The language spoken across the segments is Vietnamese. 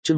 Chương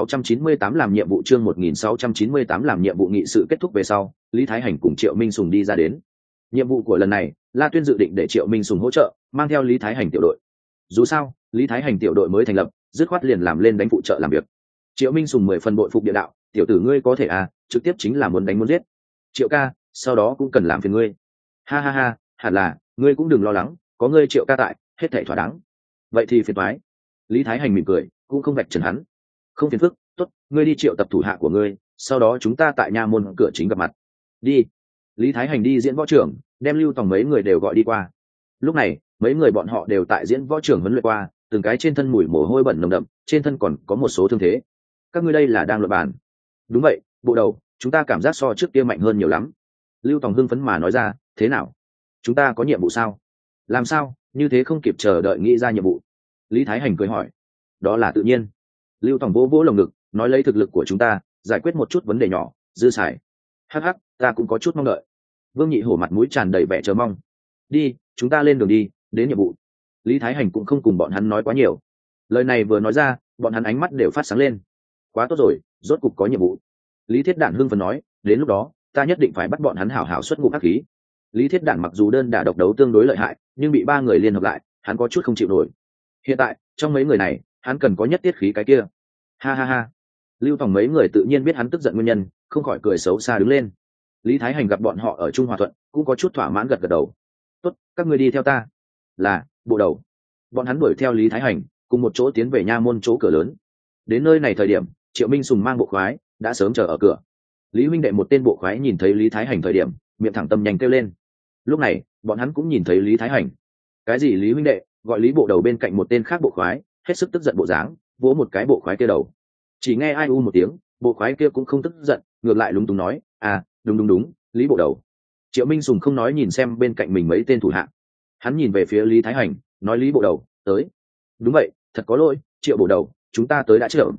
1698 làm nhiệm vụ, chương 1698 làm nhiệm vụ. Nghị sự kết thúc về sau, Lý Thái Hành cùng Triệu Minh Sùng đi ra đến. Nhiệm vụ của lần này, La Tuyên dự định để Triệu Minh Sùng hỗ trợ, mang theo Lý Thái Hành tiểu đội. Dù sao, Lý Thái Hành tiểu đội mới thành lập, dứt khoát liền làm lên đánh phụ trợ làm việc. Triệu Minh Sùng 10 phần bội phục địa đạo, tiểu tử ngươi có thể à, trực tiếp chính là muốn đánh muốn giết. Triệu ca, sau đó cũng cần làm phiền ngươi. Ha ha ha, hẳn là, ngươi cũng đừng lo lắng, có ngươi Triệu ca tại, hết thảy thỏa đáng. Vậy thì phiền toái. Lý Thái Hành mỉm cười, cũng không vạch trần hắn. Không phiền phức, tốt, ngươi đi triệu tập thủ hạ của ngươi, sau đó chúng ta tại nha môn cửa chính gặp mặt. Đi. Lý Thái Hành đi diễn võ trưởng, đem Lưu Tòng mấy người đều gọi đi qua. Lúc này, mấy người bọn họ đều tại diễn võ trưởng huấn luyện qua, từng cái trên thân mùi mồ hôi bẩn nồng đậm, trên thân còn có một số thương thế. Các ngươi đây là đang luận bàn? Đúng vậy, bộ đầu, chúng ta cảm giác so trước kia mạnh hơn nhiều lắm. Lưu Tòng hưng phấn mà nói ra, thế nào? Chúng ta có nhiệm vụ sao? Làm sao? Như thế không kịp chờ đợi nghĩ ra nhiệm vụ. Lý Thái Hành cười hỏi. Đó là tự nhiên. Lưu Tòng vỗ vỗ lồng ngực, nói lấy thực lực của chúng ta, giải quyết một chút vấn đề nhỏ, dư xài. Hắc hắc, ta cũng có chút mong đợi. Vương Nhị Hổ mặt mũi tràn đầy vẻ chờ mong. Đi, chúng ta lên đường đi, đến nhiệm vụ. Lý Thái Hành cũng không cùng bọn hắn nói quá nhiều. Lời này vừa nói ra, bọn hắn ánh mắt đều phát sáng lên. Quá tốt rồi, rốt cục có nhiệm vụ. Lý Thiết Đản hưng phấn nói, đến lúc đó, ta nhất định phải bắt bọn hắn hảo hảo xuất ngũ ác khí. Lý Thiết Đản mặc dù đơn đả độc đấu tương đối lợi hại, nhưng bị 3 người liên hợp lại, hắn có chút không chịu nổi. Hiện tại, trong mấy người này, hắn cần có nhất tiết khí cái kia. Ha ha ha. Lưu Tòng mấy người tự nhiên biết hắn tức giận nguyên nhân, không khỏi cười xấu xa đứng lên. Lý Thái Hành gặp bọn họ ở Trung Hòa Thuận, cũng có chút thỏa mãn gật gật đầu. Tốt, các ngươi đi theo ta. Là, bộ đầu. Bọn hắn đuổi theo Lý Thái Hành, cùng một chỗ tiến về nha môn chỗ cửa lớn. Đến nơi này thời điểm, Triệu Minh Sùng mang bộ khoái đã sớm chờ ở cửa. Lý huynh đệ một tên bộ khoái nhìn thấy Lý Thái Hành thời điểm, miệng thẳng tâm nhanh kêu lên. Lúc này, bọn hắn cũng nhìn thấy Lý Thái Hành. Cái gì Lý huynh đệ? Gọi Lý bộ đầu bên cạnh một tên khác bộ khoái, hết sức tức giận bộ dáng, vỗ một cái bộ khoái kia đầu. Chỉ nghe ai u một tiếng, bộ khoái kia cũng không tức giận, ngược lại lúng túng nói, à, đúng, Lý bộ đầu. Triệu Minh Sùng không nói nhìn xem bên cạnh mình mấy tên thủ hạ. Hắn nhìn về phía Lý Thái Hành, nói Lý bộ đầu, tới. Đúng vậy, thật có lỗi, Triệu bộ đầu, chúng ta tới đã chậm.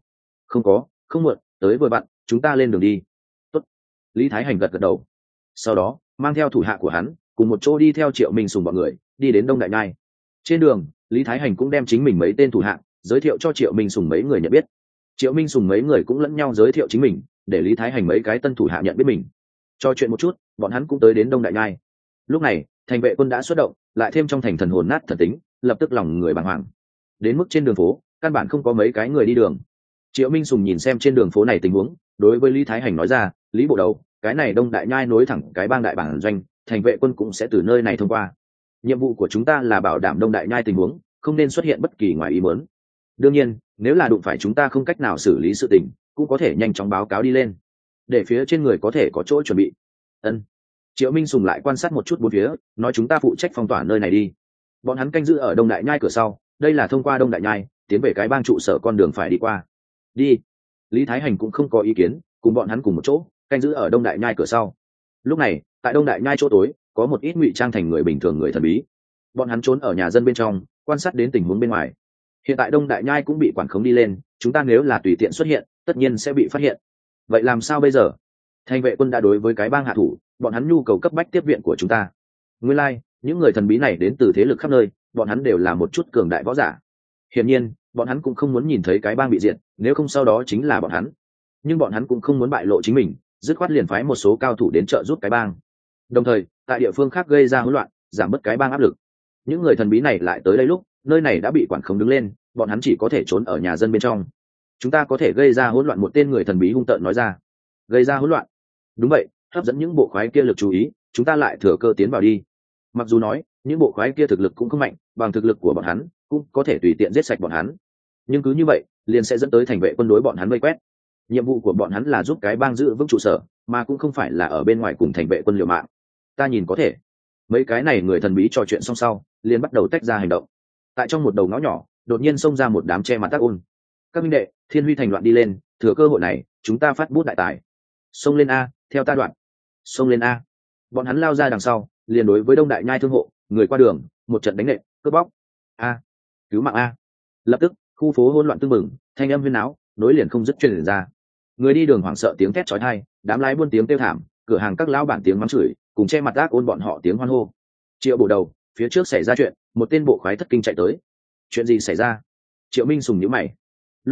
Không muộn, tới vừa vặn, chúng ta lên đường đi. Tốt. Lý Thái Hành gật gật đầu. Sau đó, mang theo thủ hạ của hắn, cùng một chỗ đi theo Triệu Minh Sùng bọn người, đi đến Đông Đại Nhai. Trên đường, Lý Thái Hành cũng đem chính mình mấy tên thủ hạ giới thiệu cho Triệu Minh Sùng mấy người nhận biết. Triệu Minh Sùng mấy người cũng lẫn nhau giới thiệu chính mình, để Lý Thái Hành mấy cái tân thủ hạ nhận biết mình. Cho chuyện một chút, bọn hắn cũng tới đến Đông Đại Nhai. Lúc này, thành vệ quân đã xuất động, lại thêm trong thành thần hồn nát thần tính, lập tức lòng người bàng hoàng. Đến mức trên đường phố, căn bản không có mấy cái người đi đường. Triệu Minh Sùng nhìn xem trên đường phố này tình huống, đối với Lý Thái Hành nói ra, Lý bộ đầu, cái này Đông Đại Nhai nối thẳng cái bang đại bản doanh, thành vệ quân cũng sẽ từ nơi này thông qua. Nhiệm vụ của chúng ta là bảo đảm Đông Đại Nhai tình huống không nên xuất hiện bất kỳ ngoài ý muốn. Đương nhiên, nếu là đụng phải chúng ta không cách nào xử lý sự tình, cũng có thể nhanh chóng báo cáo đi lên, để phía trên người có thể có chỗ chuẩn bị. Ân. Triệu Minh Sùng lại quan sát một chút bốn phía, nói chúng ta phụ trách phong tỏa nơi này đi. Bọn hắn canh giữ ở Đông Đại Nhai cửa sau, đây là thông qua Đông Đại Nhai tiến về cái bang trụ sở con đường phải đi qua. Đi. Lý Thái Hành cũng không có ý kiến, cùng bọn hắn cùng một chỗ canh giữ ở Đông Đại Nhai cửa sau. Lúc này, tại Đông Đại Nhai chỗ tối, có một ít ngụy trang thành người bình thường, người thần bí. Bọn hắn trốn ở nhà dân bên trong, quan sát đến tình huống bên ngoài. Hiện tại Đông Đại Nhai cũng bị quản khống đi lên, chúng ta nếu là tùy tiện xuất hiện, tất nhiên sẽ bị phát hiện. Vậy làm sao bây giờ? Thành vệ quân đã đối với cái bang hạ thủ, bọn hắn nhu cầu cấp bách tiếp viện của chúng ta. Nguyên lai, những người thần bí này đến từ thế lực khắp nơi, bọn hắn đều là một chút cường đại võ giả. Hiển nhiên, bọn hắn cũng không muốn nhìn thấy cái bang bị diệt, nếu không sau đó chính là bọn hắn. Nhưng bọn hắn cũng không muốn bại lộ chính mình, dứt khoát liền phái một số cao thủ đến trợ giúp cái bang. Đồng thời, tại địa phương khác gây ra hỗn loạn, giảm bớt cái bang áp lực. Những người thần bí này lại tới đây lúc, nơi này đã bị quản khống đứng lên, bọn hắn chỉ có thể trốn ở nhà dân bên trong. Chúng ta có thể gây ra hỗn loạn, một tên người thần bí hung tợn nói ra. Gây ra hỗn loạn? Đúng vậy, hấp dẫn những bộ khoái kia lực chú ý, chúng ta lại thừa cơ tiến vào đi. Mặc dù nói, những bộ khoái kia thực lực cũng không mạnh, bằng thực lực của bọn hắn, cũng có thể tùy tiện giết sạch bọn hắn. Nhưng cứ như vậy, liền sẽ dẫn tới thành vệ quân đối bọn hắn vây quét. Nhiệm vụ của bọn hắn là giúp cái bang giữ vững trụ sở, mà cũng không phải là ở bên ngoài cùng thành vệ quân liều mạng. Ta nhìn có thể. Mấy cái này người thần bí trò chuyện xong sau, liền bắt đầu tách ra hành động. Tại trong một đầu ngõ nhỏ, đột nhiên xông ra một đám che mặt tác ôn. Các minh đệ, Thiên Huy thành loạn đi lên, thừa cơ hội này, chúng ta phát bút đại tài. Xông lên a, theo ta đoạn. Xông lên a. Bọn hắn lao ra đằng sau, liền đối với Đông Đại Nhai thương hộ, người qua đường, một trận đánh nện, cướp bóc. A, cứu mạng a. Lập tức, khu phố hỗn loạn tưng bừng, thanh âm huyên náo, nối liền không dứt truyền ra. Người đi đường hoảng sợ tiếng thét chói tai, đám lái buôn tiếng kêu thảm, cửa hàng các lão bản tiếng mắng chửi, cùng che mặt ác ôn bọn họ tiếng hoan hô. Triệu bộ đầu, phía trước xảy ra chuyện, một tên bộ khoái thất kinh chạy tới. Chuyện gì xảy ra? Triệu Minh Sùng nhíu mày. Lúc này,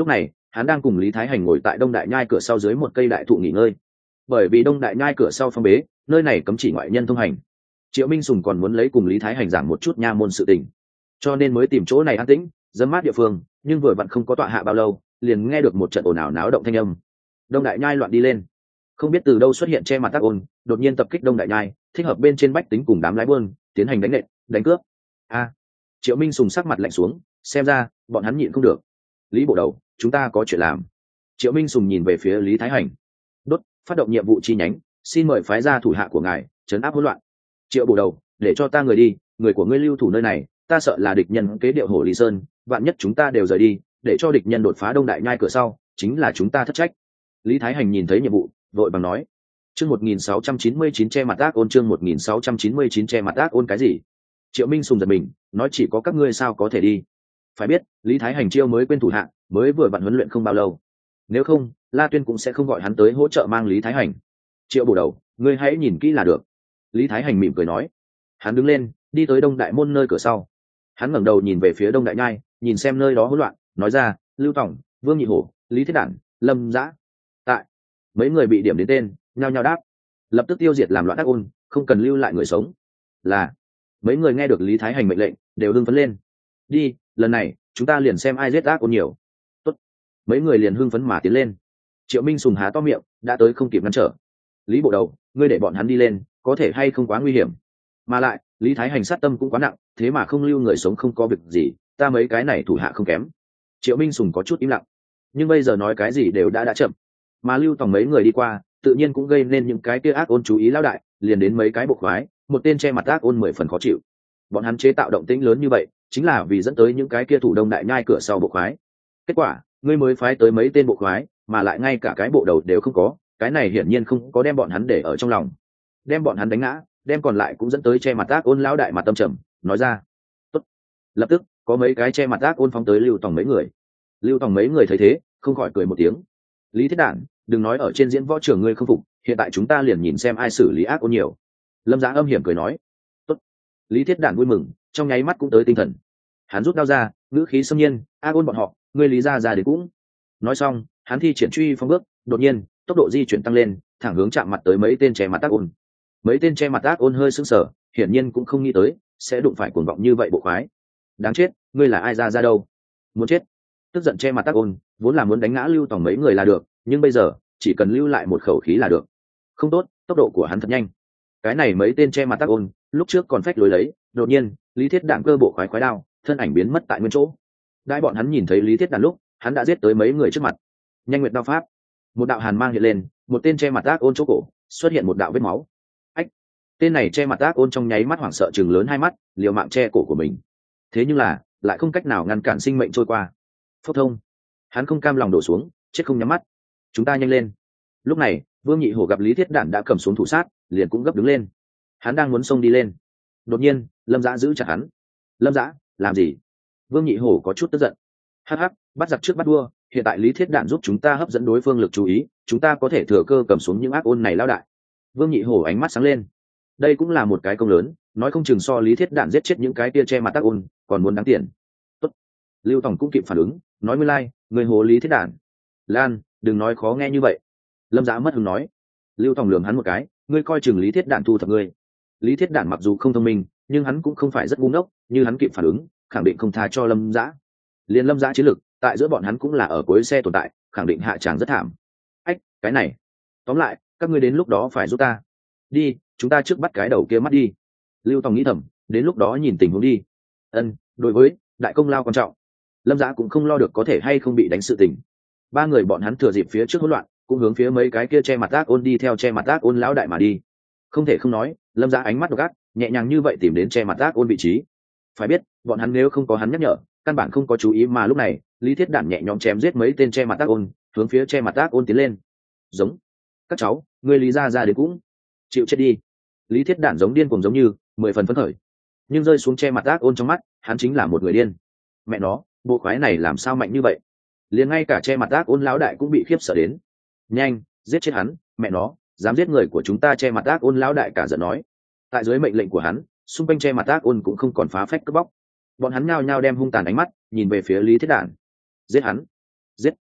hắn đang cùng lý thái hành ngồi tại đông đại nhai cửa sau dưới một cây đại thụ nghỉ ngơi. Bởi vì đông đại nhai cửa sau phong bế, nơi này cấm chỉ ngoại nhân thông hành. Triệu Minh Sùng còn muốn lấy cùng lý thái hành giảng một chút nha môn sự tình, cho nên mới tìm chỗ này an tĩnh dấm mát địa phương. Nhưng vừa vặn không có tọa hạ bao lâu, liền nghe được một trận ồn ào náo động thanh âm. Đông đại nhai loạn đi lên, không biết từ đâu xuất hiện che mặt tác ôn, đột nhiên tập kích đông đại nhai, thích hợp bên trên bách tính cùng đám lái buôn tiến hành đánh nện đánh cướp. Triệu Minh Sùng sắc mặt lạnh xuống, xem ra bọn hắn nhịn không được. Lý bộ đầu, chúng ta có chuyện làm. Triệu Minh Sùng nhìn về phía Lý Thái Hành. Đốt, phát động nhiệm vụ chi nhánh, xin mời phái ra thủ hạ của ngài trấn áp hỗn loạn. Triệu bộ đầu, để cho ta người đi, người của ngươi lưu thủ nơi này, ta sợ là địch nhân kế điệu hổ Lý Sơn, vạn nhất chúng ta đều rời đi, để cho địch nhân đột phá đông đại nhai cửa sau, chính là chúng ta thất trách. Lý Thái Hành nhìn thấy nhiệm vụ, vội bằng nói. Chương 1699 che mặt ác ôn, chương 1699 che mặt ác ôn cái gì? Triệu Minh Sùng giật mình, nói chỉ có các ngươi sao có thể đi. Phải biết, Lý Thái Hành chiêu mới quên thủ hạ, mới vừa vặn huấn luyện không bao lâu. Nếu không, La Tuyên cũng sẽ không gọi hắn tới hỗ trợ mang Lý Thái Hành. Triệu bổ đầu, ngươi hãy nhìn kỹ là được. Lý Thái Hành mỉm cười nói. Hắn đứng lên, đi tới đông đại môn nơi cửa sau. Hắn ngẩng đầu nhìn về phía đông đại nhai, nhìn xem nơi đó hỗn loạn, nói ra, Lưu Tổng, Vương Nhị Hổ, Lý Thiết Đản, Lâm Dã. Tại. Mấy người bị điểm đến tên, nhao nhao đáp. Lập tức tiêu diệt làm loạn ác ôn, không cần lưu lại người sống. Là. Mấy người nghe được Lý Thái Hành mệnh lệnh, đều hưng phấn lên. Đi, lần này chúng ta liền xem ai giết ác ôn nhiều. Tốt. Mấy người liền hưng phấn mà tiến lên. Triệu Minh Sùng há to miệng, đã tới không kịp ngăn trở. Lý bộ đầu, ngươi để bọn hắn đi lên, có thể hay không quá nguy hiểm? Mà lại, Lý Thái Hành sát tâm cũng quá nặng, thế mà không lưu người sống không có việc gì, ta mấy cái này thủ hạ không kém. Triệu Minh Sùng có chút im lặng, nhưng bây giờ nói cái gì đều đã chậm. Mà Lưu Tòng mấy người đi qua, tự nhiên cũng gây nên những cái kia ác ôn chú ý lão đại, liền đến mấy cái bộ khoái, một tên che mặt ác ôn 10 phần khó chịu. Bọn hắn chế tạo động tĩnh lớn như vậy, chính là vì dẫn tới những cái kia thủ đông đại nhai cửa sau bộ khoái. Kết quả, ngươi mới phái tới mấy tên bộ khoái, mà lại ngay cả cái bộ đầu đều không có, cái này hiển nhiên không có đem bọn hắn để ở trong lòng. Đem bọn hắn đánh ngã, đem còn lại cũng dẫn tới che mặt ác ôn lão đại mặt tâm trầm, nói ra. Tốt. Lập tức, có mấy cái che mặt ác ôn phóng tới Lưu Tòng mấy người. Lưu Tòng mấy người thấy thế, không khỏi cười một tiếng. Lý Thiết Đản, đừng nói ở trên diễn võ trường ngươi không phục, hiện tại chúng ta liền nhìn xem ai xử lý ác ôn nhiều. Lâm Dã âm hiểm cười nói. Tốt. Lý Thiết Đản vui mừng, trong nháy mắt cũng tới tinh thần. Hắn rút đao ra, ngữ khí xâm nhiên, ác ôn bọn họ, ngươi Lý ra đến cũng. Nói xong, hắn thi triển truy phong bước, đột nhiên, tốc độ di chuyển tăng lên, thẳng hướng chạm mặt tới mấy tên che mặt ác ôn. Mấy tên che mặt ác ôn hơi sững sờ, hiển nhiên cũng không nghĩ tới sẽ đụng phải cuồng vọng như vậy bộ khoái. Đáng chết, ngươi là ai ra đâu? Muốn chết. Tức giận che mặt ác ôn, vốn là muốn đánh ngã Lưu Tòng mấy người là được, nhưng bây giờ chỉ cần lưu lại một khẩu khí là được. Không tốt, tốc độ của hắn thật nhanh. Cái này mấy tên che mặt ác ôn, lúc trước còn phách lối lấy, đột nhiên, Lý Thiết Đản cơ bộ khoái khoái đao, thân ảnh biến mất tại nguyên chỗ. Đại bọn hắn nhìn thấy Lý Thiết Đản lúc, hắn đã giết tới mấy người trước mặt. Nhanh nguyệt đao pháp, một đạo hàn mang hiện lên, một tên che mặt ác ôn chỗ cổ, xuất hiện một đạo vết máu. Ách! Tên này che mặt ác ôn trong nháy mắt hoảng sợ chừng lớn hai mắt, liều mạng che cổ của mình. Thế nhưng là, lại không cách nào ngăn cản sinh mệnh trôi qua. Phốc thông! Hắn không cam lòng đổ xuống, chết không nhắm mắt. Chúng ta nhanh lên! Lúc này, Vương Nhị Hổ gặp Lý Thiết Đản đã cầm xuống thủ sát, liền cũng gấp đứng lên. Hắn đang muốn xông đi lên. Đột nhiên, Lâm Dã giữ chặt hắn. Lâm Dã, làm gì? Vương Nhị Hổ có chút tức giận. Hắc hắc, bắt giặc trước bắt vua, hiện tại Lý Thiết Đản giúp chúng ta hấp dẫn đối phương lực chú ý, chúng ta có thể thừa cơ cầm xuống những ác ôn này lao đại. Vương Nhị Hổ ánh mắt sáng lên. Đây cũng là một cái công lớn, nói không chừng so Lý Thiết Đản giết chết những cái tia che mặt ác ôn, còn muốn đáng tiền. Tốt. Lưu Tòng cũng kịp phản ứng, nói nguyên lai, người hồ Lý Thiết Đản. Lan, đừng nói khó nghe như vậy. Lâm Dã mất hứng nói. Lưu Tòng lườm hắn một cái, ngươi coi chừng Lý Thiết Đản thu thập ngươi. Lý Thiết Đản mặc dù không thông minh, nhưng hắn cũng không phải rất ngu ngốc, như hắn kịp phản ứng, khẳng định không tha cho Lâm Dã. Liên Lâm Dã chiến lực, tại giữa bọn hắn cũng là ở cuối xe tồn tại, khẳng định hạ tràng rất thảm. Ách, cái này. Tóm lại, các ngươi đến lúc đó phải giúp ta. Đi, chúng ta trước bắt cái đầu kia mắt đi. Lưu Tòng nghĩ thầm, đến lúc đó nhìn tình huống đi. Đối với đại công lao quan trọng, Lâm Dã cũng không lo được có thể hay không bị đánh sự tình. Ba người bọn hắn thừa dịp phía trước hỗn loạn, cũng hướng phía mấy cái kia che mặt ác ôn đi theo che mặt ác ôn lão đại mà đi. Không thể không nói, Lâm Dã ánh mắt độc ác, nhẹ nhàng như vậy tìm đến che mặt ác ôn vị trí. Phải biết, bọn hắn nếu không có hắn nhắc nhở, căn bản không có chú ý mà lúc này, Lý Thiết Đản nhẹ nhõm chém giết mấy tên che mặt ác ôn, hướng phía che mặt ác ôn tiến lên. Giống, các cháu, ngươi Lý ra đến cũng chịu chết đi. Lý Thiết Đản giống điên cuồng giống như 10 phần phấn khởi, nhưng rơi xuống che mặt ác ôn trong mắt, hắn chính là một người điên. Mẹ nó, bộ khoái này làm sao mạnh như vậy? Liền ngay cả che mặt ác ôn lão đại cũng bị khiếp sợ đến. Nhanh, giết chết hắn, mẹ nó, dám giết người của chúng ta, che mặt ác ôn lão đại cả giận nói. Tại dưới mệnh lệnh của hắn, xung quanh che mặt ác ôn cũng không còn phá phách cướp bóc. Bọn hắn nhao nhao đem hung tàn ánh mắt nhìn về phía Lý Thiết Đản. Giết hắn, giết.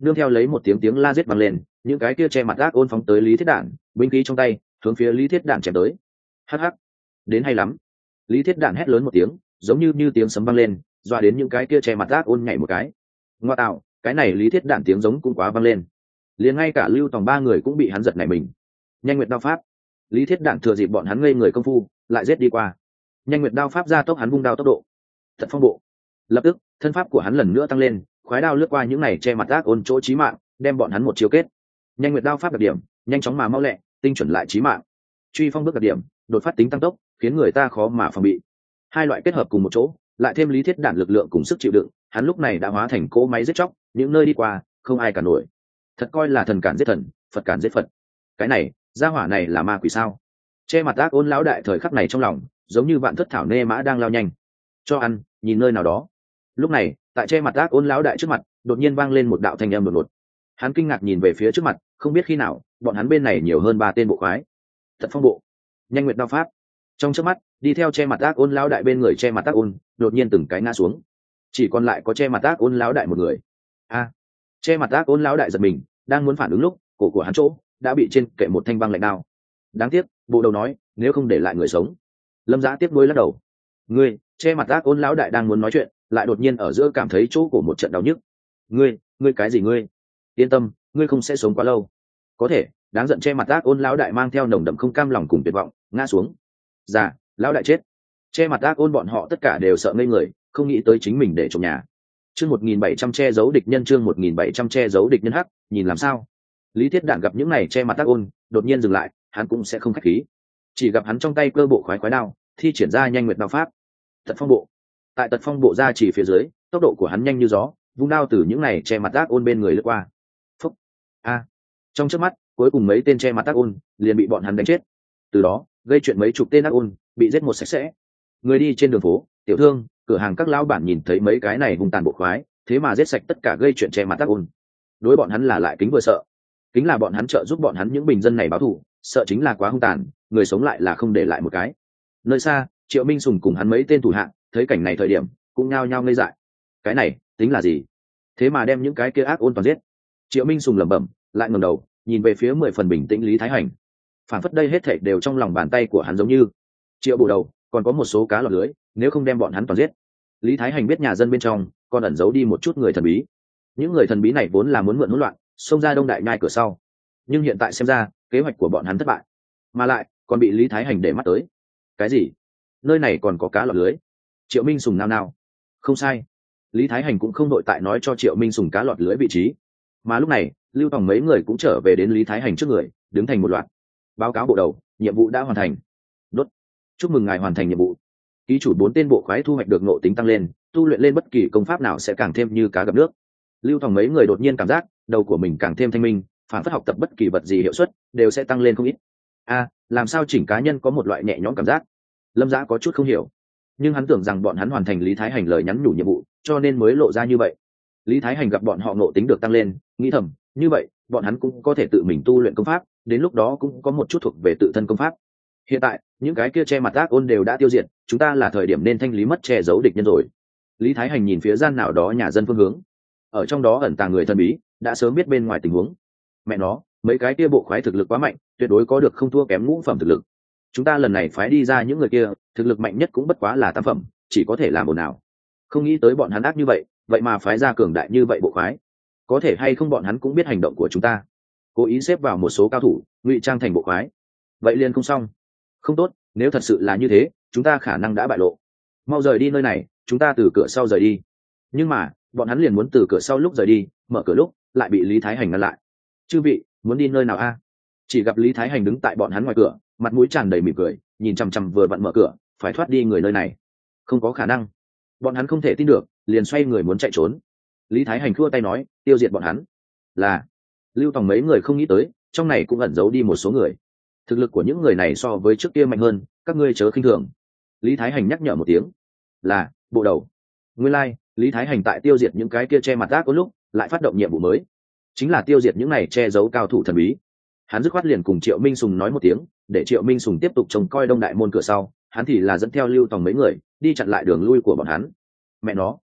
nương theo lấy một tiếng tiếng la giết vang lên, những cái kia che mặt ác ôn phóng tới Lý Thiết Đản, binh khí trong tay hướng phía Lý Thiết Đản chém tới. Hắc hắc, đến hay lắm. Lý Thiết Đản hét lớn một tiếng, giống như tiếng sấm vang lên, dọa đến những cái kia che mặt ác ôn nhảy một cái. Ngoa tạo, cái này Lý Thiết Đản tiếng giống cũng quá vang lên. Liền ngay cả Lưu Tòng ba người cũng bị hắn giật nảy mình. Nhanh nguyệt đao pháp. Lý Thiết Đản thừa dịp bọn hắn ngây người công phu, lại giết đi qua. Nhanh nguyệt đao pháp ra tốc hắn vung đao tốc độ. Thật phong bộ. Lập tức, thân pháp của hắn lần nữa tăng lên, khoái đao lướt qua những này che mặt ác ôn chỗ chí mạng, đem bọn hắn một chiêu kết. Nhanh nguyệt đao pháp đặc điểm, nhanh chóng mà mau lẹ, tinh chuẩn lại chí mạng. Truy phong bước đặc điểm, đột phát tính tăng tốc, khiến người ta khó mà phòng bị. Hai loại kết hợp cùng một chỗ, lại thêm Lý Thiết Đản lực lượng cùng sức chịu đựng, hắn lúc này đã hóa thành cỗ máy giết chóc, những nơi đi qua, không ai cản nổi. Thật coi là thần cản giết thần, Phật cản giết Phật. Cái này, gia hỏa này là ma quỷ sao? Che mặt ác ôn lão đại thời khắc này trong lòng, giống như vạn thất thảo nê mã đang lao nhanh. Cho ăn, nhìn nơi nào đó. Lúc này, tại che mặt ác ôn lão đại trước mặt, đột nhiên vang lên một đạo thanh âm đột ngột. Hắn kinh ngạc nhìn về phía trước mặt, không biết khi nào, bọn hắn bên này nhiều hơn 3 tên bộ khoái. Thật phong bộ, nhanh nguyệt đao pháp. Trong chớp mắt, đi theo che mặt ác ôn lão đại bên người che mặt ác ôn, đột nhiên từng cái ngã xuống. Chỉ còn lại có che mặt ác ôn lão đại một người. A, che mặt ác ôn lão đại giật mình, đang muốn phản ứng lúc, cổ của hắn chỗ đã bị trên kệ một thanh băng lạnh đao. Đáng tiếc, bộ đầu nói, nếu không để lại người sống. Lâm Dã tiếp nối lắc đầu. Ngươi, che mặt ác ôn lão đại đang muốn nói chuyện, lại đột nhiên ở giữa cảm thấy chỗ cổ một trận đau nhức. Ngươi cái gì ngươi? Yên tâm, ngươi không sẽ sống quá lâu. Có thể, đáng giận che mặt ác ôn lão đại mang theo nồng đậm không cam lòng cùng tuyệt vọng, ngã xuống. Dạ, lão đại chết. Che mặt ác ôn bọn họ tất cả đều sợ ngây người, không nghĩ tới chính mình để trong nhà. Chương 1700 che giấu địch nhân, chương 1700 che giấu địch nhân hắc, nhìn làm sao? Lý Thiết Đản gặp những này che mặt ác ôn, đột nhiên dừng lại, hắn cũng sẽ không khách khí. Chỉ gặp hắn trong tay cơ bộ khoái đao, thi triển ra nhanh nguyệt đao pháp. Tật phong bộ. Tại tật phong bộ ra chỉ phía dưới, tốc độ của hắn nhanh như gió, vung đao từ những này che mặt ác ôn bên người lướt qua. Phúc. A. Trong chớp mắt, cuối cùng mấy tên che mặt ác ôn liền bị bọn hắn đánh chết. Từ đó, gây chuyện mấy chục tên ác ôn bị giết một sạch sẽ. Người đi trên đường phố, tiểu thương, cửa hàng các lão bản nhìn thấy mấy cái này hung tàn bộ khoái, thế mà giết sạch tất cả gây chuyện che mặt ác ôn. Đối bọn hắn là lại kính vừa sợ. Kính là bọn hắn trợ giúp bọn hắn những bình dân này báo thù, sợ chính là quá hung tàn, người sống lại là không để lại một cái. Nơi xa, Triệu Minh Sùng cùng hắn mấy tên thủ hạ thấy cảnh này thời điểm cũng nhao nhao ngây dại. Cái này tính là gì? Thế mà đem những cái kia ác ôn toàn giết. Triệu Minh Sùng lẩm bẩm, lại ngẩng đầu nhìn về phía 10 phần bình tĩnh Lý Thái Hành. Phản phất đây hết thảy đều trong lòng bàn tay của hắn, giống như Triệu bổ đầu còn có một số cá lọt lưới, nếu không đem bọn hắn toàn giết. Lý Thái Hành biết nhà dân bên trong còn ẩn giấu đi một chút người thần bí. Những người thần bí này vốn là muốn mượn hỗn loạn xông ra Đông Đại Nhai cửa sau, nhưng hiện tại xem ra kế hoạch của bọn hắn thất bại, mà lại còn bị Lý Thái Hành để mắt tới. Cái gì? Nơi này còn có cá lọt lưới? Triệu Minh Sùng nao nao. Không sai, Lý Thái Hành cũng không đội tại nói cho Triệu Minh Sùng cá lọt lưới vị trí. Mà lúc này, Lưu Tòng mấy người cũng trở về đến Lý Thái Hành trước người, đứng thành một loạt. Báo cáo bộ đầu, nhiệm vụ đã hoàn thành. Đốt. Chúc mừng ngài hoàn thành nhiệm vụ. Ký chủ 4 tên bộ khoái thu hoạch được ngộ tính tăng lên, tu luyện lên bất kỳ công pháp nào sẽ càng thêm như cá gặp nước. Lưu Tòng mấy người đột nhiên cảm giác đầu của mình càng thêm thanh minh, phản phất học tập bất kỳ vật gì hiệu suất đều sẽ tăng lên không ít. Làm sao chỉnh cá nhân có một loại nhẹ nhõm cảm giác? Lâm Dã có chút không hiểu, nhưng hắn tưởng rằng bọn hắn hoàn thành Lý Thái Hành lời nhắn nhủ nhiệm vụ, cho nên mới lộ ra như vậy. Lý Thái Hành gặp bọn họ ngộ tính được tăng lên, nghĩ thầm, như vậy bọn hắn cũng có thể tự mình tu luyện công pháp, đến lúc đó cũng có một chút thuộc về tự thân công pháp. Hiện tại những cái kia che mặt ác ôn đều đã tiêu diệt, chúng ta là thời điểm nên thanh lý mất che giấu địch nhân rồi. Lý Thái Hành nhìn phía gian nào đó nhà dân phương hướng, ở trong đó ẩn tàng người thần bí đã sớm biết bên ngoài tình huống. Mẹ nó, mấy cái kia bộ khoái thực lực quá mạnh, tuyệt đối có được không thua kém ngũ phẩm thực lực. Chúng ta lần này phái đi ra những người kia, thực lực mạnh nhất cũng bất quá là tam phẩm, chỉ có thể làm ồn ào. Không nghĩ tới bọn hắn ác như vậy, vậy mà phái ra cường đại như vậy bộ khoái. Có thể hay không bọn hắn cũng biết hành động của chúng ta, cố ý xếp vào một số cao thủ ngụy trang thành bộ khoái, vậy liền không xong. Không tốt, nếu thật sự là như thế, chúng ta khả năng đã bại lộ. Mau rời đi nơi này, chúng ta từ cửa sau rời đi. Nhưng mà bọn hắn liền muốn từ cửa sau lúc rời đi, mở cửa lúc lại bị Lý Thái Hành ngăn lại. Chư vị, muốn đi nơi nào a? Chỉ gặp Lý Thái Hành đứng tại bọn hắn ngoài cửa, mặt mũi tràn đầy mỉm cười, nhìn chằm chằm vừa vặn mở cửa, phải thoát đi người nơi này. Không có khả năng. Bọn hắn không thể tin được, liền xoay người muốn chạy trốn. Lý Thái Hành khua tay nói, tiêu diệt bọn hắn. Là. Lưu Tòng mấy người không nghĩ tới, trong này cũng ẩn giấu đi một số người. Thực lực của những người này so với trước kia mạnh hơn, các ngươi chớ khinh thường. Lý Thái Hành nhắc nhở một tiếng. Là, bộ đầu. Nguyên lai, Lý Thái Hành tại tiêu diệt những cái kia che mặt ác có lúc, lại phát động nhiệm vụ mới, chính là tiêu diệt những này che giấu cao thủ thần bí. Hắn dứt khoát liền cùng Triệu Minh Sùng nói một tiếng, để Triệu Minh Sùng tiếp tục trông coi Đông Đại môn cửa sau, hắn thì là dẫn theo Lưu Tòng mấy người đi chặn lại đường lui của bọn hắn. Mẹ nó,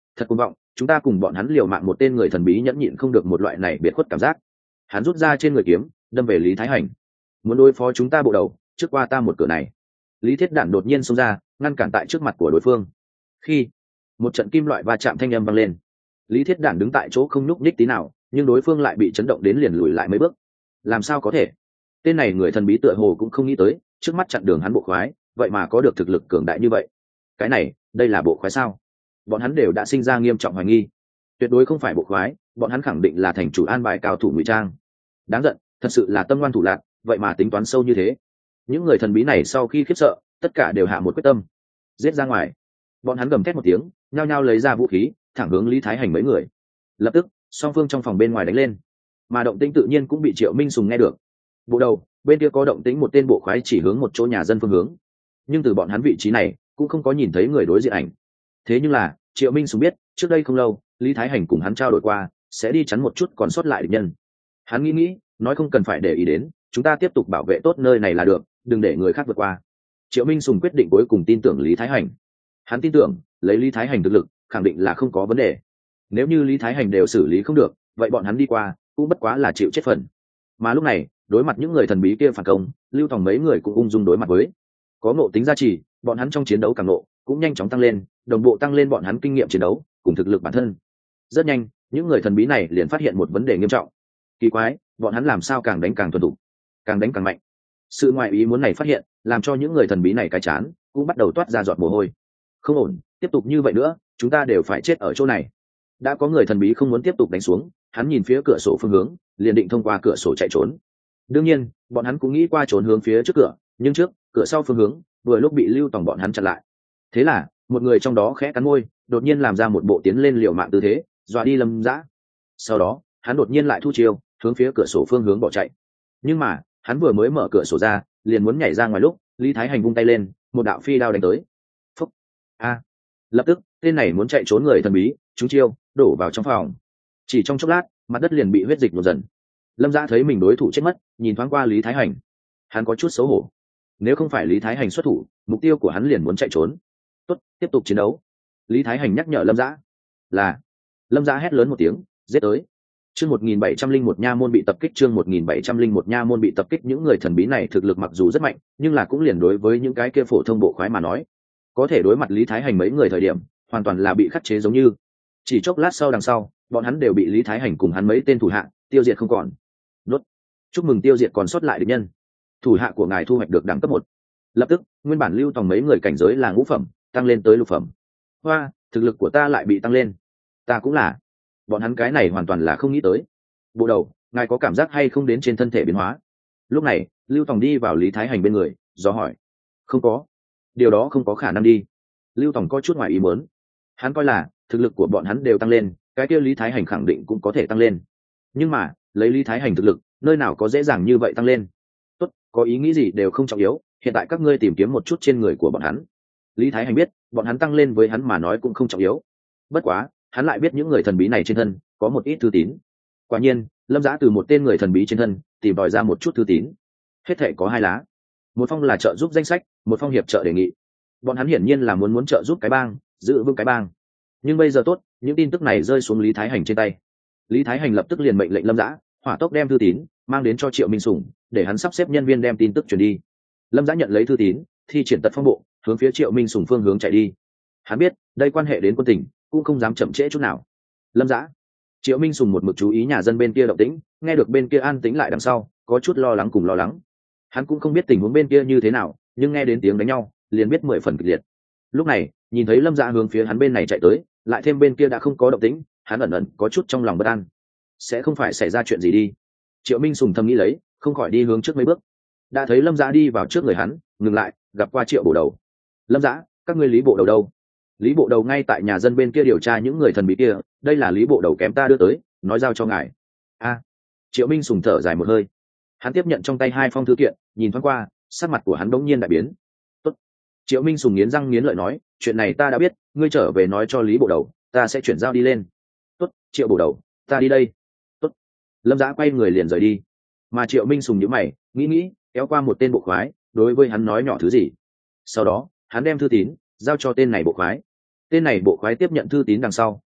thật cuồng vọng, chúng ta cùng bọn hắn liều mạng, một tên người thần bí nhẫn nhịn không được một loại này biệt khuất cảm giác. Hắn rút ra trên người kiếm, đâm về Lý Thái Hành. Muốn đối phó chúng ta bộ đầu, trước qua ta một cửa này. Lý Thiết Đản đột nhiên xông ra, ngăn cản tại trước mặt của đối phương. Khi một trận kim loại va chạm thanh âm vang lên, Lý Thiết Đản đứng tại chỗ không nhúc nhích tí nào, nhưng đối phương lại bị chấn động đến liền lùi lại mấy bước. Làm sao có thể? Tên này người thần bí tựa hồ cũng không nghĩ tới, trước mắt chặn đường hắn bộ khoái, vậy mà có được thực lực cường đại như vậy. Cái này, đây là bộ khoái sao? Bọn hắn đều đã sinh ra nghiêm trọng hoài nghi. Tuyệt đối không phải bộ khoái, bọn hắn khẳng định là thành chủ an bài cao thủ ngụy trang. Đáng giận, thật sự là tâm ngoan thủ lạc, vậy mà tính toán sâu như thế. Những người thần bí này sau khi khiếp sợ, tất cả đều hạ một quyết tâm, giết ra ngoài. Bọn hắn gầm thét một tiếng, nhao nhao lấy ra vũ khí, thẳng hướng Lý Thái Hành mấy người. Lập tức, song phương trong phòng bên ngoài đánh lên, mà động tĩnh tự nhiên cũng bị Triệu Minh Sùng nghe được. Bộ đầu, bên kia có động tĩnh, một tên bộ khoái chỉ hướng một chỗ nhà dân phương hướng, nhưng từ bọn hắn vị trí này cũng không có nhìn thấy người đối diện ảnh. Thế nhưng là Triệu Minh Sùng biết, trước đây không lâu Lý Thái Hành cùng hắn trao đổi qua, sẽ đi chắn một chút còn sót lại địch nhân. Hắn nghĩ, nói không cần phải để ý đến, chúng ta tiếp tục bảo vệ tốt nơi này là được, đừng để người khác vượt qua. Triệu Minh Sùng quyết định cuối cùng tin tưởng Lý Thái Hành. Hắn tin tưởng, lấy Lý Thái Hành thực lực, khẳng định là không có vấn đề. Nếu như Lý Thái Hành đều xử lý không được, vậy bọn hắn đi qua cũng bất quá là chịu chết phần. Mà lúc này, đối mặt những người thần bí kia phản công, Lưu Tòng mấy người cũng ung dung đối mặt với. Có ngộ tính gia trì, bọn hắn trong chiến đấu càng ngộ, cũng nhanh chóng tăng lên, đồng bộ tăng lên bọn hắn kinh nghiệm chiến đấu cùng thực lực bản thân. Rất nhanh, những người thần bí này liền phát hiện một vấn đề nghiêm trọng. Kỳ quái, bọn hắn làm sao càng đánh càng thuần thục, càng đánh càng mạnh. Sự ngoại ý muốn này phát hiện, làm cho những người thần bí này cái chán cũng bắt đầu toát ra giọt mồ hôi. Không ổn, tiếp tục như vậy nữa, chúng ta đều phải chết ở chỗ này. Đã có người thần bí không muốn tiếp tục đánh xuống, hắn nhìn phía cửa sổ phương hướng, liền định thông qua cửa sổ chạy trốn. Đương nhiên, bọn hắn cũng nghĩ qua trốn hướng phía trước cửa, nhưng trước cửa sau phương hướng vừa lúc bị Lưu Tòng bọn hắn chặn lại. Thế là một người trong đó khẽ cắn môi, đột nhiên làm ra một bộ tiến lên liều mạng tư thế, dọa đi Lâm Dã. Sau đó hắn đột nhiên lại thu chiêu, hướng phía cửa sổ phương hướng bỏ chạy. Nhưng mà hắn vừa mới mở cửa sổ ra, liền muốn nhảy ra ngoài lúc Lý Thái Hành vung tay lên, một đạo phi đao đánh tới. Phúc! A! Lập tức tên này muốn chạy trốn người thần bí trúng chiêu, đổ vào trong phòng. Chỉ trong chốc lát, mặt đất liền bị huyết dịch nhuộm dần. Lâm Dã thấy mình đối thủ chết mất, nhìn thoáng qua Lý Thái Hành, hắn có chút xấu hổ. Nếu không phải Lý Thái Hành xuất thủ, mục tiêu của hắn liền muốn chạy trốn. Tốt, tiếp tục chiến đấu. Lý Thái Hành nhắc nhở Lâm Dã. Là. Lâm Dã hét lớn một tiếng, giết tới. Chương 1701 nha môn bị tập kích, chương 1701 nha môn bị tập kích. Những người thần bí này thực lực mặc dù rất mạnh, nhưng là cũng liền đối với những cái kia phổ thông bộ khoái mà nói, có thể đối mặt Lý Thái Hành mấy người thời điểm, hoàn toàn là bị khắc chế giống như. Chỉ chốc lát sau đằng sau, bọn hắn đều bị Lý Thái Hành cùng hắn mấy tên thủ hạ tiêu diệt không còn. Nốt. Chúc mừng tiêu diệt còn sót lại địch nhân. Thủ hạ của ngài thu hoạch được đẳng cấp 1. Lập tức, nguyên bản Lưu Tòng mấy người cảnh giới là ngũ phẩm, tăng lên tới lục phẩm. Hoa, thực lực của ta lại bị tăng lên. Ta cũng là. Bọn hắn cái này hoàn toàn là không nghĩ tới. Bộ đầu, ngài có cảm giác hay không đến trên thân thể biến hóa? Lúc này, Lưu Tòng đi vào Lý Thái Hành bên người, do hỏi. Không có. Điều đó không có khả năng đi. Lưu Tòng có chút ngoài ý muốn. Hắn coi là thực lực của bọn hắn đều tăng lên, cái kia Lý Thái Hành khẳng định cũng có thể tăng lên. Nhưng mà, lấy Lý Thái Hành thực lực, nơi nào có dễ dàng như vậy tăng lên. Tốt, có ý nghĩ gì đều không trọng yếu, hiện tại các ngươi tìm kiếm một chút trên người của bọn hắn. Lý Thái Hành biết, bọn hắn tăng lên với hắn mà nói cũng không trọng yếu. Bất quá, hắn lại biết những người thần bí này trên thân có một ít thư tín. Quả nhiên, Lâm Dã từ một tên người thần bí trên thân tìm đòi ra một chút thư tín. Hết thảy có 2 lá. Một phong là trợ giúp danh sách, một phong hiệp trợ đề nghị. Bọn hắn hiển nhiên là muốn trợ giúp cái bang, giữ vững cái bang. Nhưng bây giờ tốt, những tin tức này rơi xuống Lý Thái Hành trên tay. Lý Thái Hành lập tức liền mệnh lệnh Lâm Dã hỏa tốc đem thư tín mang đến cho Triệu Minh Sùng, để hắn sắp xếp nhân viên đem tin tức truyền đi. Lâm Dã nhận lấy thư tín, thi triển tật phong bộ, hướng phía Triệu Minh Sùng phương hướng chạy đi. Hắn biết, đây quan hệ đến quân tình, cũng không dám chậm trễ chút nào. Lâm Dã. Triệu Minh Sùng một mực chú ý nhà dân bên kia động tĩnh, nghe được bên kia an tĩnh lại đằng sau, có chút lo lắng cùng lo lắng. Hắn cũng không biết tình huống bên kia như thế nào, nhưng nghe đến tiếng đánh nhau, liền biết 10 phần kịch liệt. Lúc này, nhìn thấy Lâm Dã hướng phía hắn bên này chạy tới, lại thêm bên kia đã không có động tĩnh, hắn ẩn ẩn có chút trong lòng bất an. Sẽ không phải xảy ra chuyện gì đi. Triệu Minh Sùng thầm nghĩ lấy, không khỏi đi hướng trước mấy bước. Đã thấy Lâm Dã đi vào trước người hắn, ngừng lại, gặp qua Triệu bộ đầu. Lâm Dã, các ngươi Lý bộ đầu đâu? Lý bộ đầu ngay tại nhà dân bên kia điều tra những người thần bí kia, đây là Lý bộ đầu kém ta đưa tới, nói giao cho ngài. A. Triệu Minh Sùng thở dài một hơi. Hắn tiếp nhận trong tay 2 phong thư kiện, nhìn thoáng qua, sắc mặt của hắn đống nhiên đại biến. Tốt. Triệu Minh Sùng nghiến răng nghiến lợi nói, chuyện này ta đã biết, ngươi trở về nói cho Lý bộ đầu, ta sẽ chuyển giao đi lên. Tốt, Triệu bộ đầu, ta đi đây. Tốt. Lâm Dã quay người liền rời đi. Mà Triệu Minh Sùng nhíu mày, nghĩ, kéo qua một tên bộ khoái, đối với hắn nói nhỏ thứ gì. Sau đó, hắn đem thư tín giao cho tên này bộ khoái. Tên này bộ khoái tiếp nhận thư tín đằng sau,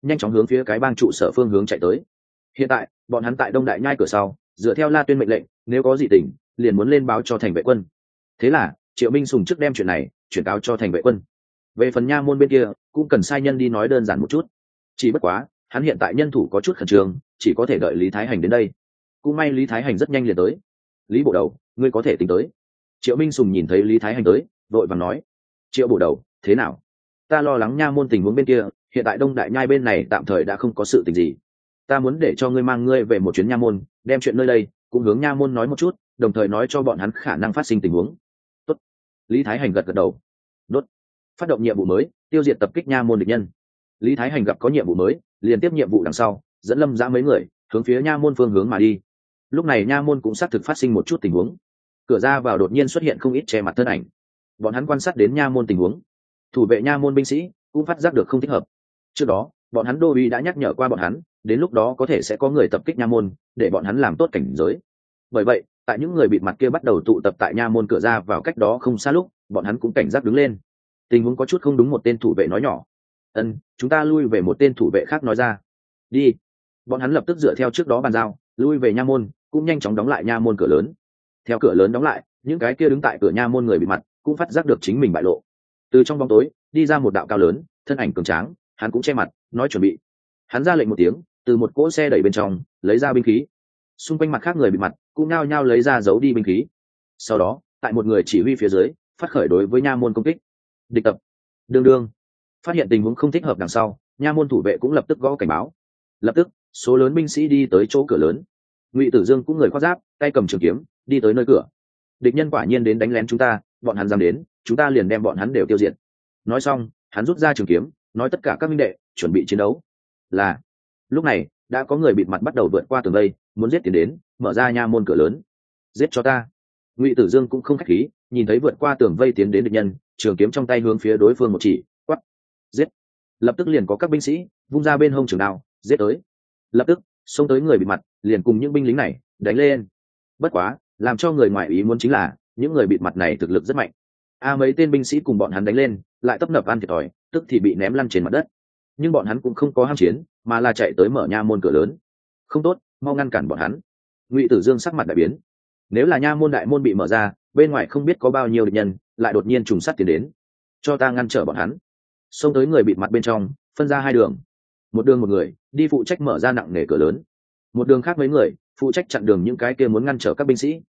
nhanh chóng hướng phía cái bang trụ sở phương hướng chạy tới. Hiện tại bọn hắn tại Đông Đại Nhai cửa sau, dựa theo La Tuyên mệnh lệnh, nếu có dị tình liền muốn lên báo cho thành vệ quân. Thế là Triệu Minh Sùng trước đem chuyện này chuyển cáo cho thành vệ quân. Về phần nha môn bên kia cũng cần sai nhân đi nói đơn giản một chút, chỉ bất quá hắn hiện tại nhân thủ có chút khẩn trương, chỉ có thể đợi Lý Thái Hành đến đây. Cũng may Lý Thái Hành rất nhanh liền tới. Lý bộ đầu, ngươi có thể tính tới. Triệu Minh Sùng nhìn thấy Lý Thái Hành tới, vội vàng nói: Triệu bộ đầu, thế nào? Ta lo lắng nha môn tình huống bên kia, hiện tại Đông Đại Nhai bên này tạm thời đã không có sự tình gì. Ta muốn để cho ngươi mang ngươi về một chuyến nha môn, đem chuyện nơi đây cũng hướng nha môn nói một chút, đồng thời nói cho bọn hắn khả năng phát sinh tình huống. Tốt. Lý Thái Hành gật gật đầu. Đốt. Phát động nhiệm vụ mới, tiêu diệt tập kích nha môn địch nhân. Lý Thái Hành gặp có nhiệm vụ mới, liền tiếp nhiệm vụ đằng sau, dẫn Lâm Dã mấy người hướng phía nha môn phương hướng mà đi. Lúc này nha môn cũng xác thực phát sinh một chút tình huống. Cửa ra vào đột nhiên xuất hiện không ít che mặt thân ảnh. Bọn hắn quan sát đến nha môn tình huống. Thủ vệ nha môn binh sĩ cũng phát giác được không thích hợp. Trước đó, bọn hắn đô uy đã nhắc nhở qua bọn hắn, đến lúc đó có thể sẽ có người tập kích nha môn, để bọn hắn làm tốt cảnh giới. Bởi vậy, tại những người bịt mặt kia bắt đầu tụ tập tại nha môn cửa ra vào cách đó không xa lúc, bọn hắn cũng cảnh giác đứng lên. Tình huống có chút không đúng, một tên thủ vệ nói nhỏ. Chúng ta lui về. Một tên thủ vệ khác nói ra. Đi. Bọn hắn lập tức dựa theo trước đó bàn giao, lui về nha môn, cũng nhanh chóng đóng lại nha môn cửa lớn. Theo cửa lớn đóng lại, những cái kia đứng tại cửa nha môn người bịt mặt cũng phát giác được chính mình bại lộ. Từ trong bóng tối đi ra một đạo cao lớn, thân ảnh cường tráng, hắn cũng che mặt, nói chuẩn bị. Hắn ra lệnh một tiếng, từ một cỗ xe đẩy bên trong lấy ra binh khí. Xung quanh mặt khác người bịt mặt cũng nhao nhao lấy ra giấu đi binh khí. Sau đó, tại một người chỉ huy phía dưới, phát khởi đối với nha môn công kích. Địch tập. Đương. Phát hiện tình huống không thích hợp đằng sau, nha môn thủ vệ cũng lập tức gõ cảnh báo. Lập tức, số lớn binh sĩ đi tới chỗ cửa lớn. Ngụy Tử Dương cũng người khoác giáp, tay cầm trường kiếm, đi tới nơi cửa. Địch nhân quả nhiên đến đánh lén chúng ta, bọn hắn dám đến, chúng ta liền đem bọn hắn đều tiêu diệt. Nói xong, hắn rút ra trường kiếm, nói tất cả các minh đệ chuẩn bị chiến đấu. Là. Lúc này, đã có người bịt mặt bắt đầu vượt qua tường vây, muốn giết tiến đến, mở ra nha môn cửa lớn. Giết cho ta. Ngụy Tử Dương cũng không khách khí, nhìn thấy vượt qua tường vây tiến đến địch nhân, trường kiếm trong tay hướng phía đối phương một chỉ, quát: giết. Lập tức liền có các binh sĩ vung ra bên hông trường đao, giết tới. Lập tức xông tới người bịt mặt, liền cùng những binh lính này đánh lên. Bất quá, làm cho người ngoài ý muốn chính là những người bịt mặt này thực lực rất mạnh. Mấy tên binh sĩ cùng bọn hắn đánh lên, lại tấp nập ăn thiệt thòi, tức thì bị ném lăn trên mặt đất. Nhưng bọn hắn cũng không có ham chiến, mà là chạy tới mở nha môn cửa lớn. Không tốt, mau ngăn cản bọn hắn. Ngụy Tử Dương sắc mặt đại biến. Nếu là nha môn đại môn bị mở ra, bên ngoài không biết có bao nhiêu địch nhân lại đột nhiên trùng sát tiến đến. Cho ta ngăn trở bọn hắn. Xông tới người bịt mặt bên trong, phân ra hai đường. Một đường một người đi phụ trách mở ra nặng nề cửa lớn, một đường khác mấy người phụ trách chặn đường những cái kia muốn ngăn trở các binh sĩ.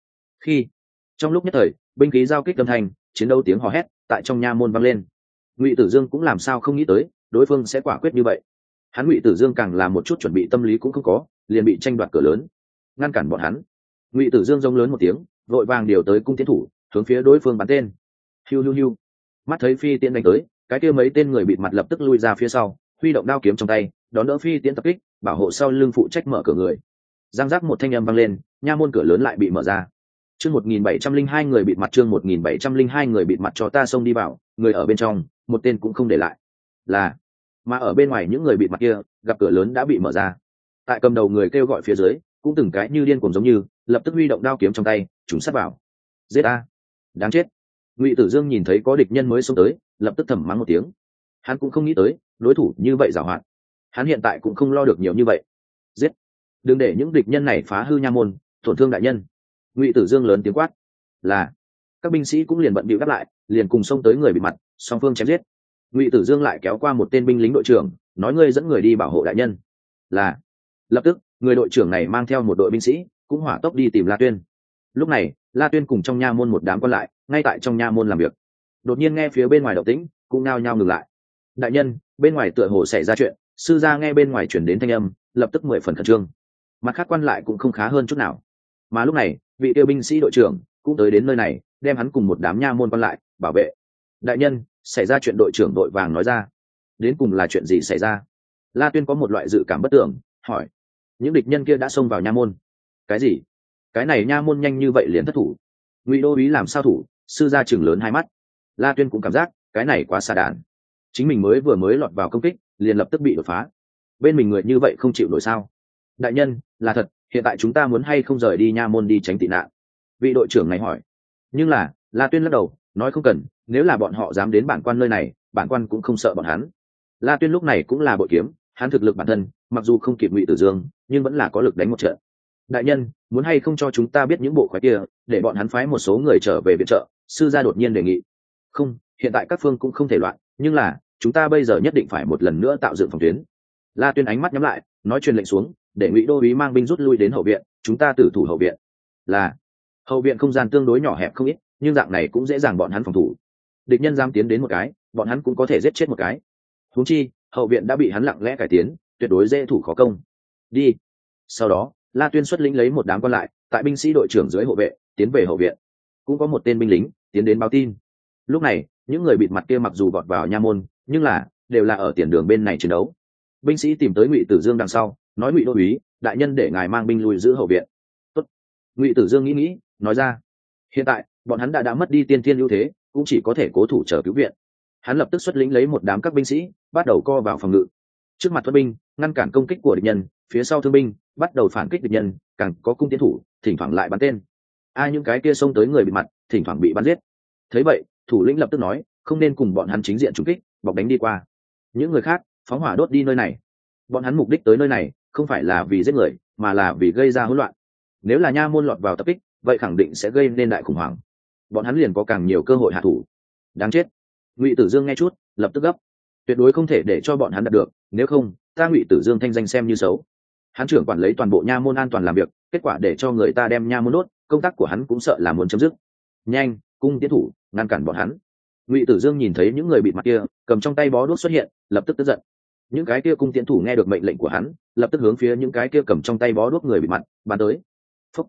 Trong lúc nhất thời, binh khí giao kích âm thanh, chiến đấu tiếng hò hét tại trong nha môn vang lên. Ngụy Tử Dương cũng làm sao không nghĩ tới đối phương sẽ quả quyết như vậy. Hắn Ngụy Tử Dương càng làm một chút chuẩn bị tâm lý cũng không có, liền bị tranh đoạt cửa lớn. Ngăn cản bọn hắn. Ngụy Tử Dương rống lớn một tiếng, vội vàng điều tới cung tiến thủ, hướng phía đối phương bắn tên. Hiu. Mắt thấy phi tiễn đánh tới, cái kia mấy tên người bịt mặt lập tức lui ra phía sau, huy động đao kiếm trong tay, đón đỡ phi tiễn tập kích, bảo hộ sau lưng phụ trách mở cửa người. Giang giác một thanh âm vang lên, nha môn cửa lớn lại bị mở ra. Chương 1702 người bịt mặt, chương 1702 người bịt mặt, cho ta xông đi vào, người ở bên trong, một tên cũng không để lại. Mà ở bên ngoài những người bịt mặt kia, gặp cửa lớn đã bị mở ra. Tại cầm đầu người kêu gọi phía dưới, cũng từng cái như điên cuồng giống như, lập tức huy động đao kiếm trong tay, chúng sát vào. Giết a! Đáng chết. Ngụy Tử Dương nhìn thấy có địch nhân mới xông tới, lập tức thầm mắng một tiếng. Hắn cũng không nghĩ tới đối thủ như vậy giàu hoạt. Hắn hiện tại cũng không lo được nhiều như vậy. Giết! Đừng để những địch nhân này phá hư nha môn, tổn thương đại nhân. Ngụy Tử Dương lớn tiếng quát. Là. Các binh sĩ cũng liền bận bịu đáp lại, liền cùng xông tới người bị mặt, song phương chém giết. Ngụy Tử Dương lại kéo qua một tên binh lính đội trưởng, nói ngươi dẫn người đi bảo hộ đại nhân. Là. Lập tức, người đội trưởng này mang theo một đội binh sĩ, cũng hỏa tốc đi tìm La Tuyên. Lúc này, La Tuyên cùng trong nha môn một đám quan lại, ngay tại trong nha môn làm việc. Đột nhiên nghe phía bên ngoài động tĩnh, cũng nao nhao ngừng lại. Đại nhân, bên ngoài tựa hồ xảy ra chuyện. Sư gia nghe bên ngoài chuyển đến thanh âm, lập tức 10 phần khẩn trương. Mặt khác quan lại cũng không khá hơn chút nào. Mà lúc này, vị tiêu binh sĩ đội trưởng cũng tới đến nơi này, đem hắn cùng một đám nha môn quan lại bảo vệ. Đại nhân, xảy ra chuyện, đội trưởng đội vàng nói ra. Đến cùng là chuyện gì xảy ra? La Tuyên có một loại dự cảm bất tưởng, hỏi. Những địch nhân kia đã xông vào nha môn. Cái gì? Cái này nha môn nhanh như vậy liền thất thủ? Ngụy đô úy làm sao thủ? Sư gia chừng lớn hai mắt. La Tuyên cũng cảm giác cái này quá xa đản. Chính mình mới lọt vào công kích, liền lập tức bị đột phá. Bên mình người như vậy không chịu nổi sao? Đại nhân, là thật, hiện tại chúng ta muốn hay không rời đi nha môn đi tránh tị nạn? Vị đội trưởng này hỏi. Nhưng là, La Tuyên lắc đầu, nói không cần, nếu là bọn họ dám đến bản quan nơi này, bản quan cũng không sợ bọn hắn. La Tuyên lúc này cũng là bội kiếm, hắn thực lực bản thân mặc dù không kịp Ngụy Tử Dương, nhưng vẫn là có lực đánh một trận. Đại nhân, muốn hay không cho chúng ta biết những bộ khoái kia, để bọn hắn phái một số người trở về viện trợ? Sư gia đột nhiên đề nghị. Không, hiện tại các phương cũng không thể loạn, nhưng là chúng ta bây giờ nhất định phải một lần nữa tạo dựng phòng tuyến. La Tuyên ánh mắt nhắm lại, nói truyền lệnh xuống, để Ngụy đô úy mang binh rút lui đến hậu viện, chúng ta tử thủ hậu viện. Là. Hậu viện không gian tương đối nhỏ hẹp không ít, nhưng dạng này cũng dễ dàng bọn hắn phòng thủ. Địch nhân dám tiến đến một cái, bọn hắn cũng có thể giết chết một cái. Huống chi, hậu viện đã bị hắn lặng lẽ cải tiến, tuyệt đối dễ thủ khó công. Đi. Sau đó, La Tuyên xuất lĩnh lấy một đám quan lại, tại binh sĩ đội trưởng dưới hộ vệ, tiến về hậu viện. Cũng có một tên binh lính tiến đến báo tin. Lúc này, những người bịt mặt kia mặc dù vọt vào nha môn, nhưng đều là ở tiền đường bên này chiến đấu. Binh sĩ tìm tới Ngụy Tử Dương đằng sau, nói: Ngụy đô úy, đại nhân để ngài mang binh lui giữ hậu viện. Tốt. Ngụy Tử Dương nghĩ, nói ra: hiện tại bọn hắn đã mất đi tiên thiên ưu thế, cũng chỉ có thể cố thủ chờ cứu viện. Hắn lập tức xuất lĩnh lấy một đám các binh sĩ, bắt đầu co vào phòng ngự. Trước mặt thuật binh ngăn cản công kích của địch nhân, phía sau thương binh bắt đầu phản kích địch nhân, càng có cung tiến thủ thỉnh thoảng lại bắn tên. Những cái kia xông tới người bị mặt thỉnh thoảng bị bắn giết. Thấy vậy, thủ lĩnh lập tức nói: không nên cùng bọn hắn chính diện trúng kích, bọc đánh đi qua. Những người khác phóng hỏa đốt đi nơi này. Bọn hắn mục đích tới nơi này không phải là vì giết người, mà là vì gây ra hỗn loạn. Nếu là nha môn lọt vào tập kích, vậy khẳng định sẽ gây nên đại khủng hoảng. Bọn hắn liền có càng nhiều cơ hội hạ thủ. Đáng chết. Ngụy Tử Dương nghe chút, lập tức gấp. Tuyệt đối không thể để cho bọn hắn đạt được, nếu không, ta Ngụy Tử Dương thanh danh xem như xấu. Hắn trưởng quản lấy toàn bộ nha môn an toàn làm việc, kết quả để cho người ta đem nha môn đốt, công tác của hắn cũng sợ là muốn chấm dứt. Nhanh, cung tiến thủ ngăn cản bọn hắn. Ngụy Tử Dương nhìn thấy những người bị mặt kia cầm trong tay bó đuốc xuất hiện, lập tức tức giận. Những cái kia cung tiến thủ nghe được mệnh lệnh của hắn, lập tức hướng phía những cái kia cầm trong tay bó đuốc người bị mặt bắn tới. Phúc.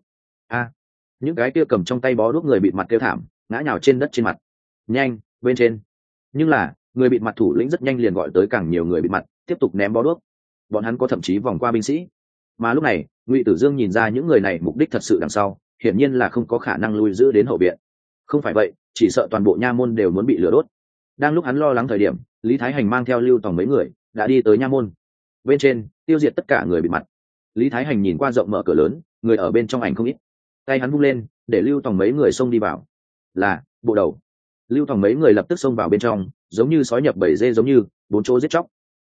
Những cái kia cầm trong tay bó đuốc người bị mặt kêu thảm, ngã nhào trên đất trên mặt. Nhanh, bên trên. Nhưng là người bị mặt thủ lĩnh rất nhanh liền gọi tới càng nhiều người bị mặt, tiếp tục ném bó đuốc. Bọn hắn có thậm chí vòng qua binh sĩ. Mà lúc này, Ngụy Tử Dương nhìn ra những người này mục đích thật sự đằng sau, hiển nhiên là không có khả năng lui giữ đến hậu viện. Không phải vậy, chỉ sợ toàn bộ nha môn đều muốn bị lửa đốt. Đang lúc hắn lo lắng thời điểm, Lý Thái Hành mang theo Lưu Tòng mấy người đã đi tới nha môn. Bên trên, tiêu diệt tất cả người bị mặt. Lý Thái Hành nhìn qua rộng mở cửa lớn, người ở bên trong ảnh không ít. Tay hắn vung lên, để Lưu Tòng mấy người xông đi vào. Là bộ đầu. Lưu Tòng mấy người lập tức xông vào bên trong, giống như sói nhập bầy dê, giống như bốn chỗ giết chóc.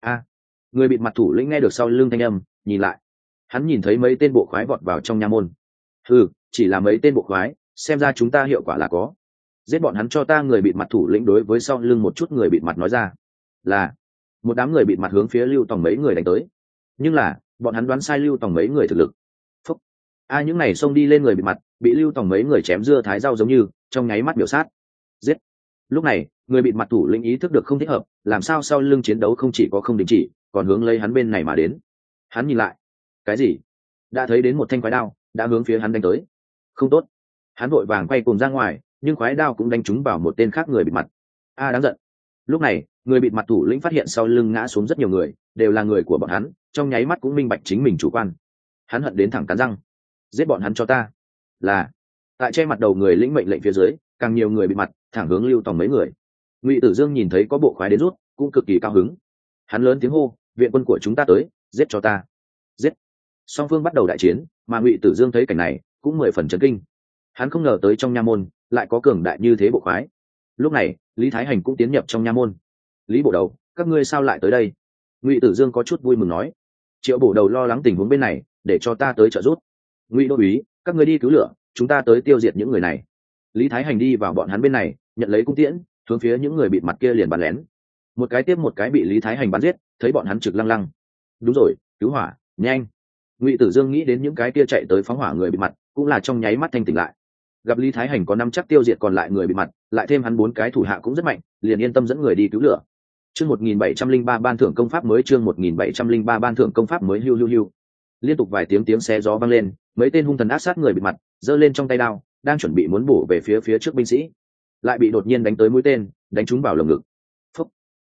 Người bịt mặt thủ lĩnh nghe được sau lưng thanh âm, nhìn lại. Hắn nhìn thấy mấy tên bộ khoái vọt vào trong nha môn. Chỉ là mấy tên bộ khoái, xem ra chúng ta hiệu quả là có. Giết bọn hắn cho ta. Người bịt mặt thủ lĩnh đối với sau lưng một chút người bịt mặt nói ra. Là một đám người bịt mặt hướng phía Lưu Tòng mấy người đánh tới. Nhưng là bọn hắn đoán sai Lưu Tòng mấy người thực lực. Phúc. Những này xông đi lên người bịt mặt, bị Lưu Tòng mấy người chém dưa thái rau giống như trong nháy mắt biểu sát. Giết. Lúc này, người bịt mặt thủ lĩnh ý thức được không thích hợp, làm sao sau lưng chiến đấu không chỉ có không đình chỉ, còn hướng lấy hắn bên này mà đến. Hắn nhìn lại. Cái gì? Đã thấy đến một thanh quái đao đã hướng phía hắn đánh tới. Không tốt. Hắn vội vàng quay cùng ra ngoài, nhưng quái đao cũng đánh trúng vào một tên khác người bịt mặt. Đáng giận. Lúc này, người bịt mặt thủ lĩnh phát hiện sau lưng ngã xuống rất nhiều người, đều là người của bọn hắn, trong nháy mắt cũng minh bạch chính mình chủ quan. Hắn hận đến thẳng cắn răng. Giết bọn hắn cho ta. Là. Tại che mặt đầu người lĩnh mệnh lệnh phía dưới, càng nhiều người bịt mặt thẳng hướng Lưu Tòng mấy người. Ngụy Tử Dương nhìn thấy có bộ khoái đến rút, cũng cực kỳ cao hứng. Hắn lớn tiếng hô: viện quân của chúng ta tới, giết cho ta. Giết. Song phương bắt đầu đại chiến, mà Ngụy Tử Dương thấy cảnh này cũng 10 phần chấn kinh. Hắn không ngờ tới trong nha môn lại có cường đại như thế bộ khoái. Lúc này, Lý Thái Hành cũng tiến nhập trong nha môn. Lý bộ đầu, các ngươi sao lại tới đây? Ngụy Tử Dương có chút vui mừng nói. Triệu bộ đầu lo lắng tình huống bên này, để cho ta tới trợ giúp. Ngụy đô úy, các ngươi đi cứu lửa, chúng ta tới tiêu diệt những người này. Lý Thái Hành đi vào bọn hắn bên này, nhận lấy cung tiễn, hướng phía những người bịt mặt kia liền bắn lén. Một cái tiếp một cái bị Lý Thái Hành bắn giết, thấy bọn hắn trực lăng lăng. Đúng rồi, cứu hỏa, nhanh. Ngụy Tử Dương nghĩ đến những cái kia chạy tới phóng hỏa người bịt mặt, cũng là trong nháy mắt thanh tỉnh lại. Gặp Lý Thái Hành có năm chắc tiêu diệt còn lại người bịt mặt, lại thêm hắn 4 cái thủ hạ cũng rất mạnh, liền yên tâm dẫn người đi cứu lửa. Chương 1703 ban thưởng công pháp mới, chương 1703 ban thưởng công pháp mới. Hiu. Liên tục vài tiếng xé gió vang lên, mấy tên hung thần ác sát người bịt mặt giơ lên trong tay đao, đang chuẩn bị muốn bổ về phía trước binh sĩ, lại bị đột nhiên đánh tới mũi tên, đánh trúng vào lồng ngực. Phúc.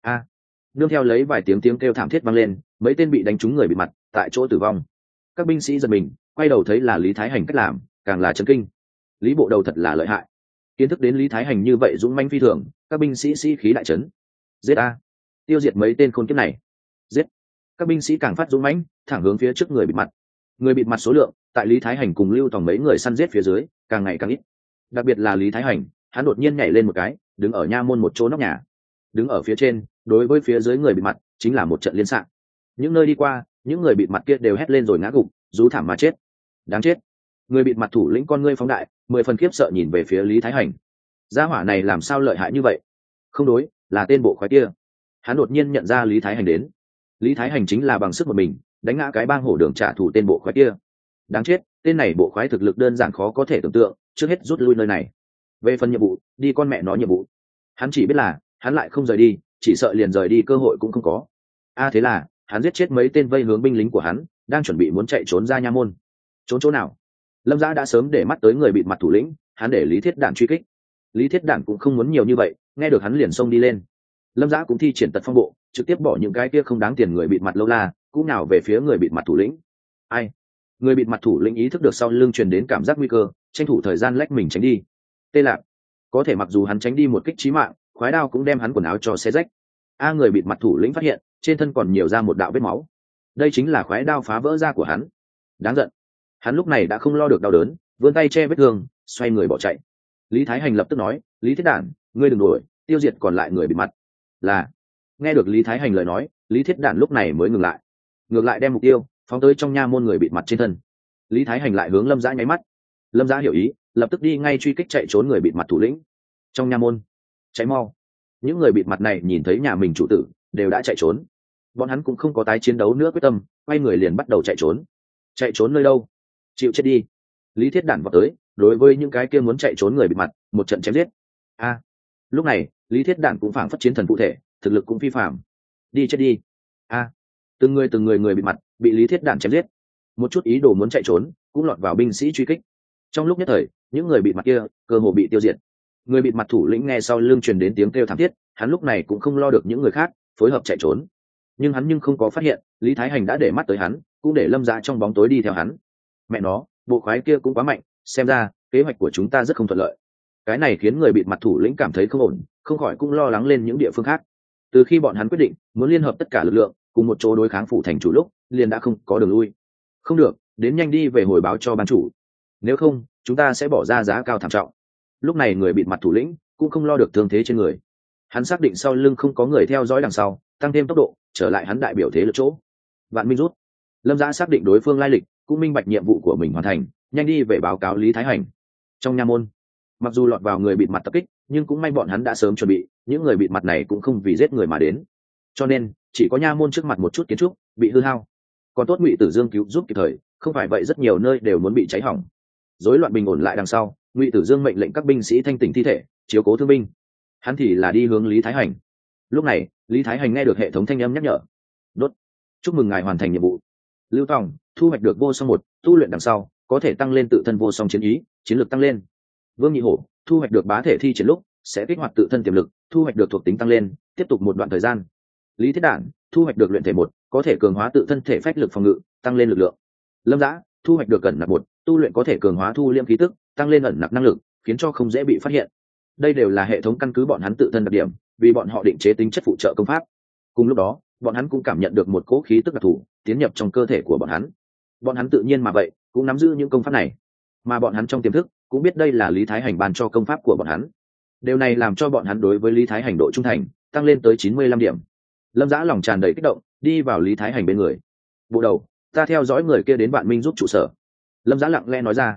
Nương theo lấy vài tiếng kêu thảm thiết vang lên, mấy tên bị đánh trúng người bịt mặt tại chỗ tử vong. Các binh sĩ giật mình, quay đầu thấy là Lý Thái Hành cách làm, càng là chấn kinh. Lý bộ đầu thật là lợi hại. Kiến thức đến Lý Thái Hành như vậy dũng mãnh phi thường, các binh sĩ sĩ khí đại chấn. Giết tiêu diệt mấy tên khốn kiếp này. Giết. Các binh sĩ càng phát dũng mãnh, thẳng hướng phía trước người bịt mặt. Người bịt mặt số lượng tại Lý Thái Hành cùng Lưu Tòng mấy người săn giết phía dưới càng ngày càng ít. Đặc biệt là Lý Thái Hành, hắn đột nhiên nhảy lên một cái, đứng ở nha môn một chỗ nóc nhà. Đứng ở phía trên, đối với phía dưới người bịt mặt chính là một trận liên xạ. những nơi đi qua những người bịt mặt kia đều hét lên rồi ngã gục rú thảm mà chết. Đáng chết. Người bịt mặt thủ lĩnh con ngươi phóng đại 10 phần khiếp sợ nhìn về phía Lý Thái Hành. Gia hỏa này làm sao lợi hại như vậy? Không đối, là tên bộ khoái kia. Hắn đột nhiên nhận ra Lý Thái Hành đến. Lý Thái Hành chính là bằng sức một mình đánh ngã cái bang hổ đường trả thù tên bộ khoái kia. Đáng chết, tên này bộ khoái thực lực đơn giản khó có thể tưởng tượng, trước hết rút lui nơi này. Về phần nhiệm vụ, đi con mẹ nó nhiệm vụ. Hắn chỉ biết là hắn lại không rời đi, chỉ sợ liền rời đi cơ hội cũng không có. Thế là hắn giết chết mấy tên vây hướng binh lính của hắn đang chuẩn bị muốn chạy trốn ra nha môn. Trốn chỗ nào? Lâm Giã đã sớm để mắt tới người bịt mặt thủ lĩnh, hắn để Lý Thiết Đản truy kích. Lý Thiết Đản cũng không muốn nhiều như vậy, nghe được hắn liền xông đi lên. Lâm Giã cũng thi triển tật phong bộ, trực tiếp bỏ những cái kia không đáng tiền người bịt mặt lâu la, cũng nào về phía người bịt mặt thủ lĩnh. Ai? Người bịt mặt thủ lĩnh ý thức được sau lưng truyền đến cảm giác nguy cơ, tranh thủ thời gian lách mình tránh đi. Tê Lạc. Có thể mặc dù hắn tránh đi một kích chí mạng, khoái đao cũng đem hắn quần áo cho xé rách. Người bịt mặt thủ lĩnh phát hiện trên thân còn nhiều ra một đạo vết máu, đây chính là khoái đao phá vỡ da của hắn. Đáng giận. Hắn lúc này đã không lo được đau đớn, vươn tay che vết thương, xoay người bỏ chạy. Lý Thái Hành lập tức nói, Lý Thiết Đản, ngươi đừng đuổi, tiêu diệt còn lại người bịt mặt. Là. Nghe được Lý Thái Hành lời nói, Lý Thiết Đản lúc này mới ngừng lại, ngược lại đem mục tiêu phóng tới trong nha môn người bịt mặt trên thân. Lý Thái Hành lại hướng Lâm Giã nháy mắt. Lâm Giã hiểu ý, lập tức đi ngay truy kích chạy trốn người bịt mặt thủ lĩnh. Trong nha môn, cháy mau. Những người bịt mặt này nhìn thấy nhà mình chủ tử đều đã chạy trốn, bọn hắn cũng không có tái chiến đấu nữa, quyết tâm quay người liền bắt đầu chạy trốn. Chạy trốn nơi đâu? Chịu chết đi. Lý Thiết Đản vào tới, đối với những cái kia muốn chạy trốn người bịt mặt một trận chém giết. Lúc này Lý Thiết Đản cũng phảng phất chiến thần cụ thể, thực lực cũng phi phàm. Đi chết đi. Từng người người bịt mặt bị Lý Thiết Đản chém giết, một chút ý đồ muốn chạy trốn cũng lọt vào binh sĩ truy kích. Trong lúc nhất thời những người bịt mặt kia cơ hồ bị tiêu diệt. Người bịt mặt thủ lĩnh nghe sau lưng truyền đến tiếng kêu thảm thiết, hắn lúc này cũng không lo được những người khác, phối hợp chạy trốn. Nhưng hắn không có phát hiện Lý Thái Hành đã để mắt tới hắn, cũng để Lâm Giã trong bóng tối đi theo hắn. Mẹ nó, bộ khoái kia cũng quá mạnh, xem ra kế hoạch của chúng ta rất không thuận lợi. Cái này khiến người bịt mặt thủ lĩnh cảm thấy không ổn, không khỏi cũng lo lắng lên những địa phương khác. Từ khi bọn hắn quyết định muốn liên hợp tất cả lực lượng cùng một chỗ đối kháng phủ thành chủ lúc, liền đã không có đường lui. Không được, đến nhanh đi về hồi báo cho ban chủ, nếu không chúng ta sẽ bỏ ra giá cao thảm trọng. Lúc này người bịt mặt thủ lĩnh cũng không lo được thương thế trên người, hắn xác định sau lưng không có người theo dõi đằng sau, tăng thêm tốc độ trở lại hắn đại biểu thế lực chỗ. Vạn Minh rút. Lâm Giã xác định đối phương lai lịch, cũng minh bạch nhiệm vụ của mình hoàn thành, nhanh đi về báo cáo Lý Thái Hành. Trong nha môn, mặc dù lọt vào người bịt mặt tập kích, nhưng cũng may bọn hắn đã sớm chuẩn bị, những người bịt mặt này cũng không vì giết người mà đến, cho nên chỉ có nha môn trước mặt một chút kiến trúc bị hư hao. Còn tốt Ngụy Tử Dương cứu giúp kịp thời, không phải vậy rất nhiều nơi đều muốn bị cháy hỏng. Rối loạn bình ổn lại đằng sau, Ngụy Tử Dương mệnh lệnh các binh sĩ thanh tỉnh thi thể, chiếu cố thương binh. Hắn thì là đi hướng Lý Thái Hành. Lúc này Lý Thái Hành nghe được hệ thống thanh âm nhắc nhở. Đốt. Chúc mừng ngài hoàn thành nhiệm vụ. Lưu Tòng thu hoạch được vô song 1, tu luyện đằng sau có thể tăng lên tự thân vô song chiến ý, chiến lược tăng lên. Vương Nhị Hổ thu hoạch được bá thể thi triển lúc sẽ kích hoạt tự thân tiềm lực, thu hoạch được thuộc tính tăng lên, tiếp tục một đoạn thời gian. Lý Thiết Đản thu hoạch được luyện thể 1, có thể cường hóa tự thân thể phách lực phòng ngự, tăng lên lực lượng. Lâm Giã thu hoạch được ẩn nặc 1, tu luyện có thể cường hóa thu liễm khí tức, tăng lên ẩn nặc năng lực, khiến cho không dễ bị phát hiện. Đây đều là hệ thống căn cứ bọn hắn tự thân đặc điểm, vì bọn họ định chế tính chất phụ trợ công pháp. Cùng lúc đó bọn hắn cũng cảm nhận được một cỗ khí tức đặc thù tiến nhập trong cơ thể của bọn hắn. Bọn hắn tự nhiên mà vậy cũng nắm giữ những công pháp này, mà bọn hắn trong tiềm thức cũng biết đây là Lý Thái Hành ban cho công pháp của bọn hắn. Điều này làm cho bọn hắn đối với Lý Thái Hành độ trung thành tăng lên tới 95 điểm. Lâm Giã lòng tràn đầy kích động, đi vào Lý Thái Hành bên người. Bộ đầu, ta theo dõi người kia đến Vạn Minh giúp trụ sở. Lâm Giã lặng lẽ nói ra.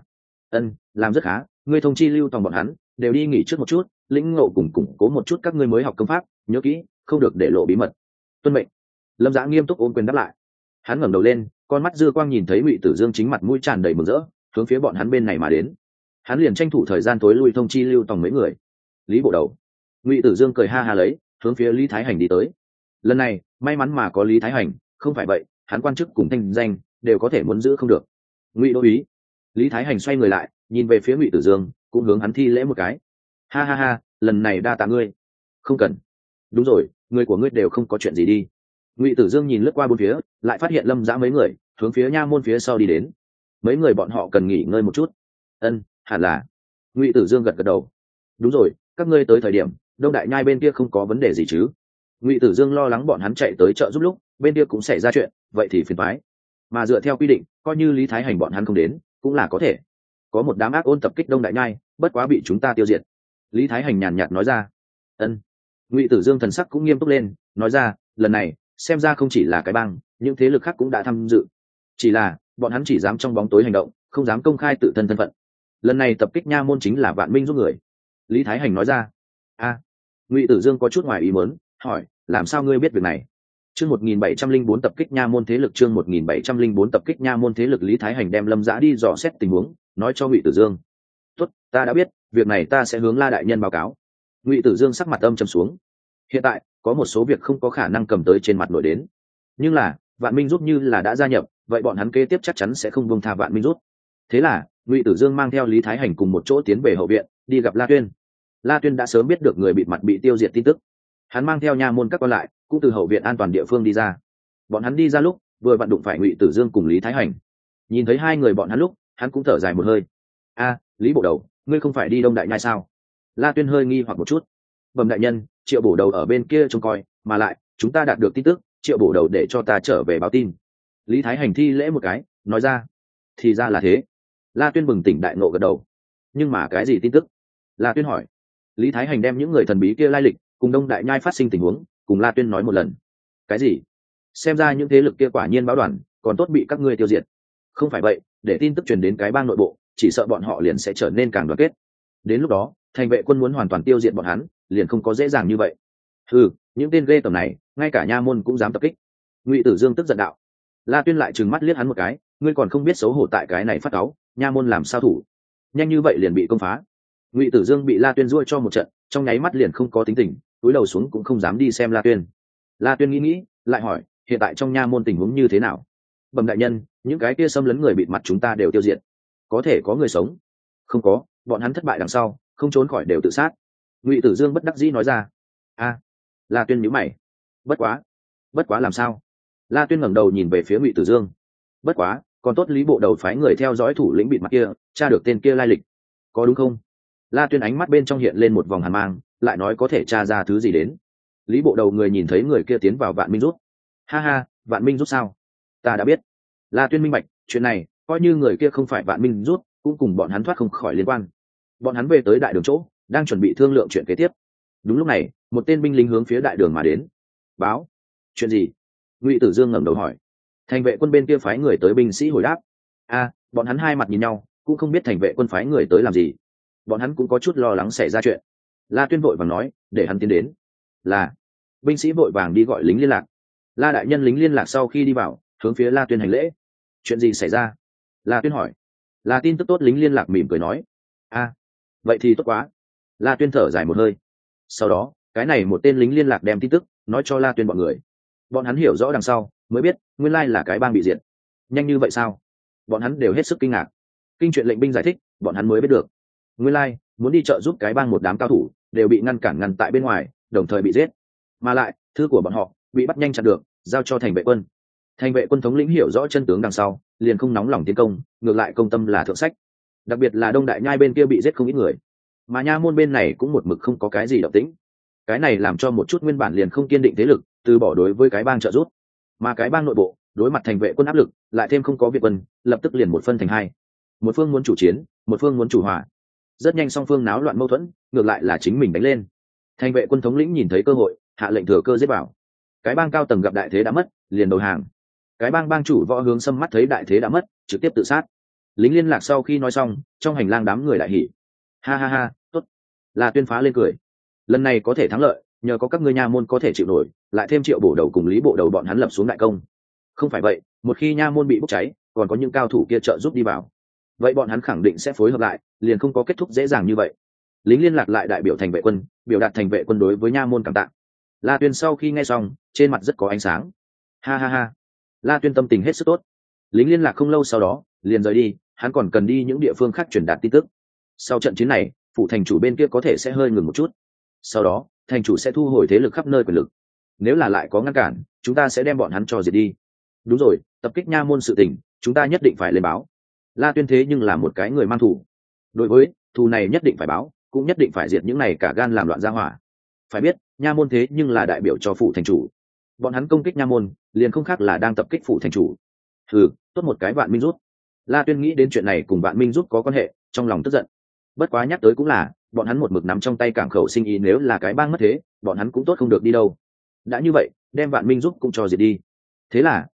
Làm rất khá, ngươi thông chi Lưu Tòng bọn hắn đều đi nghỉ trước một chút, lĩnh ngộ cùng củng cố một chút các ngươi mới học công pháp, nhớ kỹ không được để lộ bí mật. Tuân mệnh. Lâm Giã nghiêm túc ôm quyền đáp lại. Hắn ngẩng đầu lên, con mắt dư quang nhìn thấy Ngụy Tử Dương chính mặt mũi tràn đầy mừng rỡ, hướng phía bọn hắn bên này mà đến. Hắn liền tranh thủ thời gian tối lui thông chi Lưu Tòng mấy người. Lý bộ đầu. Ngụy Tử Dương cười ha ha lấy, hướng phía Lý Thái Hành đi tới. Lần này may mắn mà có Lý Thái Hành, không phải vậy hắn quan chức cùng thanh danh đều có thể muốn giữ không được. Ngụy đô úy. Lý Thái Hành xoay người lại, nhìn về phía Ngụy Tử Dương, cũng hướng hắn thi lễ một cái. Ha ha ha, lần này đa tạ ngươi. Không cần. Đúng rồi, người của ngươi đều không có chuyện gì đi. Ngụy Tử Dương nhìn lướt qua bốn phía, lại phát hiện Lâm Giã mấy người hướng phía nha môn phía sau đi đến. Mấy người bọn họ cần nghỉ ngơi một chút. Hẳn là. Ngụy Tử Dương gật gật đầu. Đúng rồi, các ngươi tới thời điểm Đông Đại Nhai bên kia không có vấn đề gì chứ? Ngụy Tử Dương lo lắng bọn hắn chạy tới chợ giúp lúc bên kia cũng xảy ra chuyện, vậy thì phiền toái. Mà dựa theo quy định, coi như Lý Thái Hành bọn hắn không đến cũng là có thể. Có một đám ác ôn tập kích Đông Đại Nhai, bất quá bị chúng ta tiêu diệt. Lý Thái Hành nhàn nhạt nói ra. Ngụy Tử Dương thần sắc cũng nghiêm túc lên, nói ra, lần này xem ra không chỉ là cái bang, những thế lực khác cũng đã tham dự, chỉ là bọn hắn chỉ dám trong bóng tối hành động, không dám công khai tự thân thân phận. Lần này tập kích nha môn chính là Vạn Minh giúp người. Lý Thái Hành nói ra. Ngụy Tử Dương có chút ngoài ý muốn, hỏi, làm sao ngươi biết việc này? Chương 1704 tập kích nha môn thế lực, chương 1704 tập kích nha môn thế lực. Lý Thái Hành đem Lâm Dã đi dò xét tình huống, nói cho Ngụy Tử Dương. Tốt, ta đã biết, việc này ta sẽ hướng La đại nhân báo cáo. Ngụy Tử Dương sắc mặt âm trầm xuống. Hiện tại có một số việc không có khả năng cầm tới trên mặt nổi đến, nhưng là Vạn Minh giúp như là đã gia nhập, vậy bọn hắn kế tiếp chắc chắn sẽ không buông tha Vạn Minh giúp. Thế là Ngụy Tử Dương mang theo Lý Thái Hành cùng một chỗ tiến về hậu viện, đi gặp La Tuyên. La Tuyên đã sớm biết được người bịt mặt bị tiêu diệt tin tức, hắn mang theo nha môn các con lại cũng từ hậu viện an toàn địa phương đi ra. Bọn hắn đi ra lúc vừa vặn đụng phải Ngụy Tử Dương cùng Lý Thái Hành. Nhìn thấy hai người bọn hắn lúc, hắn cũng thở dài một hơi. Lý bộ đầu, ngươi không phải đi Đông Đại Nhai sao? La Tuyên hơi nghi hoặc một chút. Bẩm đại nhân, Triệu bổ đầu ở bên kia trông coi, mà lại chúng ta đạt được tin tức, Triệu bổ đầu để cho ta trở về báo tin. Lý Thái Hành thi lễ một cái, nói ra. Thì ra là thế. La Tuyên bừng tỉnh đại ngộ gật đầu. Nhưng mà cái gì tin tức? La Tuyên hỏi. Lý Thái Hành đem những người thần bí kia lai lịch cùng Đông Đại Nhai phát sinh tình huống cùng La Tuyên nói một lần. Cái gì? Xem ra những thế lực kia quả nhiên báo đoàn, còn tốt bị các ngươi tiêu diệt. Không phải vậy, để tin tức truyền đến cái bang nội bộ, chỉ sợ bọn họ liền sẽ trở nên càng đoàn kết. Đến lúc đó, thành vệ quân muốn hoàn toàn tiêu diệt bọn hắn, liền không có dễ dàng như vậy. Những tên ghê tởm này, ngay cả nha môn cũng dám tập kích. Ngụy Tử Dương tức giận đạo. La Tuyên lại trừng mắt liếc hắn một cái, ngươi còn không biết xấu hổ tại cái này phát cáu, nha môn làm sao thủ? Nhanh như vậy liền bị công phá. Ngụy Tử Dương bị La Tuyên giũa cho một trận, trong nháy mắt liền không có tính tình, cúi đầu xuống cũng không dám đi xem La Tuyên. La Tuyên nghĩ, lại hỏi, hiện tại trong nha môn tình huống như thế nào? Bẩm đại nhân, những cái kia xâm lấn người bịt mặt chúng ta đều tiêu diệt. Có thể có người sống? Không có, bọn hắn thất bại đằng sau, không trốn khỏi đều tự sát. Ngụy Tử Dương bất đắc dĩ nói ra. La Tuyên nhíu mày. Bất quá làm sao? La Tuyên ngẩng đầu nhìn về phía Ngụy Tử Dương. Bất quá, còn tốt Lý bộ đầu phái người theo dõi thủ lĩnh bịt mặt kia, tra được tên kia lai lịch. Có đúng không? La Tuyên ánh mắt bên trong hiện lên một vòng hàn mang, lại nói có thể tra ra thứ gì đến. Lý bộ đầu người nhìn thấy người kia tiến vào Vạn Minh rút. Vạn Minh rút sao? Ta đã biết. La Tuyên minh bạch, chuyện này coi như người kia không phải Vạn Minh rút, cũng cùng bọn hắn thoát không khỏi liên quan. Bọn hắn về tới đại đường chỗ, đang chuẩn bị thương lượng chuyện kế tiếp. Đúng lúc này, một tên binh lính hướng phía đại đường mà đến. Báo. Chuyện gì? Ngụy Tử Dương ngẩng đầu hỏi. Thành vệ quân bên kia phái người tới, binh sĩ hồi đáp. Bọn hắn hai mặt nhìn nhau, cũng không biết thành vệ quân phái người tới làm gì. Bọn hắn cũng có chút lo lắng xảy ra chuyện. La Tuyên vội vàng nói, để hắn tiến đến. Là. Binh sĩ vội vàng đi gọi lính liên lạc. La đại nhân lính liên lạc sau khi đi vào, hướng phía La Tuyên hành lễ. Chuyện gì xảy ra? La Tuyên hỏi. Là tin tức tốt, lính liên lạc mỉm cười nói. Vậy thì tốt quá. La Tuyên thở dài một hơi. Sau đó, cái này một tên lính liên lạc đem tin tức nói cho La Tuyên bọn người. Bọn hắn hiểu rõ đằng sau, mới biết nguyên lai là cái bang bị diệt. Nhanh như vậy sao? Bọn hắn đều hết sức kinh ngạc. Kinh chuyện lệnh binh giải thích, bọn hắn mới biết được. Nguyên lai, muốn đi trợ giúp cái bang một đám cao thủ, đều bị ngăn tại bên ngoài, đồng thời bị giết. Mà lại, thư của bọn họ bị bắt nhanh chặn được, giao cho thành vệ quân. Thành vệ quân thống lĩnh hiểu rõ chân tướng đằng sau, liền không nóng lòng tiến công, ngược lại công tâm là thượng sách. Đặc biệt là Đông Đại Nhai bên kia bị giết không ít người, mà nha môn bên này cũng một mực không có cái gì động tĩnh. Cái này làm cho một chút nguyên bản liền không kiên định thế lực từ bỏ đối với cái bang trợ giúp, mà cái bang nội bộ đối mặt thành vệ quân áp lực, lại thêm không có viện quân, lập tức liền một phân thành hai. Một phương muốn chủ chiến, một phương muốn chủ hòa. Rất nhanh song phương náo loạn mâu thuẫn, ngược lại là chính mình đánh lên. Thành vệ quân thống lĩnh nhìn thấy cơ hội, hạ lệnh thừa cơ giết vào. Cái bang cao tầng gặp đại thế đã mất, liền đầu hàng. Cái bang bang chủ Võ Hướng Sâm mắt thấy đại thế đã mất, trực tiếp tự sát. Lính liên lạc sau khi nói xong, trong hành lang đám người đại hỉ. Tốt. La Tuyên phá lên cười. Lần này có thể thắng lợi, nhờ có các ngươi nha môn có thể chịu nổi, lại thêm Triệu bổ đầu cùng Lý bộ đầu bọn hắn lập xuống đại công. Không phải vậy, một khi nha môn bị bốc cháy, còn có những cao thủ kia trợ giúp đi vào, vậy bọn hắn khẳng định sẽ phối hợp lại, liền không có kết thúc dễ dàng như vậy. Lính liên lạc lại đại biểu thành vệ quân, biểu đạt thành vệ quân đối với nha môn cảm tạ. La Tuyên sau khi nghe xong, trên mặt rất có ánh sáng. La Tuyên tâm tình hết sức tốt. Lính liên lạc không lâu sau đó liền rời đi, hắn còn cần đi những địa phương khác truyền đạt tin tức. Sau trận chiến này, phủ thành chủ bên kia có thể sẽ hơi ngừng một chút. Sau đó, thành chủ sẽ thu hồi thế lực khắp nơi quyền lực. Nếu là lại có ngăn cản, chúng ta sẽ đem bọn hắn cho diệt đi. Đúng rồi, tập kích nha môn sự tình, chúng ta nhất định phải lên báo. La Tuyên thế nhưng là một cái người mang thù. Đối với thù này nhất định phải báo, cũng nhất định phải diệt những này cả gan làm loạn gia hỏa. Phải biết, nha môn thế nhưng là đại biểu cho phủ thành chủ. Bọn hắn công kích nha môn, liền không khác là đang tập kích phủ thành chủ. Tốt một cái Vạn Minh rút. La Tuyên nghĩ đến chuyện này cùng Vạn Minh rút có quan hệ, trong lòng tức giận. Bất quá nhắc tới cũng là, bọn hắn một mực nắm trong tay cảng khẩu sinh ý, nếu là cái bang mất thế, bọn hắn cũng tốt không được đi đâu. Đã như vậy, đem Vạn Minh rút cũng cho diệt đi. Thế là,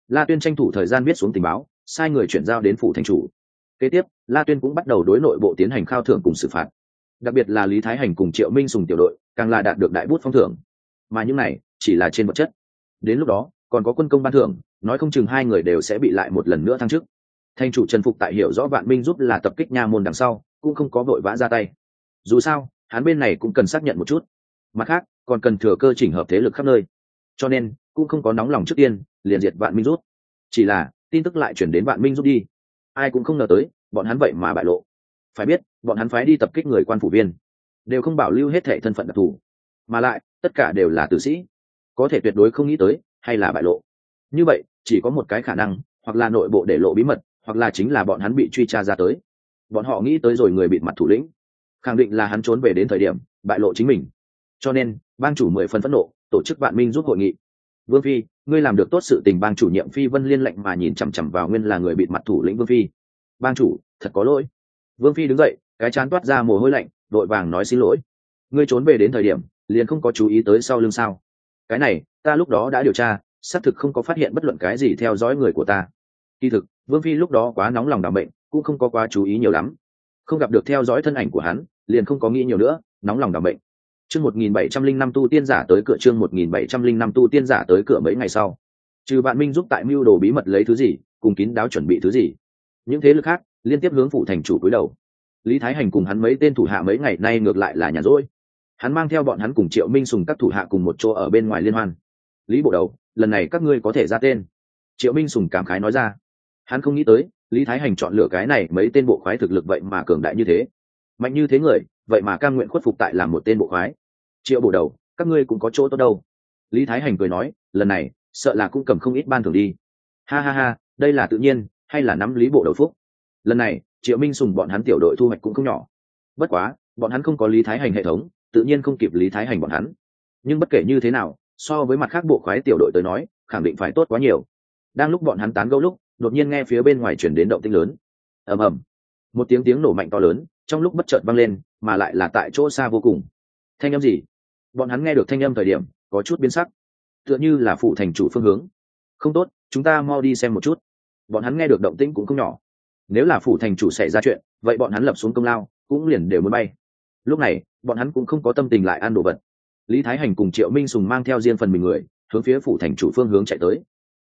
La Tuyên tranh thủ thời gian viết xuống tình báo, sai người chuyển giao đến phủ thành chủ. Kế tiếp, La Tuyên cũng bắt đầu đối nội bộ tiến hành khao thưởng cùng xử phạt. Đặc biệt là Lý Thái Hành cùng Triệu Minh Sùng tiểu đội, càng là đạt được đại bút phong thưởng. Mà những này chỉ là trên vật chất. Đến lúc đó, còn có quân công ban thưởng, nói không chừng hai người đều sẽ bị lại một lần nữa thăng chức. Thành chủ Trần Phục tại hiểu rõ Vạn Minh giúp là tập kích nha môn đằng sau, cũng không có vội vã ra tay. Dù sao, hắn bên này cũng cần xác nhận một chút. Mặt khác, còn cần thừa cơ chỉnh hợp thế lực khắp nơi. Cho nên, cũng không có nóng lòng trước tiên, liền diệt Vạn Minh rút. Chỉ là, tin tức lại chuyển đến Vạn Minh rút đi. Ai cũng không ngờ tới, bọn hắn vậy mà bại lộ. Phải biết, bọn hắn phái đi tập kích người quan phủ viên, đều không bảo lưu hết thảy thân phận đặc thù, mà lại, tất cả đều là tử sĩ. Có thể tuyệt đối không nghĩ tới, hay là bại lộ. Như vậy, chỉ có một cái khả năng, hoặc là nội bộ để lộ bí mật, hoặc là chính là bọn hắn bị truy tra ra tới. Bọn họ nghĩ tới rồi người bịt mặt thủ lĩnh, khẳng định là hắn trốn về đến thời điểm bại lộ chính mình. Cho nên, bang chủ 10 phần phẫn nộ, tổ chức Vạn Minh giúp hội nghị. Vương phi, ngươi làm được tốt sự tình. Bang chủ nhiệm Phi Vân Liên lệnh mà nhìn chằm chằm vào nguyên là người bịt mặt thủ lĩnh Vương phi. Bang chủ, thật có lỗi. Vương phi đứng dậy, cái trán toát ra mồ hôi lạnh, đội vàng nói xin lỗi. Ngươi trốn về đến thời điểm, liền không có chú ý tới sau lưng sao? Cái này, ta lúc đó đã điều tra, xác thực không có phát hiện bất luận cái gì theo dõi người của ta. Kỳ thực, Vương phi lúc đó quá nóng lòng đảm bệnh, cũng không có quá chú ý nhiều lắm. Không gặp được theo dõi thân ảnh của hắn, liền không có nghĩ nhiều nữa, nóng lòng đảm bệnh. Chương 1705 tu tiên giả tới cửa. Chương 1705 tu tiên giả tới cửa. Mấy ngày sau, trừ Vạn Minh giúp tại mưu đồ bí mật lấy thứ gì, cùng kín đáo chuẩn bị thứ gì, những thế lực khác liên tiếp hướng phủ thành chủ cúi đầu. Lý Thái Hành cùng hắn mấy tên thủ hạ mấy ngày nay ngược lại là nhàn rỗi. Hắn mang theo bọn hắn cùng Triệu Minh Sùng các thủ hạ cùng một chỗ ở bên ngoài liên hoan. Lý bộ đầu, lần này các ngươi có thể ra tên. Triệu Minh Sùng cảm khái nói ra. Hắn không nghĩ tới, Lý Thái Hành chọn lựa cái này mấy tên bộ khoái thực lực vậy mà cường đại như thế, mạnh như thế người, vậy mà cam nguyện khuất phục tại làm một tên bộ khoái. Triệu bộ đầu, các ngươi cũng có chỗ tốt đâu. Lý Thái Hành cười nói, lần này sợ là cũng cầm không ít ban thưởng đi. Ha ha ha, đây là tự nhiên, hay là nắm Lý bộ đầu phúc. Lần này Triệu Minh Sùng bọn hắn tiểu đội thu hoạch cũng không nhỏ. Bất quá, bọn hắn không có Lý Thái Hành hệ thống, tự nhiên không kịp Lý Thái Hành bọn hắn. Nhưng bất kể như thế nào, so với mặt khác bộ khoái tiểu đội tới nói, khẳng định phải tốt quá nhiều. Đang lúc bọn hắn tán gẫu lúc, đột nhiên nghe phía bên ngoài chuyển đến động tĩnh lớn. Ầm ầm, một tiếng nổ mạnh to lớn, trong lúc bất chợt vang lên, mà lại là tại chỗ xa vô cùng. Thanh âm gì? Bọn hắn nghe được thanh âm thời điểm, có chút biến sắc, tựa như là phủ thành chủ phương hướng. Không tốt, chúng ta mau đi xem một chút. Bọn hắn nghe được động tĩnh cũng không nhỏ. Nếu là phủ thành chủ xảy ra chuyện, vậy bọn hắn lập xuống công lao, cũng liền đều muốn bay. Lúc này, bọn hắn cũng không có tâm tình lại ăn đồ vật. Lý Thái Hành cùng Triệu Minh Sùng mang theo riêng phần mình người, hướng phía phủ thành chủ phương hướng chạy tới.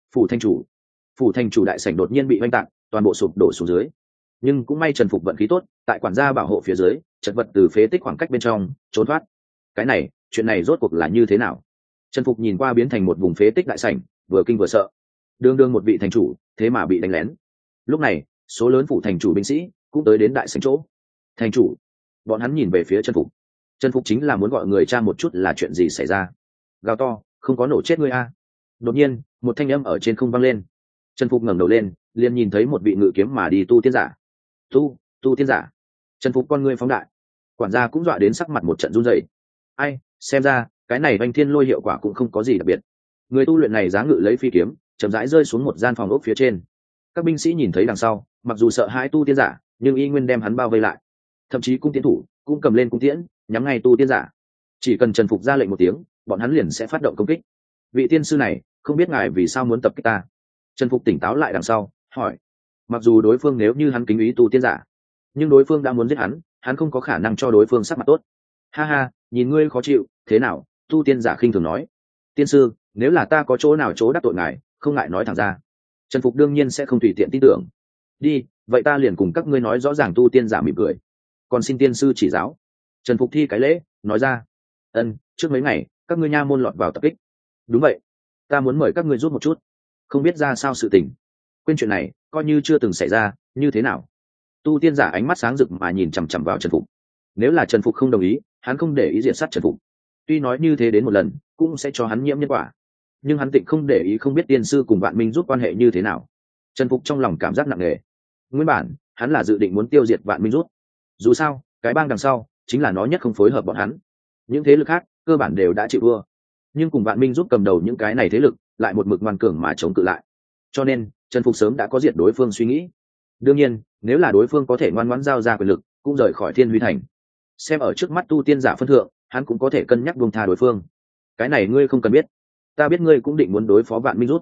Phủ thành chủ đại sảnh đột nhiên bị oanh tạc, toàn bộ sụp đổ xuống dưới. Nhưng cũng may Trần Phục vận khí tốt, tại quản gia bảo hộ phía dưới, chật vật từ phế tích khoảng cách bên trong trốn thoát. Cái này, chuyện này rốt cuộc là như thế nào? Trần Phục nhìn qua biến thành một vùng phế tích đại sảnh, vừa kinh vừa sợ. Đương một vị thành chủ, thế mà bị đánh lén. Lúc này, số lớn phủ thành chủ binh sĩ cũng tới đến đại sảnh chỗ. Thành chủ, bọn hắn nhìn về phía Trần Phục. Trần Phục chính là muốn gọi người tra một chút là chuyện gì xảy ra. Gào to, không có nổ chết ngươi a. Đột nhiên, một thanh âm ở trên không vang lên. Trần Phục ngẩng đầu lên, liền nhìn thấy một vị ngự kiếm mà đi tu tiên giả. Tu tiên giả. Trần Phục con ngươi phóng đại. Quản gia cũng dọa đến sắc mặt một trận run rẩy. Ai, xem ra, cái này Vành Thiên Lôi hiệu quả cũng không có gì đặc biệt. Người tu luyện này giá ngự lấy phi kiếm, chậm rãi rơi xuống một gian phòng ốc phía trên. Các binh sĩ nhìn thấy đằng sau, mặc dù sợ hãi tu tiên giả, nhưng y nguyên đem hắn bao vây lại. Thậm chí cung tiến thủ cũng cầm lên cung tiễn, nhắm ngay tu tiên giả. Chỉ cần Trần Phục ra lệnh một tiếng, bọn hắn liền sẽ phát động công kích. Vị tiên sư này, không biết ngài vì sao muốn tập kích ta? Trần Phục tỉnh táo lại đằng sau, hỏi. Mặc dù đối phương nếu như hắn kính ý tu tiên giả, nhưng đối phương đã muốn giết hắn không có khả năng cho đối phương sắc mặt tốt. Ha ha, nhìn ngươi khó chịu, thế nào? Tu tiên giả khinh thường nói. Tiên sư, nếu là ta có chỗ nào chỗ đắc tội ngài, không ngại nói thẳng ra. Trần Phục đương nhiên sẽ không tùy tiện tin tưởng. Đi, vậy ta liền cùng các ngươi nói rõ ràng. Tu tiên giả mỉm cười. Còn xin tiên sư chỉ giáo. Trần Phục thi cái lễ, nói ra. Trước mấy ngày, các ngươi nha môn lọt vào tập kích. Đúng vậy, ta muốn mời các ngươi giúp một chút. Không biết ra sao sự tình. Quên chuyện này, coi như chưa từng xảy ra, như thế nào? Tu tiên giả ánh mắt sáng rực mà nhìn chằm chằm vào Trần Phục. Nếu là Trần Phục không đồng ý, hắn không để ý diệt sát Trần Phục. Tuy nói như thế đến một lần, cũng sẽ cho hắn nhiễm nhân quả. Nhưng hắn tịnh không để ý, không biết tiên sư cùng Vạn Minh giúp quan hệ như thế nào. Trần Phục trong lòng cảm giác nặng nề. Nguyên bản, hắn là dự định muốn tiêu diệt Vạn Minh giúp. Dù sao, cái bang đằng sau chính là nó nhất không phối hợp bọn hắn. Những thế lực khác cơ bản đều đã chịu thua, nhưng cùng Vạn Minh giúp cầm đầu những cái này thế lực lại một mực ngoan cường mà chống cự lại. Cho nên Trần Phục sớm đã có diệt đối phương suy nghĩ. Đương nhiên, nếu là đối phương có thể ngoan ngoãn giao ra quyền lực, cũng rời khỏi Thiên Huy Thành, xem ở trước mắt tu tiên giả phân thượng, hắn cũng có thể cân nhắc buông tha đối phương. Cái này ngươi không cần biết, ta biết ngươi cũng định muốn đối phó Vạn Minh rút.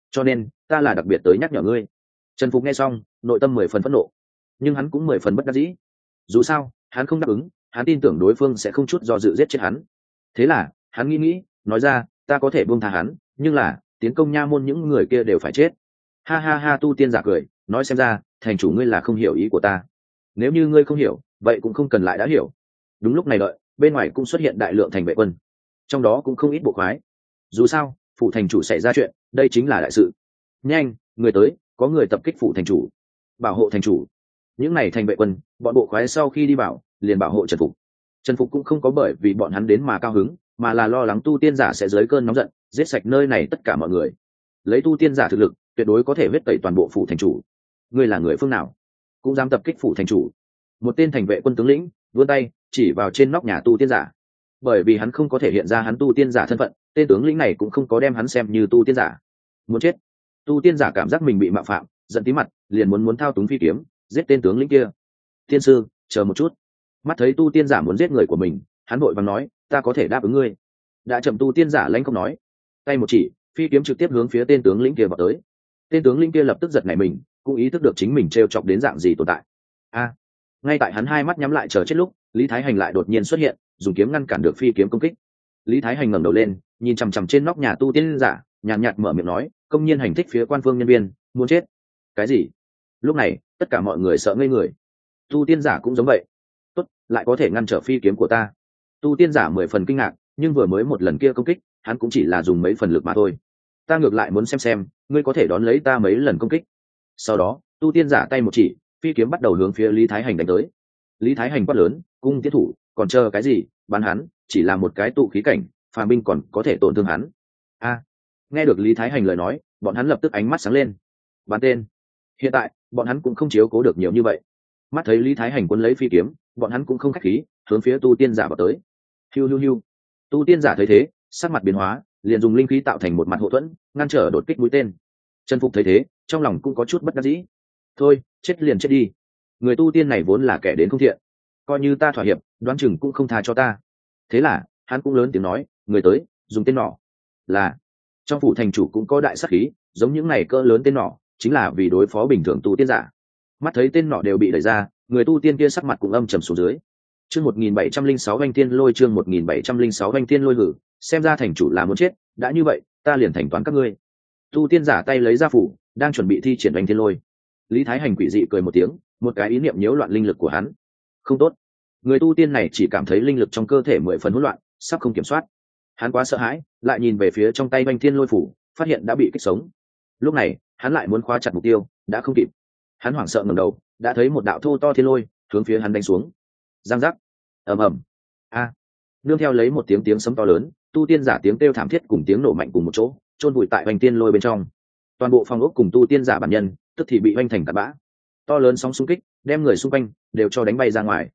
cho nên ta là đặc biệt tới nhắc nhở ngươi. Trần Phục nghe xong nội tâm 10 phần phẫn nộ, nhưng hắn cũng 10 phần bất đắc dĩ. Dù sao hắn không đáp ứng, hắn tin tưởng đối phương sẽ không chút do dự giết chết hắn. Thế là hắn nghĩ nói ra, ta có thể buông tha hắn, nhưng là tiến công nha môn những người kia đều phải chết. Ha ha ha, tu tiên giả cười nói, xem ra thành chủ ngươi là không hiểu ý của ta. Nếu như ngươi không hiểu vậy cũng không cần lại đã hiểu. Đúng lúc này đợi bên ngoài cũng xuất hiện đại lượng thành vệ quân, trong đó cũng không ít bộ khoái. Dù sao phủ thành chủ xảy ra chuyện, đây chính là đại sự. Nhanh, người tới, có người tập kích phủ thành chủ, bảo hộ thành chủ. Những này thành vệ quân bọn bộ khoái sau khi đi vào liền bảo hộ Trần Phục. Trần Phục cũng không có bởi vì bọn hắn đến mà cao hứng, mà là lo lắng tu tiên giả sẽ dưới cơn nóng giận giết sạch nơi này tất cả mọi người. Lấy tu tiên giả thực lực tuyệt đối có thể huyết tẩy toàn bộ phủ thành chủ. Ngươi là người phương nào cũng dám tập kích phủ thành chủ? Một tên thành vệ quân tướng lĩnh vươn tay chỉ vào trên nóc nhà tu tiên giả. Bởi vì hắn không có thể hiện ra hắn tu tiên giả thân phận, tên tướng lĩnh này cũng không có đem hắn xem như tu tiên giả. Muốn chết. Tu tiên giả cảm giác mình bị mạo phạm, giận tí mặt liền muốn thao túng phi kiếm giết tên tướng lĩnh kia. Tiên sư, chờ một chút. Mắt thấy tu tiên giả muốn giết người của mình, hắn vội vàng nói, ta có thể đáp ứng ngươi. Đã chậm, tu tiên giả lãnh không nói, tay một chỉ, phi kiếm trực tiếp hướng phía tên tướng lĩnh kia vào tới. Tên tướng lĩnh kia lập tức giật nảy mình, cũng ý thức được chính mình trêu chọc đến dạng gì tồn tại. Ngay tại hắn hai mắt nhắm lại chờ chết lúc, Lý Thái Hành lại đột nhiên xuất hiện, dùng kiếm ngăn cản được phi kiếm công kích. Lý Thái Hành ngẩng đầu lên, nhìn chằm chằm trên nóc nhà tu tiên giả, nhàn nhạt mở miệng nói, công nhiên hành thích phía quan phương nhân viên, muốn chết. Cái gì? Lúc này tất cả mọi người sợ ngây người. Tu tiên giả cũng giống vậy. Tốt, lại có thể ngăn trở phi kiếm của ta. Tu tiên giả 10 phần kinh ngạc, nhưng vừa mới một lần kia công kích hắn cũng chỉ là dùng mấy phần lực mà thôi. Ta ngược lại muốn xem ngươi có thể đón lấy ta mấy lần công kích. Sau đó tu tiên giả tay một chỉ, phi kiếm bắt đầu hướng phía Lý Thái Hành đánh tới. Lý Thái Hành quát lớn, cung tiến thủ, còn chờ cái gì, bắn hắn, chỉ là một cái tụ khí cảnh phàm binh còn có thể tổn thương hắn. Nghe được Lý Thái Hành lời nói, bọn hắn lập tức ánh mắt sáng lên. Bắn tên. Hiện tại bọn hắn cũng không chiếu cố được nhiều như vậy. Mắt thấy Lý Thái Hành quân lấy phi kiếm, bọn hắn cũng không khách khí hướng phía tu tiên giả vào tới. Hiu. Tu tiên giả thấy thế sắc mặt biến hóa, liền dùng linh khí tạo thành một mặt hộ thuẫn ngăn trở đột kích mũi tên. Trần Phục thấy thế trong lòng cũng có chút bất đắc dĩ. Thôi, chết liền chết đi. Người tu tiên này vốn là kẻ đến không thiện, coi như ta thỏa hiệp đoán chừng cũng không tha cho ta. Thế là hắn cũng lớn tiếng nói, người tới, dùng tên nỏ. Là. Trong phủ thành chủ cũng có đại sát khí, giống những này cỡ lớn tên nỏ chính là vì đối phó bình thường tu tiên giả. Mắt thấy tên nỏ đều bị đẩy ra, người tu tiên kia sắc mặt cũng âm trầm xuống dưới. Chương 1706 Anh Tiên Lôi, chương 1706 Anh Tiên Lôi hử, xem ra thành chủ là muốn chết, đã như vậy, ta liền thành toán các ngươi. Tu tiên giả tay lấy ra phủ, đang chuẩn bị thi triển Anh Tiên Lôi. Lý Thái Hành quỷ dị cười một tiếng, một cái ý niệm nhiễu loạn linh lực của hắn. Không tốt. Người tu tiên này chỉ cảm thấy linh lực trong cơ thể 10 phần hỗn loạn, sắp không kiểm soát. Hắn quá sợ hãi, lại nhìn về phía trong tay Anh Tiên Lôi phủ, phát hiện đã bị kích sống. Lúc này, hắn lại muốn khóa chặt mục tiêu, đã không kịp. Hắn hoảng sợ ngẩng đầu, đã thấy một đạo thô to thiên lôi hướng phía hắn đánh xuống. Giang giác. Ầm. Nương theo lấy một tiếng sấm to lớn, tu tiên giả tiếng kêu thảm thiết cùng tiếng nổ mạnh cùng một chỗ, chôn vùi tại Hoành Tiên Lôi bên trong. Toàn bộ phòng ốc cùng tu tiên giả bản nhân tức thì bị hoành thành tạt bã. To lớn sóng xung kích đem người xung quanh đều cho đánh bay ra ngoài.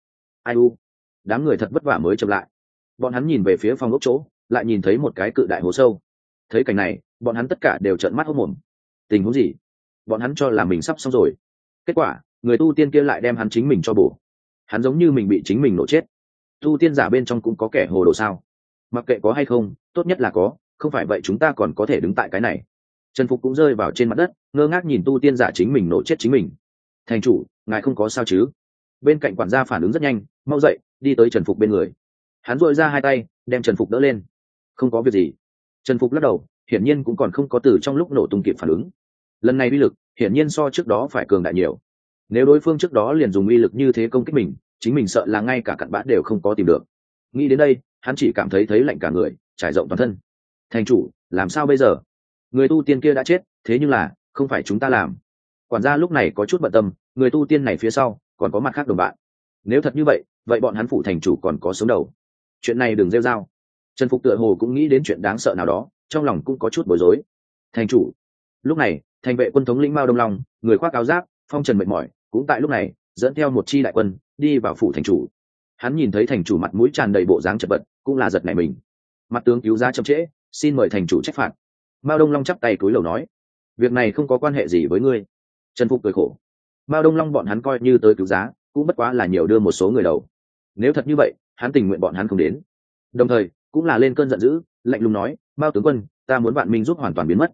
Đám người thật vất vả mới chậm lại. Bọn hắn nhìn về phía phòng ốc chỗ, lại nhìn thấy một cái cự đại hố sâu. Thấy cảnh này, bọn hắn tất cả đều trợn mắt hốt mồm. Tình huống gì? Bọn hắn cho là mình sắp xong rồi, kết quả người tu tiên kia lại đem hắn chính mình cho bổ. Hắn giống như mình bị chính mình nổ chết. Tu tiên giả bên trong cũng có kẻ hồ đồ sao? Mặc kệ có hay không, tốt nhất là có, không phải vậy chúng ta còn có thể đứng tại cái này. Trần Phục cũng rơi vào trên mặt đất, ngơ ngác nhìn tu tiên giả chính mình nổ chết chính mình. Thành chủ, ngài không có sao chứ? Bên cạnh quản gia phản ứng rất nhanh, mau dậy, đi tới Trần Phục bên người. Hắn duỗi ra hai tay đem Trần Phục đỡ lên. Không có việc gì. Trần Phục lắc đầu, hiển nhiên cũng còn không có từ trong lúc nổ tung kịp phản ứng. Lần này uy lực hiển nhiên so trước đó phải cường đại nhiều. Nếu đối phương trước đó liền dùng uy lực như thế công kích mình, chính mình sợ là ngay cả cặn bã đều không có tìm được. Nghĩ đến đây, hắn chỉ cảm thấy lạnh cả người, trải rộng toàn thân. Thành chủ, làm sao bây giờ? Người tu tiên kia đã chết, thế nhưng là không phải chúng ta làm. Quản gia lúc này có chút bận tâm, người tu tiên này phía sau còn có mặt khác đồng bạn. Nếu thật như vậy, vậy bọn hắn phủ thành chủ còn có sống đầu. Chuyện này đừng rêu rao. Trần Phục tựa hồ cũng nghĩ đến chuyện đáng sợ nào đó, trong lòng cũng có chút bối rối. Thành chủ. Lúc này, thành vệ quân thống lĩnh Mao Đông Long, người khoác áo giáp, phong trần mệt mỏi, cũng tại lúc này dẫn theo một chi đại quân đi vào phủ thành chủ. Hắn nhìn thấy thành chủ mặt mũi tràn đầy bộ dáng chật vật, cũng là giật nảy mình. Mặt tướng cứu giá chậm trễ, xin mời thành chủ trách phạt. Mao Đông Long chắp tay cúi đầu nói, việc này không có quan hệ gì với ngươi. Trần Phục cười khổ. Mao Đông Long bọn hắn coi như tới cứu giá, cũng bất quá là nhiều đưa một số người đầu. Nếu thật như vậy, hắn tình nguyện bọn hắn không đến. Đồng thời cũng là lên cơn giận dữ, lạnh lùng nói, Mao tướng quân, ta muốn Vạn Minh giúp hoàn toàn biến mất.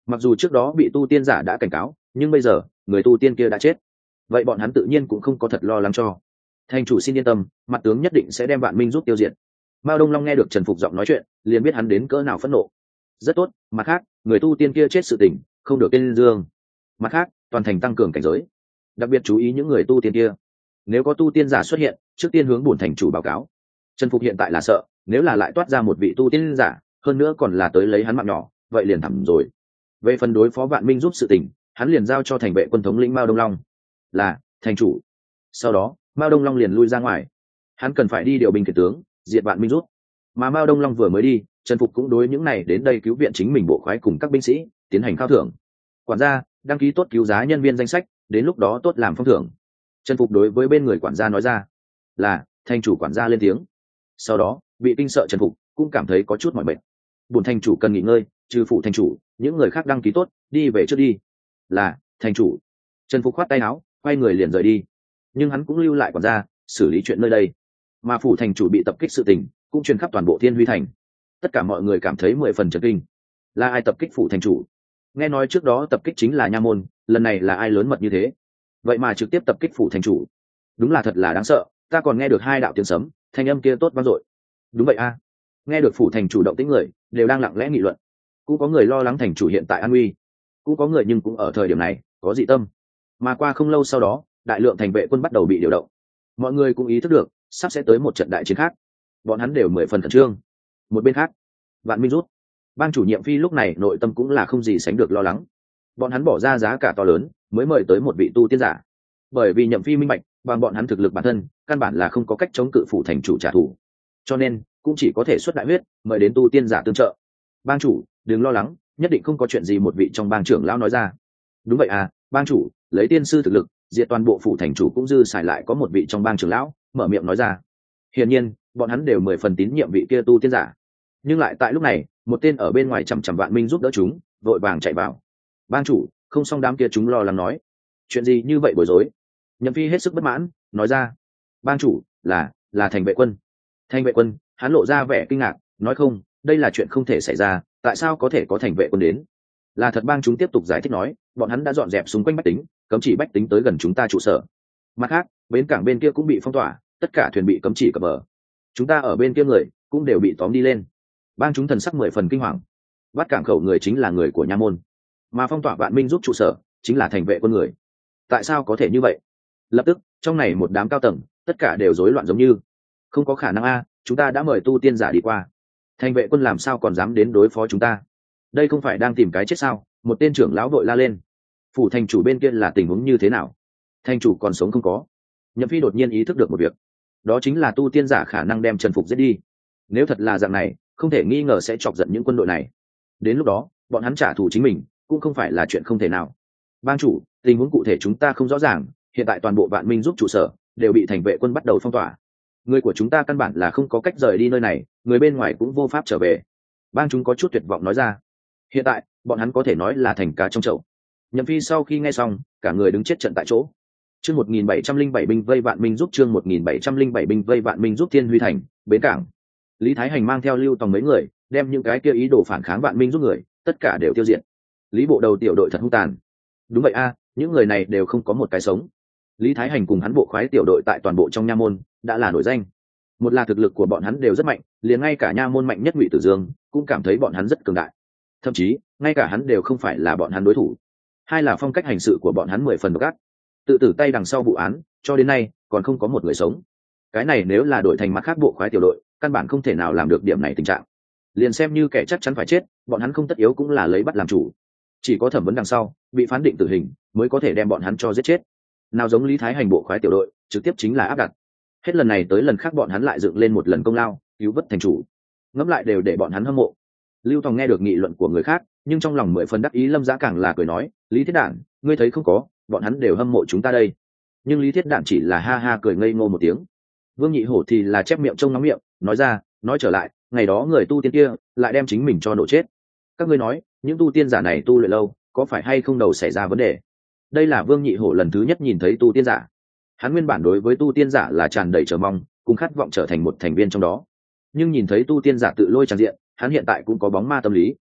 Mặc dù trước đó bị tu tiên giả đã cảnh cáo, nhưng bây giờ người tu tiên kia đã chết, vậy bọn hắn tự nhiên cũng không có thật lo lắng cho. Thành chủ xin yên tâm, mặt tướng nhất định sẽ đem Vạn Minh giúp tiêu diệt. Mao Đông Long nghe được Trần Phục giọng nói chuyện, liền biết hắn đến cỡ nào phẫn nộ. Rất tốt, mặt khác, người tu tiên kia chết sự tình, không được tên dương. Mặt khác, toàn thành tăng cường cảnh giới, đặc biệt chú ý những người tu tiên kia. Nếu có tu tiên giả xuất hiện, trước tiên hướng bổn thành chủ báo cáo. Trần Phục hiện tại là sợ, nếu là lại toát ra một vị tu tiên giả, hơn nữa còn là tới lấy hắn mạng nhỏ, vậy liền thẳm rồi. Về phần đối phó Vạn Minh giúp sự tình, hắn liền giao cho thành vệ quân thống lĩnh Mao Đông Long. Là thành chủ. Sau đó, Mao Đông Long liền lui ra ngoài. Hắn cần phải đi điều binh khiển tướng, diệt Vạn Minh rút. Mà Mao Đông Long vừa mới đi, Trần Phục cũng đối những này đến đây cứu viện chính mình bộ khoái cùng các binh sĩ tiến hành khao thưởng. Quản gia, đăng ký tốt cứu giá nhân viên danh sách, đến lúc đó tốt làm phong thưởng. Trần Phục đối với bên người quản gia nói ra. Là thành chủ. Quản gia lên tiếng. Sau đó, bị kinh sợ Trần Phục cũng cảm thấy có chút mỏi mệt. Bổn thành chủ cần nghỉ ngơi, trừ phụ thành chủ, những người khác đăng ký tốt, đi về trước đi. Là thành chủ. Trần Phục khoát tay áo, quay người liền rời đi. Nhưng hắn cũng lưu lại quản gia, xử lý chuyện nơi đây. Mà phủ thành chủ bị tập kích sự tình cũng truyền khắp toàn bộ Thiên Huy thành. Tất cả mọi người cảm thấy 10 phần chấn kinh. Là ai tập kích phủ thành chủ? Nghe nói trước đó tập kích chính là Nha môn, lần này là ai lớn mật như thế? Vậy mà trực tiếp tập kích phủ thành chủ, đúng là thật là đáng sợ. Ta còn nghe được 2 đạo tiếng sấm, thanh âm kia tốt vang dội. Đúng vậy a. Nghe được phủ thành chủ động tĩnh người đều đang lặng lẽ nghị luận. Cũng có người lo lắng thành chủ hiện tại an nguy, cũng có người nhưng cũng ở thời điểm này có dị tâm. Mà qua không lâu sau đó, đại lượng thành vệ quân bắt đầu bị điều động. Mọi người cũng ý thức được sắp sẽ tới một trận đại chiến khác, bọn hắn đều 10 phần khẩn trương. Một bên khác, Vạn Minh rút, ban chủ nhiệm Phi lúc này nội tâm cũng là không gì sánh được lo lắng. Bọn hắn bỏ ra giá cả to lớn mới mời tới một vị tu tiên giả, bởi vì nhậm Phi minh bạch bằng bọn hắn thực lực bản thân căn bản là không có cách chống cự phủ thành chủ trả thù, cho nên cũng chỉ có thể xuất đại huyết mời đến tu tiên giả tương trợ. Bang chủ đừng lo lắng, nhất định không có chuyện gì. Một vị trong bang trưởng lão nói ra. Đúng vậy à, bang chủ, lấy tiên sư thực lực diệt toàn bộ phủ thành chủ cũng dư xài. Lại có một vị trong bang trưởng lão mở miệng nói ra. Hiển nhiên bọn hắn đều 10 phần tín nhiệm vị kia tu tiên giả. Nhưng lại tại lúc này, một tên ở bên ngoài chằm chằm Vạn Minh giúp đỡ chúng, vội vàng chạy vào. Bang chủ, không xong. Đám kia chúng lo lắng nói. Chuyện gì như vậy bối rối? Nhậm Phi hết sức bất mãn nói ra. Bang chủ, là thành vệ quân. Thành vệ quân? Hắn lộ ra vẻ kinh ngạc, nói không, đây là chuyện không thể xảy ra, tại sao có thể có thành vệ quân đến? Là thật. Bang chúng tiếp tục giải thích nói, bọn hắn đã dọn dẹp xung quanh bách tính, cấm chỉ bách tính tới gần chúng ta trụ sở. Mặt khác, bến cảng bên kia cũng bị phong tỏa, tất cả thuyền bị cấm chỉ cập bờ. Chúng ta ở bên kia người cũng đều bị tóm đi lên. Bang chúng thần sắc 10 phần kinh hoàng. Bắt cảng khẩu người chính là người của Nha môn, mà phong tỏa Vạn Minh giúp trụ sở chính là thành vệ quân người. Tại sao có thể như vậy? Lập tức trong này một đám cao tầng tất cả đều rối loạn giống như. Không có khả năng a, chúng ta đã mời tu tiên giả đi qua, thành vệ quân làm sao còn dám đến đối phó chúng ta? Đây không phải đang tìm cái chết sao? Một tên trưởng lão vội la lên. Phủ thành chủ bên kia là tình huống như thế nào? Thành chủ còn sống không có? Nhậm Phi đột nhiên ý thức được một việc, đó chính là tu tiên giả khả năng đem Trần Phục giết đi. Nếu thật là dạng này, không thể nghi ngờ sẽ chọc giận những quân đội này. Đến lúc đó bọn hắn trả thù chính mình cũng không phải là chuyện không thể nào. Bang chủ, tình huống cụ thể chúng ta không rõ ràng, hiện tại toàn bộ Vạn Minh giúp trụ sở đều bị thành vệ quân bắt đầu phong tỏa. Người của chúng ta căn bản là không có cách rời đi nơi này, người bên ngoài cũng vô pháp trở về. Bang chúng có chút tuyệt vọng nói ra. Hiện tại bọn hắn có thể nói là thành cá trong chậu. Nhậm Phi sau khi nghe xong, cả người đứng chết trận tại chỗ. Chương 1707 binh vây Vạn Minh giúp. Chương 1707 binh vây Vạn Minh giúp. Thiên Huy thành, bến cảng. Lý Thái Hành mang theo Lưu Tòng mấy người, đem những cái kia ý đồ phản kháng Vạn Minh giúp người tất cả đều tiêu diệt. Lý bộ đầu tiểu đội thật hung tàn. Đúng vậy a, những người này đều không có một cái sống. Lý Thái Hành cùng hắn bộ khoái tiểu đội tại toàn bộ trong Nha môn đã là nổi danh. Một là thực lực của bọn hắn đều rất mạnh, liền ngay cả Nha môn mạnh nhất Ngụy Tử Dương cũng cảm thấy bọn hắn rất cường đại. Thậm chí ngay cả hắn đều không phải là bọn hắn đối thủ. Hai là phong cách hành sự của bọn hắn 10 phần độc ác, tự tử tay đằng sau vụ án, cho đến nay còn không có một người sống. Cái này nếu là đổi thành mặt khác bộ khoái tiểu đội, căn bản không thể nào làm được điểm này tình trạng. Liền xem như kẻ chắc chắn phải chết, bọn hắn không tất yếu cũng là lấy bắt làm chủ. Chỉ có thẩm vấn đằng sau, bị phán định tử hình mới có thể đem bọn hắn cho giết chết. Nào giống Lý Thái Hành bộ khoái tiểu đội, trực tiếp chính là áp đặt. Hết lần này tới lần khác bọn hắn lại dựng lên một lần công lao, cứu vớt thành chủ. Ngẫm lại đều để bọn hắn hâm mộ. Lưu Tòng nghe được nghị luận của người khác, nhưng trong lòng 10 phần đắc ý. Lâm Giá càng là cười nói, Lý Thiết Đản, ngươi thấy không có, bọn hắn đều hâm mộ chúng ta đây. Nhưng Lý Thiết Đản chỉ là ha ha cười ngây ngô một tiếng. Vương Nhị Hổ thì là chép miệng trông nóng miệng, nói ra, nói trở lại, ngày đó người tu tiên kia lại đem chính mình cho nổ chết. Các ngươi nói, những tu tiên giả này tu luyện lâu, có phải hay không đầu xảy ra vấn đề? Đây là Vương Nhị Hổ lần thứ nhất nhìn thấy tu tiên giả. Hắn nguyên bản đối với tu tiên giả là tràn đầy chờ mong, cùng khát vọng trở thành một thành viên trong đó. Nhưng nhìn thấy tu tiên giả tự lôi tràn diện, hắn hiện tại cũng có bóng ma tâm lý.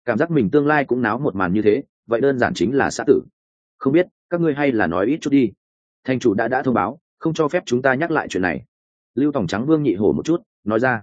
cảm giác mình tương lai cũng náo một màn như thế, vậy đơn giản chính là xã tử. Không biết các ngươi hay là nói ít chút đi. Thành chủ đã thông báo không cho phép chúng ta nhắc lại chuyện này. Lưu Tòng trắng Vương Nhị Hổ một chút, nói ra.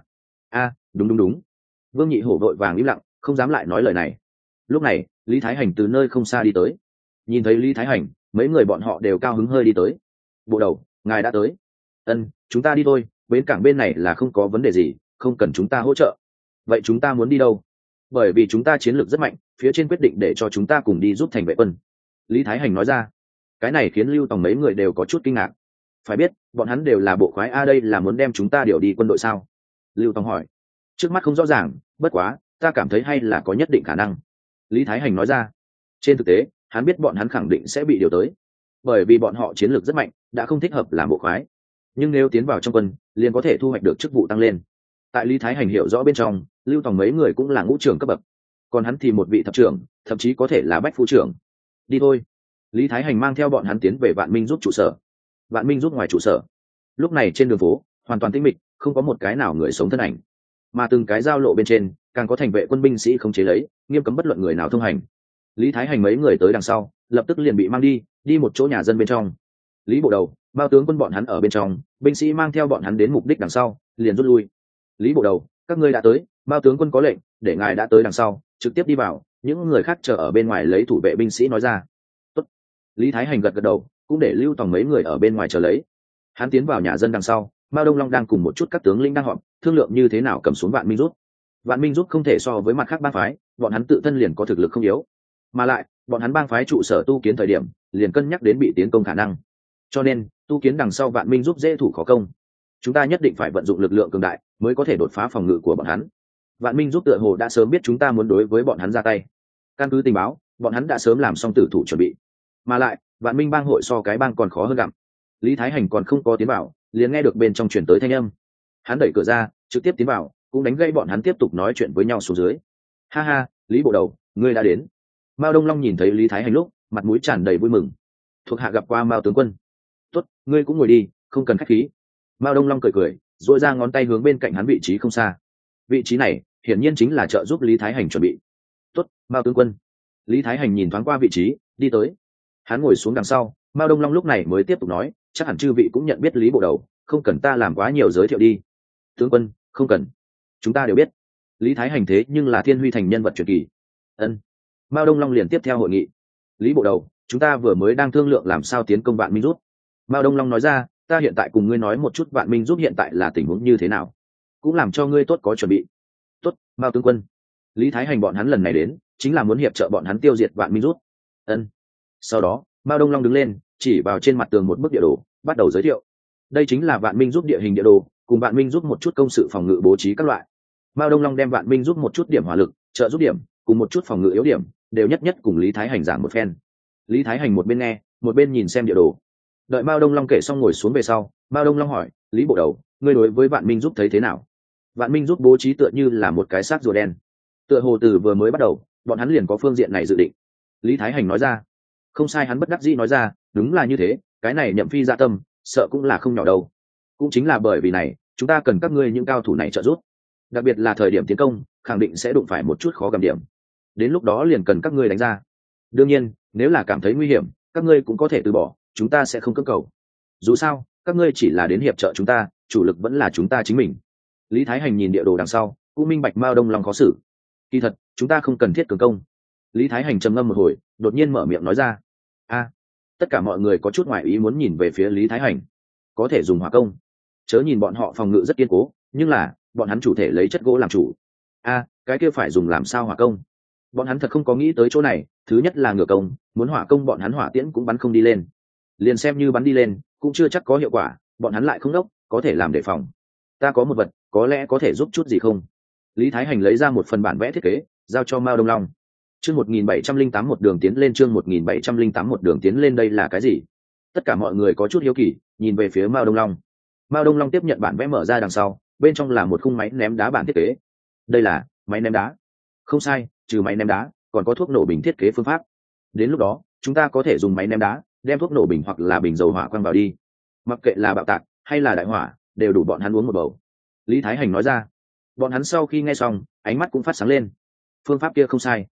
Đúng. Vương Nhị Hổ vội vàng im lặng, không dám lại nói lời này. Lúc này Lý Thái Hành từ nơi không xa đi tới. Nhìn thấy Lý Thái Hành, mấy người bọn họ đều cao hứng hơi đi tới. Bộ đầu, ngài đã tới. Chúng ta đi thôi, bến cảng bên này là không có vấn đề gì, không cần chúng ta hỗ trợ. Vậy chúng ta muốn đi đâu? Bởi vì chúng ta chiến lược rất mạnh, phía trên quyết định để cho chúng ta cùng đi giúp thành vệ quân. Lý Thái Hành nói ra. Cái này khiến Lưu Tòng mấy người đều có chút kinh ngạc. Phải biết bọn hắn đều là bộ khoái a, đây là muốn đem chúng ta điều đi quân đội sao? Lưu Tòng hỏi. Trước mắt không rõ ràng, bất quá ta cảm thấy hay là có nhất định khả năng. Lý Thái Hành nói ra. Trên thực tế hắn biết bọn hắn khẳng định sẽ bị điều tới, bởi vì bọn họ chiến lược rất mạnh, đã không thích hợp làm bộ khoái. Nhưng nếu tiến vào trong quân liền có thể thu hoạch được chức vụ tăng lên. Tại Lý Thái Hành hiểu rõ bên trong, Lưu Tòng mấy người cũng là ngũ trưởng cấp bậc, còn hắn thì một vị thập trưởng, thậm chí có thể là bách phu trưởng. Đi thôi. Lý Thái Hành mang theo bọn hắn tiến về Vạn Minh giúp trụ sở. Vạn Minh giúp ngoài trụ sở, lúc này trên đường phố hoàn toàn tĩnh mịch, không có một cái nào người sống thân ảnh, mà từng cái giao lộ bên trên càng có thành vệ quân binh sĩ không chế lấy, nghiêm cấm bất luận người nào thông hành. Lý Thái Hành mấy người tới đằng sau, lập tức liền bị mang đi một chỗ nhà dân bên trong. Lý bộ đầu, Mao tướng quân bọn hắn ở bên trong, binh sĩ mang theo bọn hắn đến mục đích đằng sau liền rút lui. Lý bộ đầu, các ngươi đã tới, Mao tướng quân có lệnh để ngài đã tới đằng sau trực tiếp đi vào, những người khác chờ ở bên ngoài lấy thủ vệ binh sĩ nói ra. Tốt. Lý Thái Hành gật đầu, cũng để Lưu Tòng mấy người ở bên ngoài chờ lấy. Hắn tiến vào nhà dân đằng sau, Mao Đông Long đang cùng một chút các tướng lĩnh đang họp, thương lượng như thế nào cầm xuống Vạn Minh rút. Vạn Minh rút không thể so với mặt khác bang phái, bọn hắn tự thân liền có thực lực không yếu, mà lại bọn hắn bang phái trụ sở tu kiến thời điểm liền cân nhắc đến bị tiến công khả năng, cho nên tu kiến đằng sau Vạn Minh giúp dễ thủ khó công. Chúng ta nhất định phải vận dụng lực lượng cường đại mới có thể đột phá phòng ngự của bọn hắn. Vạn Minh giúp tựa hồ đã sớm biết chúng ta muốn đối với bọn hắn ra tay, căn cứ tình báo bọn hắn đã sớm làm xong tử thủ chuẩn bị, mà lại Vạn Minh bang hội so cái bang còn khó hơn gặm. Lý Thái Hành còn không có tiến vào liền nghe được bên trong truyền tới thanh âm. Hắn đẩy cửa ra trực tiếp tiến vào, cũng đánh gây bọn hắn tiếp tục nói chuyện với nhau xuống dưới. Ha ha, Lý bộ đầu, ngươi đã đến. Mao Đông Long nhìn thấy Lý Thái Hành lúc mặt mũi tràn đầy vui mừng. Thuộc hạ gặp qua Mao tướng quân. Tốt, ngươi cũng ngồi đi, không cần khách khí. Mao Đông Long cười duỗi ra ngón tay hướng bên cạnh hắn vị trí không xa. Vị trí này hiển nhiên chính là trợ giúp Lý Thái Hành chuẩn bị. Tốt, Mao tướng quân. Lý Thái Hành nhìn thoáng qua vị trí, đi tới. Hắn ngồi xuống đằng sau, Mao Đông Long lúc này mới tiếp tục nói, chắc hẳn chư vị cũng nhận biết Lý bộ đầu, không cần ta làm quá nhiều giới thiệu đi. Tướng quân, không cần, chúng ta đều biết. Lý Thái Hành thế nhưng là Thiên Huy thành nhân vật truyền kỳ. Mao Đông Long liền tiếp theo hội nghị. Lý bộ đầu, chúng ta vừa mới đang thương lượng làm sao tiến công Vạn Minh rút. Mao Đông Long nói ra, ta hiện tại cùng ngươi nói một chút Vạn Minh rút hiện tại là tình huống như thế nào, cũng làm cho ngươi tốt có chuẩn bị. Tốt, Mao tướng quân. Lý Thái Hành bọn hắn lần này đến chính là muốn hiệp trợ bọn hắn tiêu diệt Vạn Minh rút. Sau đó Mao Đông Long đứng lên, chỉ vào trên mặt tường một bức địa đồ, bắt đầu giới thiệu. Đây chính là Vạn Minh rút địa hình địa đồ, cùng Vạn Minh rút một chút công sự phòng ngự bố trí các loại. Mao Đông Long đem Vạn Minh rút một chút điểm hỏa lực, trợ giúp điểm, cùng một chút phòng ngự yếu điểm, đều nhất nhất cùng Lý Thái Hành giảng một phen. Lý Thái Hành một bên nghe, một bên nhìn xem địa đồ. Đợi Mao Đông Long kể xong ngồi xuống về sau, Mao Đông Long hỏi, Lý bộ đầu, ngươi đối với Vạn Minh rút thấy thế nào? Vạn Minh rút bố trí tựa như là một cái xác rùa đen, tựa hồ từ vừa mới bắt đầu bọn hắn liền có phương diện này dự định. Lý Thái Hành nói ra. Không sai, hắn bất đắc dĩ nói ra, đúng là như thế, cái này Nhậm Phi dạ tâm sợ cũng là không nhỏ đâu. Cũng chính là bởi vì này chúng ta cần các ngươi những cao thủ này trợ giúp, đặc biệt là thời điểm tiến công khẳng định sẽ đụng phải một chút khó gầm điểm, đến lúc đó liền cần các ngươi đánh ra. Đương nhiên nếu là cảm thấy nguy hiểm các ngươi cũng có thể từ bỏ, chúng ta sẽ không cưỡng cầu, dù sao các ngươi chỉ là đến hiệp trợ chúng ta, chủ lực vẫn là chúng ta chính mình. Lý Thái Hành nhìn địa đồ đằng sau cũng minh bạch Mao Đông Long khó xử. Kỳ thật chúng ta không cần thiết cường công. Lý Thái Hành trầm ngâm một hồi, đột nhiên mở miệng nói ra. Tất cả mọi người có chút ngoại ý muốn nhìn về phía Lý Thái Hành. Có thể dùng hỏa công, chớ nhìn bọn họ phòng ngự rất kiên cố, nhưng là bọn hắn chủ thể lấy chất gỗ làm chủ. Cái kia phải dùng làm sao hỏa công? Bọn hắn thật không có nghĩ tới chỗ này. Thứ nhất là ngựa công, muốn hỏa công bọn hắn hỏa tiễn cũng bắn không đi lên, liền xem như bắn đi lên cũng chưa chắc có hiệu quả, bọn hắn lại không đốc, có thể làm đề phòng. Ta có một vật, có lẽ có thể giúp chút gì không? Lý Thái Hành lấy ra một phần bản vẽ thiết kế, giao cho Mao Đông Long. Chương 1708 một đường tiến lên, chương 1708 một đường tiến lên, đây là cái gì? Tất cả mọi người có chút hiếu kỳ, nhìn về phía Mao Đông Long. Mao Đông Long tiếp nhận bản vẽ mở ra đằng sau, bên trong là một khung máy ném đá bản thiết kế. Đây là máy ném đá? Không sai, trừ máy ném đá, còn có thuốc nổ bình thiết kế phương pháp. Đến lúc đó, chúng ta có thể dùng máy ném đá, đem thuốc nổ bình hoặc là bình dầu hỏa quăng vào đi. Mặc kệ là bạo tạc hay là đại hỏa, đều đủ bọn hắn uống một bầu. Lý Thái Hành nói ra. Bọn hắn sau khi nghe xong, ánh mắt cũng phát sáng lên. Phương pháp kia không sai.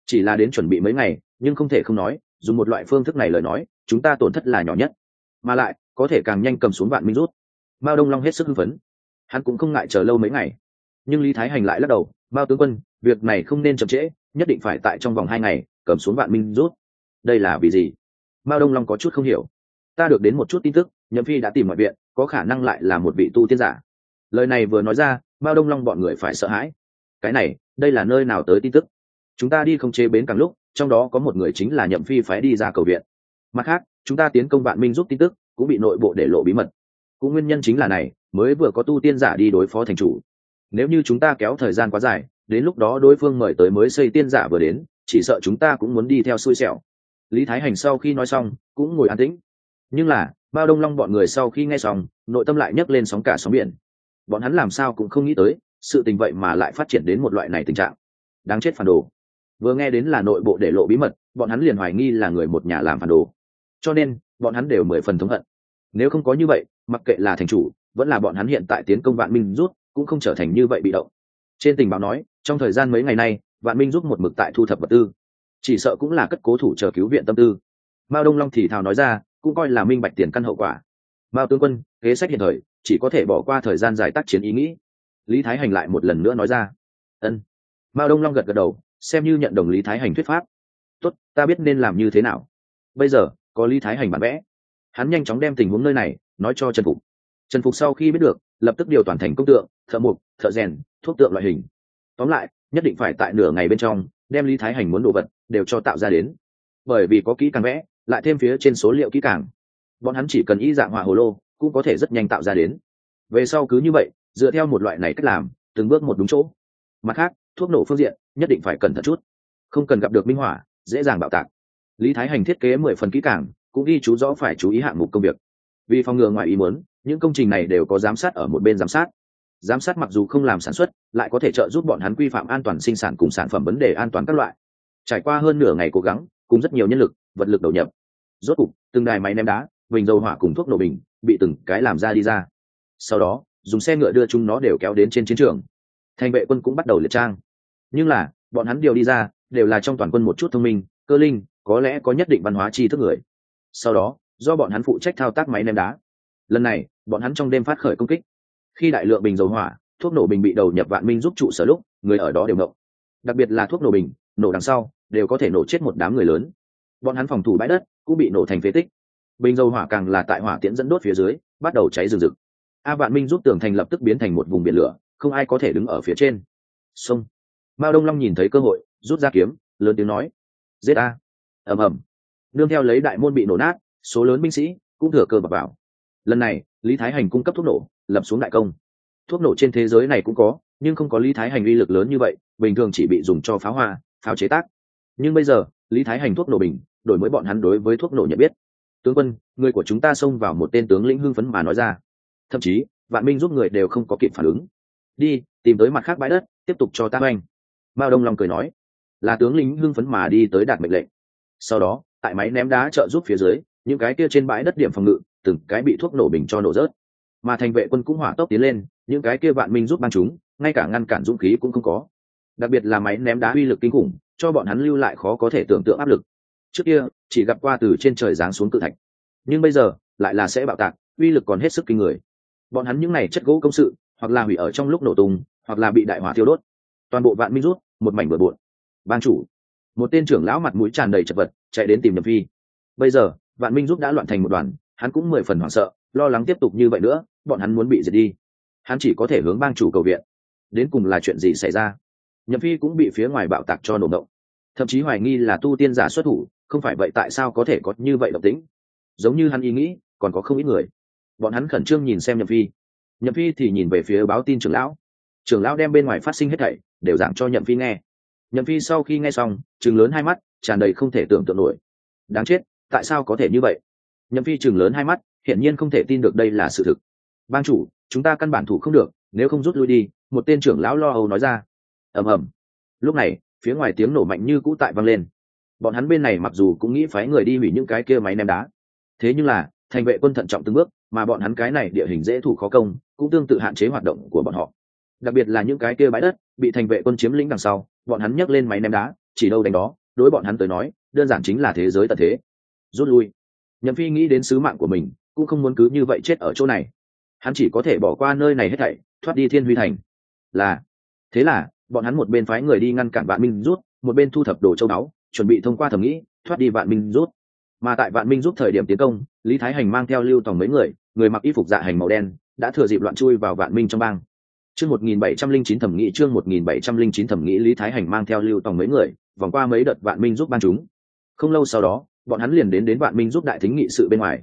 chỉ là đến chuẩn bị mấy ngày, nhưng không thể không nói, dùng một loại phương thức này lời nói, chúng ta tổn thất là nhỏ nhất, mà lại có thể càng nhanh cầm xuống Vạn Minh rút. Mao Đông Long hết sức hưng phấn, hắn cũng không ngại chờ lâu mấy ngày. Nhưng Lý Thái Hành lại lắc đầu, Mao tướng quân, việc này không nên chậm trễ, nhất định phải tại trong vòng 2 ngày cầm xuống Vạn Minh rút. Đây là vì gì? Mao Đông Long có chút không hiểu. Ta được đến một chút tin tức, Nhậm Phi đã tìm mọi viện, có khả năng lại là một vị tu tiên giả. Lời này vừa nói ra, Mao Đông Long bọn người phải sợ hãi. Cái này, đây là nơi nào tới tin tức? Chúng ta đi không chế bến càng lúc, trong đó có một người chính là Nhậm Phi phái đi ra cầu viện. Mặt khác, chúng ta tiến công Vạn Minh giúp tin tức cũng bị nội bộ để lộ bí mật. Cũng nguyên nhân chính là này, mới vừa có tu tiên giả đi đối phó thành chủ. Nếu như chúng ta kéo thời gian quá dài, đến lúc đó đối phương mời tới mới xây tiên giả vừa đến, chỉ sợ chúng ta cũng muốn đi theo xui xẻo. Lý Thái Hành sau khi nói xong, cũng ngồi an tĩnh. Nhưng là, Mao Đông Long bọn người sau khi nghe xong, nội tâm lại nhấc lên sóng cả sóng biển. Bọn hắn làm sao cũng không nghĩ tới, sự tình vậy mà lại phát triển đến một loại này tình trạng. Đáng chết phản đồ. Vừa nghe đến là nội bộ để lộ bí mật, bọn hắn liền hoài nghi là người một nhà làm phản đồ. Cho nên, bọn hắn đều 10 phần thống hận. Nếu không có như vậy, mặc kệ là thành chủ, vẫn là bọn hắn hiện tại tiến công Vạn Minh rút, cũng không trở thành như vậy bị động. Trên tình báo nói, trong thời gian mấy ngày nay, Vạn Minh rút một mực tại thu thập vật tư, chỉ sợ cũng là cất cố thủ chờ cứu viện tâm tư. Mao Đông Long thì thào nói ra, cũng coi là minh bạch tiền căn hậu quả. Mao tướng quân, kế sách hiện thời, chỉ có thể bỏ qua thời gian dài tác chiến ý nghĩ. Lý Thái Hành lại một lần nữa nói ra. Ân. Mao Đông Long gật gật đầu, xem như nhận đồng Lý Thái Hành thuyết pháp. Tốt, ta biết nên làm như thế nào. Bây giờ có Lý Thái Hành bản vẽ, hắn nhanh chóng đem tình huống nơi này nói cho Trần Phục. Trần Phục sau khi biết được, lập tức điều toàn thành công tượng, thợ mộc, thợ rèn, thuốc tượng loại hình. Tóm lại, nhất định phải tại nửa ngày bên trong đem Lý Thái Hành muốn đồ vật đều cho tạo ra đến. Bởi vì có kỹ càng vẽ, lại thêm phía trên số liệu kỹ càng, bọn hắn chỉ cần ý dạng họa hồ lô cũng có thể rất nhanh tạo ra đến. Về sau cứ như vậy, dựa theo một loại này cách làm, từng bước một đúng chỗ. Mặt khác, thuốc nổ phương diện nhất định phải cẩn thận chút, không cần gặp được minh hỏa dễ dàng bạo tạc. Lý Thái Hành thiết kế 10 phần kỹ càng, cũng ghi chú rõ phải chú ý hạng mục công việc. Vì phòng ngừa ngoài ý muốn, những công trình này đều có giám sát ở một bên giám sát. Giám sát mặc dù không làm sản xuất, lại có thể trợ giúp bọn hắn quy phạm an toàn sinh sản cùng sản phẩm vấn đề an toàn các loại. Trải qua hơn nửa ngày cố gắng, cùng rất nhiều nhân lực, vật lực đầu nhập, rốt cục từng đài máy ném đá, bình dầu hỏa cùng thuốc nổ bình bị từng cái làm ra đi ra. Sau đó, dùng xe ngựa đưa chúng nó đều kéo đến trên chiến trường. Thành vệ quân cũng bắt đầu liệt trang. Nhưng là, bọn hắn điều đi ra đều là trong toàn quân một chút thông minh, cơ linh, có lẽ có nhất định văn hóa tri thức người. Sau đó, do bọn hắn phụ trách thao tác máy ném đá. Lần này, bọn hắn trong đêm phát khởi công kích. Khi đại lượng bình dầu hỏa, thuốc nổ bình bị đầu nhập Vạn Minh giúp trụ sở lúc, người ở đó đều ngộng. Đặc biệt là thuốc nổ bình, nổ đằng sau đều có thể nổ chết một đám người lớn. Bọn hắn phòng thủ bãi đất cũng bị nổ thành phế tích. Bình dầu hỏa càng là tại hỏa tiễn dẫn đốt phía dưới, bắt đầu cháy rừng rực. Vạn Minh giúp tường thành lập tức biến thành một vùng biển lửa, không ai có thể đứng ở phía trên. Xông. Mao Đông Long nhìn thấy cơ hội, rút ra kiếm, lớn tiếng nói: "Giết a!" Ầm ầm. Nương theo lấy đại môn bị nổ nát, số lớn binh sĩ cũng thừa cơ vào. Lần này, Lý Thái Hành cung cấp thuốc nổ, lập xuống đại công. Thuốc nổ trên thế giới này cũng có, nhưng không có Lý Thái Hành uy lực lớn như vậy, bình thường chỉ bị dùng cho pháo hoa, pháo chế tác. Nhưng bây giờ, Lý Thái Hành thuốc nổ bình, đổi mới bọn hắn đối với thuốc nổ nhận biết. Tướng quân, người của chúng ta xông vào, một tên tướng lĩnh hưng phấn mà nói ra. Thậm chí, Vạn Minh giúp người đều không có kịp phản ứng. Đi, tìm tới mặt khác bãi đất, tiếp tục cho ta oanh. Mao Đông Long cười nói. Là tướng lĩnh hưng phấn mà đi tới đạt mệnh lệnh. Sau đó, tại máy ném đá trợ giúp phía dưới, những cái kia trên bãi đất điểm phòng ngự, từng cái bị thuốc nổ bình cho nổ rớt. Mà thành vệ quân cũng hỏa tốc tiến lên, những cái kia Vạn Minh giúp băng chúng, ngay cả ngăn cản dũng khí cũng không có. Đặc biệt là máy ném đá uy lực kinh khủng, cho bọn hắn lưu lại khó có thể tưởng tượng áp lực. Trước kia, chỉ gặp qua từ trên trời giáng xuống cự thạch, nhưng bây giờ lại là sẽ bạo tạc, uy lực còn hết sức kinh người. Bọn hắn những này chất gỗ công sự, hoặc là hủy ở trong lúc nổ tung, hoặc là bị đại hỏa thiêu đốt. Toàn bộ Vạn Minh rút, một mảnh bừa bộn. Bang chủ, một tên trưởng lão mặt mũi tràn đầy chật vật, chạy đến tìm Nhậm Phi. Bây giờ, Vạn Minh rút đã loạn thành một đoàn, hắn cũng 10 phần hoảng sợ, lo lắng tiếp tục như vậy nữa, bọn hắn muốn bị diệt đi. Hắn chỉ có thể hướng bang chủ cầu viện. Đến cùng là chuyện gì xảy ra? Nhậm Phi cũng bị phía ngoài bạo tạc cho nổ động, thậm chí hoài nghi là tu tiên giả xuất thủ, không phải vậy tại sao có thể có như vậy động tĩnh? Giống như hắn ý nghĩ, còn có không ít người. Bọn hắn khẩn trương nhìn xem Nhậm Phi. Nhậm Phi thì nhìn về phía báo tin trưởng lão. Trưởng lão đem bên ngoài phát sinh hết thảy đều giảng cho Nhậm Phi nghe. Nhậm Phi sau khi nghe xong, trừng lớn hai mắt, tràn đầy không thể tưởng tượng nổi. Đáng chết, tại sao có thể như vậy? Nhậm Phi trừng lớn hai mắt, hiển nhiên không thể tin được đây là sự thực. Bang chủ, chúng ta căn bản thủ không được, nếu không rút lui đi, một tên trưởng lão lo âu nói ra. Ầm ầm. Lúc này, phía ngoài tiếng nổ mạnh như cũ tại vang lên. Bọn hắn bên này mặc dù cũng nghĩ phái người đi hủy những cái kia máy ném đá, thế nhưng là thành vệ quân thận trọng từng bước, mà bọn hắn cái này địa hình dễ thủ khó công, cũng tương tự hạn chế hoạt động của bọn họ. Đặc biệt là những cái kia bãi đất bị thành vệ quân chiếm lĩnh đằng sau, bọn hắn nhấc lên máy ném đá, chỉ đâu đánh đó, đối bọn hắn tới nói đơn giản chính là thế giới tận thế. Rút lui. Nhậm Phi nghĩ đến sứ mạng của mình, cũng không muốn cứ như vậy chết ở chỗ này. Hắn chỉ có thể bỏ qua nơi này hết thảy, thoát đi Thiên Huy Thành. Thế là bọn hắn một bên phái người đi ngăn cản Vạn Minh rút, một bên thu thập đồ châu báu, chuẩn bị thông qua thẩm nghĩ thoát đi Vạn Minh rút. Mà tại Vạn Minh rút thời điểm tiến công, Lý Thái Hành mang theo Lưu Tòng mấy người mặc y phục dạ hành màu đen, đã thừa dịp loạn chui vào Vạn Minh trong bang. Chương 1709 thẩm nghĩ, chương 1709 thẩm nghĩ. Lý Thái Hành mang theo Lưu Tòng mấy người, vòng qua mấy đợt Vạn Minh giúp bang chúng. Không lâu sau đó, bọn hắn liền đến Vạn Minh giúp đại thính nghị sự bên ngoài.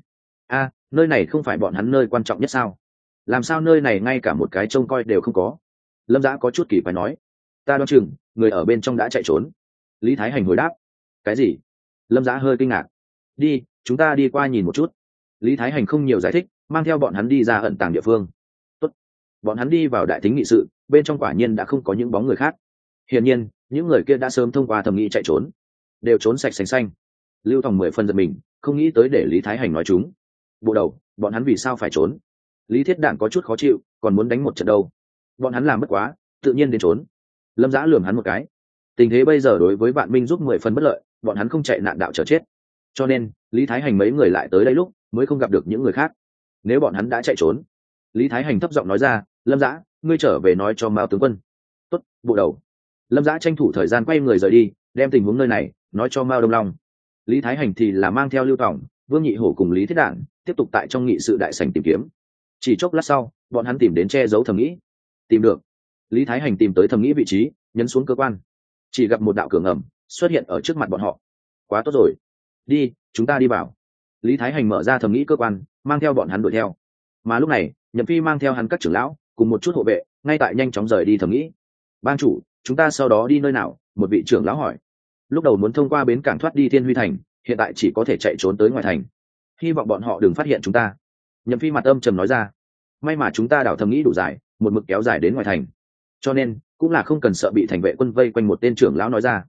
Nơi này không phải bọn hắn nơi quan trọng nhất sao? Làm sao nơi này ngay cả một cái trông coi đều không có? Lâm Dã có chút kỳ quái nói. Ta đoán chừng người ở bên trong đã chạy trốn. Lý Thái Hành hồi đáp. Cái gì? Lâm Dã hơi kinh ngạc. Đi, chúng ta đi qua nhìn một chút. Lý Thái Hành không nhiều giải thích, mang theo bọn hắn đi ra ẩn tàng địa phương. Tốt. Bọn hắn đi vào đại thính nghị sự, bên trong quả nhiên đã không có những bóng người khác. Hiển nhiên những người kia đã sớm thông qua thẩm nghị chạy trốn, đều trốn sạch sành xanh. Lưu Tòng 10 phần giật mình, không nghĩ tới để Lý Thái Hành nói chúng. Bộ đầu, bọn hắn vì sao phải trốn? Lý Thiết Đản có chút khó chịu, còn muốn đánh một trận đâu. Bọn hắn làm mất quá, tự nhiên đến trốn. Lâm Dã lườm hắn một cái. Tình thế bây giờ đối với Vạn Minh giúp 10 phần bất lợi, bọn hắn không chạy nạn đạo chờ chết. Cho nên Lý Thái Hành mấy người lại tới đây lúc mới không gặp được những người khác. Nếu bọn hắn đã chạy trốn, Lý Thái Hành thấp giọng nói ra, Lâm Dã, ngươi trở về nói cho Mao tướng quân. Tốt, bộ đầu. Lâm Dã tranh thủ thời gian quay người rời đi, đem tình huống nơi này nói cho Mao Đông Long. Lý Thái Hành thì là mang theo Lưu Tòng, Vương Nhị Hổ cùng Lý Thiết Đản tiếp tục tại trong nghị sự đại sảnh tìm kiếm. Chỉ chốc lát sau, bọn hắn tìm đến che giấu thẩm nghĩ. Tìm được. Lý Thái Hành tìm tới thẩm nghĩ vị trí, nhấn xuống cơ quan, chỉ gặp một đạo cửa ngầm xuất hiện ở trước mặt bọn họ. Quá tốt rồi, đi, chúng ta đi vào. Lý Thái Hành mở ra thẩm nghĩ cơ quan, mang theo bọn hắn đuổi theo. Mà lúc này Nhậm Phi mang theo hắn các trưởng lão cùng một chút hộ vệ ngay tại nhanh chóng rời đi thẩm nghĩ. Bang chủ, chúng ta sau đó đi nơi nào? Một vị trưởng lão hỏi. Lúc đầu muốn thông qua bến cảng thoát đi Thiên Huy Thành, hiện tại chỉ có thể chạy trốn tới ngoài thành, hy vọng bọn họ đừng phát hiện chúng ta. Nhậm Phi mặt âm trầm nói ra. May mà chúng ta đảo thẩm nghĩ đủ dài, một mực kéo dài đến ngoài thành, cho nên cũng là không cần sợ bị thành vệ quân vây quanh. Một tên trưởng lão nói ra.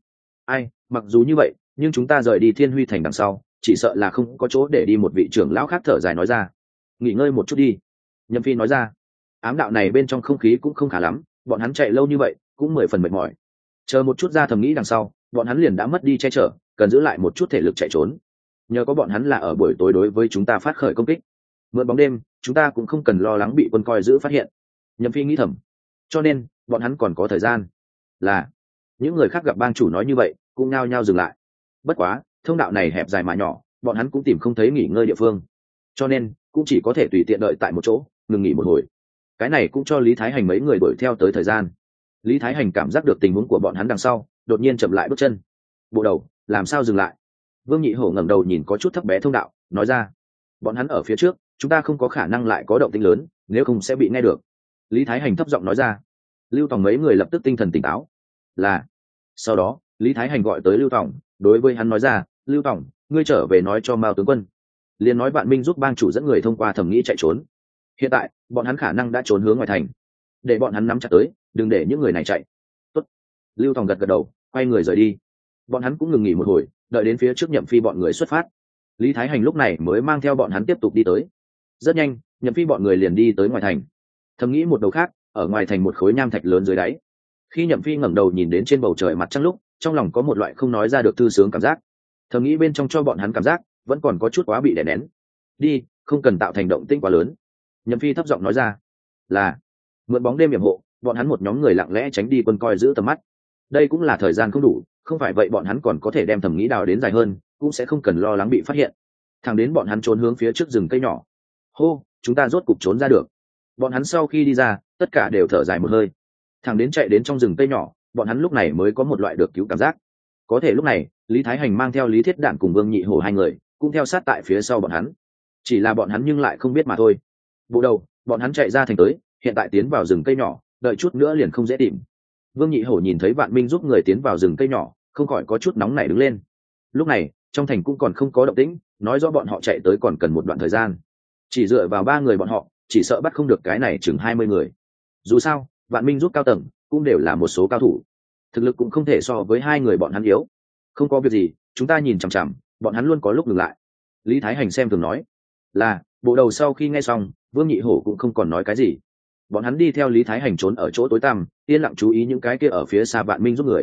Mặc dù như vậy, nhưng chúng ta rời đi Thiên Huy Thành đằng sau, chỉ sợ là không có chỗ để đi. Một vị trưởng lão khác thở dài nói ra. Nghỉ ngơi một chút đi. Nhậm Phi nói ra. Ám đạo này bên trong không khí cũng không khá lắm, bọn hắn chạy lâu như vậy cũng 10 phần mệt mỏi. Chờ một chút ra thẩm nghĩ đằng sau, bọn hắn liền đã mất đi che chở, cần giữ lại một chút thể lực chạy trốn. Nhờ có bọn hắn là ở buổi tối đối với chúng ta phát khởi công kích, mượn bóng đêm chúng ta cũng không cần lo lắng bị quân coi giữ phát hiện. Nhậm Phi nghĩ thầm. Cho nên bọn hắn còn có thời gian. Là những người khác gặp bang chủ nói như vậy cũng nhao nhao dừng lại. Bất quá thông đạo này hẹp dài mà nhỏ, bọn hắn cũng tìm không thấy nghỉ ngơi địa phương, cho nên cũng chỉ có thể tùy tiện đợi tại một chỗ ngừng nghỉ một hồi. Cái này cũng cho Lý Thái Hành mấy người đuổi theo tới thời gian. Lý Thái Hành cảm giác được tình huống của bọn hắn đằng sau, đột nhiên chậm lại bước chân. Bộ đầu, làm sao dừng lại? Vương Nhị Hổ ngẩng đầu nhìn có chút thấp bé thông đạo, nói ra. Bọn hắn ở phía trước, chúng ta không có khả năng lại có động tĩnh lớn, nếu không sẽ bị nghe được. Lý Thái Hành thấp giọng nói ra. Lưu Tòng mấy người lập tức tinh thần tỉnh táo. Là. Sau đó Lý Thái Hành gọi tới Lưu Tòng, đối với hắn nói ra, Lưu Tòng, ngươi trở về nói cho Mao tướng quân, liền nói Vạn Minh giúp bang chủ dẫn người thông qua thẩm nghĩ chạy trốn. Hiện tại bọn hắn khả năng đã trốn hướng ngoài thành, để bọn hắn nắm chặt tới, đừng để những người này chạy. Tốt. Lưu Tòng gật gật đầu, quay người rời đi. Bọn hắn cũng ngừng nghỉ một hồi, đợi đến phía trước Nhậm Phi bọn người xuất phát. Lý Thái Hành lúc này mới mang theo bọn hắn tiếp tục đi tới. Rất nhanh Nhậm Phi bọn người liền đi tới ngoài thành. Thầm nghĩ một đầu khác, ở ngoài thành một khối nham thạch lớn dưới đáy. Khi Nhậm Phi ngẩng đầu nhìn đến trên bầu trời mặt trăng lúc, trong lòng có một loại không nói ra được thư sướng cảm giác. Thầm nghĩ bên trong cho bọn hắn cảm giác vẫn còn có chút quá bị đè nén. Đi, không cần tạo thành động tĩnh quá lớn. Nhậm Phi thấp giọng nói ra. Là. Mượn bóng đêm yểm hộ, bọn hắn một nhóm người lặng lẽ tránh đi quân coi giữ tầm mắt. Đây cũng là thời gian không đủ, không phải vậy bọn hắn còn có thể đem thẩm nghĩ đào đến dài hơn, cũng sẽ không cần lo lắng bị phát hiện. Thẳng đến bọn hắn trốn hướng phía trước rừng cây nhỏ. Hô, chúng ta rốt cục trốn ra được. Bọn hắn sau khi đi ra, tất cả đều thở dài một hơi. Thẳng đến chạy đến trong rừng cây nhỏ, bọn hắn lúc này mới có một loại được cứu cảm giác. Có thể lúc này Lý Thái Hành mang theo Lý Thiết Đản cùng Vương Nhị Hổ hai người cũng theo sát tại phía sau bọn hắn. Chỉ là bọn hắn nhưng lại không biết mà thôi. Bộ đầu, bọn hắn chạy ra thành tới, hiện tại tiến vào rừng cây nhỏ, đợi chút nữa liền không dễ tìm. Vương Nhị Hổ nhìn thấy Vạn Minh giúp người tiến vào rừng cây nhỏ, không khỏi có chút nóng nảy đứng lên. Lúc này trong thành cũng còn không có động tĩnh, nói rõ bọn họ chạy tới còn cần một đoạn thời gian. Chỉ dựa vào 3 người bọn họ, chỉ sợ bắt không được cái này chừng 20 người. Dù sao Vạn Minh giúp cao tầng cũng đều là một số cao thủ, thực lực cũng không thể so với 2 người bọn hắn yếu. Không có việc gì, chúng ta nhìn chằm chằm, bọn hắn luôn có lúc ngừng lại. Lý Thái Hành xem thường nói. Là. Bộ đầu sau khi nghe xong, Vương Nhị Hổ cũng không còn nói cái gì. Bọn hắn đi theo Lý Thái Hành trốn ở chỗ tối tăm, yên lặng chú ý những cái kia ở phía xa Vạn Minh giúp người.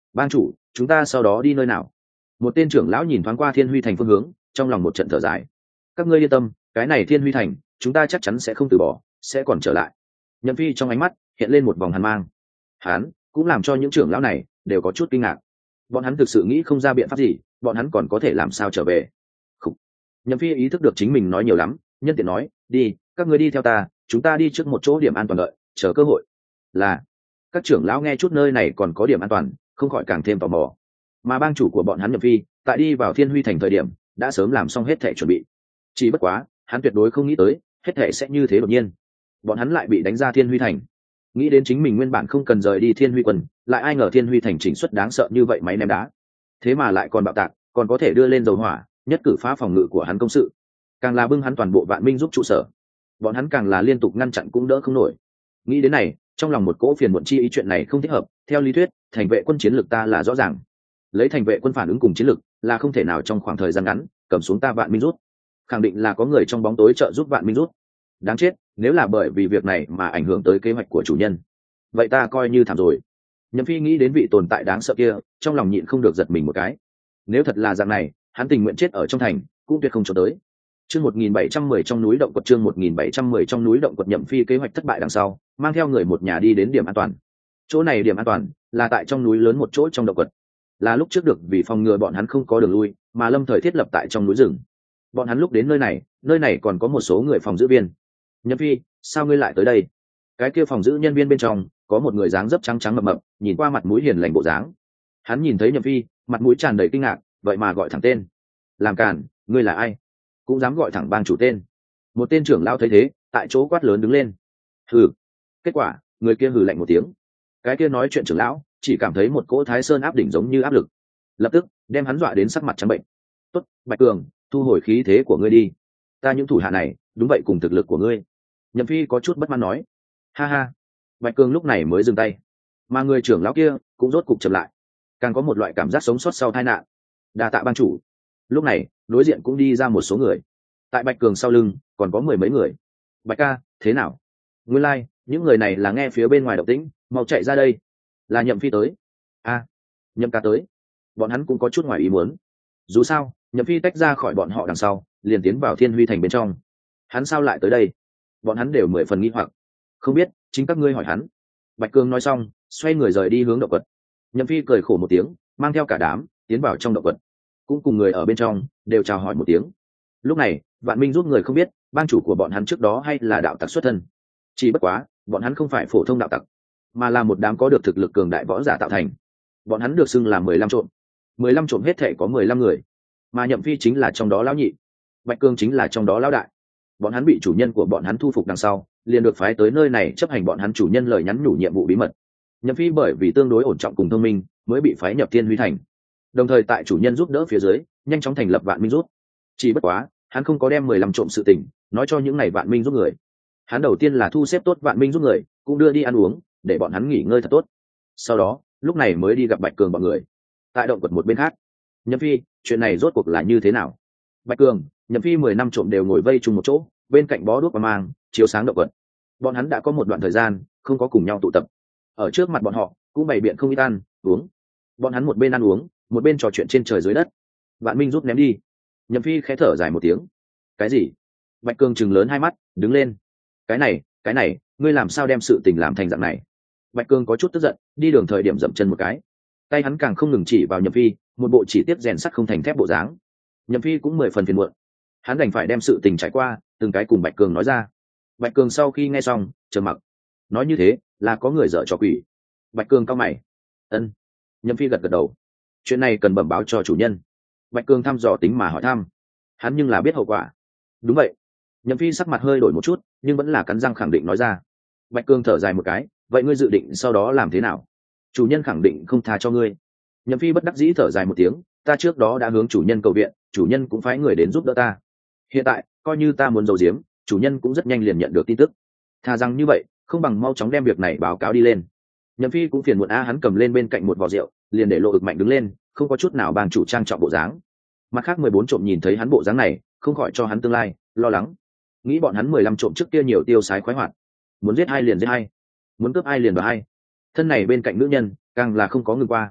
Bang chủ, chúng ta sau đó đi nơi nào? Một tên trưởng lão nhìn thoáng qua Thiên Huy Thành phương hướng, trong lòng một trận thở dài. Các ngươi yên tâm, cái này Thiên Huy Thành chúng ta chắc chắn sẽ không từ bỏ, sẽ còn trở lại. Nhậm Phi trong ánh mắt hiện lên một vòng hàn mang. Hắn cũng làm cho những trưởng lão này đều có chút kinh ngạc. Bọn hắn thực sự nghĩ không ra biện pháp gì, bọn hắn còn có thể làm sao trở về. Khủ. Nhậm Phi ý thức được chính mình nói nhiều lắm, nhân tiện nói, đi, các ngươi đi theo ta, chúng ta đi trước một chỗ điểm an toàn đợi, chờ cơ hội. Là. Các trưởng lão nghe chút nơi này còn có điểm an toàn, không khỏi càng thêm tò mò. Mà bang chủ của bọn hắn Nhậm Phi, tại đi vào Thiên Huy Thành thời điểm, đã sớm làm xong hết thể chuẩn bị. Chỉ bất quá, hắn tuyệt đối không nghĩ tới, hết thể sẽ như thế đột nhiên. Bọn hắn lại bị đánh ra Thiên Huy Thành. Nghĩ đến chính mình nguyên bản không cần rời đi Thiên Huy Quân, lại ai ngờ Thiên Huy Thành chỉnh xuất đáng sợ như vậy máy ném đá. Thế mà lại còn bạo tạc, còn có thể đưa lên dầu hỏa, nhất cử phá phòng ngự của hắn công sự. Càng là bưng hắn toàn bộ vạn minh giúp trụ sở. Bọn hắn càng là liên tục ngăn chặn cũng đỡ không nổi. Nghĩ đến này, trong lòng một cỗ phiền muộn chi ý chuyện này không thích hợp, theo lý thuyết, thành vệ quân chiến lược ta là rõ ràng. Lấy thành vệ quân phản ứng cùng chiến lược, là không thể nào trong khoảng thời gian ngắn cầm xuống ta vạn minh rút. Khẳng định là có người trong bóng tối trợ giúp vạn minh rút. Đáng chết, nếu là bởi vì việc này mà ảnh hưởng tới kế hoạch của chủ nhân, vậy ta coi như thảm rồi. Nhậm Phi nghĩ đến vị tồn tại đáng sợ kia, trong lòng nhịn không được giật mình một cái. Nếu thật là dạng này, hắn tình nguyện chết ở trong thành, cũng tuyệt không cho tới. Chương 1710 trong núi động quật, chương 1710 trong núi động quật. Nhậm Phi kế hoạch thất bại đằng sau, mang theo người một nhà đi đến điểm an toàn. Chỗ này điểm an toàn là tại trong núi lớn một chỗ trong động quật. Là lúc trước được vì phòng ngừa bọn hắn không có đường lui, mà lâm thời thiết lập tại trong núi rừng. Bọn hắn lúc đến nơi này còn có một số người phòng giữ viên. Nhậm Phi, sao ngươi lại tới đây? Cái kia phòng giữ nhân viên bên trong có một người dáng dấp trắng trắng mập mập, nhìn qua mặt mũi hiền lành bộ dáng. Hắn nhìn thấy Nhậm Phi, mặt mũi tràn đầy kinh ngạc, vậy mà gọi thẳng tên. Làm cản, ngươi là ai? Cũng dám gọi thẳng bang chủ tên? Một tên trưởng lão thấy thế, tại chỗ quát lớn đứng lên. Hừ. Kết quả, người kia hừ lạnh một tiếng. Cái kia nói chuyện trưởng lão chỉ cảm thấy một cỗ Thái Sơn áp đỉnh giống như áp lực, lập tức đem hắn dọa đến sắc mặt trắng bệnh. Tốt, Bạch Cường, thu hồi khí thế của ngươi đi. Ta những thủ hạ này, đúng vậy cùng thực lực của ngươi. Nhậm Phi có chút bất mãn nói. Ha ha. Bạch Cường lúc này mới dừng tay, mà người trưởng lão kia cũng rốt cục chậm lại, càng có một loại cảm giác sống sót sau tai nạn. Đa tạ bang chủ. Lúc này đối diện cũng đi ra một số người, tại Bạch Cường sau lưng còn có mười mấy người. Bạch ca, thế nào? Nguyên lai những người này là nghe phía bên ngoài động tĩnh, mau chạy ra đây. Là Nhậm Phi tới. A, Nhậm ca tới. Bọn hắn cũng có chút ngoài ý muốn. Dù sao Nhậm Phi tách ra khỏi bọn họ đằng sau, liền tiến vào Thiên Huy Thành bên trong. Hắn sao lại tới đây? Bọn hắn đều mười phần nghi hoặc. Không biết, chính các ngươi hỏi hắn. Bạch Cường nói xong, xoay người rời đi hướng động quật. Nhậm Phi cười khổ một tiếng, mang theo cả đám tiến vào trong động quật, cũng cùng người ở bên trong đều chào hỏi một tiếng. Lúc này Vạn Minh giúp người không biết bang chủ của bọn hắn trước đó hay là đạo tặc xuất thân. Chỉ bất quá bọn hắn không phải phổ thông đạo tặc, mà là một đám có được thực lực cường đại võ giả tạo thành. Bọn hắn được xưng là 15 trộm. 15 trộm hết thể có 15 người, mà Nhậm Phi chính là trong đó lão nhị, Bạch Cương chính là trong đó lão đại. Bọn hắn bị chủ nhân của bọn hắn thu phục đằng sau, liền được phái tới nơi này chấp hành bọn hắn chủ nhân lời nhắn nhủ nhiệm vụ bí mật. Nhậm Phi bởi vì tương đối ổn trọng cùng thông minh, mới bị phái nhập Thiên Huy Thành. Đồng thời tại chủ nhân giúp đỡ phía dưới, nhanh chóng thành lập Vạn Minh rút. Chỉ bất quá, hắn không có đem 15 trộm sự tình nói cho những này Vạn Minh giúp người. Hắn đầu tiên là thu xếp tốt Vạn Minh giúp người, cũng đưa đi ăn uống, để bọn hắn nghỉ ngơi thật tốt. Sau đó, lúc này mới đi gặp Bạch Cường bọn người. Tại động quật một bên khác, Nhậm Phi, chuyện này rốt cuộc là như thế nào? Bạch Cường, Nhậm Phi 10 năm trộm đều ngồi vây chung một chỗ, bên cạnh bó đuốc và mang chiếu sáng động quật. Bọn hắn đã có một đoạn thời gian không có cùng nhau tụ tập. Ở trước mặt bọn họ cũng bày biện không ít ăn uống. Bọn hắn một bên ăn uống, một bên trò chuyện trên trời dưới đất. Vạn Minh rút ném đi. Nhậm Phi khẽ thở dài một tiếng. Cái gì? Bạch Cường chừng lớn hai mắt, đứng lên. Cái này, ngươi làm sao đem sự tình làm thành dạng này? Bạch Cường có chút tức giận, đi đường thời điểm dậm chân một cái. Tay hắn càng không ngừng chỉ vào Nhậm Phi, một bộ chỉ tiếp rèn sắt không thành thép bộ dáng. Nhậm Phi cũng mười phần phiền muộn. Hắn đành phải đem sự tình trải qua từng cái cùng Bạch Cường nói ra. Bạch Cường sau khi nghe xong trầm mặc. Nói như thế là có người dở trò quỷ. Bạch Cường cau mày. Ân. Nhậm Phi gật gật đầu. Chuyện này cần bẩm báo cho chủ nhân. Bạch Cường thăm dò tính mà hỏi thăm. Hắn nhưng là biết hậu quả. Đúng vậy. Nhậm Phi sắc mặt hơi đổi một chút, nhưng vẫn là cắn răng khẳng định nói ra. Bạch Cường thở dài một cái. Vậy ngươi dự định sau đó làm thế nào? Chủ nhân khẳng định không tha cho ngươi. Nhậm Phi bất đắc dĩ thở dài một tiếng. Ta trước đó đã hướng chủ nhân cầu viện, chủ nhân cũng phái người đến giúp đỡ ta. Hiện tại coi như ta muốn giấu giếm, chủ nhân cũng rất nhanh liền nhận được tin tức. Thà rằng như vậy, không bằng mau chóng đem việc này báo cáo đi lên. Nhậm Phi cũng phiền muộn hắn cầm lên bên cạnh một vò rượu, liền để lộ ực mạnh đứng lên, không có chút nào bang chủ trang trọng bộ dáng. Mặt khác 14 trộm nhìn thấy hắn bộ dáng này, không khỏi cho hắn tương lai lo lắng. Nghĩ bọn hắn 15 trộm trước kia nhiều tiêu sái khoái hoạt, muốn giết hai liền giết hai, muốn cướp ai liền đoạt hai. Thân này bên cạnh nữ nhân, càng là không có ngừng qua.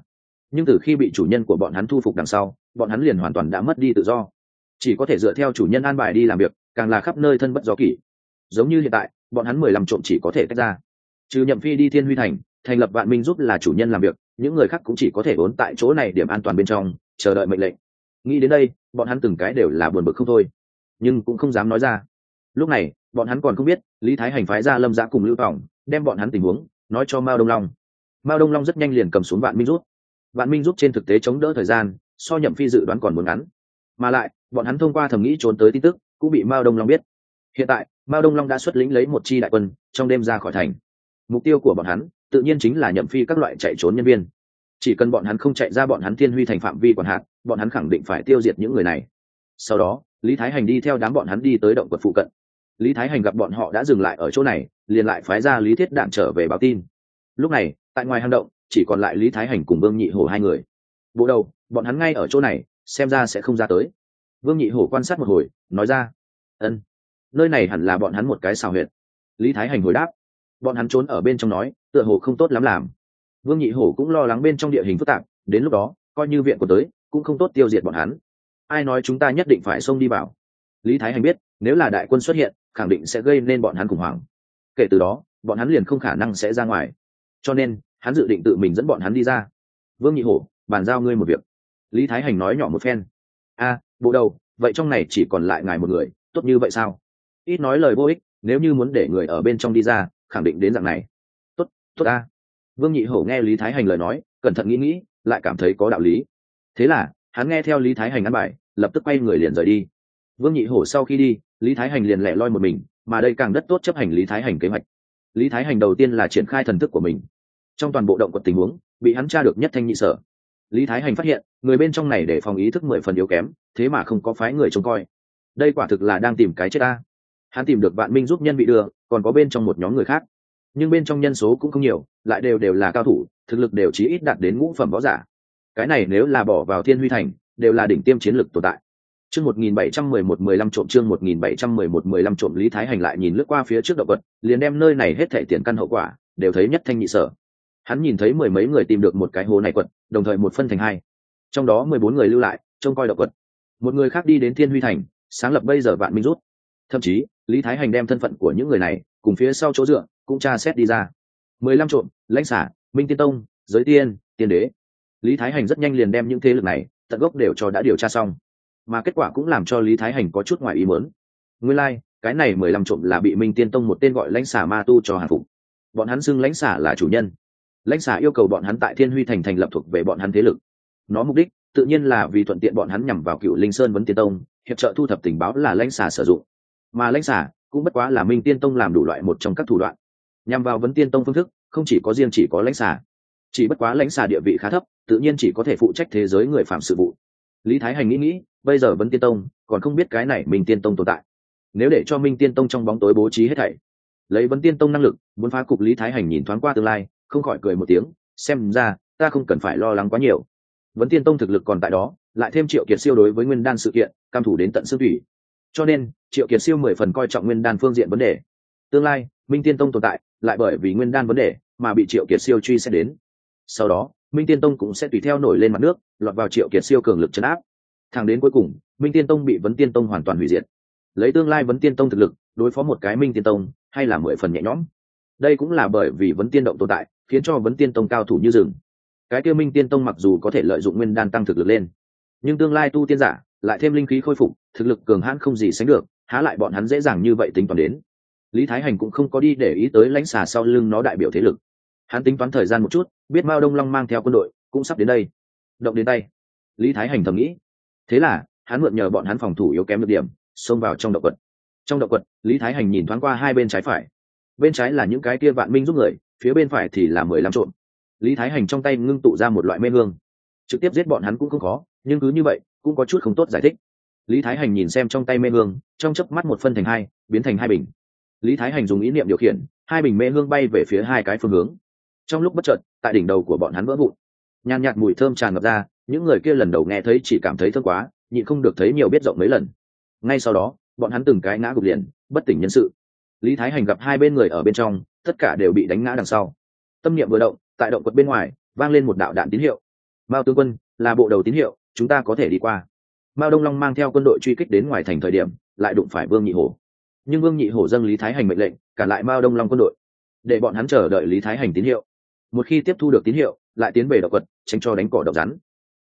nhưng từ khi bị chủ nhân của bọn hắn thu phục đằng sau, bọn hắn liền hoàn toàn đã mất đi tự do, chỉ có thể dựa theo chủ nhân an bài đi làm việc, càng là khắp nơi thân bất do kỷ. Giống như hiện tại bọn hắn 15 trộm chỉ có thể tách ra, trừ Nhậm Phi đi Thiên Huy Thành thành lập Vạn Minh giúp là chủ nhân làm việc, những người khác cũng chỉ có thể vốn tại chỗ này điểm an toàn bên trong chờ đợi mệnh lệnh. Nghĩ đến đây bọn hắn từng cái đều là buồn bực không thôi, nhưng cũng không dám nói ra. Lúc này bọn hắn còn không biết Lý Thái Hành phái ra Lâm Dã cùng Lưu Tòng đem bọn hắn tình huống nói cho Mao Đông Long. Mao Đông Long rất nhanh liền cầm xuống Vạn Minh giúp. Vạn Minh giúp trên thực tế chống đỡ thời gian so Nhậm Phi dự đoán còn muốn ngắn, mà lại bọn hắn thông qua thẩm nghĩ trốn tới tin tức cũng bị Mao Đông Long biết. Hiện tại Mao Đông Long đã xuất lĩnh lấy một chi đại quân trong đêm ra khỏi thành. Mục tiêu của bọn hắn tự nhiên chính là Nhậm Phi các loại chạy trốn nhân viên. Chỉ cần bọn hắn không chạy ra bọn hắn Thiên Huy Thành phạm vi quản hạt, bọn hắn khẳng định phải tiêu diệt những người này. Sau đó Lý Thái Hành đi theo đám bọn hắn đi tới động quật phụ cận. Lý Thái Hành gặp bọn họ đã dừng lại ở chỗ này, liền lại phái ra Lý Thiết Đản trở về báo tin. Lúc này tại ngoài hang động chỉ còn lại Lý Thái Hành cùng Vương Nhị Hổ hai người. Bộ đầu, bọn hắn ngay ở chỗ này, xem ra sẽ không ra tới. Vương Nhị Hổ quan sát một hồi nói ra. Ân, nơi này hẳn là bọn hắn một cái xào huyệt. Lý Thái Hành hồi đáp. Bọn hắn trốn ở bên trong nói tựa hồ không tốt lắm làm. Vương Nhị Hổ cũng lo lắng bên trong địa hình phức tạp, đến lúc đó coi như viện của tới cũng không tốt tiêu diệt bọn hắn. Ai nói chúng ta nhất định phải xông đi vào? Lý Thái Hành biết nếu là đại quân xuất hiện khẳng định sẽ gây nên bọn hắn khủng hoảng, kể từ đó bọn hắn liền không khả năng sẽ ra ngoài, cho nên hắn dự định tự mình dẫn bọn hắn đi ra. Vương Nhị Hổ, bàn giao ngươi một việc. Lý Thái Hành nói nhỏ một phen. Bộ đầu, vậy trong này chỉ còn lại ngài một người, tốt như vậy sao? Ít nói lời vô ích, nếu như muốn để người ở bên trong đi ra khẳng định đến dạng này. Tốt a. Vương Nhị Hổ nghe Lý Thái Hành lời nói cẩn thận nghĩ lại cảm thấy có đạo lý, thế là hắn nghe theo Lý Thái Hành ăn bài, lập tức quay người liền rời đi. Vương Nhị Hổ sau khi đi, Lý Thái Hành liền lẻ loi một mình, mà đây càng đất tốt chấp hành Lý Thái Hành kế hoạch. Lý Thái Hành đầu tiên là triển khai thần thức của mình, trong toàn bộ động quật tình huống bị hắn tra được nhất thanh nhị sở. Lý Thái Hành phát hiện người bên trong này để phòng ý thức 10 phần yếu kém, thế mà không có phái người trông coi, đây quả thực là đang tìm cái chết ta. Hắn tìm được Vạn Minh giúp nhân bị đưa, còn có bên trong một nhóm người khác, nhưng bên trong nhân số cũng không nhiều, lại đều là cao thủ, thực lực đều chí ít đạt đến ngũ phẩm võ giả. Cái này nếu là bỏ vào Thiên Huy Thành đều là đỉnh tiêm chiến lực tồn tại. Chương 1711-15 trộm, chương 1711-15 trộm. Lý Thái Hành lại nhìn lướt qua phía trước động vật, liền đem nơi này hết thảy tiền căn hậu quả đều thấy nhất thanh nhị sở. Hắn nhìn thấy 10 mấy người tìm được một cái hố này quật, đồng thời một phân thành hai. Trong đó 14 người lưu lại trông coi động quật, một người khác đi đến Thiên Huy Thành sáng lập bây giờ Vạn Minh rút. Thậm chí Lý Thái Hành đem thân phận của những người này cùng phía sau chỗ dựa cũng tra xét đi ra. 15 trộm, lãnh xả, Minh Tiên Tông, Giới Tiên, Tiên Đế. Lý Thái Hành rất nhanh liền đem những thế lực này tận gốc đều cho đã điều tra xong, mà kết quả cũng làm cho Lý Thái Hành có chút ngoài ý muốn. Nguyên lai, cái này 15 trộm là bị Minh Tiên Tông một tên gọi lãnh xả ma tu cho hàng phục. Bọn hắn xưng lãnh xả là chủ nhân. Lãnh xả yêu cầu bọn hắn tại Thiên Huy Thành thành lập thuộc về bọn hắn thế lực. Nó mục đích tự nhiên là vì thuận tiện bọn hắn nhằm vào Cựu Linh Sơn Vấn Tiên Tông, hiệp trợ thu thập tình báo là lãnh xả sử dụng. Mà lãnh xả cũng bất quá là Minh Tiên Tông làm đủ loại một trong các thủ đoạn. Nhằm vào Vấn Tiên Tông phương thức, không chỉ có riêng chỉ có lãnh xả. Chỉ bất quá lãnh xả địa vị khá thấp, tự nhiên chỉ có thể phụ trách thế giới người phạm sự vụ. Lý Thái Hành nghĩ, bây giờ Vấn Tiên Tông còn không biết cái này Minh Tiên Tông tồn tại. Nếu để cho Minh Tiên Tông trong bóng tối bố trí hết thảy, lấy Vấn Tiên Tông năng lực muốn phá cục, Lý Thái Hành nhìn thoáng qua tương lai, không khỏi cười một tiếng, xem ra ta không cần phải lo lắng quá nhiều. Vấn Tiên Tông thực lực còn tại đó, lại thêm Triệu Kiệt Siêu đối với Nguyên Đan sự kiện cam thủ đến tận xương thủy, cho nên Triệu Kiệt Siêu 10 phần coi trọng Nguyên Đan phương diện vấn đề. Tương lai Minh Tiên Tông tồn tại lại bởi vì Nguyên Đan vấn đề mà bị Triệu Kiệt Siêu truy xét đến, sau đó Minh Tiên Tông cũng sẽ tùy theo nổi lên mặt nước, lọt vào Triệu Kiệt Siêu cường lực trấn áp, thẳng đến cuối cùng Minh Tiên Tông bị Vấn Tiên Tông hoàn toàn hủy diệt. Lấy tương lai Vấn Tiên Tông thực lực đối phó một cái Minh Tiên Tông hay là 10 phần nhẹ nhõm. Đây cũng là bởi vì Vấn Tiên Động tồn tại khiến cho Vấn Tiên Tông cao thủ như rừng. Cái kia Minh Tiên Tông mặc dù có thể lợi dụng Nguyên Đan tăng thực lực lên, nhưng tương lai tu tiên giả lại thêm linh khí khôi phục, thực lực cường hãn không gì sánh được, há lại bọn hắn dễ dàng như vậy tính toán đến. Lý Thái Hành cũng không có đi để ý tới lãnh xà sau lưng nó đại biểu thế lực. Hắn tính toán thời gian một chút, biết Mao Đông Long mang theo quân đội cũng sắp đến đây, động đến tay. Lý Thái Hành thầm nghĩ. Thế là hắn mượn nhờ bọn hắn phòng thủ yếu kém được điểm, xông vào trong động quật. Trong động quật, Lý Thái Hành nhìn thoáng qua hai bên trái phải. Bên trái là những cái kia Vạn Minh giúp người, phía bên phải thì là 15 trộm. Lý Thái Hành trong tay ngưng tụ ra một loại mê hương, trực tiếp giết bọn hắn cũng không khó, nhưng cứ như vậy cũng có chút không tốt giải thích. Lý Thái Hành nhìn xem trong tay mê hương, trong chớp mắt một phân thành hai, biến thành hai bình. Lý Thái Hành dùng ý niệm điều khiển, hai bình mê hương bay về phía hai cái phương hướng. Trong lúc bất chợt, tại đỉnh đầu của bọn hắn vỡ vụn, nhàn nhạt mùi thơm tràn ngập ra. Những người kia lần đầu nghe thấy chỉ cảm thấy thơm quá, nhịn không được thấy nhiều biết rộng mấy lần. Ngay sau đó bọn hắn từng cái ngã gục liền, bất tỉnh nhân sự. Lý Thái Hành gặp hai bên người ở bên trong tất cả đều bị đánh ngã đằng sau, tâm niệm vừa động, tại động quật bên ngoài vang lên một đạo đạn tín hiệu. Mao tướng quân, là bộ đầu tín hiệu, chúng ta có thể đi qua. Mao Đông Long mang theo quân đội truy kích đến ngoài thành thời điểm, lại đụng phải Vương Nhị Hổ. Nhưng Vương Nhị Hổ dâng Lý Thái Hành mệnh lệnh, cản lại Mao Đông Long quân đội, để bọn hắn chờ đợi Lý Thái Hành tín hiệu. Một khi tiếp thu được tín hiệu, lại tiến về động quật, tránh cho đánh cỏ độc rắn.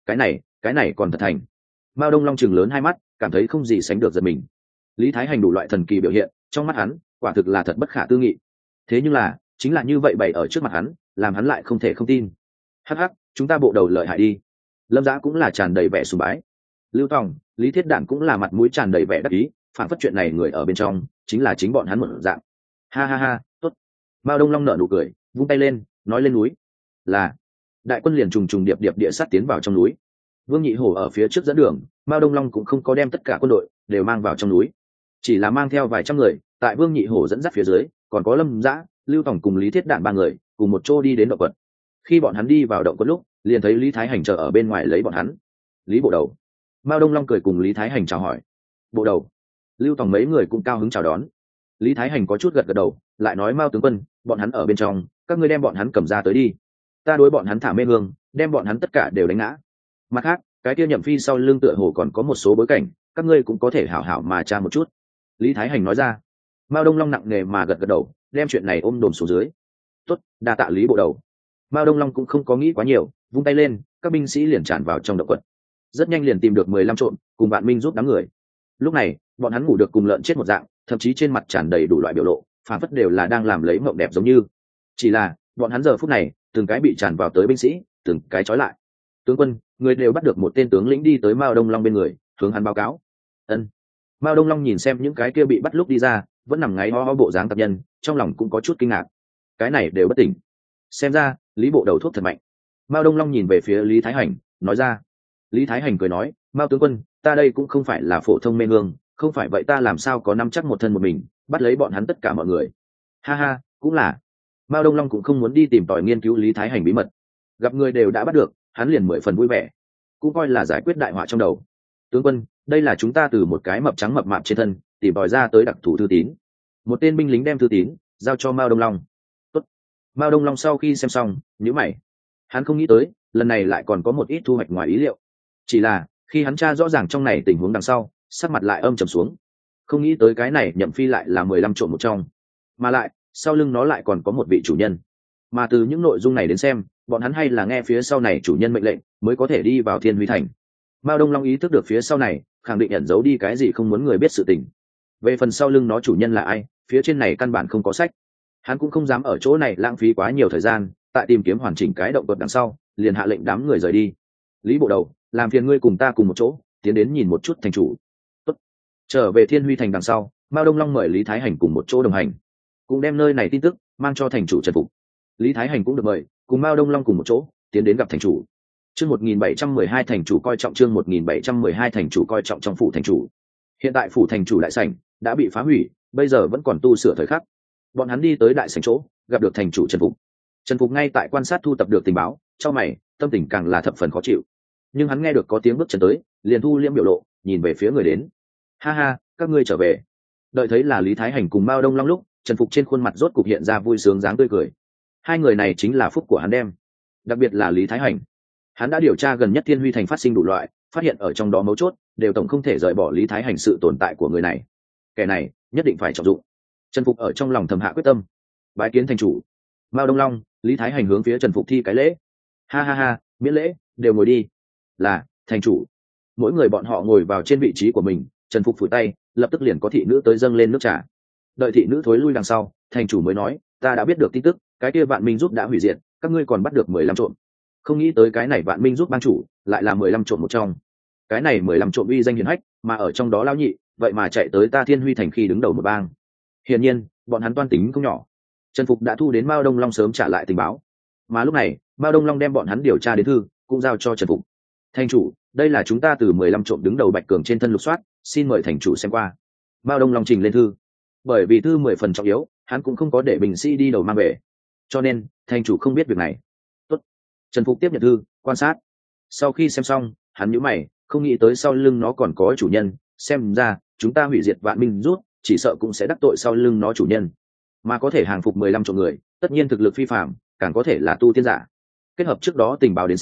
Cái này còn thật thành. Mao Đông Long chừng lớn hai mắt, cảm thấy không gì sánh được giật mình. Lý Thái Hành đủ loại thần kỳ biểu hiện, trong mắt hắn, quả thực là thật bất khả tư nghị. Thế nhưng là, chính là như vậy bày ở trước mặt hắn, làm hắn lại không thể không tin. Hắc hắc, chúng ta bộ đầu lợi hại đi. Lâm Dã cũng là tràn đầy vẻ sùng bái. Lưu Tòng, Lý Thiết Đản cũng là mặt mũi tràn đầy vẻ đắc ý, phản phất chuyện này người ở bên trong chính là chính bọn hắn một dạng. Ha ha ha, tốt. Mao Đông Long nở nụ cười, vung tay lên, nói lên núi. Là. Đại quân liền trùng trùng điệp điệp địa sát tiến vào trong núi. Vương Nhị Hổ ở phía trước dẫn đường, Mao Đông Long cũng không có đem tất cả quân đội đều mang vào trong núi, chỉ là mang theo vài trăm người. Tại Vương Nhị Hổ dẫn dắt phía dưới, còn có Lâm Dã, Lưu Tòng cùng Lý Thiết Đản ba người cùng một chỗ đi đến động quật. Khi bọn hắn đi vào động quật lúc, liền thấy Lý Thái Hành chờ ở bên ngoài lấy bọn hắn. Lý bộ đầu. Mao Đông Long cười cùng Lý Thái Hành chào hỏi. Bộ đầu. Lưu Tòng mấy người cũng cao hứng chào đón. Lý Thái Hành có chút gật gật đầu, lại nói Mao tướng quân, bọn hắn ở bên trong, các ngươi đem bọn hắn cầm ra tới đi. Ta đối bọn hắn thả mê hương, đem bọn hắn tất cả đều đánh ngã. Mặt khác, cái kia Nhậm Phi sau lưng tựa hồ còn có một số bối cảnh, các ngươi cũng có thể hảo hảo mà tra một chút. Lý Thái Hành nói ra. Mao Đông Long nặng nề mà gật gật đầu, đem chuyện này ôm đồm xuống dưới. Tốt, đa tạ Lý bộ đầu. Mao Đông Long cũng không có nghĩ quá nhiều, vung tay lên, các binh sĩ liền tràn vào trong động quật. Rất nhanh liền tìm được 15 trộm, cùng Vạn Minh giúp đám người. Lúc này, bọn hắn ngủ được cùng lợn chết một dạng, thậm chí trên mặt tràn đầy đủ loại biểu lộ, phản phất đều là đang làm lấy mộng đẹp giống như. Chỉ là, bọn hắn giờ phút này, từng cái bị tràn vào tới binh sĩ, từng cái trói lại. Tướng quân, người đều bắt được một tên tướng lĩnh đi tới Mao Đông Long bên người, hướng hắn báo cáo. Ân. Mao Đông Long nhìn xem những cái kia bị bắt lúc đi ra, vẫn nằm ngáy ho ho bộ dáng tập nhân, trong lòng cũng có chút kinh ngạc. Cái này đều bất tỉnh. Xem ra, Lý bộ đầu thuốc thật mạnh. Mao Đông Long nhìn về phía Lý Thái Hành, nói ra. Lý Thái Hành cười nói, Mao tướng quân, ta đây cũng không phải là phổ thông mê hương, không phải vậy ta làm sao có nắm chắc một thân một mình, bắt lấy bọn hắn tất cả mọi người. Ha ha, cũng là. Mao Đông Long cũng không muốn đi tìm tòi nghiên cứu Lý Thái Hành bí mật. Gặp người đều đã bắt được, hắn liền 10 phần vui vẻ, cũng coi là giải quyết đại họa trong đầu. Tướng quân, đây là chúng ta từ một cái mập trắng mập mạp trên thân tìm tòi ra tới đặc thù thư tín. Một tên binh lính đem thư tín giao cho Mao Đông Long. Tốt. Mao Đông Long sau khi xem xong, nhíu mày. Hắn không nghĩ tới, lần này lại còn có một ít thu hoạch ngoài ý liệu. Chỉ là, khi hắn tra rõ ràng trong này tình huống đằng sau, sắc mặt lại âm trầm xuống. Không nghĩ tới cái này Nhậm Phi lại là 15 trộm một trong. Mà lại, sau lưng nó lại còn có một vị chủ nhân. Mà từ những nội dung này đến xem, bọn hắn hay là nghe phía sau này chủ nhân mệnh lệnh, mới có thể đi vào Thiên Huy Thành. Mao Đông Long ý thức được phía sau này, khẳng định ẩn giấu đi cái gì không muốn người biết sự tình. Về phần sau lưng nó chủ nhân là ai, phía trên này căn bản không có sách. Hắn cũng không dám ở chỗ này lãng phí quá nhiều thời gian, tại tìm kiếm hoàn chỉnh cái động vật đằng sau, liền hạ lệnh đám người rời đi. Lý bộ đầu, làm phiền ngươi cùng ta cùng một chỗ, tiến đến nhìn một chút thành chủ. Tốt. Trở về Thiên Huy Thành đằng sau, Mao Đông Long mời Lý Thái Hành cùng một chỗ đồng hành, cũng đem nơi này tin tức mang cho thành chủ Trần Phục. Lý Thái Hành cũng được mời, cùng Mao Đông Long cùng một chỗ tiến đến gặp thành chủ. Chương 1712 thành chủ coi trọng, chương 1712 thành chủ coi trọng trong phủ thành chủ. Hiện tại phủ thành chủ đại sảnh đã bị phá hủy, bây giờ vẫn còn tu sửa thời khắc. Bọn hắn đi tới đại sảnh chỗ, gặp được thành chủ Trần Phục. Trần Phục ngay tại quan sát thu tập được tình báo, cho mày, tâm tình càng là thập phần khó chịu. Nhưng hắn nghe được có tiếng bước chân tới, liền thu liễm biểu lộ, nhìn về phía người đến. Ha ha, các ngươi trở về. Đợi thấy là Lý Thái Hành cùng Mao Đông Long lúc, Trần Phục trên khuôn mặt rốt cục hiện ra vui sướng dáng tươi cười. Hai người này chính là phúc của hắn đem. Đặc biệt là Lý Thái Hành. Hắn đã điều tra gần nhất Thiên Huy Thành phát sinh đủ loại, phát hiện ở trong đó mấu chốt, đều tổng không thể rời bỏ Lý Thái Hành sự tồn tại của người này. Kẻ này, nhất định phải trọng dụng. Trần Phục ở trong lòng thầm hạ quyết tâm. Bái kiến thành chủ. Mao Đông Long, Lý Thái Hành hướng phía Trần Phục thi cái lễ. Ha ha ha, miễn lễ, đều ngồi đi. Là, thành chủ. Mỗi người bọn họ ngồi vào trên vị trí của mình, Trần Phục phủi tay, lập tức liền có thị nữ tới dâng lên nước trà. Đợi thị nữ thối lui đằng sau, thành chủ mới nói, ta đã biết được tin tức, cái kia Vạn Minh giúp đã hủy diệt, các ngươi còn bắt được 15 trộm. Không nghĩ tới cái này Vạn Minh giúp bang chủ lại là 15 trộm một trong. Cái này 15 trộm uy danh hiển hách, mà ở trong đó lão nhị, vậy mà chạy tới ta Thiên Huy Thành khi đứng đầu một bang. Hiển nhiên, bọn hắn toan tính không nhỏ. Trần Phục đã thu đến Mao Đông Long sớm trả lại tình báo, mà lúc này, Mao Đông Long đem bọn hắn điều tra đến thư, cũng giao cho Trần Phục. Thành chủ, đây là chúng ta từ 15 trộm đứng đầu Bạch Cường trên thân lục soát, xin mời thành chủ xem qua. Mao Đông Long trình lên thư. Bởi vì thư 10 phần trọng yếu, hắn cũng không có để binh sĩ đi đầu mang về, cho nên thành chủ không biết việc này. Tốt. Trần Phục tiếp nhận thư, quan sát. Sau khi xem xong, hắn nhíu mày, không nghĩ tới sau lưng nó còn có chủ nhân, xem ra chúng ta hủy diệt Vạn Minh rút, chỉ sợ cũng sẽ đắc tội sau lưng nó chủ nhân, mà có thể hàng phục 15 trộm người, tất nhiên thực lực phi phàm, càng có thể là tu tiên giả. Kết hợp trước đó tình báo đến xem,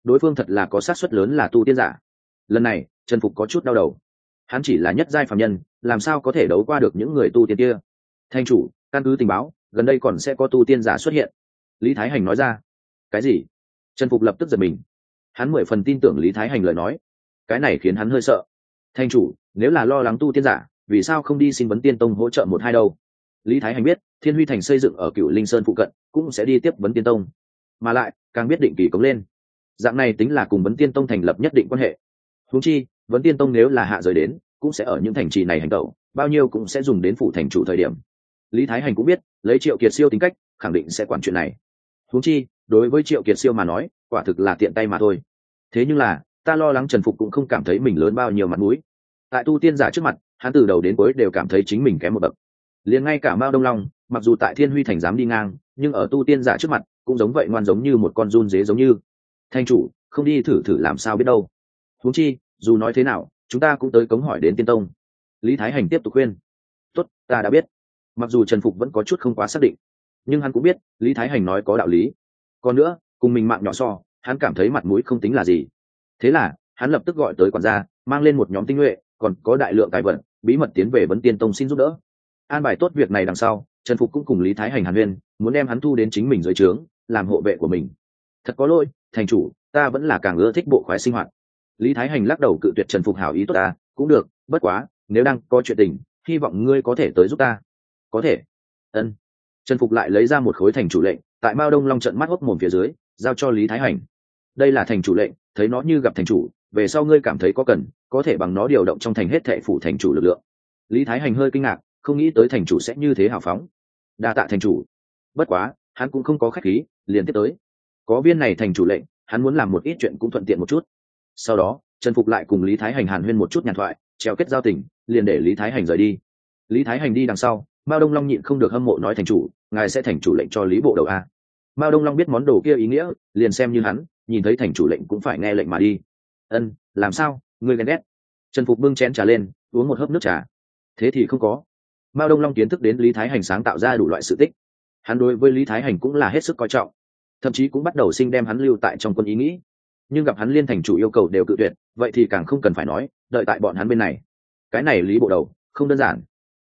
đối phương thật là có xác suất lớn là tu tiên giả. Lần này Trần Phục có chút đau đầu, hắn chỉ là nhất giai phàm nhân, làm sao có thể đấu qua được những người tu tiên kia. Thành chủ, căn cứ tình báo gần đây còn sẽ có tu tiên giả xuất hiện, Lý Thái Hành nói ra. Cái gì? Trần Phục lập tức giật mình, hắn 10 phần tin tưởng Lý Thái Hành lời nói. Cái này khiến hắn hơi sợ. Thành chủ, nếu là lo lắng tu tiên giả, vì sao không đi xin Vấn Tiên Tông hỗ trợ một hai đâu? Lý Thái Hành biết Thiên Huy Thành xây dựng ở Cửu Linh Sơn phụ cận, cũng sẽ đi tiếp Vấn Tiên Tông, mà lại càng biết định kỳ cống lên, dạng này tính là cùng Vấn Tiên Tông thành lập nhất định quan hệ. Huống chi Vấn Tiên Tông nếu là hạ rời đến, cũng sẽ ở những thành trì này hành động, bao nhiêu cũng sẽ dùng đến phủ thành chủ thời điểm. Lý Thái Hành cũng biết lấy Triệu Kiệt Siêu tính cách, khẳng định sẽ quản chuyện này. Huống chi đối với Triệu Kiệt Siêu mà nói, quả thực là tiện tay mà thôi. Thế nhưng là ta lo lắng Trần Phục cũng không cảm thấy mình lớn bao nhiêu mặt mũi. Tại tu tiên giả trước mặt, hắn từ đầu đến cuối đều cảm thấy chính mình kém một bậc. Liền ngay cả Mao Đông Long, mặc dù tại Thiên Huy Thành dám đi ngang, nhưng ở tu tiên giả trước mặt cũng giống vậy, ngoan giống như một con giun dế giống như. Thành chủ, không đi thử thử làm sao biết đâu. Huống chi dù nói thế nào, chúng ta cũng tới cống hỏi đến Tiên Tông. Lý Thái Hành tiếp tục khuyên. Tốt, ta đã biết. Mặc dù Trần Phục vẫn có chút không quá xác định, nhưng hắn cũng biết Lý Thái Hành nói có đạo lý. Còn nữa, cùng mình mạng nhỏ so, hắn cảm thấy mặt mũi không tính là gì. Thế là hắn lập tức gọi tới quản gia, mang lên một nhóm tinh nhuệ, còn có đại lượng tài vật, bí mật tiến về Vấn Tiên Tông xin giúp đỡ. An bài tốt việc này đằng sau, Trần Phục cũng cùng Lý Thái Hành hàn huyên, muốn đem hắn thu đến chính mình dưới trướng, làm hộ vệ của mình. Thật có lỗi, thành chủ, ta vẫn là càng ưa thích bộ khoái sinh hoạt. Lý Thái Hành lắc đầu cự tuyệt Trần Phục hảo ý tốt ta, cũng được, bất quá nếu đang có chuyện tình, hy vọng ngươi có thể tới giúp ta. Có thể. Ân. Trần Phục lại lấy ra một khối thành chủ lệnh, tại Mao Đông Long trận mắt hốc mồm phía dưới, giao cho Lý Thái Hành. Đây là thành chủ lệnh, thấy nó như gặp thành chủ, về sau ngươi cảm thấy có cần, có thể bằng nó điều động trong thành hết thệ phủ thành chủ lực lượng. Lý Thái Hành hơi kinh ngạc, không nghĩ tới thành chủ sẽ như thế hào phóng. Đa tạ thành chủ. Bất quá hắn cũng không có khách khí, liền tiếp tới. Có viên này thành chủ lệnh, hắn muốn làm một ít chuyện cũng thuận tiện một chút. Sau đó Trần Phục lại cùng Lý Thái Hành hàn huyên một chút nhàn thoại, treo kết giao tình, liền để Lý Thái Hành rời đi. Lý Thái Hành đi đằng sau, Mao Đông Long nhịn không được hâm mộ nói, thành chủ, ngài sẽ thành chủ lệnh cho Lý bộ đầu a? Mao Đông Long biết món đồ kia ý nghĩa, liền xem như hắn nhìn thấy thành chủ lệnh cũng phải nghe lệnh mà đi. Ân, làm sao, ngươi ghen ghét? Trần Phục bưng chén trà lên, uống một hớp nước trà. Thế thì không có. Mao Đông Long kiến thức đến Lý Thái Hành sáng tạo ra đủ loại sự tích, hắn đối với Lý Thái Hành cũng là hết sức coi trọng, thậm chí cũng bắt đầu sinh đem hắn lưu tại trong quân ý nghĩ. Nhưng gặp hắn liên thành chủ yêu cầu đều cự tuyệt, vậy thì càng không cần phải nói, đợi tại bọn hắn bên này. Cái này Lý bộ đầu không đơn giản.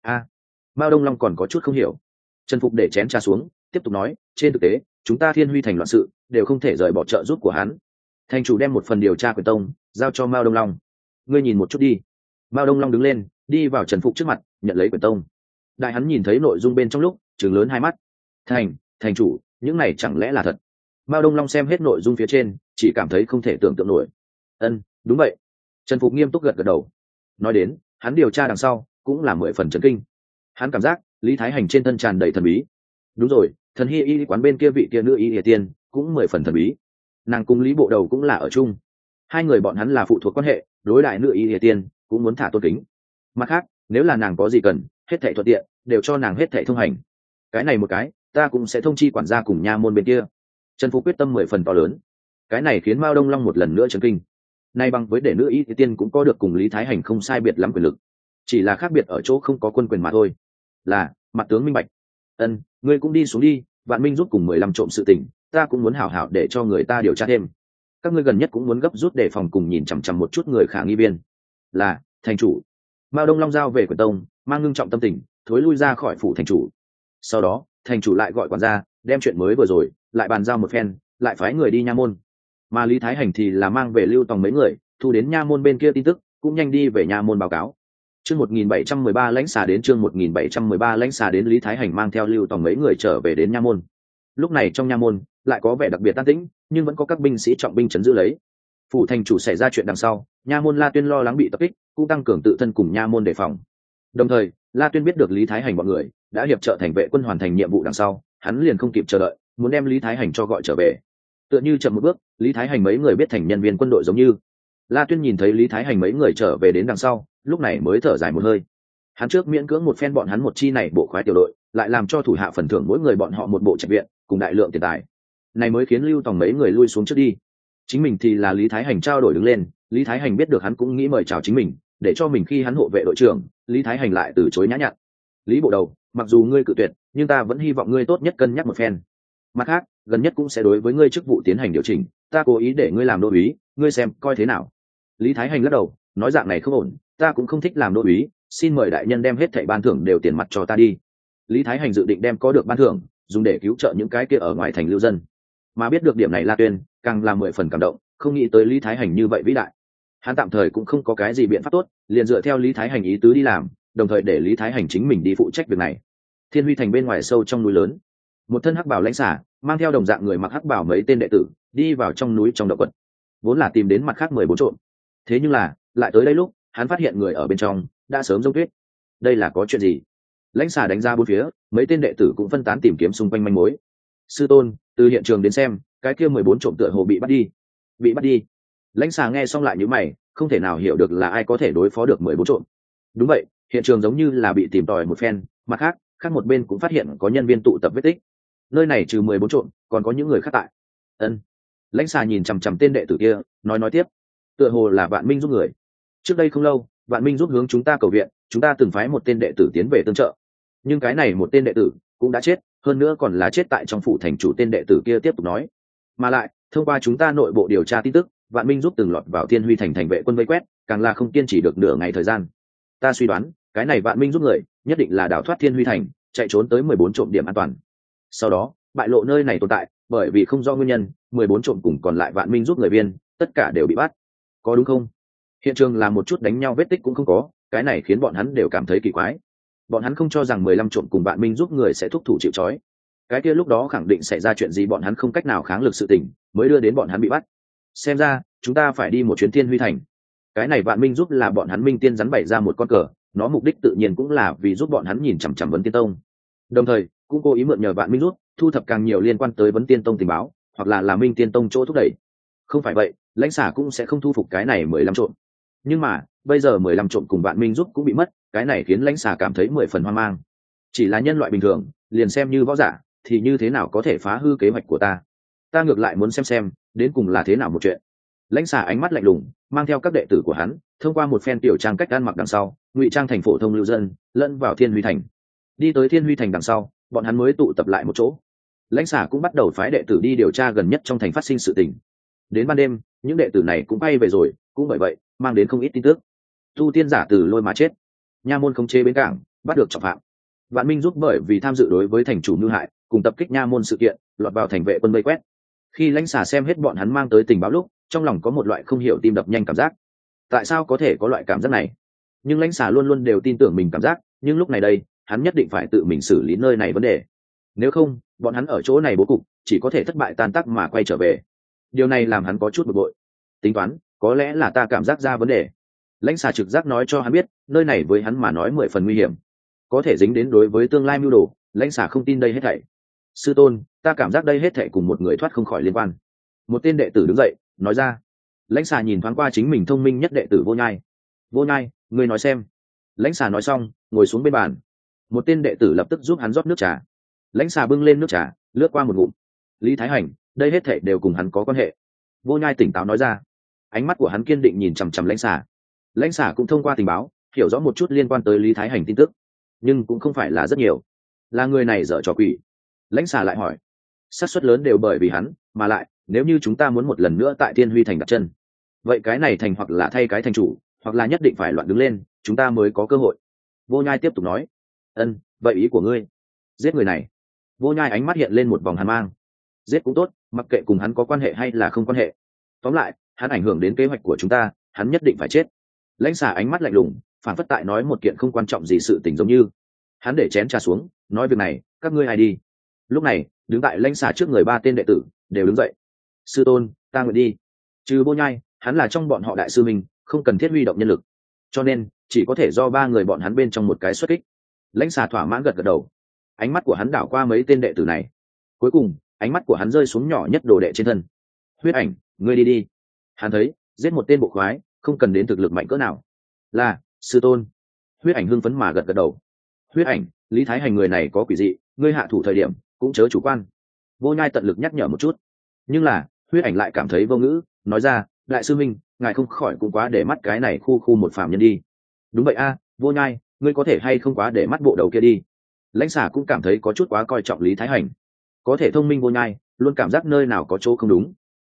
Mao Đông Long còn có chút không hiểu. Trần Phục để chén trà xuống, tiếp tục nói, trên thực tế chúng ta Thiên Huy Thành loạn sự, đều không thể rời bỏ trợ giúp của hắn. Thành chủ đem một phần điều tra quyền tông giao cho Mao Đông Long, ngươi nhìn một chút đi. Mao Đông Long đứng lên, đi vào Trần Phục trước mặt, nhận lấy quyền tông. Đại hắn nhìn thấy nội dung bên trong lúc, trừng lớn hai mắt. Thành chủ, những này chẳng lẽ là thật? Mao Đông Long xem hết nội dung phía trên, chỉ cảm thấy không thể tưởng tượng nổi. Ân, đúng vậy. Trần Phục nghiêm túc gật gật đầu. Nói đến hắn điều tra đằng sau, cũng là 10 phần chấn kinh. Hắn cảm giác Lý Thái Hành trên thân tràn đầy thần bí. Đúng rồi, thần hy y quán bên kia vị kia nữ y địa tiên cũng 10 phần thần bí. Nàng cùng Lý bộ đầu cũng là ở chung, hai người bọn hắn là phụ thuộc quan hệ, đối đại nữ y địa tiên cũng muốn thả tôn kính. Mặt khác, nếu là nàng có gì cần, hết thảy thuận tiện đều cho nàng hết thảy thông hành. Cái này một cái, ta cũng sẽ thông chi quản gia cùng nha môn bên kia. Trần Phục quyết tâm 10 phần to lớn. Cái này khiến Mao Đông Long một lần nữa chấn kinh. Nay bằng với để nữ y tiên cũng có được cùng Lý Thái Hành không sai biệt lắm quyền lực, chỉ là khác biệt ở chỗ không có quân quyền mà thôi. Là mặt tướng minh bạch. Ân, ngươi cũng đi xuống đi, Vạn Minh giúp cùng 15 trộm sự tình, ta cũng muốn hảo hảo để cho người ta điều tra thêm. Các ngươi gần nhất cũng muốn gấp rút đề phòng cùng nhìn chằm chằm một chút người khả nghi viên. Là thành chủ. Mao Đông Long giao về quyền tông, mang ngưng trọng tâm tình, thối lui ra khỏi phủ thành chủ. Sau đó thành chủ lại gọi quản gia, đem chuyện mới vừa rồi lại bàn giao một phen, lại phái người đi nha môn. Mà Lý Thái Hành thì là mang về Lưu Tòng mấy người, thu đến nha môn bên kia tin tức, cũng nhanh đi về nha môn báo cáo. Chương 1713 lãnh xà đến, chương 1713 lãnh xà đến. Lý Thái Hành mang theo Lưu Tòng mấy người trở về đến nha môn. Lúc này trong nha môn lại có vẻ đặc biệt an tĩnh, nhưng vẫn có các binh sĩ trọng binh trấn giữ lấy. Phủ thành chủ xảy ra chuyện đằng sau, nha môn La Tuyên lo lắng bị tập kích, cũng tăng cường tự thân cùng nha môn đề phòng. Đồng thời La Tuyên biết được Lý Thái Hành bọn người đã hiệp trợ thành vệ quân hoàn thành nhiệm vụ đằng sau, hắn liền không kịp chờ đợi, muốn đem Lý Thái Hành cho gọi trở về. Tựa như chậm một bước, Lý Thái Hành mấy người biết thành nhân viên quân đội giống như. La Tuyên nhìn thấy Lý Thái Hành mấy người trở về đến đằng sau, lúc này mới thở dài một hơi. Hắn trước miễn cưỡng một phen bọn hắn một chi này bộ khoái tiểu đội, lại làm cho thủ hạ phần thưởng mỗi người bọn họ một bộ trạch viện cùng đại lượng tiền tài, này mới khiến Lưu Tòng mấy người lui xuống trước đi. Chính mình thì là Lý Thái Hành trao đổi đứng lên. Lý Thái Hành biết được hắn cũng nghĩ mời chào chính mình, để cho mình khi hắn hộ vệ đội trưởng. Lý Thái Hành lại từ chối nhã nhặn. Lý bộ đầu, mặc dù ngươi cự tuyệt, nhưng ta vẫn hy vọng ngươi tốt nhất cân nhắc một phen. Mặt khác, gần nhất cũng sẽ đối với ngươi chức vụ tiến hành điều chỉnh, ta cố ý để ngươi làm đô úy, ngươi xem coi thế nào. Lý Thái Hành lắc đầu nói dạng này không ổn, ta cũng không thích làm đô úy, xin mời đại nhân đem hết thảy ban thưởng đều tiền mặt cho ta đi. Lý Thái Hành dự định đem có được ban thưởng dùng để cứu trợ những cái kia ở ngoài thành lưu dân, mà biết được điểm này La Tuyên càng là 10 phần cảm động, không nghĩ tới Lý Thái Hành như vậy vĩ đại. Hắn tạm thời cũng không có cái gì biện pháp tốt, liền dựa theo Lý Thái Hành ý tứ đi làm, đồng thời để Lý Thái Hành chính mình đi phụ trách việc này. Thiên Huy thành bên ngoài sâu trong núi lớn, một thân hắc bào lãnh xả mang theo đồng dạng người mặc hắc bào mấy tên đệ tử đi vào trong núi trong động quật, vốn là tìm đến mặt khác 14 trộm. Thế nhưng là lại tới đây lúc hắn phát hiện người ở bên trong đã sớm giống tuyết. Đây là có chuyện gì? Lãnh xà đánh ra bốn phía, mấy tên đệ tử cũng phân tán tìm kiếm xung quanh manh mối. Sư tôn, từ hiện trường đến xem, cái kia 14 trộm tựa hồ bị bắt đi. Bị bắt đi? Lãnh xà nghe xong lại nhíu mày, không thể nào hiểu được là ai có thể đối phó được 14 trộm. Đúng vậy, hiện trường giống như là bị tìm tòi một phen, mặt khác một bên cũng phát hiện có nhân viên tụ tập vết tích. Nơi này trừ 14 trộm, còn có những người khác tại. Ân. Lãnh xà nhìn chằm chằm tên đệ tử kia, nói tiếp, tựa hồ là Vạn Minh giúp người. Trước đây không lâu, Vạn Minh giúp hướng chúng ta cầu viện, chúng ta từng phái một tên đệ tử tiến về tương trợ, nhưng cái này một tên đệ tử cũng đã chết, hơn nữa còn là chết tại trong phủ thành chủ. Tên đệ tử kia tiếp tục nói, mà lại thông qua chúng ta nội bộ điều tra tin tức, Vạn Minh giúp từng lọt vào Thiên Huy thành thành vệ quân vây quét, càng là không kiên trì được nửa ngày thời gian. Ta suy đoán cái này Vạn Minh giúp người nhất định là đào thoát Thiên Huy thành, chạy trốn tới 14 trộm điểm an toàn, sau đó bại lộ nơi này tồn tại, bởi vì không do nguyên nhân 14 trộm cùng còn lại Vạn Minh giúp người viên tất cả đều bị bắt, có đúng không? Hiện trường là một chút đánh nhau vết tích cũng không có, cái này khiến bọn hắn đều cảm thấy kỳ quái. Bọn hắn không cho rằng 15 trộm cùng Vạn Minh giúp người sẽ thúc thủ chịu trói, cái kia lúc đó khẳng định xảy ra chuyện gì bọn hắn không cách nào kháng lực sự tình, mới đưa đến bọn hắn bị bắt. Xem ra chúng ta phải đi một chuyến Thiên Huy thành. Cái này Vạn Minh giúp là bọn hắn Minh Tiên rắn bày ra một con cờ, nó mục đích tự nhiên cũng là vì giúp bọn hắn nhìn chằm chằm Vấn Tiên Tông, đồng thời cũng cố ý mượn nhờ Vạn Minh giúp thu thập càng nhiều liên quan tới Vấn Tiên Tông tình báo, hoặc là Minh Tiên Tông chỗ thúc đẩy. Không phải vậy, lãnh xả cũng sẽ không thu phục cái này 15 trộm. Nhưng mà bây giờ 15 trộm cùng Vạn Minh giúp cũng bị mất, cái này khiến lãnh xả cảm thấy 10 phần hoang mang. Chỉ là nhân loại bình thường, liền xem như võ giả, thì như thế nào có thể phá hư kế hoạch của ta? Ta ngược lại muốn xem đến cùng là thế nào một chuyện. Lãnh xả ánh mắt lạnh lùng, mang theo các đệ tử của hắn, thông qua một phen tiểu trang cách ăn mặc đằng sau, ngụy trang thành phổ thông lưu dân, lẫn vào Thiên Huy thành. Đi tới Thiên Huy thành đằng sau, bọn hắn mới tụ tập lại một chỗ. Lãnh xả cũng bắt đầu phái đệ tử đi điều tra gần nhất trong thành phát sinh sự tình. Đến ban đêm, những đệ tử này cũng bay về rồi, cũng bởi vậy mang đến không ít tin tức. Tu tiên giả Từ Lôi mà chết, nha môn khống chế bến cảng, bắt được trọng phạm. Vạn Minh giúp bởi vì tham dự đối với thành chủ mưu hại cùng tập kích nha môn sự kiện, lọt vào thành vệ quân vây quét. Khi lãnh xả xem hết bọn hắn mang tới tình báo lúc, trong lòng có một loại không hiểu tim đập nhanh cảm giác. Tại sao có thể có loại cảm giác này? Nhưng lãnh xả luôn luôn đều tin tưởng mình cảm giác, nhưng lúc này đây hắn nhất định phải tự mình xử lý nơi này vấn đề, nếu không bọn hắn ở chỗ này bố cục chỉ có thể thất bại tan tác mà quay trở về. Điều này làm hắn có chút bực bội. Tính toán có lẽ là ta cảm giác ra vấn đề. Lãnh xà trực giác nói cho hắn biết nơi này với hắn mà nói 10 phần nguy hiểm, có thể dính đến đối với tương lai mưu đồ. Lãnh xà không tin đây hết thảy. Sư tôn, ta cảm giác đây hết thảy cùng một người thoát không khỏi liên quan. Một tên đệ tử đứng dậy nói ra. Lãnh xà nhìn thoáng qua chính mình thông minh nhất đệ tử Vô Nhai. Vô Nhai, ngươi nói xem. Lãnh xà nói xong ngồi xuống bên bàn. Một tên đệ tử lập tức giúp hắn rót nước trà. Lãnh xà bưng lên nước trà lướt qua một ngụm. Lý Thái Hành, đây hết thảy đều cùng hắn có quan hệ. Vô Nhai tỉnh táo nói ra. Ánh mắt của hắn kiên định nhìn chằm chằm lãnh xà. Lãnh xà cũng thông qua tình báo hiểu rõ một chút liên quan tới Lý Thái Hành tin tức, nhưng cũng không phải là rất nhiều. Là người này dở trò quỷ? Lãnh xà lại hỏi. Xác suất lớn đều bởi vì hắn, mà lại nếu như chúng ta muốn một lần nữa tại Thiên Huy thành đặt chân, vậy cái này thành hoặc là thay cái thành chủ, hoặc là nhất định phải loạn đứng lên, chúng ta mới có cơ hội. Vô Nhai tiếp tục nói. Ân, vậy ý của ngươi? Giết người này? Vô Nhai ánh mắt hiện lên một vòng hàn mang. Giết cũng tốt, mặc kệ cùng hắn có quan hệ hay là không quan hệ, tóm lại hắn ảnh hưởng đến kế hoạch của chúng ta, hắn nhất định phải chết. Lãnh xà ánh mắt lạnh lùng, phản phất tại nói một kiện không quan trọng gì sự tình, giống như hắn để chén trà xuống, nói việc này các ngươi ai đi. Lúc này đứng tại lãnh xà trước người 3 tên đệ tử đều đứng dậy. Sư tôn, ta nguyện đi. Trừ Vô Nhai, hắn là trong bọn họ đại sư mình, không cần thiết huy động nhân lực, cho nên chỉ có thể do 3 người bọn hắn bên trong một cái xuất kích. Lãnh xà thỏa mãn gật gật đầu. Ánh mắt của hắn đảo qua mấy tên đệ tử này, cuối cùng ánh mắt của hắn rơi xuống nhỏ nhất đồ đệ trên thân. Huyết Ảnh, ngươi đi đi. Hắn thấy giết một tên bộ khoái không cần đến thực lực mạnh cỡ nào. Là sư tôn. Huyết Ảnh hưng phấn mà gật gật đầu. Huyết Ảnh, Lý Thái Hành người này có quỷ dị, ngươi hạ thủ thời điểm cũng chớ chủ quan. Vô Nhai tận lực nhắc nhở một chút, nhưng là Huyết Ảnh lại cảm thấy vô ngữ, nói ra, đại sư minh, ngài không khỏi cũng quá để mắt cái này khu một phàm nhân đi. Đúng vậy a, Vô Nhai, ngươi có thể hay không quá để mắt bộ đầu kia đi. Lãnh xà cũng cảm thấy có chút quá coi trọng Lý Thái Hành, có thể thông minh Vô Nhai luôn cảm giác nơi nào có chỗ không đúng.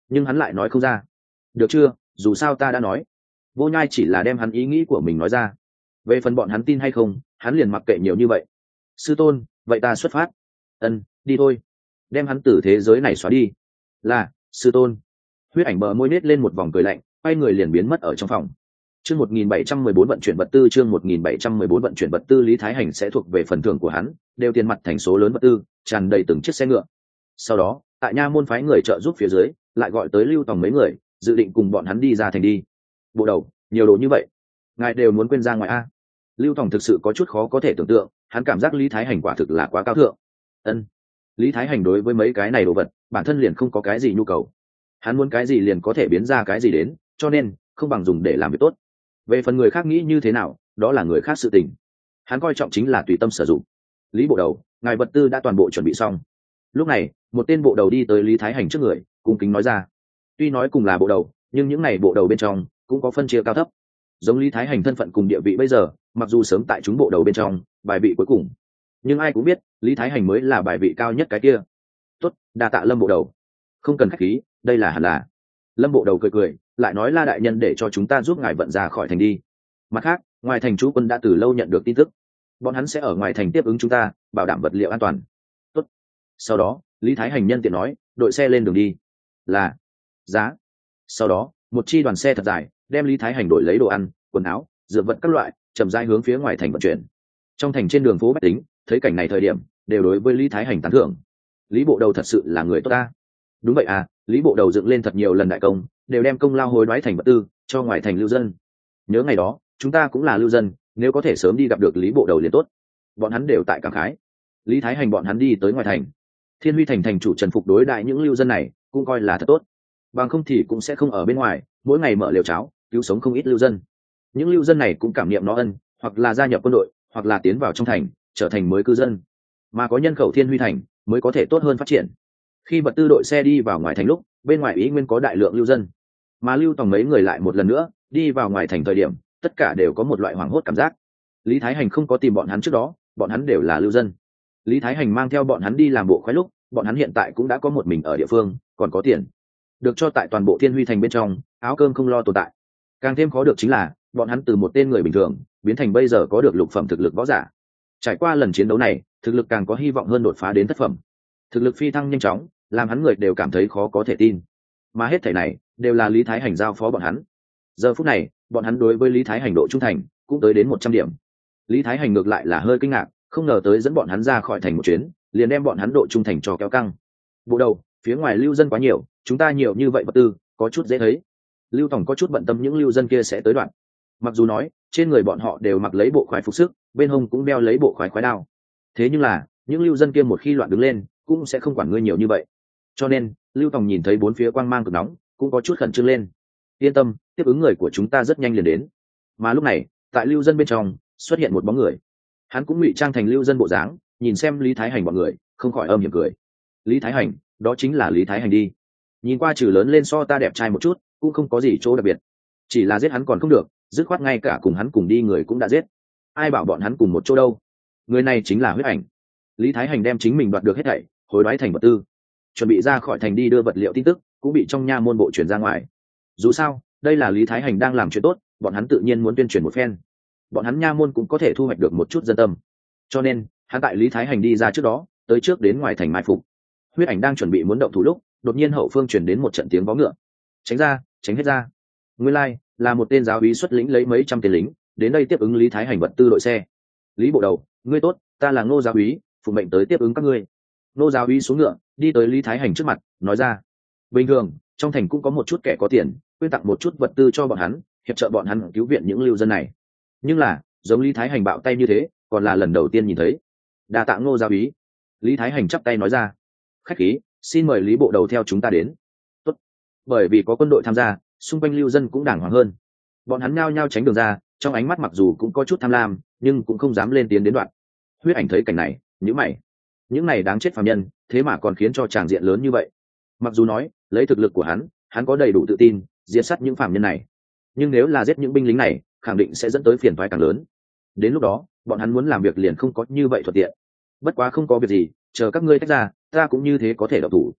nhưng hắn lại nói không ra. Được chưa, dù sao ta đã nói. Vô Nhai chỉ là đem hắn ý nghĩ của mình nói ra. Về phần bọn hắn tin hay không, hắn liền mặc kệ nhiều như vậy. Sư tôn, vậy ta xuất phát. Ân, đi thôi. Đem hắn từ thế giới này xóa đi. Là, sư tôn. Huyết ảnh bờ môi nết lên một vòng cười lạnh, quay người liền biến mất ở trong phòng. Chương 1714 vận chuyển vật tư, chương 1714 vận chuyển vật tư. Lý Thái Hành sẽ thuộc về phần thưởng của hắn, đều tiền mặt thành số lớn vật tư, tràn đầy từng chiếc xe ngựa. Sau đó, tại nha môn phái người trợ giúp phía dưới, lại gọi tới Lưu Tòng mấy người, dự định cùng bọn hắn đi ra thành đi. Bộ đầu, nhiều đồ như vậy, ngài đều muốn quên ra ngoài a? Lưu Tòng thực sự có chút khó có thể tưởng tượng, hắn cảm giác Lý Thái Hành quả thực là quá cao thượng. Ân, Lý Thái Hành đối với mấy cái này đồ vật, bản thân liền không có cái gì nhu cầu. Hắn muốn cái gì liền có thể biến ra cái gì đến, cho nên không bằng dùng để làm việc tốt. Về phần người khác nghĩ như thế nào, đó là người khác sự tình. Hắn coi trọng chính là tùy tâm sử dụng. Lý bộ đầu, ngài vật tư đã toàn bộ chuẩn bị xong. Lúc này, một tên bộ đầu đi tới Lý Thái Hành trước người, cung kính nói ra. Tuy nói cùng là bộ đầu, nhưng những này bộ đầu bên trong cũng có phân chia cao thấp. Giống Lý Thái Hành thân phận cùng địa vị bây giờ, mặc dù sớm tại chúng bộ đầu bên trong, bài vị cuối cùng, nhưng ai cũng biết Lý Thái Hành mới là bài vị cao nhất cái kia. Tốt, đa tạ Lâm bộ đầu. Không cần khách khí, đây là hẳn là. Lâm bộ đầu cười cười, lại nói La đại nhân để cho chúng ta giúp ngài vận ra khỏi thành đi. Mặt khác, ngoài thành chú quân đã từ lâu nhận được tin tức, bọn hắn sẽ ở ngoài thành tiếp ứng chúng ta, bảo đảm vật liệu an toàn. Tốt. Sau đó, Lý Thái Hành nhân tiện nói, đội xe lên đường đi. Là. Giá. Sau đó, một chi đoàn xe thật dài, đem Lý Thái Hành đổi lấy đồ ăn, quần áo, dược vật các loại, chậm rãi hướng phía ngoài thành vận chuyển. Trong thành trên đường phố bách tính, thấy cảnh này thời điểm, đều đối với Lý Thái Hành tán thưởng. Lý bộ đầu thật sự là người tốt ta. Đúng vậy à, Lý bộ đầu dựng lên thật nhiều lần đại công, đều đem công lao hối đoái thành vật tư cho ngoài thành lưu dân. Nhớ ngày đó, chúng ta cũng là lưu dân, nếu có thể sớm đi gặp được Lý bộ đầu liền tốt. Bọn hắn đều tại cảm khái. Lý Thái Hành bọn hắn đi tới ngoài thành. Thiên Huy thành thành chủ Trần Phục đối đại những lưu dân này cũng coi là thật tốt, bằng không thì cũng sẽ không ở bên ngoài mỗi ngày mở lều cháo cứu sống không ít lưu dân. Những lưu dân này cũng cảm niệm nó ân, hoặc là gia nhập quân đội, hoặc là tiến vào trong thành trở thành mới cư dân, mà có nhân khẩu Thiên Huy thành mới có thể tốt hơn phát triển. Khi vật tư đội xe đi vào ngoài thành lúc, bên ngoài ý nguyên có đại lượng lưu dân, mà Lưu Tòng mấy người lại một lần nữa đi vào ngoài thành thời điểm, tất cả đều có một loại hoảng hốt cảm giác. Lý Thái Hành không có tìm bọn hắn trước đó, bọn hắn đều là lưu dân. Lý Thái Hành mang theo bọn hắn đi làm bộ khoái lúc, bọn hắn hiện tại cũng đã có một mình ở địa phương, còn có tiền, được cho tại toàn bộ Thiên Huy thành bên trong, áo cơm không lo tồn tại. Càng thêm khó được chính là, bọn hắn từ một tên người bình thường biến thành bây giờ có được lục phẩm thực lực võ giả. Trải qua lần chiến đấu này, thực lực càng có hy vọng hơn đột phá đến thất phẩm. Thực lực phi thăng nhanh chóng, làm hắn người đều cảm thấy khó có thể tin. Mà hết thảy này đều là Lý Thái Hành giao phó bọn hắn. Giờ phút này, bọn hắn đối với Lý Thái Hành độ trung thành cũng tới đến 100 điểm. Lý Thái Hành ngược lại là hơi kinh ngạc, không ngờ tới dẫn bọn hắn ra khỏi thành một chuyến, liền đem bọn hắn độ trung thành cho kéo căng. Bộ đầu, phía ngoài lưu dân quá nhiều, chúng ta nhiều như vậy vật tư, có chút dễ thấy. Lưu Tòng có chút bận tâm những lưu dân kia sẽ tới đoạn. Mặc dù nói, trên người bọn họ đều mặc lấy bộ khoái phục sức, bên hông cũng đeo lấy bộ khoái khoái đao. Thế nhưng là, những lưu dân kia một khi loạn đứng lên, cũng sẽ không quản ngươi nhiều như vậy. Cho nên, Lưu Tòng nhìn thấy bốn phía quang mang cực nóng, cũng có chút khẩn trương lên. Yên tâm, tiếp ứng người của chúng ta rất nhanh liền đến. Mà lúc này, tại lưu dân bên trong, xuất hiện một bóng người. Hắn cũng ngụy trang thành lưu dân bộ dáng, nhìn xem Lý Thái Hành bọn người, không khỏi âm hiểm cười. Lý Thái Hành, đó chính là Lý Thái Hành đi. Nhìn qua trừ lớn lên so ta đẹp trai một chút, cũng không có gì chỗ đặc biệt. Chỉ là giết hắn còn không được, dứt khoát ngay cả cùng hắn cùng đi người cũng đã giết. Ai bảo bọn hắn cùng một chỗ đâu? Người này chính là Huyết Ảnh. Lý Thái Hành đem chính mình đoạt được hết thảy, hối đoái thành vật tư, chuẩn bị ra khỏi thành đi đưa vật liệu tin tức, cũng bị trong nha môn bộ truyền ra ngoài. Dù sao, đây là Lý Thái Hành đang làm chuyện tốt, bọn hắn tự nhiên muốn tuyên truyền một phen. Bọn hắn nha môn cũng có thể thu hoạch được một chút dân tâm. Cho nên, hắn tại Lý Thái Hành đi ra trước đó, tới trước đến ngoài thành mai phục. Huyết Ảnh đang chuẩn bị muốn động thủ lúc, đột nhiên hậu phương truyền đến một trận tiếng vó ngựa. Tránh ra, tránh hết ra. Nguyên lai, là một tên giáo úy xuất lĩnh lấy mấy trăm tên lính, đến đây tiếp ứng Lý Thái Hành vật tư đội xe. Lý bộ đầu, ngươi tốt, ta là Ngô giáo úy, phụ mệnh tới tiếp ứng các ngươi. Ngô giáo úy xuống ngựa, đi tới Lý Thái Hành trước mặt, nói ra. Bình thường, trong thành cũng có một chút kẻ có tiền, quyên tặng một chút vật tư cho bọn hắn, hiệp trợ bọn hắn cứu viện những lưu dân này. Nhưng là, giống Lý Thái Hành bạo tay như thế, còn là lần đầu tiên nhìn thấy. Đa tạ Ngô giáo úy. Lý Thái Hành chắp tay nói ra. Khách khí, xin mời Lý bộ đầu theo chúng ta đến. Tốt. Bởi vì có quân đội tham gia, xung quanh lưu dân cũng đàng hoàng hơn. Bọn hắn nhao nhao tránh đường ra, trong ánh mắt mặc dù cũng có chút tham lam, nhưng cũng không dám lên tiến đến đoạn. Huyết Ảnh thấy cảnh này, nhíu mày. Những này đáng chết phàm nhân, thế mà còn khiến cho tràng diện lớn như vậy. Mặc dù nói, lấy thực lực của hắn có đầy đủ tự tin diệt sát những phàm nhân này, nhưng nếu là giết những binh lính này, khẳng định sẽ dẫn tới phiền toái càng lớn. Đến lúc đó, bọn hắn muốn làm việc liền không có như vậy thuận tiện. Bất quá không có việc gì, chờ các ngươi tách ra, ta cũng như thế có thể động thủ.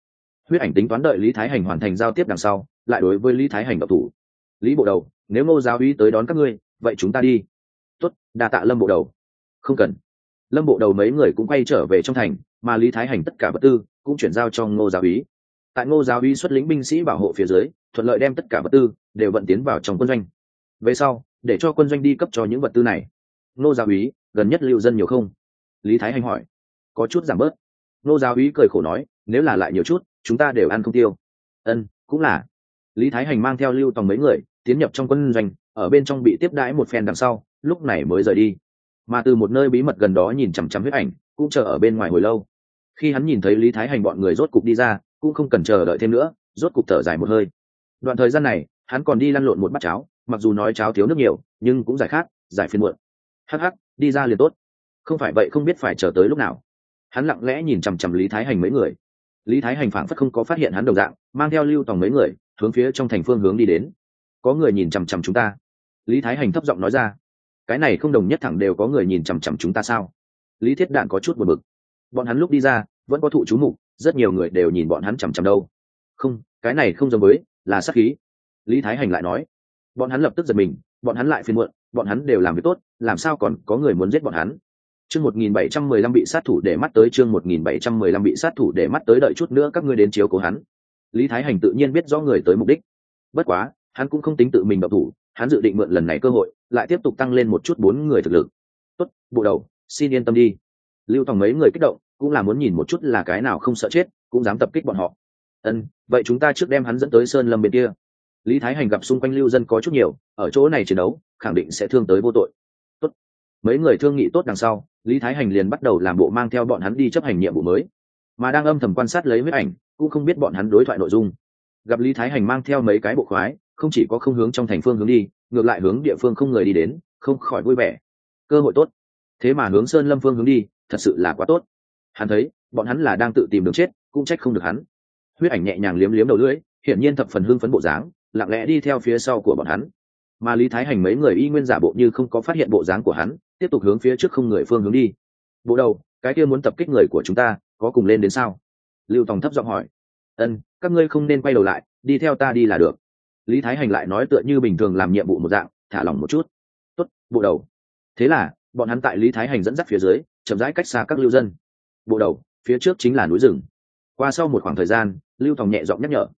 Huyết ảnh tính toán đợi Lý Thái Hành hoàn thành giao tiếp đằng sau, lại đối với Lý Thái Hành độc thủ. Lý bộ đầu, nếu Ngô giáo úy tới đón các ngươi, vậy chúng ta đi. Tốt, đa tạ Lâm bộ đầu. Không cần. Lâm bộ đầu mấy người cũng quay trở về trong thành, mà Lý Thái Hành tất cả vật tư cũng chuyển giao cho Ngô giáo úy. Tại Ngô giáo úy xuất lĩnh binh sĩ bảo hộ phía dưới, thuận lợi đem tất cả vật tư đều vận tiến vào trong quân doanh. Về sau, để cho quân doanh đi cấp cho những vật tư này. Ngô giáo úy, gần nhất lưu dân nhiều không? Lý Thái Hành hỏi. Có chút giảm bớt. Ngô giáo úy cười khổ nói, nếu là lại nhiều chút, chúng ta đều ăn không tiêu. Cũng là. Lý Thái Hành mang theo Lưu Tòng mấy người tiến nhập trong quân doanh, ở bên trong bị tiếp đãi một phen đằng sau, lúc này mới rời đi. Mà từ một nơi bí mật gần đó nhìn chằm chằm Huyết ảnh cũng chờ ở bên ngoài hồi lâu. Khi hắn nhìn thấy Lý Thái Hành bọn người rốt cục đi ra, cũng không cần chờ đợi thêm nữa, rốt cục thở dài một hơi. Đoạn thời gian này, hắn còn đi lăn lộn một bát cháo, mặc dù nói cháo thiếu nước nhiều, nhưng cũng giải khát, giải phiền muộn. Hắc hắc, đi ra liền tốt. Không phải vậy không biết phải chờ tới lúc nào. Hắn lặng lẽ nhìn chằm chằm Lý Thái Hành mấy người. Lý Thái Hành phảng phất không có phát hiện hắn đồng dạng, mang theo Lưu Tòng mấy người hướng phía trong thành phương hướng đi đến. Có người nhìn chằm chằm chúng ta. Lý Thái Hành thấp giọng nói ra. Cái này không đồng nhất thẳng đều có người nhìn chằm chằm chúng ta sao? Lý Thiết Đạn có chút buồn bực. Bọn hắn lúc đi ra vẫn có thụ chú mục, rất nhiều người đều nhìn bọn hắn chằm chằm đâu. Không, cái này không giống với, là sát khí. Lý Thái Hành lại nói. Bọn hắn lập tức giật mình, bọn hắn lại phiền muộn, bọn hắn đều làm việc tốt, làm sao còn có người muốn giết bọn hắn? Chương 1715 bị sát thủ để mắt tới, chương 1715 bị sát thủ để mắt tới, đợi chút nữa các ngươi đến chiếu cố hắn. Lý Thái Hành tự nhiên biết rõ người tới mục đích. Bất quá, hắn cũng không tính tự mình động thủ, hắn dự định mượn lần này cơ hội, lại tiếp tục tăng lên một chút 4 người thực lực. Tốt, bộ đầu, xin yên tâm đi. Lưu Tòng mấy người kích động, cũng là muốn nhìn một chút là cái nào không sợ chết, cũng dám tập kích bọn họ. Vậy chúng ta trước đem hắn dẫn tới Sơn Lâm bên kia. Lý Thái Hành gặp xung quanh lưu dân có chút nhiều, ở chỗ này chiến đấu, khẳng định sẽ thương tới vô tội. Tốt. Mấy người thương nghị tốt đằng sau, Lý Thái Hành liền bắt đầu làm bộ mang theo bọn hắn đi chấp hành nhiệm vụ mới, mà đang âm thầm quan sát lấy Huyết ảnh, cũng không biết bọn hắn đối thoại nội dung. Gặp Lý Thái Hành mang theo mấy cái bộ khoái, không chỉ có không hướng trong thành phương hướng đi, ngược lại hướng địa phương không người đi đến, không khỏi vui vẻ. Cơ hội tốt. Thế mà hướng Sơn Lâm phương hướng đi, thật sự là quá tốt. Hắn thấy, bọn hắn là đang tự tìm đường chết, cũng trách không được hắn. Huyết ảnh nhẹ nhàng liếm liếm đầu lưỡi, hiển nhiên thập phần hưng phấn bộ dáng, lặng lẽ đi theo phía sau của bọn hắn. Mà Lý Thái Hành mấy người y nguyên giả bộ như không có phát hiện bộ dáng của hắn, tiếp tục hướng phía trước không người phương hướng đi. Bộ đầu, cái kia muốn tập kích người của chúng ta, có cùng lên đến sao? Lưu Tòng thấp giọng hỏi. Các ngươi không nên quay đầu lại, đi theo ta đi là được. Lý Thái Hành lại nói tựa như bình thường làm nhiệm vụ một dạng, thả lỏng một chút. Tốt, bộ đầu. Thế là, bọn hắn tại Lý Thái Hành dẫn dắt phía dưới, chậm rãi cách xa các lưu dân. Bộ đầu, phía trước chính là núi rừng. Qua sau một khoảng thời gian, Lưu Tòng nhẹ giọng nhắc nhở.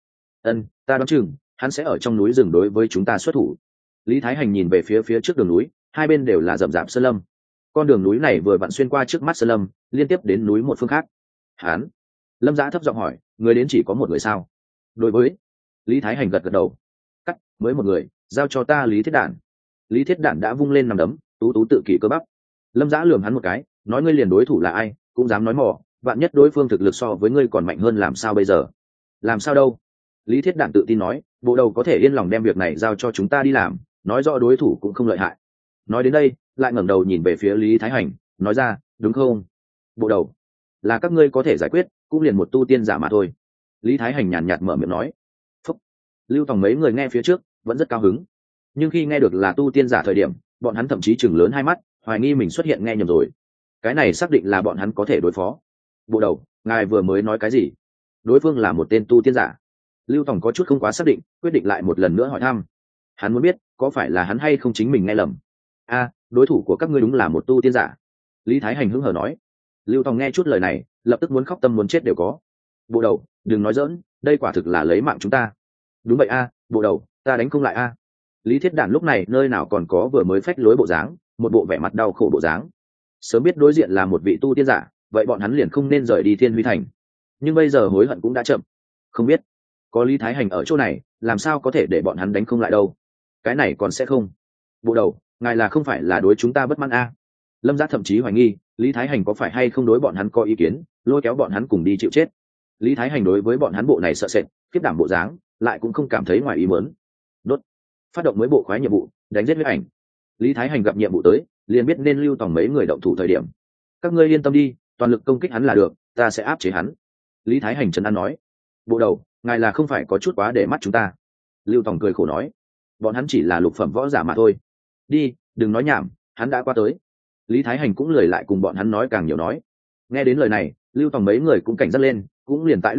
Ta đoán chừng hắn sẽ ở trong núi rừng đối với chúng ta xuất thủ. Lý Thái Hành nhìn về phía trước đường núi, hai bên đều là rậm rạp sơn lâm. Con đường núi này vừa vặn xuyên qua trước mắt sơn lâm, liên tiếp đến núi một phương khác. Hắn. Lâm Dã thấp giọng hỏi, người đến chỉ có một người sao? Đối với. Lý Thái Hành gật gật đầu. Cắt, mới một người, giao cho ta Lý Thiết Đản. Lý Thiết Đản đã vung lên nằm đấm, tú tú tự kỷ cơ bắp. Lâm Dã lườm hắn một cái, nói ngươi liền đối thủ là ai, cũng dám nói mỏ, vạn nhất đối phương thực lực so với ngươi còn mạnh hơn làm sao bây giờ? Làm sao đâu? Lý Thiết Đản tự tin nói, bộ đầu có thể yên lòng đem việc này giao cho chúng ta đi làm, nói rõ đối thủ cũng không lợi hại. Nói đến đây, lại ngẩng đầu nhìn về phía Lý Thái Hành, nói ra, đúng không? Bộ đầu, là các ngươi có thể giải quyết, cũng liền một tu tiên giả mà thôi. Lý Thái Hành nhàn nhạt mở miệng nói. Phúc. Lưu Tòng mấy người nghe phía trước, vẫn rất cao hứng. Nhưng khi nghe được là tu tiên giả thời điểm, bọn hắn thậm chí chừng lớn hai mắt, hoài nghi mình xuất hiện nghe nhầm rồi. Cái này xác định là bọn hắn có thể đối phó. Bộ đầu, ngài vừa mới nói cái gì? Đối phương là một tên tu tiên giả. Lưu Tòng có chút không quá xác định, quyết định lại một lần nữa hỏi thăm. Hắn muốn biết, có phải là hắn hay không chính mình nghe lầm? Đối thủ của các ngươi đúng là một tu tiên giả. Lý Thái Hành hứng hở nói. Lưu Tòng nghe chút lời này, lập tức muốn khóc tâm muốn chết đều có. Bộ đầu, đừng nói giỡn, đây quả thực là lấy mạng chúng ta. Đúng vậy bộ đầu, ta đánh không lại Lý Thiết Đản lúc này nơi nào còn có vừa mới phách lối bộ dáng, một bộ vẻ mặt đau khổ bộ dáng. Sớm biết đối diện là một vị tu tiên giả, vậy bọn hắn liền không nên rời đi Thiên Huy Thành. Nhưng bây giờ hối hận cũng đã chậm. Không biết, có Lý Thái Hành ở chỗ này, làm sao có thể để bọn hắn đánh không lại đâu? Cái này còn sẽ không. Bộ đầu, ngài là không phải là đối chúng ta bất mãn Lâm Giác thậm chí hoài nghi, Lý Thái Hành có phải hay không đối bọn hắn có ý kiến, lôi kéo bọn hắn cùng đi chịu chết. Lý Thái Hành đối với bọn hắn bộ này sợ sệt, khiếp đảm bộ dáng, lại cũng không cảm thấy ngoài ý muốn. Đốt. Phát động mới bộ khoái nhiệm vụ, đánh giết Huyết ảnh. Lý Thái Hành gặp nhiệm vụ tới, liền biết nên Lưu Tòng mấy người động thủ thời điểm. Các ngươi yên tâm đi, toàn lực công kích hắn là được, ta sẽ áp chế hắn. Lý Thái Hành trấn an nói. Bộ đầu, ngài là không phải có chút quá để mắt chúng ta? Lưu Tòng cười khổ nói. Bọn hắn chỉ là lục phẩm võ giả mà thôi. Đi, đừng nói nhảm, hắn đã qua tới. Lý Thái Hành cũng lười lại cùng bọn hắn nói càng nhiều nói. Nghe đến lời này, Lưu Tòng mấy người cũng cảnh giác lên, cũng liền tại lúc này,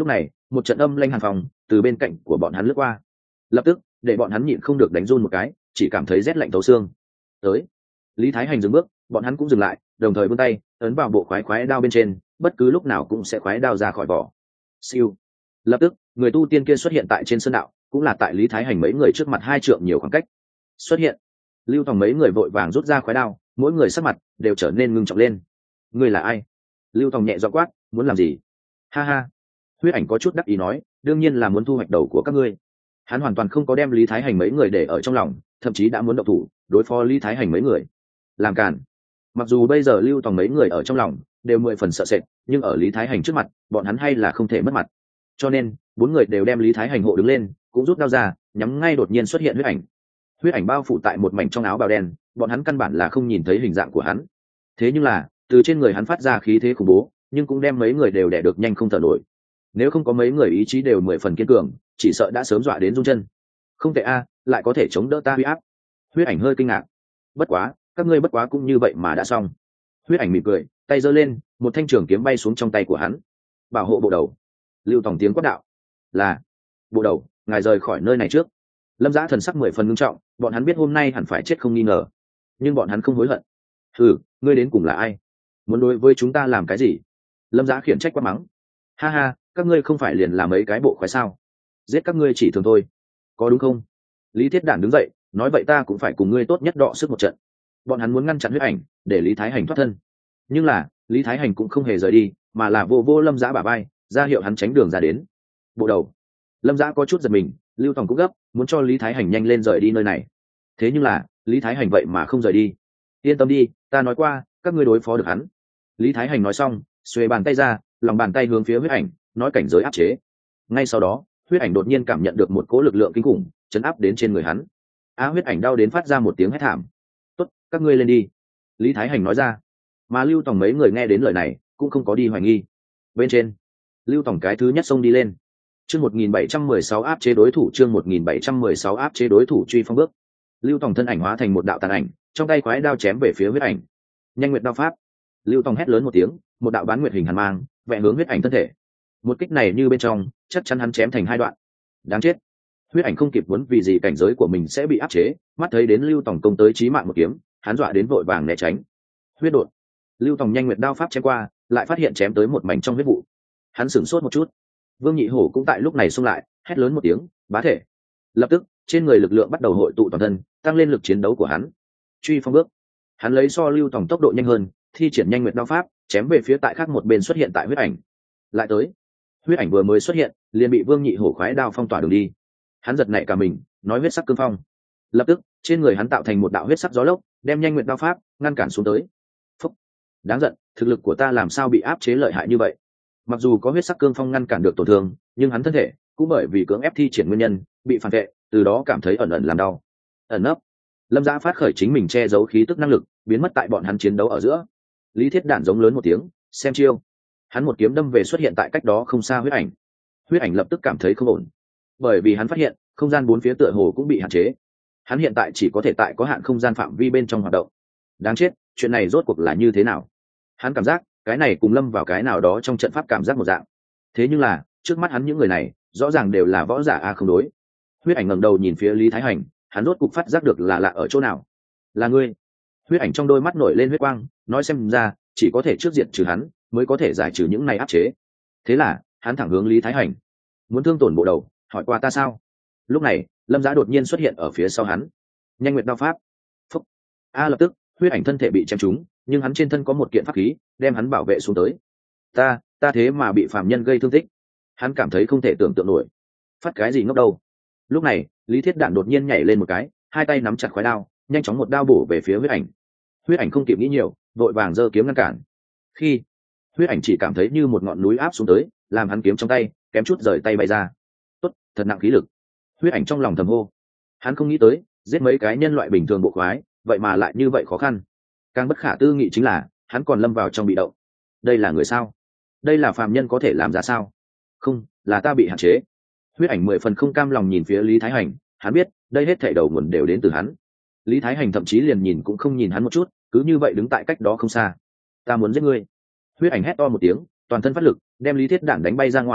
một trận âm lanh hàn phòng từ bên cạnh của bọn hắn lướt qua, lập tức để bọn hắn nhịn không được đánh run một cái, chỉ cảm thấy rét lạnh thấu xương. Tới. Lý Thái Hành dừng bước, bọn hắn cũng dừng lại, đồng thời vươn tay ấn vào bộ khoái đao bên trên, bất cứ lúc nào cũng sẽ khoái đao ra khỏi vỏ. Siêu. Lập tức người tu tiên kia xuất hiện tại trên sơn đạo, cũng là tại Lý Thái Hành mấy người trước mặt 2 trượng nhiều khoảng cách xuất hiện. Lưu Tòng mấy người vội vàng rút ra khoái đao, mỗi người sắc mặt đều trở nên ngưng trọng lên. Ngươi là ai? Lưu Tòng nhẹ giọng quát, muốn làm gì? Ha ha. Huyết Ảnh có chút đắc ý nói, đương nhiên là muốn thu hoạch đầu của các ngươi. Hắn hoàn toàn không có đem Lý Thái Hành mấy người để ở trong lòng, thậm chí đã muốn động thủ đối phó Lý Thái Hành mấy người. Làm cản. Mặc dù bây giờ Lưu Tòng mấy người ở trong lòng đều 10 phần sợ sệt, nhưng ở Lý Thái Hành trước mặt bọn hắn hay là không thể mất mặt, cho nên 4 người đều đem Lý Thái Hành hộ đứng lên, cũng rút đao ra nhắm ngay đột nhiên xuất hiện Huyết Ảnh. Huyết Ảnh bao phủ tại một mảnh trong áo bào đen, bọn hắn căn bản là không nhìn thấy hình dạng của hắn. Thế nhưng là từ trên người hắn phát ra khí thế khủng bố, nhưng cũng đem mấy người đều đè được nhanh không thở nổi. Nếu không có mấy người ý chí đều 10 phần kiên cường, chỉ sợ đã sớm dọa đến run chân. Không tệ a, lại có thể chống đỡ ta huy áp. Huyết Ảnh hơi kinh ngạc. Bất quá, các ngươi bất quá cũng như vậy mà đã xong. Huyết Ảnh mỉm cười, tay giơ lên, một thanh trường kiếm bay xuống trong tay của hắn. Bảo hộ bộ đầu. Lưu Tòng tiếng quát đạo. Là. Bộ đầu, ngài rời khỏi nơi này trước. Lâm Dã thần sắc 10 phần ngưng trọng, bọn hắn biết hôm nay hẳn phải chết không nghi ngờ, nhưng bọn hắn không hối hận. Ngươi đến cùng là ai? Muốn đối với chúng ta làm cái gì? Lâm Dã khiển trách quát mắng. Ha ha, các ngươi không phải liền là mấy cái bộ khoái sao? Giết các ngươi chỉ thường thôi, có đúng không? Lý Thiết Đản đứng dậy, nói vậy ta cũng phải cùng ngươi tốt nhất đọ sức một trận. Bọn hắn muốn ngăn chặn Huyết Ảnh, để Lý Thái Hành thoát thân. Nhưng là Lý Thái Hành cũng không hề rời đi, mà là vô Lâm Dã bả vai, ra hiệu hắn tránh đường ra đến. Bộ đầu. Lâm Dã có chút giật mình, Lưu Tòng cũng gấp, muốn cho Lý Thái Hành nhanh lên rời đi nơi này. Thế nhưng là Lý Thái Hành vậy mà không rời đi. Yên tâm đi, ta nói qua, các ngươi đối phó được hắn. Lý Thái Hành nói xong, xuề bàn tay ra, lòng bàn tay hướng phía Huyết Ảnh, nói cảnh giới áp chế. Ngay sau đó, Huyết Ảnh đột nhiên cảm nhận được một cỗ lực lượng kinh khủng chấn áp đến trên người hắn. Huyết Ảnh đau đến phát ra một tiếng hét thảm. Tốt, các ngươi lên đi. Lý Thái Hành nói ra. Mà Lưu Tòng mấy người nghe đến lời này cũng không có đi hoài nghi. Bên trên, Lưu Tòng cái thứ nhất xông đi lên. Chương 1716 áp chế đối thủ, chương 1716 áp chế đối thủ, truy phong bước. Lưu Tòng thân ảnh hóa thành một đạo tàn ảnh, trong tay khoái đao chém về phía Huyết Ảnh. Nhanh nguyệt đao pháp. Lưu Tòng hét lớn một tiếng, một đạo bán nguyệt hình hàn mang vẽ hướng Huyết Ảnh thân thể. Một kích này như bên trong, chắc chắn hắn chém thành 2 đoạn. Đáng chết. Huyết Ảnh không kịp muốn vì gì cảnh giới của mình sẽ bị áp chế, mắt thấy đến Lưu Tòng công tới chí mạng một kiếm, hắn dọa đến vội vàng né tránh. Huyết đột. Lưu Tòng nhanh nguyệt đao pháp chém qua, lại phát hiện chém tới một mảnh trong huyết vụ. Hắn sửng sốt một chút. Vương Nhị Hổ cũng tại lúc này xông lại, hét lớn một tiếng, bá thể. Lập tức, trên người lực lượng bắt đầu hội tụ toàn thân, tăng lên lực chiến đấu của hắn. Truy phong bước. Hắn lấy so Lưu Tòng tốc độ nhanh hơn, thi triển nhanh nguyệt đao pháp, chém về phía tại khác một bên xuất hiện tại Huyết Ảnh. Lại tới. Huyết Ảnh vừa mới xuất hiện, liền bị Vương Nhị Hổ khoái đao phong tỏa đường đi. Hắn giật nảy cả mình, nói huyết sắc cương phong. Lập tức, trên người hắn tạo thành một đạo huyết sắc gió lốc, đem nhanh nguyệt đao pháp ngăn cản xuống tới. Phúc. Đáng giận, thực lực của ta làm sao bị áp chế lợi hại như vậy? Mặc dù có huyết sắc cương phong ngăn cản được tổn thương, nhưng hắn thân thể cũng bởi vì cưỡng ép thi triển nguyên nhân bị phản vệ, từ đó cảm thấy ẩn ẩn làm đau. Ẩn nấp. Lâm Dã phát khởi chính mình che giấu khí tức năng lực, biến mất tại bọn hắn chiến đấu ở giữa. Lý Thiết Đản giống lớn một tiếng, xem chiêu. Hắn một kiếm đâm về xuất hiện tại cách đó không xa Huyết Ảnh. Huyết Ảnh lập tức cảm thấy không ổn, bởi vì hắn phát hiện không gian 4 phía tựa hồ cũng bị hạn chế. Hắn hiện tại chỉ có thể tại có hạn không gian phạm vi bên trong hoạt động. Đáng chết, chuyện này rốt cuộc là như thế nào? Hắn cảm giác cái này cùng lâm vào cái nào đó trong trận pháp cảm giác một dạng. Thế nhưng là trước mắt hắn những người này rõ ràng đều là võ giả a không đối. Huyết Ảnh ngẩng đầu nhìn phía Lý Thái Hành, hắn rốt cục phát giác được là lạ ở chỗ nào. Là ngươi. Huyết Ảnh trong đôi mắt nổi lên huyết quang, nói xem ra chỉ có thể trước diện trừ hắn mới có thể giải trừ những này áp chế. Thế là hắn thẳng hướng Lý Thái Hành. Muốn thương tổn bộ đầu, hỏi qua ta sao? Lúc này Lâm Dã đột nhiên xuất hiện ở phía sau hắn. Nhanh nguyệt đao pháp. Phúc. Lập tức Huyết Ảnh thân thể bị chém trúng, nhưng hắn trên thân có một kiện pháp khí đem hắn bảo vệ xuống tới. Ta thế mà bị phàm nhân gây thương tích. Hắn cảm thấy không thể tưởng tượng nổi. Phát cái gì ngốc đâu. Lúc này Lý Thiết Đản đột nhiên nhảy lên một cái, hai tay nắm chặt khoái đao, nhanh chóng một đao bổ về phía Huyết Ảnh. Huyết Ảnh không kịp nghĩ nhiều, vội vàng giơ kiếm ngăn cản. Khi Huyết Ảnh chỉ cảm thấy như một ngọn núi áp xuống tới, làm hắn kiếm trong tay kém chút rời tay bay ra. Tốt, thật nặng khí lực. Huyết Ảnh trong lòng thầm hô. Hắn không nghĩ tới giết mấy cái nhân loại bình thường bộ khoái vậy mà lại như vậy khó khăn. Càng bất khả tư nghị chính là hắn còn lâm vào trong bị động. Đây là người sao? Đây là phàm nhân có thể làm ra sao? Không, là ta bị hạn chế. Huyết Ảnh 10 phần không cam lòng nhìn phía Lý Thái Hành, hắn biết đây hết thảy đầu nguồn đều đến từ hắn. Lý Thái Hành thậm chí liền nhìn cũng không nhìn hắn một chút, cứ như vậy đứng tại cách đó không xa. Ta muốn giết ngươi. Huyết Ảnh hét to một tiếng, toàn thân phát lực, đem Lý Thiết Đản đánh bay ra ngoài,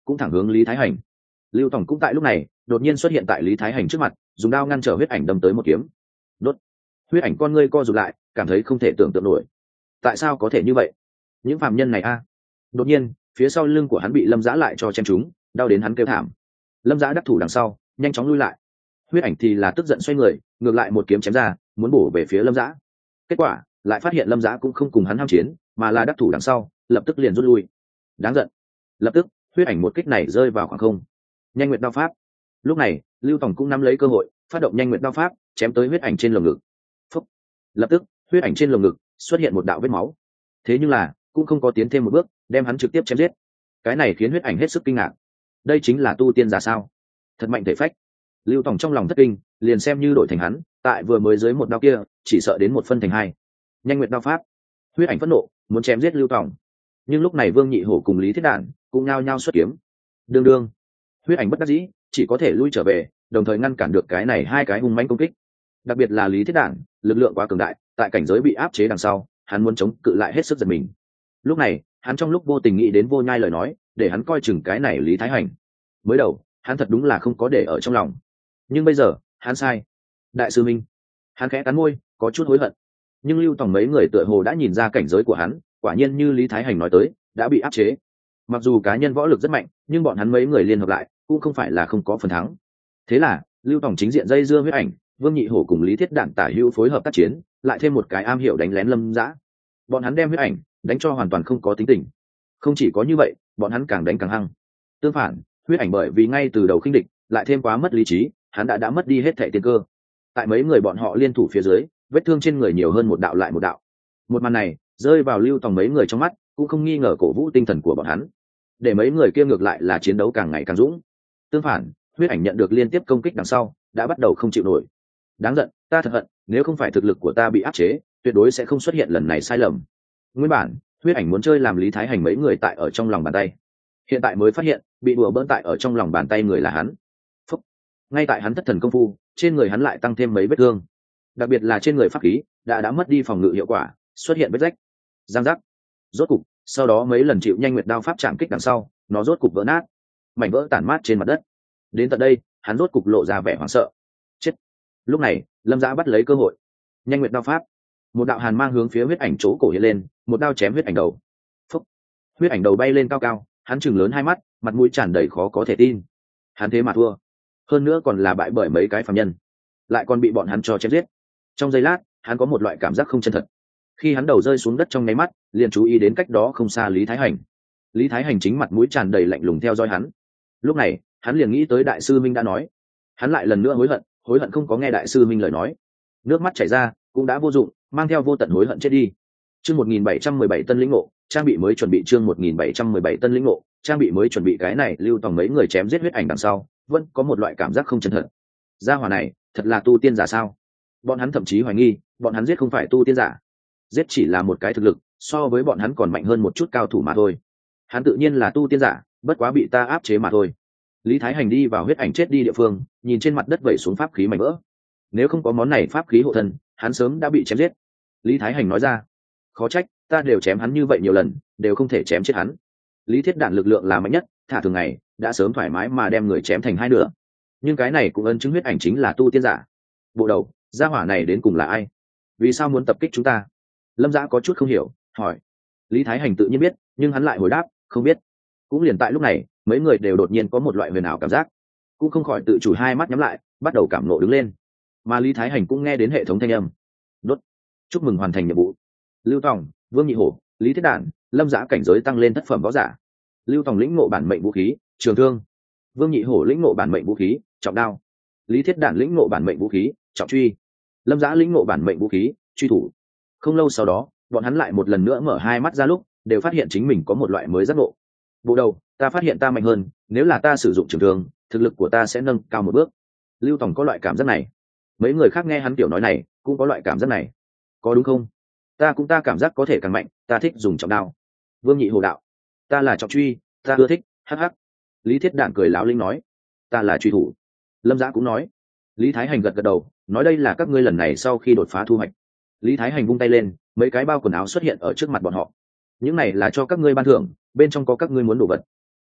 cũng thẳng hướng Lý Thái Hành. Lưu Tòng cũng tại lúc này đột nhiên xuất hiện tại Lý Thái Hành trước mặt, dùng đao ngăn trở huyết ảnh đâm tới một kiếm. Đốt. Huyết ảnh con ngươi co rụt lại, cảm thấy không thể tưởng tượng nổi. Tại sao có thể như vậy? Những phàm nhân này a. Đột nhiên, phía sau lưng của hắn bị Lâm Dã lại cho chém trúng, đau đến hắn kêu thảm. Lâm Dã đắc thủ đằng sau, nhanh chóng lui lại. Huyết ảnh thì là tức giận xoay người, ngược lại một kiếm chém ra, muốn bổ về phía Lâm Dã. Kết quả, lại phát hiện Lâm Dã cũng không cùng hắn ham chiến, mà là đắc thủ đằng sau, lập tức liền rút lui. Đáng giận. Lập tức, huyết ảnh một kích này rơi vào khoảng không. Nhanh nguyệt đao pháp. Lúc này, Lưu Tòng cũng nắm lấy cơ hội, phát động nhanh nguyệt đao pháp, chém tới huyết ảnh trên lồng ngực. Phúc. Lập tức, huyết ảnh trên lồng ngực xuất hiện một đạo vết máu. Thế nhưng là, cũng không có tiến thêm một bước, đem hắn trực tiếp chém giết. Cái này khiến huyết ảnh hết sức kinh ngạc. Đây chính là tu tiên giả sao? Thật mạnh thể phách. Lưu Tòng trong lòng thất kinh, liền xem như đổi thành hắn, tại vừa mới dưới một đao kia, chỉ sợ đến một phân thành hai. Nhanh nguyệt đao pháp. Huyết ảnh phẫn nộ, muốn chém giết Lưu Tòng. Nhưng lúc này Vương Nhị Hổ cùng Lý Thiết Đản cũng nhao nhao xuất kiếm. Đương đương. Huyết ảnh bất đắc dĩ, chỉ có thể lui trở về, đồng thời ngăn cản được cái này hai cái hung mãnh công kích. Đặc biệt là Lý Thiết Đản, lực lượng quá cường đại, tại cảnh giới bị áp chế đằng sau, hắn muốn chống cự lại hết sức giật mình. Lúc này, hắn trong lúc vô tình nghĩ đến Vô Nhai lời nói, để hắn coi chừng cái này Lý Thái Hành. Mới đầu, hắn thật đúng là không có để ở trong lòng. Nhưng bây giờ, hắn sai. Đại sư Minh. Hắn khẽ cắn môi, có chút hối hận. Nhưng Lưu Tòng mấy người tựa hồ đã nhìn ra cảnh giới của hắn, quả nhiên như Lý Thái Hành nói tới, đã bị áp chế. Mặc dù cá nhân võ lực rất mạnh, nhưng bọn hắn mấy người liên hợp lại, cũng không phải là không có phần thắng. Thế là, Lưu Tòng chính diện dây dưa huyết ảnh, Vương Nhị Hổ cùng Lý Thiết Đản tả hữu phối hợp tác chiến, lại thêm một cái am hiểu đánh lén Lâm Dã. Bọn hắn đem huyết ảnh đánh cho hoàn toàn không có tính tình. Không chỉ có như vậy, bọn hắn càng đánh càng hăng. Tương phản, huyết ảnh bởi vì ngay từ đầu khinh địch, lại thêm quá mất lý trí, hắn đã mất đi hết thảy tiên cơ. Tại mấy người bọn họ liên thủ phía dưới, vết thương trên người nhiều hơn một đạo lại một đạo. Một màn này rơi vào Lưu Tòng mấy người trong mắt, cũng không nghi ngờ cổ vũ tinh thần của bọn hắn. Để mấy người kia ngược lại là chiến đấu càng ngày càng dũng. Tương phản, huyết ảnh nhận được liên tiếp công kích đằng sau, đã bắt đầu không chịu nổi. Đáng giận, ta thật hận, nếu không phải thực lực của ta bị áp chế, tuyệt đối sẽ không xuất hiện lần này sai lầm. Nguyên bản, huyết ảnh muốn chơi làm Lý Thái Hành mấy người tại ở trong lòng bàn tay. Hiện tại mới phát hiện, bị đùa bỡn tại ở trong lòng bàn tay người là hắn. Phúc. Ngay tại hắn thất thần công phu, trên người hắn lại tăng thêm mấy vết thương. Đặc biệt là trên người pháp khí, đã mất đi phòng ngự hiệu quả, xuất hiện vết rách. Giang giác. Rốt cục, sau đó mấy lần chịu nhanh nguyệt đao pháp chạm kích đằng sau, nó rốt cục vỡ nát, mảnh vỡ tản mát trên mặt đất. Đến tận đây, hắn rốt cục lộ ra vẻ hoảng sợ. Chết. Lúc này, Lâm Dã bắt lấy cơ hội. Nhanh nguyệt đao pháp. Một đạo hàn mang hướng phía huyết ảnh chỗ cổ hiện lên, một đao chém huyết ảnh đầu. Phúc. Huyết ảnh đầu bay lên cao cao, hắn chừng lớn hai mắt, mặt mũi tràn đầy khó có thể tin. Hắn thế mà thua, hơn nữa còn là bại bởi mấy cái phàm nhân, lại còn bị bọn hắn cho chém giết. Trong giây lát, hắn có một loại cảm giác không chân thật. Khi hắn đầu rơi xuống đất trong nháy mắt, liền chú ý đến cách đó không xa Lý Thái Hành. Lý Thái Hành chính mặt mũi tràn đầy lạnh lùng theo dõi hắn. Lúc này, hắn liền nghĩ tới đại sư Minh đã nói. Hắn lại lần nữa hối hận không có nghe đại sư Minh lời nói. Nước mắt chảy ra, cũng đã vô dụng, mang theo vô tận hối hận chết đi. Chương 1717 tân lĩnh ngộ, trang bị mới chuẩn bị chương 1717 tân lĩnh ngộ, trang bị mới chuẩn bị cái này Lưu Tòng mấy người chém giết huyết ảnh đằng sau, vẫn có một loại cảm giác không chân thật. Gia hỏa này, thật là tu tiên giả sao? Bọn hắn thậm chí hoài nghi, bọn hắn giết không phải tu tiên giả, giết chỉ là một cái thực lực so với bọn hắn còn mạnh hơn một chút cao thủ mà thôi. Hắn tự nhiên là tu tiên giả, bất quá bị ta áp chế mà thôi. Lý Thái Hành đi vào huyết ảnh chết đi địa phương, nhìn trên mặt đất vẩy xuống pháp khí mảnh vỡ. Nếu không có món này pháp khí hộ thân, hắn sớm đã bị chém giết. Lý Thái Hành nói ra, khó trách ta đều chém hắn như vậy nhiều lần, đều không thể chém chết hắn. Lý Thiết Đản lực lượng là mạnh nhất, thả thường ngày đã sớm thoải mái mà đem người chém thành hai nửa. Nhưng cái này cũng ân chứng huyết ảnh chính là tu tiên giả. Bộ đầu, gia hỏa này đến cùng là ai? Vì sao muốn tập kích chúng ta? Lâm Dã có chút không hiểu, hỏi. Lý Thái Hành tự nhiên biết, nhưng hắn lại hồi đáp, không biết. Cũng liền tại lúc này, mấy người đều đột nhiên có một loại huyền ảo cảm giác, cũng không khỏi tự chủ hai mắt nhắm lại, bắt đầu cảm nộ đứng lên. Mà Lý Thái Hành cũng nghe đến hệ thống thanh âm. Đốt. Chúc mừng hoàn thành nhiệm vụ. Lưu Tòng, Vương Nhị Hổ, Lý Thiết Đản, Lâm Dã cảnh giới tăng lên thất phẩm võ giả. Lưu Tòng lĩnh ngộ bản mệnh vũ khí, trường thương. Vương Nhị Hổ lĩnh ngộ bản mệnh vũ khí, trọng đao. Lý Thiết Đản lĩnh ngộ bản mệnh vũ khí, trọng truy. Lâm Dã lĩnh ngộ bản mệnh vũ khí, truy thủ. Không lâu sau đó, bọn hắn lại một lần nữa mở hai mắt ra lúc, đều phát hiện chính mình có một loại mới giác ngộ. Bộ đầu, ta phát hiện ta mạnh hơn, nếu là ta sử dụng trường thương, thực lực của ta sẽ nâng cao một bước. Lưu Tòng có loại cảm giác này. Mấy người khác nghe hắn tiểu nói này, cũng có loại cảm giác này. Có đúng không? Ta cảm giác có thể càng mạnh, ta thích dùng trọng đao. Vương Nhị Hổ đạo, ta là trọng truy, ta ưa thích. Hắc hắc. Lý Thiết Đản cười láo linh nói, ta là truy thủ. Lâm Dã cũng nói. Lý Thái Hành gật gật đầu, nói đây là các ngươi lần này sau khi đột phá thu hoạch. Lý Thái Hành vung tay lên, mấy cái bao quần áo xuất hiện ở trước mặt bọn họ. Những này là cho các ngươi ban thưởng, bên trong có các ngươi muốn đồ vật.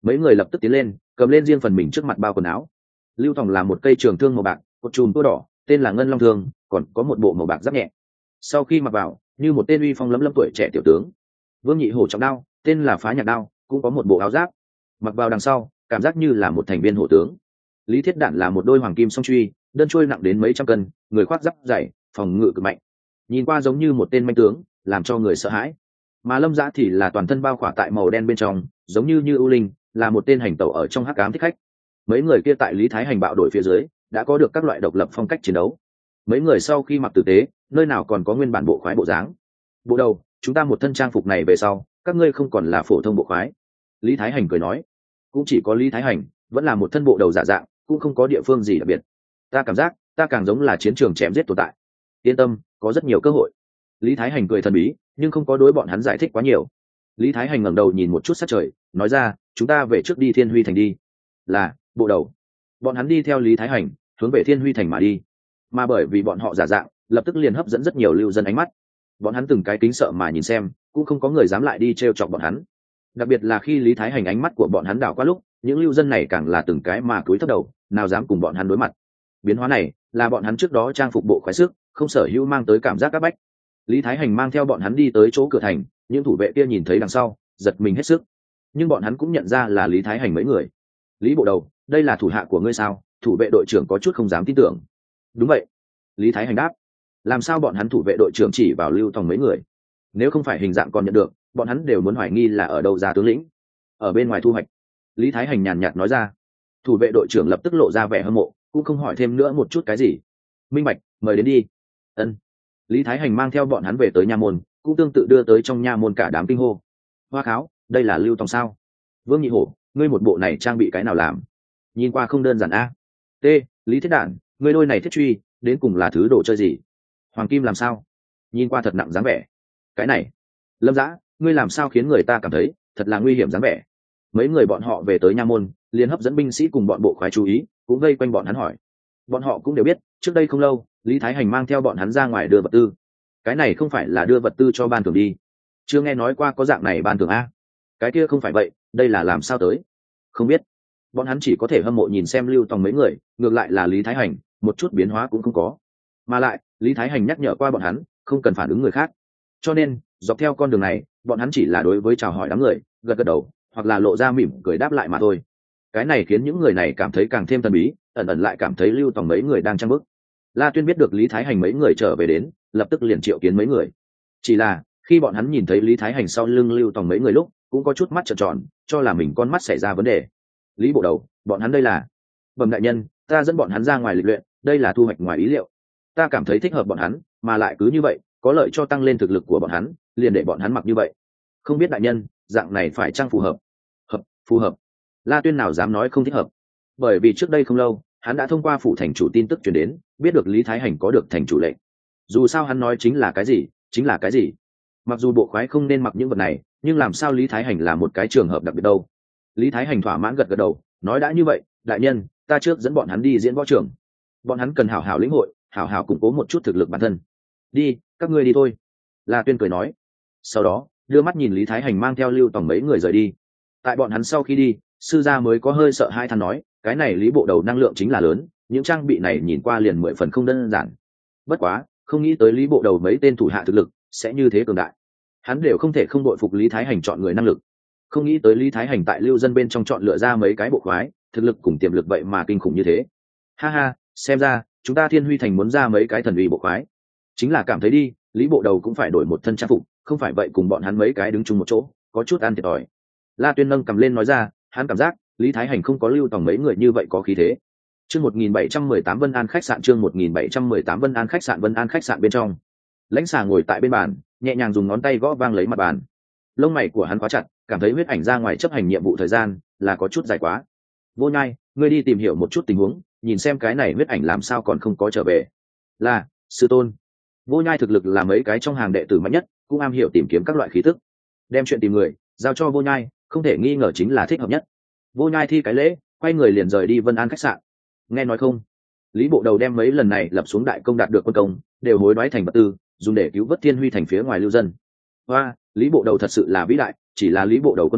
Mấy người lập tức tiến lên, cầm lên riêng phần mình trước mặt bao quần áo. Lưu Tòng là một cây trường thương màu bạc, cột chùm tua đỏ, tên là Ngân Long Thương, còn có một bộ màu bạc giáp nhẹ. Sau khi mặc vào, như một tên uy phong lấm lấm tuổi trẻ tiểu tướng. Vương Nhị Hổ trọng đao, tên là Phá Nhạc Đao, cũng có một bộ áo giáp. Mặc vào đằng sau, cảm giác như là một thành viên hổ tướng. Lý Thiết Đản là một đôi hoàng kim song truy, đơn chuôi nặng đến mấy trăm cân, người khoác giáp dày, phòng ngự cực mạnh. Nhìn qua giống như một tên manh tướng, làm cho người sợ hãi. Mà Lâm Dã thì là toàn thân bao khỏa tại màu đen bên trong, giống như ưu linh, là một tên hành tẩu ở trong hắc ám thích khách. Mấy người kia tại Lý Thái Hành bạo đội phía dưới, đã có được các loại độc lập phong cách chiến đấu. Mấy người sau khi mặc tử tế, nơi nào còn có nguyên bản bộ khoái bộ dáng. Bộ đầu, chúng ta một thân trang phục này về sau, các ngươi không còn là phổ thông bộ khoái. Lý Thái Hành cười nói, cũng chỉ có Lý Thái Hành vẫn là một thân bộ đầu giả dạng, cũng không có địa phương gì đặc biệt. Ta cảm giác ta càng giống là chiến trường chém giết tồn tại. Yên tâm, có rất nhiều cơ hội. Lý Thái Hành cười thần bí, nhưng không có đối bọn hắn giải thích quá nhiều. Lý Thái Hành ngẩng đầu nhìn một chút sát trời, nói ra, chúng ta về trước đi Thiên Huy Thành đi. Là, bộ đầu. Bọn hắn đi theo Lý Thái Hành, hướng về Thiên Huy Thành mà đi. Mà bởi vì bọn họ giả dạng, lập tức liền hấp dẫn rất nhiều lưu dân ánh mắt. Bọn hắn từng cái kính sợ mà nhìn xem, cũng không có người dám lại đi trêu chọc bọn hắn. Đặc biệt là khi Lý Thái Hành ánh mắt của bọn hắn đảo qua lúc, những lưu dân này càng là từng cái mà cúi thấp đầu, nào dám cùng bọn hắn đối mặt. Biến hóa này là bọn hắn trước đó trang phục bộ khoái sức, không sở hữu mang tới cảm giác áp bách. Lý Thái Hành mang theo bọn hắn đi tới chỗ cửa thành, những thủ vệ kia nhìn thấy đằng sau, giật mình hết sức. Nhưng bọn hắn cũng nhận ra là Lý Thái Hành mấy người. Lý bộ đầu, đây là thủ hạ của ngươi sao? Thủ vệ đội trưởng có chút không dám tin tưởng. Đúng vậy. Lý Thái Hành đáp. Làm sao bọn hắn thủ vệ đội trưởng chỉ vào Lưu Tòng mấy người? Nếu không phải hình dạng còn nhận được, bọn hắn đều muốn hoài nghi là ở đâu ra tướng lĩnh. Ở bên ngoài thu hoạch. Lý Thái Hành nhàn nhạt nói ra. Thủ vệ đội trưởng lập tức lộ ra vẻ hâm mộ, cũng không hỏi thêm nữa một chút cái gì. Minh bạch, mời đến đi. Ân. Lý Thái Hành mang theo bọn hắn về tới nha môn, cũng tương tự đưa tới trong nha môn cả đám kinh hô. Hoa kháo, đây là Lưu Tòng sao? Vương Nhị Hổ, ngươi một bộ này trang bị cái nào làm? Nhìn qua không đơn giản a. T. Lý Thiết Đản, ngươi đôi này thiết truy, đến cùng là thứ đồ chơi gì? Hoàng kim làm sao? Nhìn qua thật nặng dáng vẻ. Cái này, Lâm Dã, ngươi làm sao khiến người ta cảm thấy thật là nguy hiểm dáng vẻ? Mấy người bọn họ về tới nha môn, liền hấp dẫn binh sĩ cùng bọn bộ khoái chú ý, cũng vây quanh bọn hắn hỏi. Bọn họ cũng đều biết, trước đây không lâu, Lý Thái Hành mang theo bọn hắn ra ngoài đưa vật tư. Cái này không phải là đưa vật tư cho ban thưởng đi. Chưa nghe nói qua có dạng này ban thưởng a. Cái kia không phải vậy, đây là làm sao tới? Không biết. Bọn hắn chỉ có thể hâm mộ nhìn xem Lưu Tòng mấy người, ngược lại là Lý Thái Hành, một chút biến hóa cũng không có. Mà lại, Lý Thái Hành nhắc nhở qua bọn hắn, không cần phản ứng người khác. Cho nên, dọc theo con đường này, bọn hắn chỉ là đối với chào hỏi đám người, gật gật đầu, hoặc là lộ ra mỉm cười đáp lại mà thôi. Cái này khiến những người này cảm thấy càng thêm thần bí, ẩn ẩn lại cảm thấy Lưu Tòng mấy người đang trang bức. La Tuyên biết được Lý Thái Hành mấy người trở về đến, lập tức liền triệu kiến mấy người. Chỉ là, khi bọn hắn nhìn thấy Lý Thái Hành sau lưng Lưu Tòng mấy người lúc, cũng có chút mắt trợn tròn, cho là mình con mắt xảy ra vấn đề. Lý bộ đầu, bọn hắn đây là... Bẩm đại nhân, ta dẫn bọn hắn ra ngoài lịch luyện, đây là thu hoạch ngoài ý liệu. Ta cảm thấy thích hợp bọn hắn, mà lại cứ như vậy, có lợi cho tăng lên thực lực của bọn hắn, liền để bọn hắn mặc như vậy. Không biết đại nhân, dạng này phải chăng phù hợp? Phù hợp. La Tuyên nào dám nói không thích hợp. Bởi vì trước đây không lâu, hắn đã thông qua phủ thành chủ tin tức truyền đến, biết được Lý Thái Hành có được thành chủ lệnh. Dù sao hắn nói chính là cái gì, chính là cái gì. Mặc dù bộ khoái không nên mặc những vật này, nhưng làm sao Lý Thái Hành là một cái trường hợp đặc biệt đâu. Lý Thái Hành thỏa mãn gật gật đầu, nói đã như vậy, đại nhân, ta trước dẫn bọn hắn đi diễn võ trường. Bọn hắn cần hảo hảo lĩnh hội, hảo hảo củng cố một chút thực lực bản thân. Đi, các ngươi đi thôi. La Tuyên cười nói. Sau đó, đưa mắt nhìn Lý Thái Hành mang theo Lưu Tòng mấy người rời đi. Tại bọn hắn sau khi đi, sư gia mới có hơi sợ hai than nói, cái này Lý bộ đầu năng lượng chính là lớn, những trang bị này nhìn qua liền 10 phần không đơn giản. Bất quá, không nghĩ tới Lý bộ đầu mấy tên thủ hạ thực lực sẽ như thế cường đại. Hắn đều không thể không đội phục Lý Thái Hành chọn người năng lực. Không nghĩ tới Lý Thái Hành tại lưu dân bên trong chọn lựa ra mấy cái bộ khoái, thực lực cùng tiềm lực vậy mà kinh khủng như thế. Ha ha, xem ra chúng ta Thiên Huy Thành muốn ra mấy cái thần uy bộ khoái. Chính là cảm thấy đi, Lý bộ đầu cũng phải đổi một thân trang phục, không phải vậy cùng bọn hắn mấy cái đứng chung một chỗ, có chút ăn thiệt thòi. La Tuyên nâng cầm lên nói ra, hắn cảm giác Lý Thái Hành không có Lưu Tòng mấy người như vậy có khí thế. Chương 1718 Vân An khách sạn, chương 1718 Vân An khách sạn, Vân An khách sạn bên trong. Lãnh Xà ngồi tại bên bàn, nhẹ nhàng dùng ngón tay gõ vang lấy mặt bàn. Lông mày của hắn khóa chặt, cảm thấy huyết ảnh ra ngoài chấp hành nhiệm vụ thời gian là có chút dài quá. Vô Nhai, ngươi đi tìm hiểu một chút tình huống, nhìn xem cái này huyết ảnh làm sao còn không có trở về. Là, sư tôn. Vô Nhai thực lực là mấy cái trong hàng đệ tử mạnh nhất, cũng am hiểu tìm kiếm các loại khí tức. Đem chuyện tìm người giao cho Vô Nhai, không thể nghi ngờ chính là thích hợp nhất. Vô Nhai thi cái lễ, quay người liền rời đi Vân An khách sạn. Nghe nói không? Lý bộ đầu đem mấy lần này lập xuống đại công đạt được quân công, đều hối đoái thành vật tư, dùng để cứu vớt Thiên Huy Thành phía ngoài lưu dân. Hoa, Lý bộ đầu thật sự là vĩ đại, chỉ là Lý bộ đầu quân công,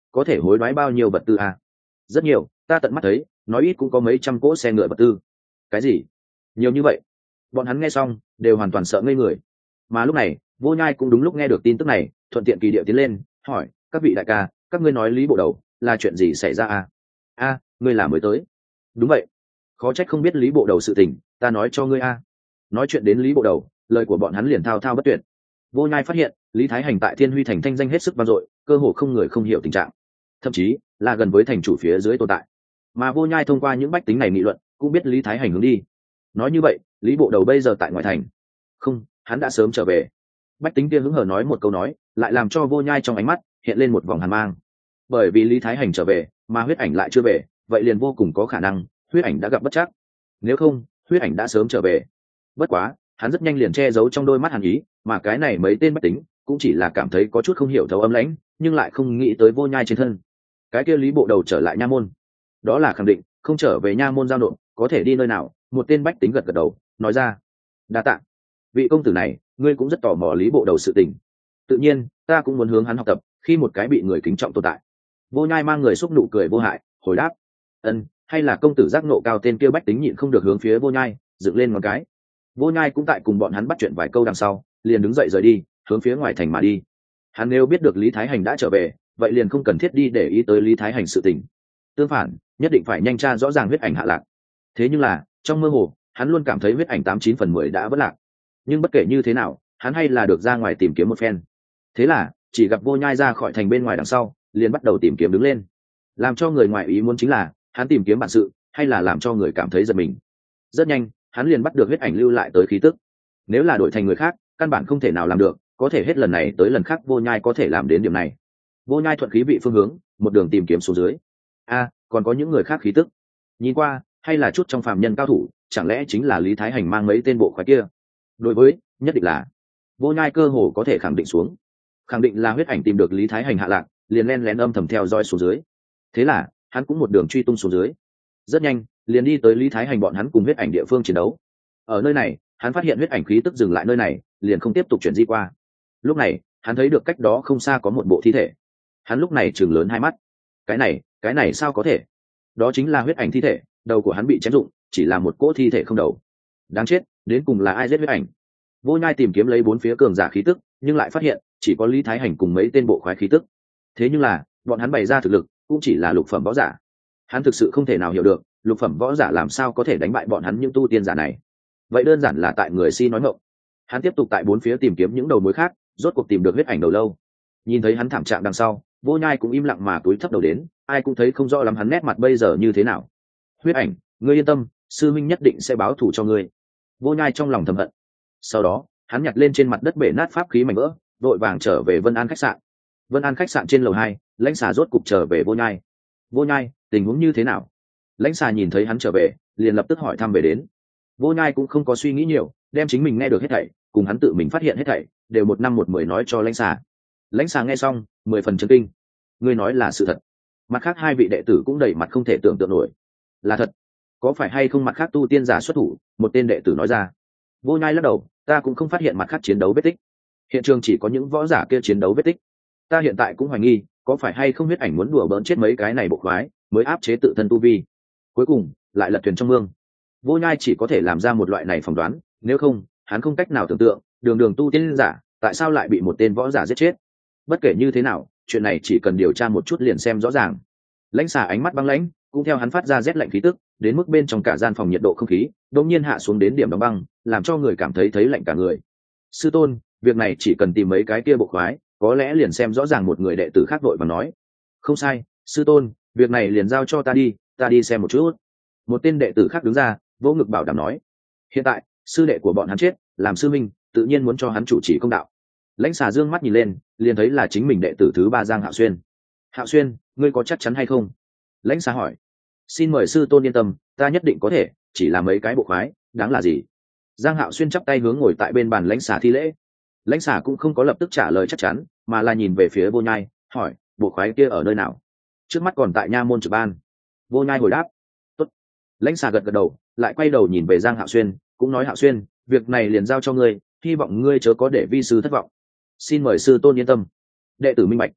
có thể hối đoái bao nhiêu vật tư à? Rất nhiều, ta tận mắt thấy, nói ít cũng có mấy trăm cỗ xe ngựa vật tư. Cái gì? Nhiều như vậy? Bọn hắn nghe xong đều hoàn toàn sợ ngây người. Mà lúc này Vô Nhai cũng đúng lúc nghe được tin tức này, thuận tiện kỳ điệu tiến lên hỏi các vị đại ca, các ngươi nói Lý Bộ Đầu là chuyện gì xảy ra à? Ngươi là mới tới? Đúng vậy, khó trách không biết Lý Bộ Đầu sự tình, ta nói cho ngươi a. Nói chuyện đến Lý Bộ Đầu, lời của bọn hắn liền thao thao bất tuyệt. Vô Nhai phát hiện Lý Thái Hành tại Thiên Huy Thành thanh danh hết sức vang dội, cơ hồ không người không hiểu tình trạng, thậm chí là gần với thành chủ phía dưới tồn tại. Mà Vô Nhai thông qua những bách tính này nghị luận cũng biết Lý Thái Hành hướng đi. Nói như vậy Lý Bộ Đầu bây giờ tại ngoại thành? Không, hắn đã sớm trở về. Bách tính kia hứng hờ nói một câu nói, lại làm cho Vô Nhai trong ánh mắt hiện lên một vòng hàn mang. Bởi vì Lý Thái Hành trở về mà huyết ảnh lại chưa về, vậy liền vô cùng có khả năng huyết ảnh đã gặp bất trắc. Nếu không huyết ảnh đã sớm trở về. Bất quá hắn rất nhanh liền che giấu trong đôi mắt hàn ý, mà cái này mấy tên bách tính cũng chỉ là cảm thấy có chút không hiểu thấu âm lãnh, nhưng lại không nghĩ tới Vô Nhai trên thân. Cái kia Lý Bộ Đầu trở lại nha môn, đó là khẳng định, không trở về nha môn giao nộp có thể đi nơi nào? Một tên bách tính gật gật đầu nói ra. Đa tạ vị công tử này, ngươi cũng rất tò mò Lý Bộ Đầu sự tình. Tự nhiên ta cũng muốn hướng hắn học tập, khi một cái bị người kính trọng tồn tại. Vô Nhai mang người xúc nụ cười vô hại hồi đáp. Hay là công tử giác nộ cao? Tên kia bách tính nhịn không được hướng phía Vô Nhai dựng lên một cái. Vô Nhai cũng tại cùng bọn hắn bắt chuyện vài câu đằng sau liền đứng dậy rời đi, hướng phía ngoài thành mà đi. Hắn nếu biết được Lý Thái Hành đã trở về, vậy liền không cần thiết đi để ý tới Lý Thái Hành sự tình. Tương phản, nhất định phải nhanh tra rõ ràng huyết ảnh hạ lạc. Thế nhưng là trong mơ hồ hắn luôn cảm thấy huyết ảnh 89/10 đã vất lạc. Nhưng bất kể như thế nào, hắn hay là được ra ngoài tìm kiếm một phen. Thế là chỉ gặp Vô Nhai ra khỏi thành bên ngoài đằng sau liền bắt đầu tìm kiếm đứng lên. Làm cho người ngoài ý muốn chính là hắn tìm kiếm bản sự hay là làm cho người cảm thấy giật mình. Rất nhanh hắn liền bắt được huyết ảnh lưu lại tới khí tức. Nếu là đổi thành người khác căn bản không thể nào làm được, có thể hết lần này tới lần khác Vô Nhai có thể làm đến điểm này. Vô Nhai thuận khí vị phương hướng một đường tìm kiếm xuống dưới. Còn có những người khác khí tức, nhìn qua hay là chút trong phàm nhân cao thủ, chẳng lẽ chính là Lý Thái Hành mang mấy tên bộ khoái kia? Đối với nhất định là. Vô Nhai cơ hồ có thể khẳng định xuống, khẳng định là huyết ảnh tìm được Lý Thái Hành hạ lạc, liền len lén âm thầm theo dõi xuống dưới. Thế là hắn cũng một đường truy tung xuống dưới, rất nhanh liền đi tới Lý Thái Hành bọn hắn cùng huyết ảnh địa phương chiến đấu. Ở nơi này hắn phát hiện huyết ảnh khí tức dừng lại nơi này, liền không tiếp tục chuyển di qua. Lúc này hắn thấy được cách đó không xa có một bộ thi thể. Hắn lúc này chừng lớn hai mắt. Cái này sao có thể? Đó chính là huyết ảnh thi thể, đầu của hắn bị chém rụng, chỉ là một cỗ thi thể không đầu. Đáng chết, đến cùng là ai giết huyết ảnh? Vô Nhai tìm kiếm lấy bốn phía cường giả khí tức, nhưng lại phát hiện chỉ có Lý Thái Hành cùng mấy tên bộ khoái khí tức. Thế nhưng là bọn hắn bày ra thực lực cũng chỉ là lục phẩm võ giả. Hắn thực sự không thể nào hiểu được lục phẩm võ giả làm sao có thể đánh bại bọn hắn những tu tiên giả này. Vậy đơn giản là tại người si nói ngọng. Hắn tiếp tục tại bốn phía tìm kiếm những đầu mối khác, rốt cuộc tìm được huyết ảnh đầu lâu. Nhìn thấy hắn thảm trạng đằng sau, Vô Nhai cũng im lặng mà cúi thấp đầu đến, ai cũng thấy không rõ lắm hắn nét mặt bây giờ như thế nào. Huyết ảnh, ngươi yên tâm, sư minh nhất định sẽ báo thù cho ngươi. Vô Nhai trong lòng thầm hận. Sau đó hắn nhặt lên trên mặt đất bể nát pháp khí mảnh vỡ, vội vàng trở về Vân An khách sạn. Vân An khách sạn trên lầu 2, Lãnh Xà rốt cục trở về Vô Nhai. Vô Nhai, tình huống như thế nào? Lãnh Xà nhìn thấy hắn trở về liền lập tức hỏi thăm về đến. Vô Nhai cũng không có suy nghĩ nhiều, đem chính mình nghe được hết thảy cùng hắn tự mình phát hiện hết thảy đều một năm một mười nói cho Lãnh Xà. Lãnh Xà nghe xong 10 phần chấn kinh. Ngươi nói là sự thật? Mặt khác hai vị đệ tử cũng đầy mặt không thể tưởng tượng nổi. Là thật? Có phải hay không mặt khác tu tiên giả xuất thủ? Một tên đệ tử nói ra. Vô Nhai lắc đầu, ta cũng không phát hiện mặt khác chiến đấu vết tích. Hiện trường chỉ có những võ giả kia chiến đấu vết tích. Ta hiện tại cũng hoài nghi có phải hay không huyết ảnh muốn đùa bỡn chết mấy cái này bộ khoái mới áp chế tự thân tu vi, cuối cùng lại lật thuyền trong mương. Vô Nhai chỉ có thể làm ra một loại này phỏng đoán, nếu không hắn không cách nào tưởng tượng đường đường tu tiên giả tại sao lại bị một tên võ giả giết chết. Bất kể như thế nào, chuyện này chỉ cần điều tra một chút liền xem rõ ràng. Lãnh Xà ánh mắt băng lãnh, cũng theo hắn phát ra rét lạnh khí tức, đến mức bên trong cả gian phòng nhiệt độ không khí đột nhiên hạ xuống đến điểm đóng băng, làm cho người cảm thấy lạnh cả người. Sư tôn, việc này chỉ cần tìm mấy cái kia bộ khoái, có lẽ liền xem rõ ràng. Một người đệ tử khác vội và nói. Không sai, sư tôn, việc này liền giao cho ta đi xem một chút. Một tên đệ tử khác đứng ra, vỗ ngực bảo đảm nói. Hiện tại sư đệ của bọn hắn chết, làm sư minh tự nhiên muốn cho hắn chủ trì công đạo. Lãnh Xà dương mắt nhìn lên, liền thấy là chính mình đệ tử thứ 3 Giang Hạo Xuyên. Hạo Xuyên, ngươi có chắc chắn hay không? Lãnh Xà hỏi. Xin mời sư tôn yên tâm, ta nhất định có thể, chỉ là mấy cái bộ khoái đáng là gì? Giang Hạo Xuyên chắp tay hướng ngồi tại bên bàn Lãnh Xà thi lễ. Lãnh Xà cũng không có lập tức trả lời chắc chắn, mà là nhìn về phía Vô Nhai, hỏi, bộ khoái kia ở nơi nào? Trước mắt còn tại nha môn trực ban. Vô Nhai hồi đáp. Tốt. Lãnh Xà gật gật đầu, lại quay đầu nhìn về Giang Hạo Xuyên, cũng nói Hạo Xuyên, việc này liền giao cho ngươi, hy vọng ngươi chớ có để vi sư thất vọng. Xin mời sư tôn yên tâm. Đệ tử minh bạch.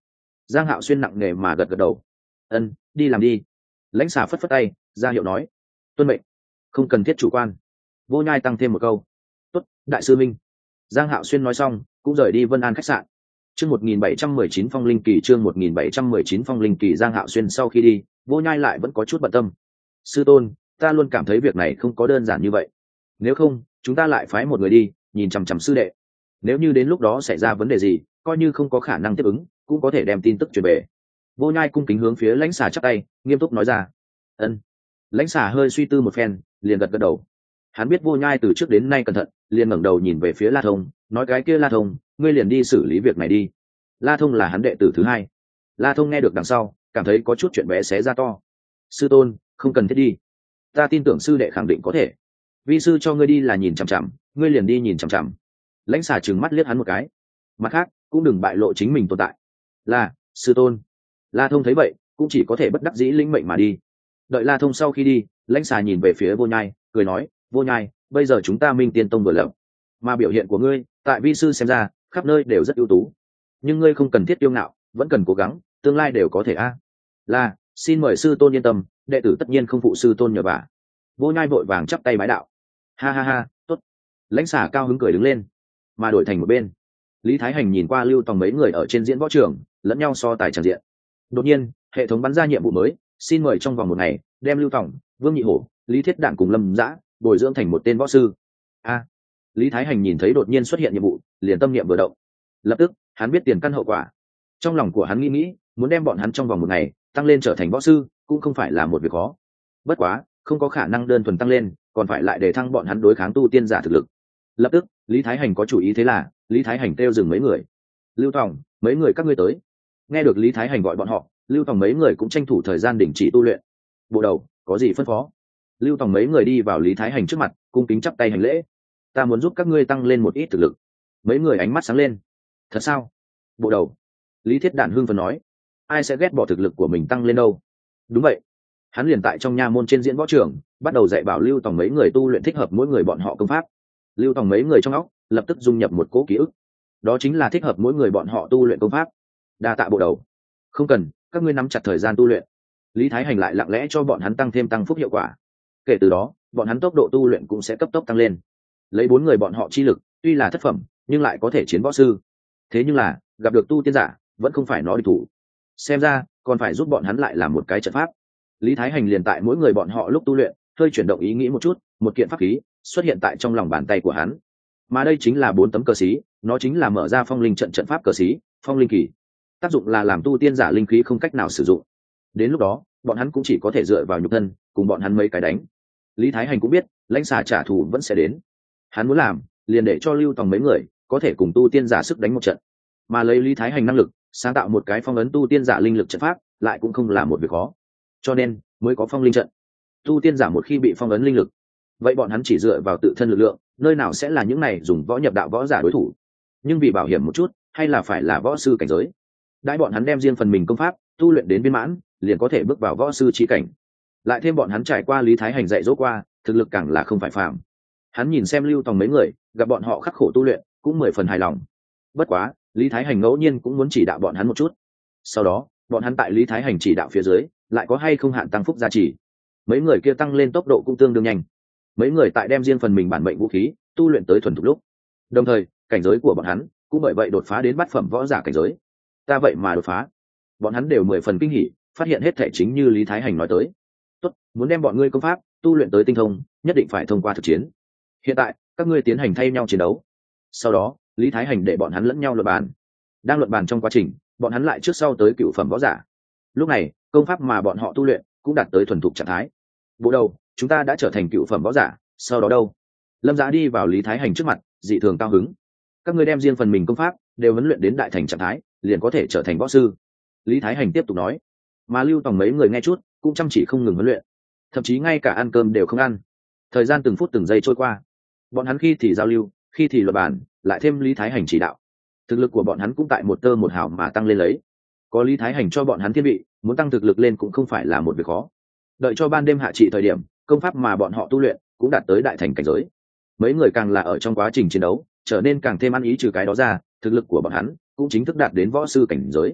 Giang Hạo Xuyên nặng nề mà gật gật đầu. Ân, đi làm đi. Lãnh xà phất phất tay ra hiệu nói. Tuân mệnh. Không cần thiết chủ quan. Vô Nhai tăng thêm một câu. Tốt, đại sư minh. Giang Hạo Xuyên nói xong cũng rời đi Vân An khách sạn. Chương 1719 Phong Linh Kỳ, chương 1719 Phong Linh Kỳ. Giang Hạo Xuyên sau khi đi, Vô Nhai lại vẫn có chút bận tâm. Sư tôn, ta luôn cảm thấy việc này không có đơn giản như vậy. Nếu không, chúng ta lại phái một người đi, nhìn chằm chằm sư đệ. Nếu như đến lúc đó xảy ra vấn đề gì, coi như không có khả năng tiếp ứng, cũng có thể đem tin tức truyền về. Vô Nhai cung kính hướng phía Lãnh Xà chắp tay, nghiêm túc nói ra. Ân. Lãnh Xà hơi suy tư một phen, liền gật gật đầu. Hắn biết Vô Nhai từ trước đến nay cẩn thận, liền ngẩng đầu nhìn về phía La Thông, nói cái kia La Thông, ngươi liền đi xử lý việc này đi. La Thông là hắn đệ tử thứ hai. La Thông nghe được đằng sau, cảm thấy có chút chuyện bé xé ra to. Sư tôn, không cần thiết đi. Ta tin tưởng sư đệ khẳng định có thể. Vi sư cho ngươi đi là nhìn chằm chằm, ngươi liền đi nhìn chằm chằm. Lãnh Xà trừng mắt liếc hắn một cái. Mặt khác, cũng đừng bại lộ chính mình tồn tại. Là, sư tôn. La Thông thấy vậy, cũng chỉ có thể bất đắc dĩ lĩnh mệnh mà đi. Đợi La Thông sau khi đi, Lãnh Xà nhìn về phía Vô Nhai, cười nói, Vô Nhai, bây giờ chúng ta Minh Tiên Tông vừa lập, mà biểu hiện của ngươi, tại vi sư xem ra, khắp nơi đều rất ưu tú. Nhưng ngươi không cần thiết yêu ngạo, vẫn cần cố gắng, tương lai đều có thể a. Là, xin mời sư tôn yên tâm, đệ tử tất nhiên không phụ sư tôn nhờ vả. Vô Nhai vội vàng chắp tay bái đạo. Ha ha ha, tốt. Lãnh Xà cao hứng cười đứng lên, mà đổi thành một bên. Lý Thái Hành nhìn qua Lưu Tòng mấy người ở trên diễn võ trường, lẫn nhau so tài tràn diện. Đột nhiên, hệ thống bắn ra nhiệm vụ mới, xin mời trong vòng một ngày, đem Lưu Tòng, Vương Nhị Hổ, Lý Thiết Đản cùng Lâm Dã bồi dưỡng thành một tên võ sư. A. Lý Thái Hành nhìn thấy đột nhiên xuất hiện nhiệm vụ, liền tâm niệm vừa động. Lập tức, hắn biết tiền căn hậu quả. Trong lòng của hắn nghĩ, muốn đem bọn hắn trong vòng một ngày tăng lên trở thành võ sư, cũng không phải là một việc khó. Bất quá, không có khả năng đơn thuần tăng lên, còn phải lại để thăng bọn hắn đối kháng tu tiên giả thực lực. Lập tức, Lý Thái Hành có chủ ý, thế là Lý Thái Hành kêu dừng mấy người. Lưu Tòng, mấy người các ngươi tới. Nghe được Lý Thái Hành gọi bọn họ, Lưu Tòng mấy người cũng tranh thủ thời gian đình chỉ tu luyện. Bộ đầu, có gì phân phó? Lưu Tòng mấy người đi vào Lý Thái Hành trước mặt, cung kính chắp tay hành lễ. Ta muốn giúp các ngươi tăng lên một ít thực lực. Mấy người ánh mắt sáng lên. Thật sao? Bộ đầu. Lý Thiết Đản hưng phấn nói. Ai sẽ ghét bỏ thực lực của mình tăng lên đâu? Đúng vậy. Hắn liền tại trong nha môn trên diễn võ trường, bắt đầu dạy bảo Lưu Tòng mấy người tu luyện thích hợp mỗi người bọn họ công pháp. Lưu Tòng mấy người trong óc lập tức dung nhập một cỗ ký ức. Đó chính là thích hợp mỗi người bọn họ tu luyện công pháp. Đa tạ bộ đầu. Không cần, các ngươi nắm chặt thời gian tu luyện. Lý Thái Hành lại lặng lẽ cho bọn hắn tăng thêm tăng phúc hiệu quả. Kể từ đó, bọn hắn tốc độ tu luyện cũng sẽ cấp tốc tăng lên. Lấy 4 người bọn họ chi lực, tuy là thất phẩm, nhưng lại có thể chiến võ sư. Thế nhưng là, gặp được tu tiên giả, vẫn không phải nó địch thủ. Xem ra, còn phải giúp bọn hắn lại làm một cái trận pháp. Lý Thái Hành liền tại mỗi người bọn họ lúc tu luyện, hơi chuyển động ý nghĩ một chút, một kiện pháp khí xuất hiện tại trong lòng bàn tay của hắn. Mà đây chính là 4 tấm cờ xí, nó chính là mở ra phong linh trận trận pháp cờ xí, Phong Linh Kỳ. Tác dụng là làm tu tiên giả linh khí không cách nào sử dụng. Đến lúc đó, bọn hắn cũng chỉ có thể dựa vào nhục thân, cùng bọn hắn mấy cái đánh. Lý Thái Hành cũng biết, Lãnh Xà trả thù vẫn sẽ đến. Hắn muốn làm, liền để cho Lưu Tòng mấy người có thể cùng tu tiên giả sức đánh một trận. Mà lấy Lý Thái Hành năng lực, sáng tạo một cái phong ấn tu tiên giả linh lực trận pháp, lại cũng không là một việc khó. Cho nên, mới có phong linh trận. Tu tiên giả một khi bị phong ấn linh lực, vậy bọn hắn chỉ dựa vào tự thân lực lượng, nơi nào sẽ là những này dùng võ nhập đạo võ giả đối thủ. Nhưng vì bảo hiểm một chút, hay là phải là võ sư cảnh giới. Đãi bọn hắn đem riêng phần mình công pháp tu luyện đến viên mãn, liền có thể bước vào võ sư chi cảnh. Lại thêm bọn hắn trải qua Lý Thái Hành dạy dỗ qua, thực lực càng là không phải phàm. Hắn nhìn xem Lưu Tòng mấy người, gặp bọn họ khắc khổ tu luyện, cũng 10 phần hài lòng. Bất quá, Lý Thái Hành ngẫu nhiên cũng muốn chỉ đạo bọn hắn một chút. Sau đó, bọn hắn tại Lý Thái Hành chỉ đạo phía dưới, lại có hay không hạn tăng phúc gia trì. Mấy người kia tăng lên tốc độ cũng tương đương nhanh. Mấy người tại đem riêng phần mình bản mệnh vũ khí tu luyện tới thuần thục lúc. Đồng thời, cảnh giới của bọn hắn cũng bởi vậy đột phá đến bát phẩm võ giả cảnh giới. Ta vậy mà đột phá. Bọn hắn đều 10 phần kinh hỉ, phát hiện hết thể chính như Lý Thái Hành nói tới. Tốt, muốn đem bọn ngươi công pháp tu luyện tới tinh thông, nhất định phải thông qua thực chiến. Hiện tại, các ngươi tiến hành thay nhau chiến đấu. Sau đó, Lý Thái Hành để bọn hắn lẫn nhau luận bàn. Đang luận bàn trong quá trình, bọn hắn lại trước sau tới cựu phẩm võ giả. Lúc này, công pháp mà bọn họ tu luyện cũng đạt tới thuần thục trạng thái. Bộ đầu, chúng ta đã trở thành cựu phẩm võ giả, sau đó đâu? Lâm Dã đi vào Lý Thái Hành trước mặt, dị thường cao hứng. Các ngươi đem riêng phần mình công pháp đều huấn luyện đến đại thành trạng thái, liền có thể trở thành võ sư. Lý Thái Hành tiếp tục nói. Mà Lưu Tòng mấy người nghe chút, cũng chăm chỉ không ngừng huấn luyện, thậm chí ngay cả ăn cơm đều không ăn. Thời gian từng phút từng giây trôi qua, bọn hắn khi thì giao lưu, khi thì luận bàn, lại thêm Lý Thái Hành chỉ đạo, thực lực của bọn hắn cũng tại một tơ một hào mà tăng lên lấy. Có Lý Thái Hành cho bọn hắn thiên vị, muốn tăng thực lực lên cũng không phải là một việc khó. Đợi cho ban đêm hạ trị thời điểm, công pháp mà bọn họ tu luyện cũng đạt tới đại thành cảnh giới. Mấy người càng là ở trong quá trình chiến đấu trở nên càng thêm ăn ý, trừ cái đó ra, thực lực của bọn hắn cũng chính thức đạt đến võ sư cảnh giới.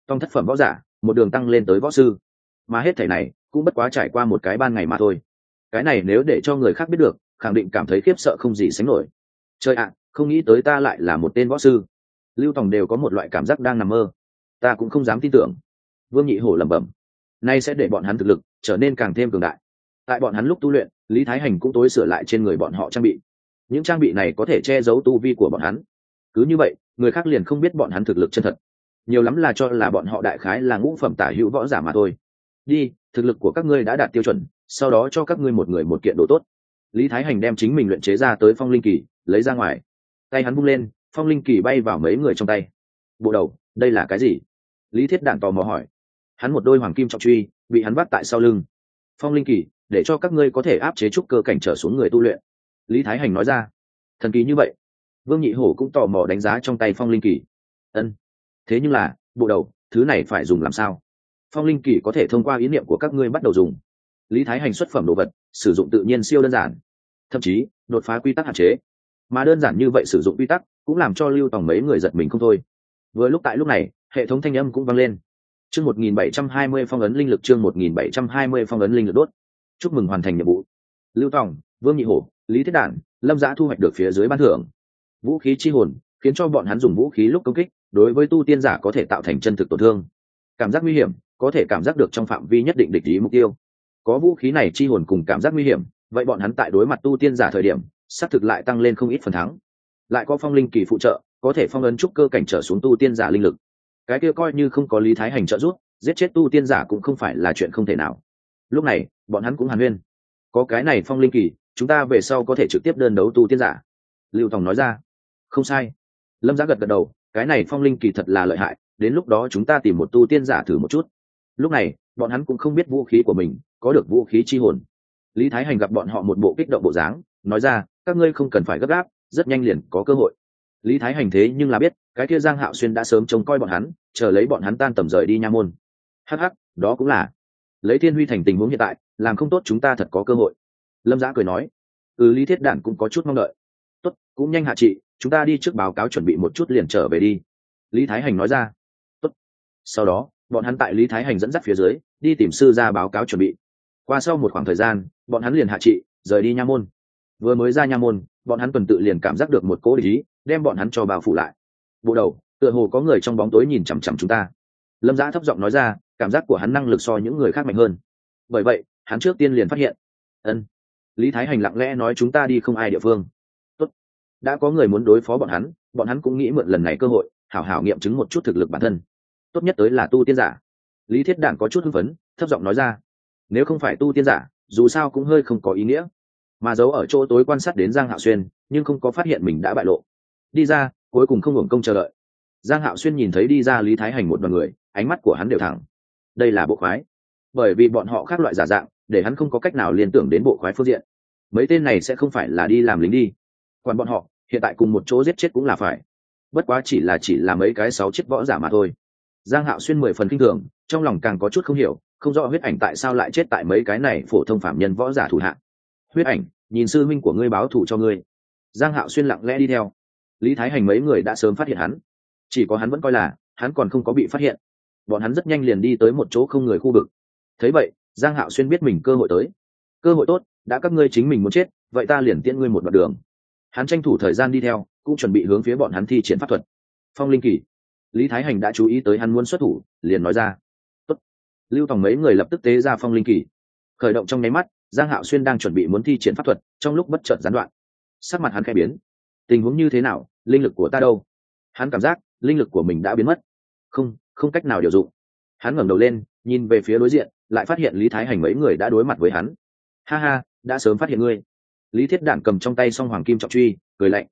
tông thất phẩm võ giả một đường tăng lên tới võ sư, mà hết thảy này cũng bất quá trải qua một cái ban ngày mà thôi. Cái này nếu để cho người khác biết được, khẳng định cảm thấy khiếp sợ không gì sánh nổi. Trời ạ, không nghĩ tới ta lại là một tên võ sư. Lưu Tòng đều có một loại cảm giác đang nằm mơ. Ta cũng không dám tin tưởng. Vương Nhị Hổ lẩm bẩm. Nay sẽ để bọn hắn thực lực trở nên càng thêm cường đại. Tại bọn hắn lúc tu luyện, Lý Thái Hành cũng tối sửa lại trên người bọn họ trang bị. Những trang bị này có thể che giấu tu vi của bọn hắn. Cứ như vậy, người khác liền không biết bọn hắn thực lực chân thật. Nhiều lắm là cho là bọn họ đại khái là ngũ phẩm tả hữu võ giả mà thôi. Đi, thực lực của các ngươi đã đạt tiêu chuẩn, sau đó cho các ngươi một người một kiện đồ tốt. Lý Thái Hành đem chính mình luyện chế ra tới phong linh kỳ lấy ra ngoài, tay hắn vung lên, phong linh kỳ bay vào mấy người trong tay. Bộ đầu, đây là cái gì? Lý Thiết Đản tò mò hỏi. Hắn một đôi hoàng kim trọng truy bị hắn vắt tại sau lưng. Phong linh kỳ để cho các ngươi có thể áp chế trúc cơ cảnh trở xuống người tu luyện. Lý Thái Hành nói ra. Thần kỳ như vậy? Vương Nhị Hổ cũng tò mò đánh giá trong tay phong linh kỳ. Ân. Thế nhưng là, bộ đầu, thứ này phải dùng làm sao? Phong linh kỳ có thể thông qua ý niệm của các ngươi bắt đầu dùng. Lý Thái Hành xuất phẩm đồ vật sử dụng tự nhiên siêu đơn giản, thậm chí đột phá quy tắc hạn chế. Mà đơn giản như vậy sử dụng quy tắc cũng làm cho Lưu Tòng mấy người giật mình không thôi. Vừa lúc tại lúc này, hệ thống thanh âm cũng vang lên. Chương 1720 phong ấn linh lực, chương 1720 phong ấn linh lực đốt. Chúc mừng hoàn thành nhiệm vụ. Lưu Tòng, Vương Nhị Hổ, Lý Thiết Đản, Lâm Dã thu hoạch được phía dưới ban thưởng. Vũ khí chi hồn, khiến cho bọn hắn dùng vũ khí lúc công kích, đối với tu tiên giả có thể tạo thành chân thực tổn thương. Cảm giác nguy hiểm, có thể cảm giác được trong phạm vi nhất định địch ý mục tiêu. Có vũ khí này chi hồn cùng cảm giác nguy hiểm, vậy bọn hắn tại đối mặt tu tiên giả thời điểm, xác thực lại tăng lên không ít phần thắng. Lại có phong linh kỳ phụ trợ, có thể phong ấn trúc cơ cảnh trở xuống tu tiên giả linh lực. Cái kia coi như không có Lý Thái Hành trợ giúp, giết chết tu tiên giả cũng không phải là chuyện không thể nào. Lúc này, bọn hắn cũng hàn huyên. Có cái này phong linh kỳ, chúng ta về sau có thể trực tiếp đơn đấu tu tiên giả. Lưu Tòng nói ra. Không sai. Lâm Giá gật gật đầu, cái này phong linh kỳ thật là lợi hại, đến lúc đó chúng ta tìm một tu tiên giả thử một chút. Lúc này, bọn hắn cũng không biết vũ khí của mình có được vũ khí chi hồn. Lý Thái Hành gặp bọn họ một bộ kích động bộ dáng, nói ra, các ngươi không cần phải gấp gáp, rất nhanh liền có cơ hội. Lý Thái Hành thế nhưng là biết, cái kia Giang Hạo Xuyên đã sớm trông coi bọn hắn, chờ lấy bọn hắn tan tầm rời đi nha môn. Hắc hắc, đó cũng là. Lấy Thiên Huy Thành tình huống hiện tại, làm không tốt chúng ta thật có cơ hội. Lâm Dã cười nói. Lý Thiết Đản cũng có chút mong đợi. Tốt, cũng nhanh hạ chị, chúng ta đi trước báo cáo chuẩn bị một chút liền trở về đi. Lý Thái Hành nói ra. Tốt. Sau đó, bọn hắn tại Lý Thái Hành dẫn dắt phía dưới, đi tìm sư ra báo cáo chuẩn bị. Qua sau một khoảng thời gian, bọn hắn liền hạ trị, rời đi nha môn. Vừa mới ra nha môn, bọn hắn tuần tự liền cảm giác được một cỗ địch ý, đem bọn hắn cho bao phủ lại. Bộ đầu, tựa hồ có người trong bóng tối nhìn chằm chằm chúng ta. Lâm Dã thấp giọng nói ra, cảm giác của hắn năng lực so những người khác mạnh hơn. Bởi vậy, hắn trước tiên liền phát hiện. Ân. Lý Thái Hành lặng lẽ nói chúng ta đi không ai địa phương. Tốt. Đã có người muốn đối phó bọn hắn cũng nghĩ mượn lần này cơ hội, hảo hảo nghiệm chứng một chút thực lực bản thân. Tốt nhất tới là tu tiên giả. Lý Thiết Đản có chút hưng phấn, thấp giọng nói ra. Nếu không phải tu tiên giả, dù sao cũng hơi không có ý nghĩa. Mà giấu ở chỗ tối quan sát đến Giang Hạo Xuyên, nhưng không có phát hiện mình đã bại lộ. Đi ra, cuối cùng không hưởng công chờ đợi. Giang Hạo Xuyên nhìn thấy đi ra Lý Thái Hành một đoàn người, ánh mắt của hắn đều thẳng. Đây là bộ khoái. Bởi vì bọn họ khác loại giả dạng, để hắn không có cách nào liên tưởng đến bộ khoái phương diện. Mấy tên này sẽ không phải là đi làm lính đi. Còn bọn họ, hiện tại cùng một chỗ giết chết cũng là phải. Bất quá chỉ là mấy cái 6 chiếc võ giả mà thôi. Giang Hạo Xuyên 10 phần kinh thường, trong lòng càng có chút không hiểu, không rõ huyết ảnh tại sao lại chết tại mấy cái này phổ thông phạm nhân võ giả thủ hạ. Huyết ảnh, nhìn sư minh của ngươi báo thù cho ngươi. Giang Hạo Xuyên lặng lẽ đi theo. Lý Thái Hành mấy người đã sớm phát hiện hắn, chỉ có hắn vẫn coi là hắn còn không có bị phát hiện. Bọn hắn rất nhanh liền đi tới một chỗ không người khu vực. Thấy vậy, Giang Hạo Xuyên biết mình cơ hội tới. Cơ hội tốt, đã các ngươi chính mình muốn chết, vậy ta liền tiễn ngươi một đoạn đường. Hắn tranh thủ thời gian đi theo, cũng chuẩn bị hướng phía bọn hắn thi triển pháp thuật. Phong linh kỳ. Lý Thái Hành đã chú ý tới hắn muốn xuất thủ, liền nói ra. Tốt. Lưu Tòng mấy người lập tức tế ra phong linh kỳ. Khởi động trong nháy mắt, Giang Hạo Xuyên đang chuẩn bị muốn thi triển pháp thuật, trong lúc bất chợt gián đoạn. Sắc mặt hắn khẽ biến. Tình huống như thế nào, linh lực của ta đâu? Hắn cảm giác, linh lực của mình đã biến mất. Không cách nào điều dụng. Hắn ngẩng đầu lên, nhìn về phía đối diện, lại phát hiện Lý Thái Hành mấy người đã đối mặt với hắn. Ha ha, đã sớm phát hiện ngươi. Lý Thiết Đản cầm trong tay song hoàng kim trọng truy, cười lạnh.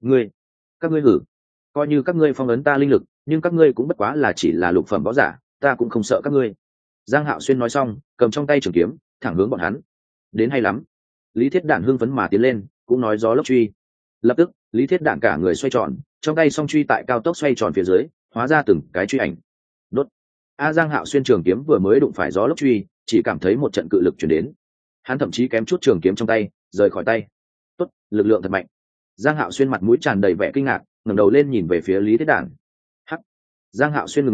Các ngươi hử? Coi như các ngươi phong ấn ta linh lực, nhưng các ngươi cũng bất quá là chỉ là lục phẩm võ giả, ta cũng không sợ các ngươi. Giang Hạo Xuyên nói xong, cầm trong tay trường kiếm, thẳng hướng bọn hắn. Đến hay lắm. Lý Thiết Đản hưng phấn mà tiến lên, cũng nói gió lốc truy. Lập tức, Lý Thiết Đản cả người xoay tròn, trong tay song truy tại cao tốc xoay tròn phía dưới, hóa ra từng cái truy ảnh. Đốt. Giang Hạo Xuyên trường kiếm vừa mới đụng phải gió lốc truy, chỉ cảm thấy một trận cự lực truyền đến. Hắn thậm chí kém chút trường kiếm trong tay rời khỏi tay. Tốt, lực lượng thật mạnh. Giang Hạo Xuyên mặt mũi tràn đầy vẻ kinh ngạc, ngẩng đầu lên nhìn về phía Lý Thiết Đản. Hắc. Giang Hạo Xuyên ngừng lại,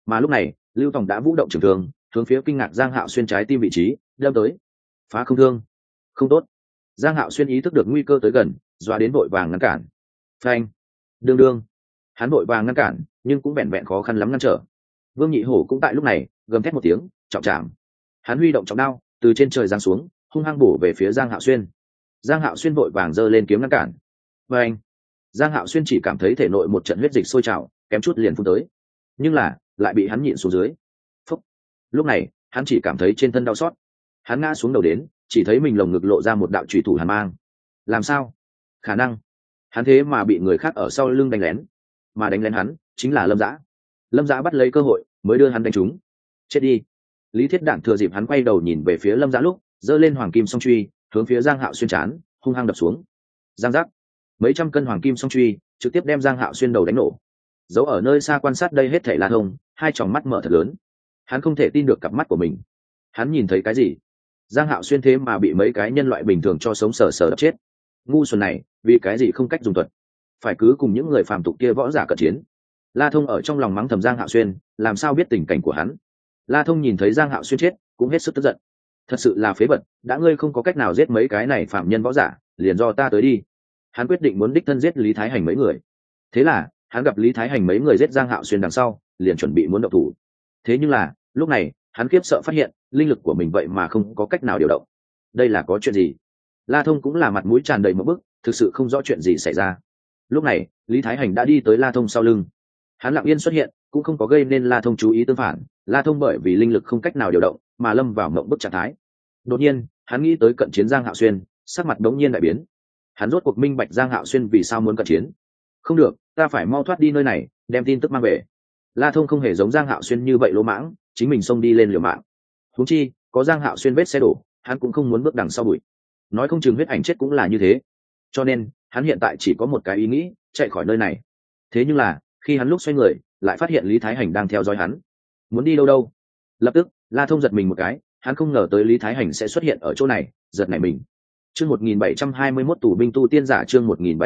mà lúc này lưu tòng đã vũ động trường thương hướng phía kinh ngạc Giang Hạo Xuyên trái tim vị trí đâm tới. Phá không thương. Không tốt. Giang Hạo Xuyên ý thức được nguy cơ tới gần, dọa đến vội vàng ngăn cản. Phanh. Đương đương. Hắn vội vàng ngăn cản, nhưng cũng vẹn vẹn khó khăn lắm ngăn trở. Vương Nhị Hổ cũng tại lúc này gầm thét một tiếng, trọng trảm. Hắn huy động trọng đao từ trên trời giáng xuống, hung hăng bổ về phía Giang Hạo Xuyên. Giang Hạo Xuyên vội vàng giơ lên kiếm ngăn cản. Phanh. Giang Hạo Xuyên chỉ cảm thấy thể nội một trận huyết dịch sôi trào, kém chút liền phun tới, nhưng là lại bị hắn nhịn xuống dưới. Phúc. Lúc này hắn chỉ cảm thấy trên thân đau xót, hắn ngã xuống đầu đến, chỉ thấy mình lồng ngực lộ ra một đạo chủy thủ hàn mang. Làm sao? Khả năng hắn thế mà bị người khác ở sau lưng đánh lén, mà đánh lén hắn chính là Lâm Dã. Lâm Dã bắt lấy cơ hội mới đưa hắn đánh trúng. Chết đi. Lý Thiết Đản thừa dịp hắn quay đầu nhìn về phía Lâm Dã lúc, giơ lên hoàng kim song truy hướng phía Giang Hạo Xuyên trán hung hăng đập xuống. Giang giác. Mấy trăm cân hoàng kim song truy trực tiếp đem Giang Hạo Xuyên đầu đánh nổ. Giấu ở nơi xa quan sát đây hết thảy La Thông, hai tròng mắt mở thật lớn. Hắn không thể tin được cặp mắt của mình. Hắn nhìn thấy cái gì? Giang Hạo Xuyên thế mà bị mấy cái nhân loại bình thường cho sống sờ sờ đập chết. Ngu xuẩn này, vì cái gì không cách dùng thuật, phải cứ cùng những người phàm tục kia võ giả cận chiến. La Thông ở trong lòng mắng thầm Giang Hạo Xuyên, làm sao biết tình cảnh của hắn. La Thông nhìn thấy Giang Hạo Xuyên chết, cũng hết sức tức giận. Thật sự là phế vật, đã ngươi không có cách nào giết mấy cái này phạm nhân võ giả, liền do ta tới đi. Hắn quyết định muốn đích thân giết Lý Thái Hành mấy người. Thế là hắn gặp Lý Thái Hành mấy người giết Giang Hạo Xuyên đằng sau, liền chuẩn bị muốn động thủ. Thế nhưng là lúc này hắn khiếp sợ phát hiện linh lực của mình vậy mà không có cách nào điều động. Đây là có chuyện gì? La Thông cũng là mặt mũi tràn đầy một bức, thực sự không rõ chuyện gì xảy ra. Lúc này Lý Thái Hành đã đi tới La Thông sau lưng, hắn lặng yên xuất hiện, cũng không có gây nên La Thông chú ý, tương phản, La Thông bởi vì linh lực không cách nào điều động mà lâm vào mộng bức trạng thái. Đột nhiên hắn nghĩ tới cận chiến Giang Hạo Xuyên, sắc mặt đống nhiên đại biến. Hắn rốt cuộc minh bạch Giang Hạo Xuyên vì sao muốn cận chiến. Không được, ta phải mau thoát đi nơi này, đem tin tức mang về. La Thông không hề giống Giang Hạo Xuyên như vậy lỗ mãng, chính mình xông đi lên liều mạng. Huống chi có Giang Hạo Xuyên vết xe đổ, hắn cũng không muốn bước đằng sau bụi. Nói không chừng huyết ảnh chết cũng là như thế. Cho nên hắn hiện tại chỉ có một cái ý nghĩ, chạy khỏi nơi này. Thế nhưng là khi hắn lúc xoay người, lại phát hiện Lý Thái Hành đang theo dõi hắn. Muốn đi đâu đâu? Lập tức La Thông giật mình một cái, hắn không ngờ tới Lý Thái Hành sẽ xuất hiện ở chỗ này, giật nảy mình. Chương 1721 tù binh tu tiên giả, chương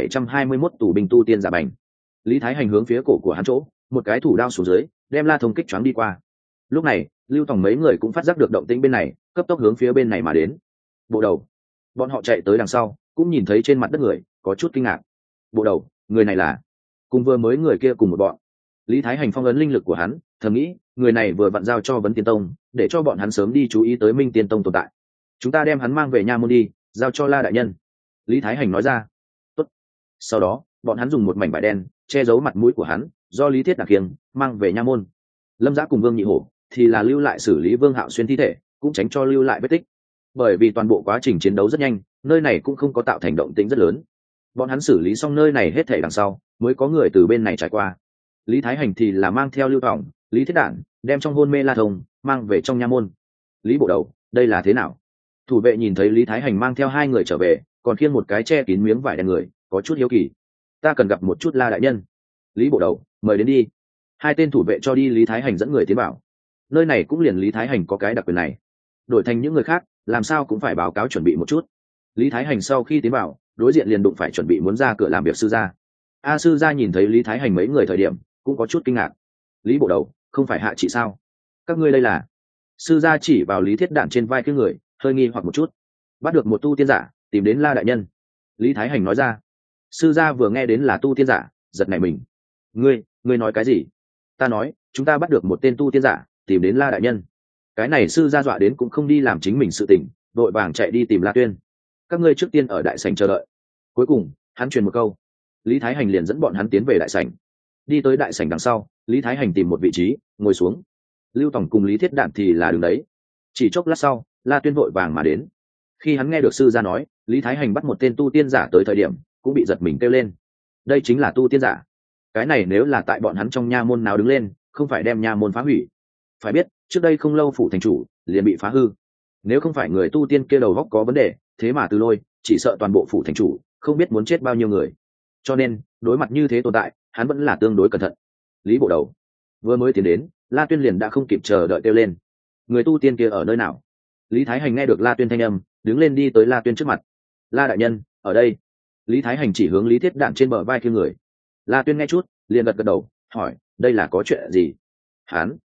1721 tù binh tu tiên giả bành. Lý Thái Hành hướng phía cổ của hắn chỗ, một cái thủ đao xuống dưới, đem La Thông kích choáng đi qua. Lúc này, Lưu Tòng mấy người cũng phát giác được động tĩnh bên này, cấp tốc hướng phía bên này mà đến. Bộ đầu. Bọn họ chạy tới đằng sau, cũng nhìn thấy trên mặt đất người, có chút kinh ngạc. Bộ đầu, người này là? Cùng vừa mới người kia cùng một bọn. Lý Thái Hành phong ấn linh lực của hắn, thầm nghĩ, người này vừa vặn giao cho Vấn Tiên Tông, để cho bọn hắn sớm đi chú ý tới Minh Tiên Tông tồn tại. Chúng ta đem hắn mang về nha môn đi, giao cho La đại nhân. Lý Thái Hành nói ra. Tốt. Sau đó bọn hắn dùng một mảnh vải đen che giấu mặt mũi của hắn, do Lý Thiết Đạc kiêng mang về nha môn. Lâm Dã cùng Vương Nhị Hổ thì là lưu lại xử lý Vương Hạo Xuyên thi thể, cũng tránh cho lưu lại vết tích. Bởi vì toàn bộ quá trình chiến đấu rất nhanh, nơi này cũng không có tạo thành động tĩnh rất lớn. Bọn hắn xử lý xong nơi này hết thảy đằng sau, mới có người từ bên này trải qua. Lý Thái Hành thì là mang theo Lưu Tòng, Lý Thiết Đản, đem trong hôn mê La Thông mang về trong nha môn. Lý bộ đầu, đây là thế nào? Thủ vệ nhìn thấy Lý Thái Hành mang theo hai người trở về, còn khiêng một cái che kín miếng vải đen người, có chút hiếu kỳ. Ta cần gặp một chút La đại nhân. Lý bộ đầu, mời đến đi. Hai tên thủ vệ cho đi Lý Thái Hành dẫn người tiến vào. Nơi này cũng liền Lý Thái Hành có cái đặc quyền này, đổi thành những người khác làm sao cũng phải báo cáo chuẩn bị một chút. Lý Thái Hành sau khi tiến vào, đối diện liền đụng phải chuẩn bị muốn ra cửa làm việc sư gia. Sư gia nhìn thấy Lý Thái Hành mấy người thời điểm cũng có chút kinh ngạc. Lý bộ đầu, không phải hạ chị sao? Các ngươi đây là? Sư gia chỉ vào Lý Thiết Đản trên vai cái người, hơi nghi hoặc một chút. Bắt được một tu tiên giả, tìm đến La đại nhân. Lý Thái Hành nói ra. Sư gia vừa nghe đến là tu tiên giả, giật nảy mình. Ngươi nói cái gì? Ta nói chúng ta bắt được một tên tu tiên giả, tìm đến La đại nhân. Cái này sư gia dọa đến cũng không đi làm chính mình sự tình, vội vàng chạy đi tìm La Tuyên. Các ngươi trước tiên ở đại sảnh chờ đợi. Cuối cùng hắn truyền một câu, Lý Thái Hành liền dẫn bọn hắn tiến về đại sảnh. Đi tới đại sảnh đằng sau, Lý Thái Hành tìm một vị trí ngồi xuống. Lưu Tòng cùng Lý Thiết Đản thì là đứng đấy. Chỉ chốc lát sau, La Tuyên vội vàng mà đến. Khi hắn nghe được sư gia nói Lý Thái Hành bắt một tên tu tiên giả tới thời điểm, cũng bị giật mình kêu lên. Đây chính là tu tiên giả? Cái này nếu là tại bọn hắn trong nha môn nào đứng lên, không phải đem nha môn phá hủy. Phải biết trước đây không lâu phủ thành chủ liền bị phá hư, nếu không phải người tu tiên kia đầu góc có vấn đề, thế mà Từ Lôi chỉ sợ toàn bộ phủ thành chủ không biết muốn chết bao nhiêu người. Cho nên đối mặt như thế tồn tại, hắn vẫn là tương đối cẩn thận. Lý bộ đầu. Vừa mới tiến đến, La Tuyên liền đã không kịp chờ đợi kêu lên. Người tu tiên kia ở nơi nào? Lý Thái Hành nghe được La Tuyên thanh âm, đứng lên đi tới La Tuyên trước mặt. La đại nhân, ở đây. Lý Thái Hành chỉ hướng Lý Thiết Đản trên bờ vai kia người. La Tuyên nghe chút, liền gật gật đầu, hỏi, đây là có chuyện gì? Hắn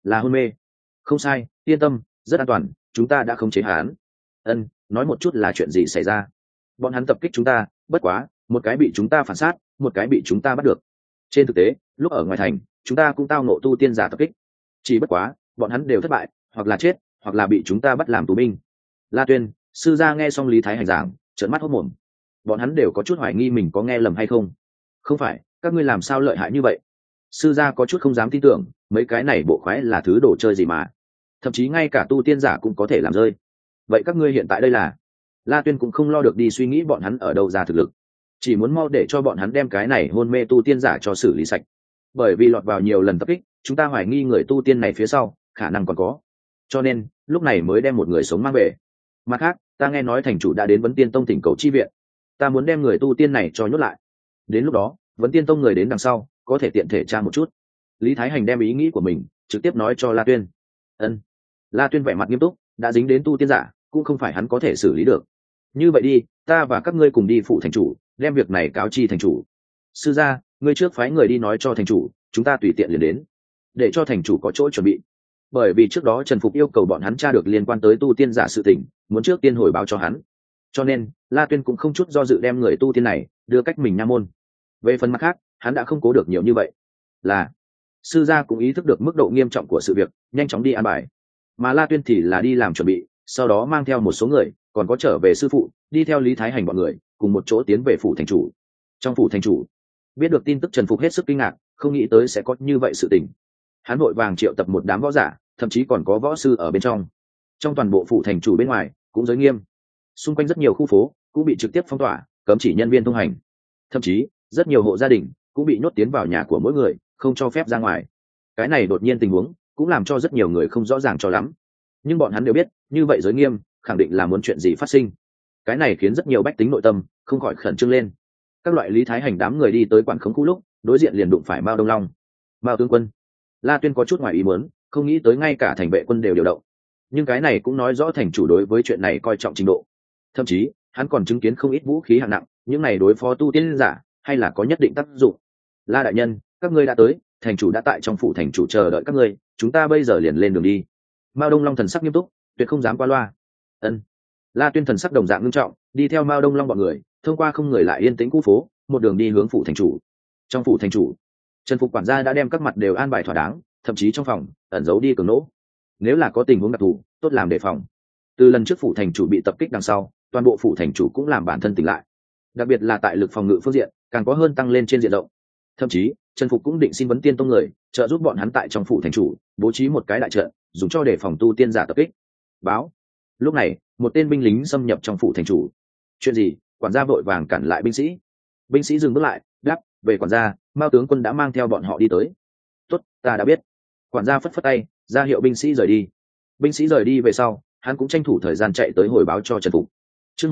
là hôn mê. Không sai, yên tâm, rất an toàn, chúng ta đã khống chế hắn. Ân, nói một chút là chuyện gì xảy ra? Bọn hắn tập kích chúng ta, bất quá một cái bị chúng ta phản sát, một cái bị chúng ta bắt được. Trên thực tế, lúc ở ngoài thành chúng ta cũng tao nộ tu tiên giả tập kích, chỉ bất quá bọn hắn đều thất bại, hoặc là chết hoặc là bị chúng ta bắt làm tù binh. La Tuyên, sư gia nghe xong Lý Thái Hành giảng, trợn mắt hốt mồm. Bọn hắn đều có chút hoài nghi mình có nghe lầm hay không. Không phải, các ngươi làm sao lợi hại như vậy? Sư gia có chút không dám tin tưởng, mấy cái này bộ khoái là thứ đồ chơi gì mà thậm chí ngay cả tu tiên giả cũng có thể làm rơi. Vậy các ngươi hiện tại đây là? La Tuyên cũng không lo được đi suy nghĩ bọn hắn ở đâu ra thực lực, chỉ muốn mau để cho bọn hắn đem cái này hôn mê tu tiên giả cho xử lý sạch. Bởi vì lọt vào nhiều lần tập kích, chúng ta hoài nghi người tu tiên này phía sau khả năng còn có, cho nên lúc này mới đem một người sống mang về. Mặt khác, ta nghe nói thành chủ đã đến Vấn Tiên Tông thỉnh cầu chi viện, ta muốn đem người tu tiên này cho nhốt lại. Đến lúc đó Vấn Tiên Tông người đến đằng sau có thể tiện thể tra một chút. Lý Thái Hành đem ý nghĩ của mình trực tiếp nói cho La Tuyên. Ân. La Tuyên vẻ mặt nghiêm túc, đã dính đến tu tiên giả cũng không phải hắn có thể xử lý được. Như vậy đi, ta và các ngươi cùng đi phụ thành chủ, đem việc này cáo chi thành chủ. Sư gia, ngươi trước phái người đi nói cho thành chủ, chúng ta tùy tiện liền đến, để cho thành chủ có chỗ chuẩn bị. Bởi vì trước đó Trần Phục yêu cầu bọn hắn tra được liên quan tới tu tiên giả sự tình, muốn trước tiên hồi báo cho hắn, cho nên La Tuyên cũng không chút do dự đem người tu tiên này đưa cách mình nha môn. Về phần mặt khác, hắn đã không cố được nhiều như vậy. Là sư gia cũng ý thức được mức độ nghiêm trọng của sự việc, nhanh chóng đi an bài. Mà La Tuyên thì là đi làm chuẩn bị, sau đó mang theo một số người, còn có trở về sư phụ, đi theo Lý Thái Hành bọn người cùng một chỗ tiến về phủ thành chủ. Trong phủ thành chủ, biết được tin tức Trần Phục hết sức kinh ngạc, không nghĩ tới sẽ có như vậy sự tình. Hắn vội vàng triệu tập một đám võ giả, thậm chí còn có võ sư ở bên trong. Trong toàn bộ phủ thành chủ bên ngoài cũng giới nghiêm, xung quanh rất nhiều khu phố cũng bị trực tiếp phong tỏa, cấm chỉ nhân viên thông hành. Thậm chí rất nhiều hộ gia đình cũng bị nhốt tiến vào nhà của mỗi người, không cho phép ra ngoài. Cái này đột nhiên tình huống cũng làm cho rất nhiều người không rõ ràng cho lắm, nhưng bọn hắn đều biết như vậy giới nghiêm khẳng định là muốn chuyện gì phát sinh. Cái này khiến rất nhiều bách tính nội tâm không khỏi khẩn trương lên. Các loại Lý Thái Hành đám người đi tới quản khống khu lúc, đối diện liền đụng phải Mao Đông Long. Mao tướng quân. La Tuyên có chút ngoài ý muốn, không nghĩ tới ngay cả thành vệ quân đều điều động. Nhưng cái này cũng nói rõ thành chủ đối với chuyện này coi trọng trình độ. Thậm chí hắn còn chứng kiến không ít vũ khí hạng nặng, những này đối phó tu tiên giả hay là có nhất định tác dụng. La đại nhân, các ngươi đã tới, thành chủ đã tại trong phủ thành chủ chờ đợi các ngươi, chúng ta bây giờ liền lên đường đi. Mao Đông Long thần sắc nghiêm túc, tuyệt không dám qua loa. Ân. La Tuyên thần sắc đồng dạng nghiêm trọng, đi theo Mao Đông Long bọn người, thông qua không người lại yên tĩnh khu phố, một đường đi hướng phủ thành chủ. Trong phủ thành chủ, Trần Phục quản gia đã đem các mặt đều an bài thỏa đáng, thậm chí trong phòng ẩn giấu đi cường nỗ, nếu là có tình huống đặc thù tốt làm đề phòng. Từ lần trước phủ thành chủ bị tập kích đằng sau, toàn bộ phủ thành chủ cũng làm bản thân tỉnh lại, đặc biệt là tại lực phòng ngự phương diện càng có hơn tăng lên trên diện rộng. Thậm chí Trần Phục cũng định xin Vấn Tiên Tông người trợ giúp bọn hắn tại trong phủ thành chủ bố trí một cái đại trận, dùng cho đề phòng tu tiên giả tập kích. Báo. Lúc này một tên binh lính xâm nhập trong phủ thành chủ. Chuyện gì? Quản gia vội vàng cản lại binh sĩ. Binh sĩ dừng bước lại, đáp: về quản gia, Mao tướng quân đã mang theo bọn họ đi tới. Tốt, ta đã biết. Quản gia phất phất tay, ra hiệu binh sĩ rời đi. Binh sĩ rời đi về sau, hắn cũng tranh thủ thời gian chạy tới hồi báo cho Trần Phục. Chương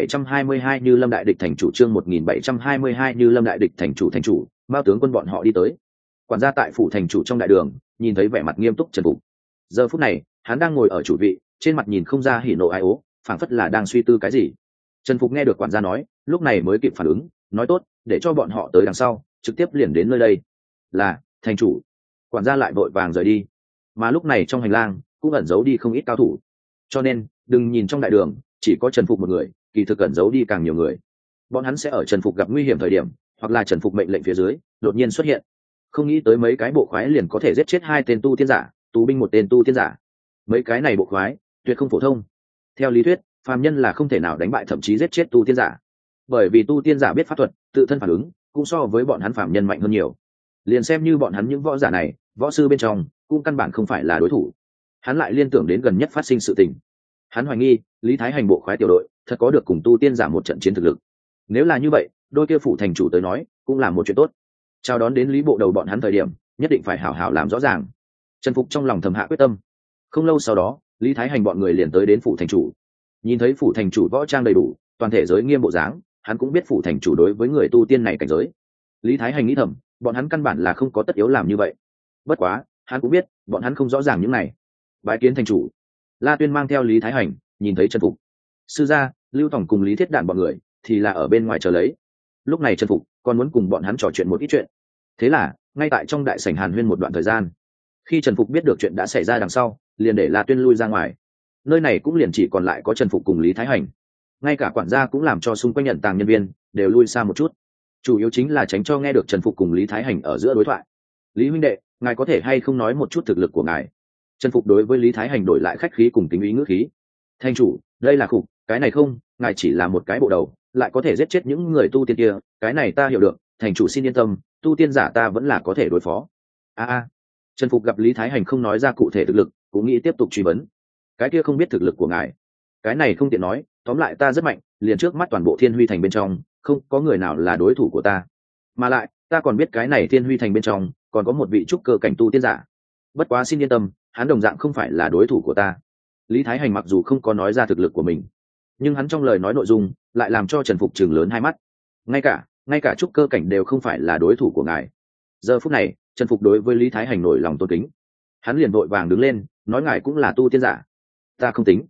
1722 Như Lâm đại địch thành chủ, chương 1722 Như Lâm đại địch thành chủ, Mao tướng quân bọn họ đi tới. Quản gia tại phủ thành chủ trong đại đường, nhìn thấy vẻ mặt nghiêm túc Trần Phục. Giờ phút này, hắn đang ngồi ở chủ vị, trên mặt nhìn không ra hỉ nộ ai ố, phảng phất là đang suy tư cái gì. Trần Phục nghe được quản gia nói, lúc này mới kịp phản ứng, nói tốt, để cho bọn họ tới đằng sau, trực tiếp liền đến nơi đây. Là, thành chủ. Quản gia lại vội vàng rời đi. Mà lúc này trong hành lang cũng ẩn giấu đi không ít cao thủ, cho nên đừng nhìn trong đại đường chỉ có Trần Phục một người, kỳ thực ẩn giấu đi càng nhiều người. Bọn hắn sẽ ở Trần Phục gặp nguy hiểm thời điểm, hoặc là Trần Phục mệnh lệnh phía dưới đột nhiên xuất hiện. Không nghĩ tới mấy cái bộ khoái liền có thể giết chết 2 tên tu tiên giả, tù binh 1 tên tu tiên giả. Mấy cái này bộ khoái tuyệt không phổ thông. Theo lý thuyết, phàm nhân là không thể nào đánh bại thậm chí giết chết tu tiên giả, bởi vì tu tiên giả biết pháp thuật, tự thân phản ứng cũng so với bọn hắn phàm nhân mạnh hơn nhiều. Liền xem như bọn hắn những võ giả này, võ sư bên trong cũng căn bản không phải là đối thủ. Hắn lại liên tưởng đến gần nhất phát sinh sự tình, hắn hoài nghi Lý Thái Hành bộ khoái tiểu đội thật có được cùng tu tiên giả một trận chiến thực lực. Nếu là như vậy, đôi kia phủ thành chủ tới nói cũng là một chuyện tốt. Chào đón đến Lý bộ đầu bọn hắn thời điểm, nhất định phải hảo hảo làm rõ ràng. Trần Phục trong lòng thầm hạ quyết tâm. Không lâu sau đó, Lý Thái Hành bọn người liền tới đến phủ thành chủ. Nhìn thấy phủ thành chủ võ trang đầy đủ, toàn thể giới nghiêm bộ dáng, hắn cũng biết phủ thành chủ đối với người tu tiên này cảnh giới. Lý Thái Hành nghĩ thầm, bọn hắn căn bản là không có tất yếu làm như vậy. Bất quá, hắn cũng biết, bọn hắn không rõ ràng những này. Bái kiến thành chủ. La Tuyên mang theo Lý Thái Hành, nhìn thấy Trần Phục. Sư gia, Lưu Tổng cùng Lý Thiết Đản bọn người thì là ở bên ngoài chờ lấy. Lúc này Trần Phục còn muốn cùng bọn hắn trò chuyện một ít chuyện. Thế là, ngay tại trong đại sảnh hàn huyên một đoạn thời gian. Khi Trần Phục biết được chuyện đã xảy ra đằng sau, liền để La Tuyên lui ra ngoài. Nơi này cũng liền chỉ còn lại có Trần Phục cùng Lý Thái Hành. Ngay cả quản gia cũng làm cho xung quanh nhận tàng nhân viên đều lui xa một chút, chủ yếu chính là tránh cho nghe được Trần Phục cùng Lý Thái Hành ở giữa đối thoại. Lý huynh đệ, ngài có thể hay không nói một chút thực lực của ngài? Trần Phục đối với Lý Thái Hành đổi lại khách khí cùng tính ý ngữ khí. Thành chủ, đây là khục, cái này không, ngài chỉ là một cái bộ đầu, lại có thể giết chết những người tu tiên kia, cái này ta hiểu được, thành chủ xin yên tâm, tu tiên giả ta vẫn là có thể đối phó. Trần Phục gặp Lý Thái Hành không nói ra cụ thể thực lực, cũng nghĩ tiếp tục truy vấn. Cái kia không biết thực lực của ngài. Cái này không tiện nói, tóm lại ta rất mạnh, liền trước mắt toàn bộ Thiên Huy thành bên trong, không có người nào là đối thủ của ta. Mà lại, ta còn biết cái này Thiên Huy thành bên trong, còn có một vị trúc cơ cảnh tu tiên giả. Bất quá xin yên tâm, hắn đồng dạng không phải là đối thủ của ta. Lý Thái Hành mặc dù không có nói ra thực lực của mình, nhưng hắn trong lời nói nội dung lại làm cho Trần Phục chừng lớn hai mắt. Ngay cả trúc cơ cảnh đều không phải là đối thủ của ngài. Giờ phút này, Trần Phục đối với Lý Thái Hành nổi lòng tôn kính. Hắn liền vội vàng đứng lên, nói ngài cũng là tu tiên giả. Ta không tính.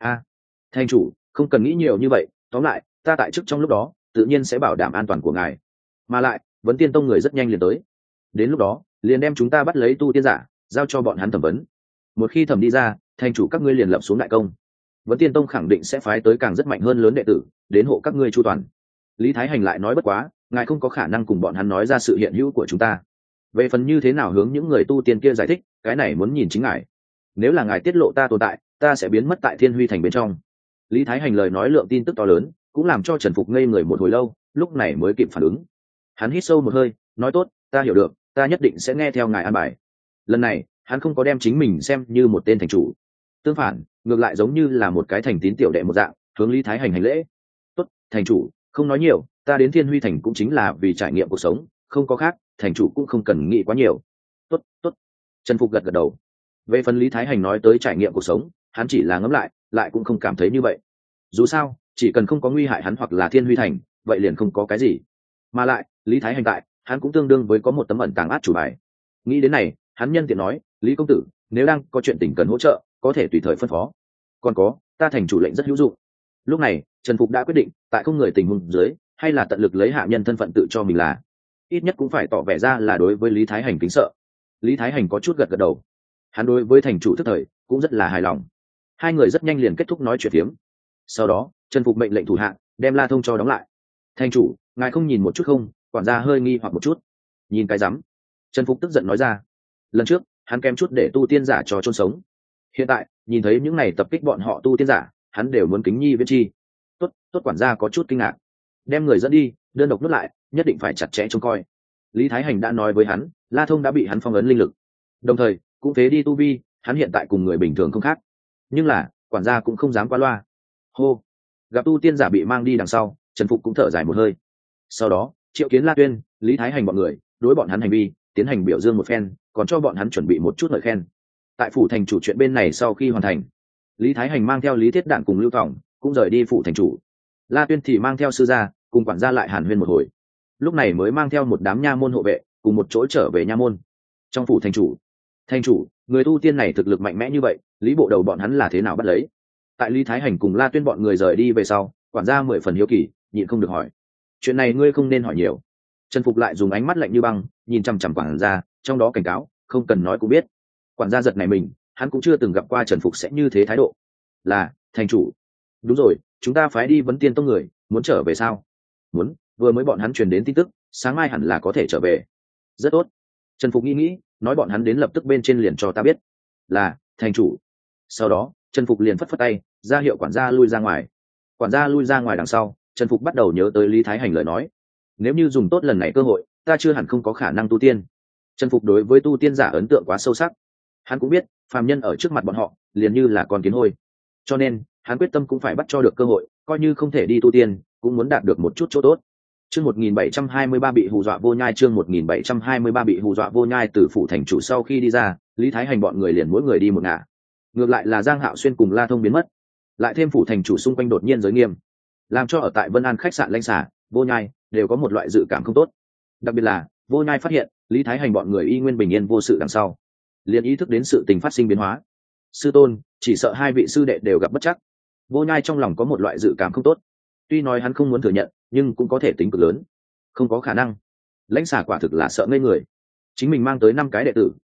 Thành chủ, không cần nghĩ nhiều như vậy, tóm lại, ta tại chức trong lúc đó, tự nhiên sẽ bảo đảm an toàn của ngài. Mà lại, Vấn Tiên Tông người rất nhanh liền tới. Đến lúc đó, liền đem chúng ta bắt lấy tu tiên giả, giao cho bọn hắn thẩm vấn. Một khi thẩm đi ra, thành chủ các ngươi liền lập xuống đại công. Vấn Tiên Tông khẳng định sẽ phái tới càng rất mạnh hơn lớn đệ tử, đến hộ các ngươi chu toàn. Lý Thái Hành lại nói bất quá, ngài không có khả năng cùng bọn hắn nói ra sự hiện hữu của chúng ta. Về phần như thế nào hướng những người tu tiên kia giải thích, cái này muốn nhìn chính ngài. Nếu là ngài tiết lộ ta tồn tại, ta sẽ biến mất tại Thiên Huy thành bên trong. Lý Thái Hành lời nói lượng tin tức to lớn, cũng làm cho Trần Phục ngây người một hồi lâu, lúc này mới kịp phản ứng. Hắn hít sâu một hơi, nói tốt, ta hiểu được, ta nhất định sẽ nghe theo ngài an bài. Lần này, hắn không có đem chính mình xem như một tên thành chủ. Tương phản, ngược lại giống như là một cái thành tín tiểu đệ một dạng, hướng Lý Thái Hành hành lễ. Tốt, thành chủ, không nói nhiều, ta đến Thiên Huy thành cũng chính là vì trải nghiệm cuộc sống, không có khác, thành chủ cũng không cần nghĩ quá nhiều. Tốt. Trần Phục gật gật đầu. Về phần Lý Thái Hành nói tới trải nghiệm cuộc sống, hắn chỉ là ngẫm lại cũng không cảm thấy như vậy. Dù sao, chỉ cần không có nguy hại hắn hoặc là Thiên Huy thành, vậy liền không có cái gì. Mà lại, Lý Thái Hành tại, hắn cũng tương đương với có một tấm ẩn tàng át chủ bài. Nghĩ đến này, hắn nhân tiện nói, Lý công tử, nếu đang có chuyện tình cần hỗ trợ, có thể tùy thời phân phó. Còn có, ta thành chủ lệnh rất hữu dụng. Lúc này, Trần Phục đã quyết định, tại không người tình huống dưới, hay là tận lực lấy hạ nhân thân phận tự cho mình là, ít nhất cũng phải tỏ vẻ ra là đối với Lý Thái Hành kính sợ. Lý Thái Hành có chút gật gật đầu. Hắn đối với thành chủ tức thời cũng rất là hài lòng. Hai người rất nhanh liền kết thúc nói chuyện phiếm. Sau đó, Trần Phục mệnh lệnh thủ hạ đem La Thông cho đóng lại. Thành chủ, ngài không nhìn một chút không? Quản gia hơi nghi hoặc một chút. Nhìn cái rắm. Trần Phục tức giận nói ra. Lần trước, hắn kém chút để tu tiên giả cho chôn sống. Hiện tại, nhìn thấy những này tập kích bọn họ tu tiên giả, hắn đều muốn kính nhi viễn chi. Tốt quản gia có chút kinh ngạc. Đem người dẫn đi, đơn độc nuốt lại, nhất định phải chặt chẽ trông coi. Lý Thái Hành đã nói với hắn, La Thông đã bị hắn phong ấn linh lực, đồng thời cũng phế đi tu vi, hắn hiện tại cùng người bình thường không khác. Nhưng là, quản gia cũng không dám qua loa. Hô, gặp tu tiên giả bị mang đi đằng sau, Trần Phục cũng thở dài một hơi. Sau đó, triệu kiến La Tuyên, Lý Thái Hành bọn người, đối bọn hắn hành vi tiến hành biểu dương một phen, còn cho bọn hắn chuẩn bị một chút lời khen. Tại phủ thành chủ chuyện bên này sau khi hoàn thành, Lý Thái Hành mang theo Lý Thiết Đạn cùng Lưu Tòng cũng rời đi phủ thành chủ. La Tuyên thì mang theo sư gia cùng quản gia lại hàn huyên một hồi, lúc này mới mang theo một đám nha môn hộ vệ cùng một chỗ trở về nha môn. Trong phủ thành chủ, người tu tiên này thực lực mạnh mẽ như vậy, Lý bộ đầu bọn hắn là thế nào bắt lấy? Tại Lý Thái Hành cùng La Tuyên bọn người rời đi về sau, quản gia 10 phần hiếu kỳ, nhịn không được hỏi. Chuyện này ngươi không nên hỏi nhiều. Trần Phục lại dùng ánh mắt lạnh như băng nhìn chằm chằm quản gia, trong đó cảnh cáo, không cần nói cũng biết. Quản gia giật này mình, hắn cũng chưa từng gặp qua Trần Phục sẽ như thế thái độ. Là, thành chủ. Đúng rồi, chúng ta phái đi Vấn Tiên Tông người, muốn trở về sao? Muốn, vừa mới bọn hắn truyền đến tin tức, sáng mai hẳn là có thể trở về. Rất tốt. Trần Phục nghĩ, nói bọn hắn đến lập tức bên trên liền cho ta biết. Là, thành chủ. Sau đó, Trần Phục liền phất phất tay, ra hiệu quản gia lui ra ngoài. Quản gia lui ra ngoài đằng sau, Trần Phục bắt đầu nhớ tới Lý Thái Hành lời nói. Nếu như dùng tốt lần này cơ hội, ta chưa hẳn không có khả năng tu tiên. Trần Phục đối với tu tiên giả ấn tượng quá sâu sắc. Hắn cũng biết, phàm nhân ở trước mặt bọn họ, liền như là con kiến hôi. Cho nên, hắn quyết tâm cũng phải bắt cho được cơ hội, coi như không thể đi tu tiên, cũng muốn đạt được một chút chỗ tốt. Chương 1723 bị hù dọa vô nhai, chương 1723 bị hù dọa vô nhai. Từ phủ thành chủ sau khi đi ra, Lý Thái Hành bọn người liền mỗi người đi một ngả. Ngược lại là Giang Hạo Xuyên cùng La Thông biến mất, lại thêm phủ thành chủ xung quanh đột nhiên giới nghiêm, làm cho ở tại Vân An khách sạn Lãnh Xà, Vô Nhai đều có một loại dự cảm không tốt. Đặc biệt là Vô Nhai phát hiện Lý Thái Hành bọn người y nguyên bình yên vô sự đằng sau, liền ý thức đến sự tình phát sinh biến hóa. Sư tôn, chỉ sợ hai vị sư đệ đều gặp bất chắc. Vô Nhai trong lòng có một loại dự cảm không tốt. Tuy nói hắn không muốn thừa nhận, nhưng cũng có thể tính cực lớn. Không có khả năng. Lãnh Xà quả thực là sợ ngây người. Chính mình mang tới 5 cái đệ tử,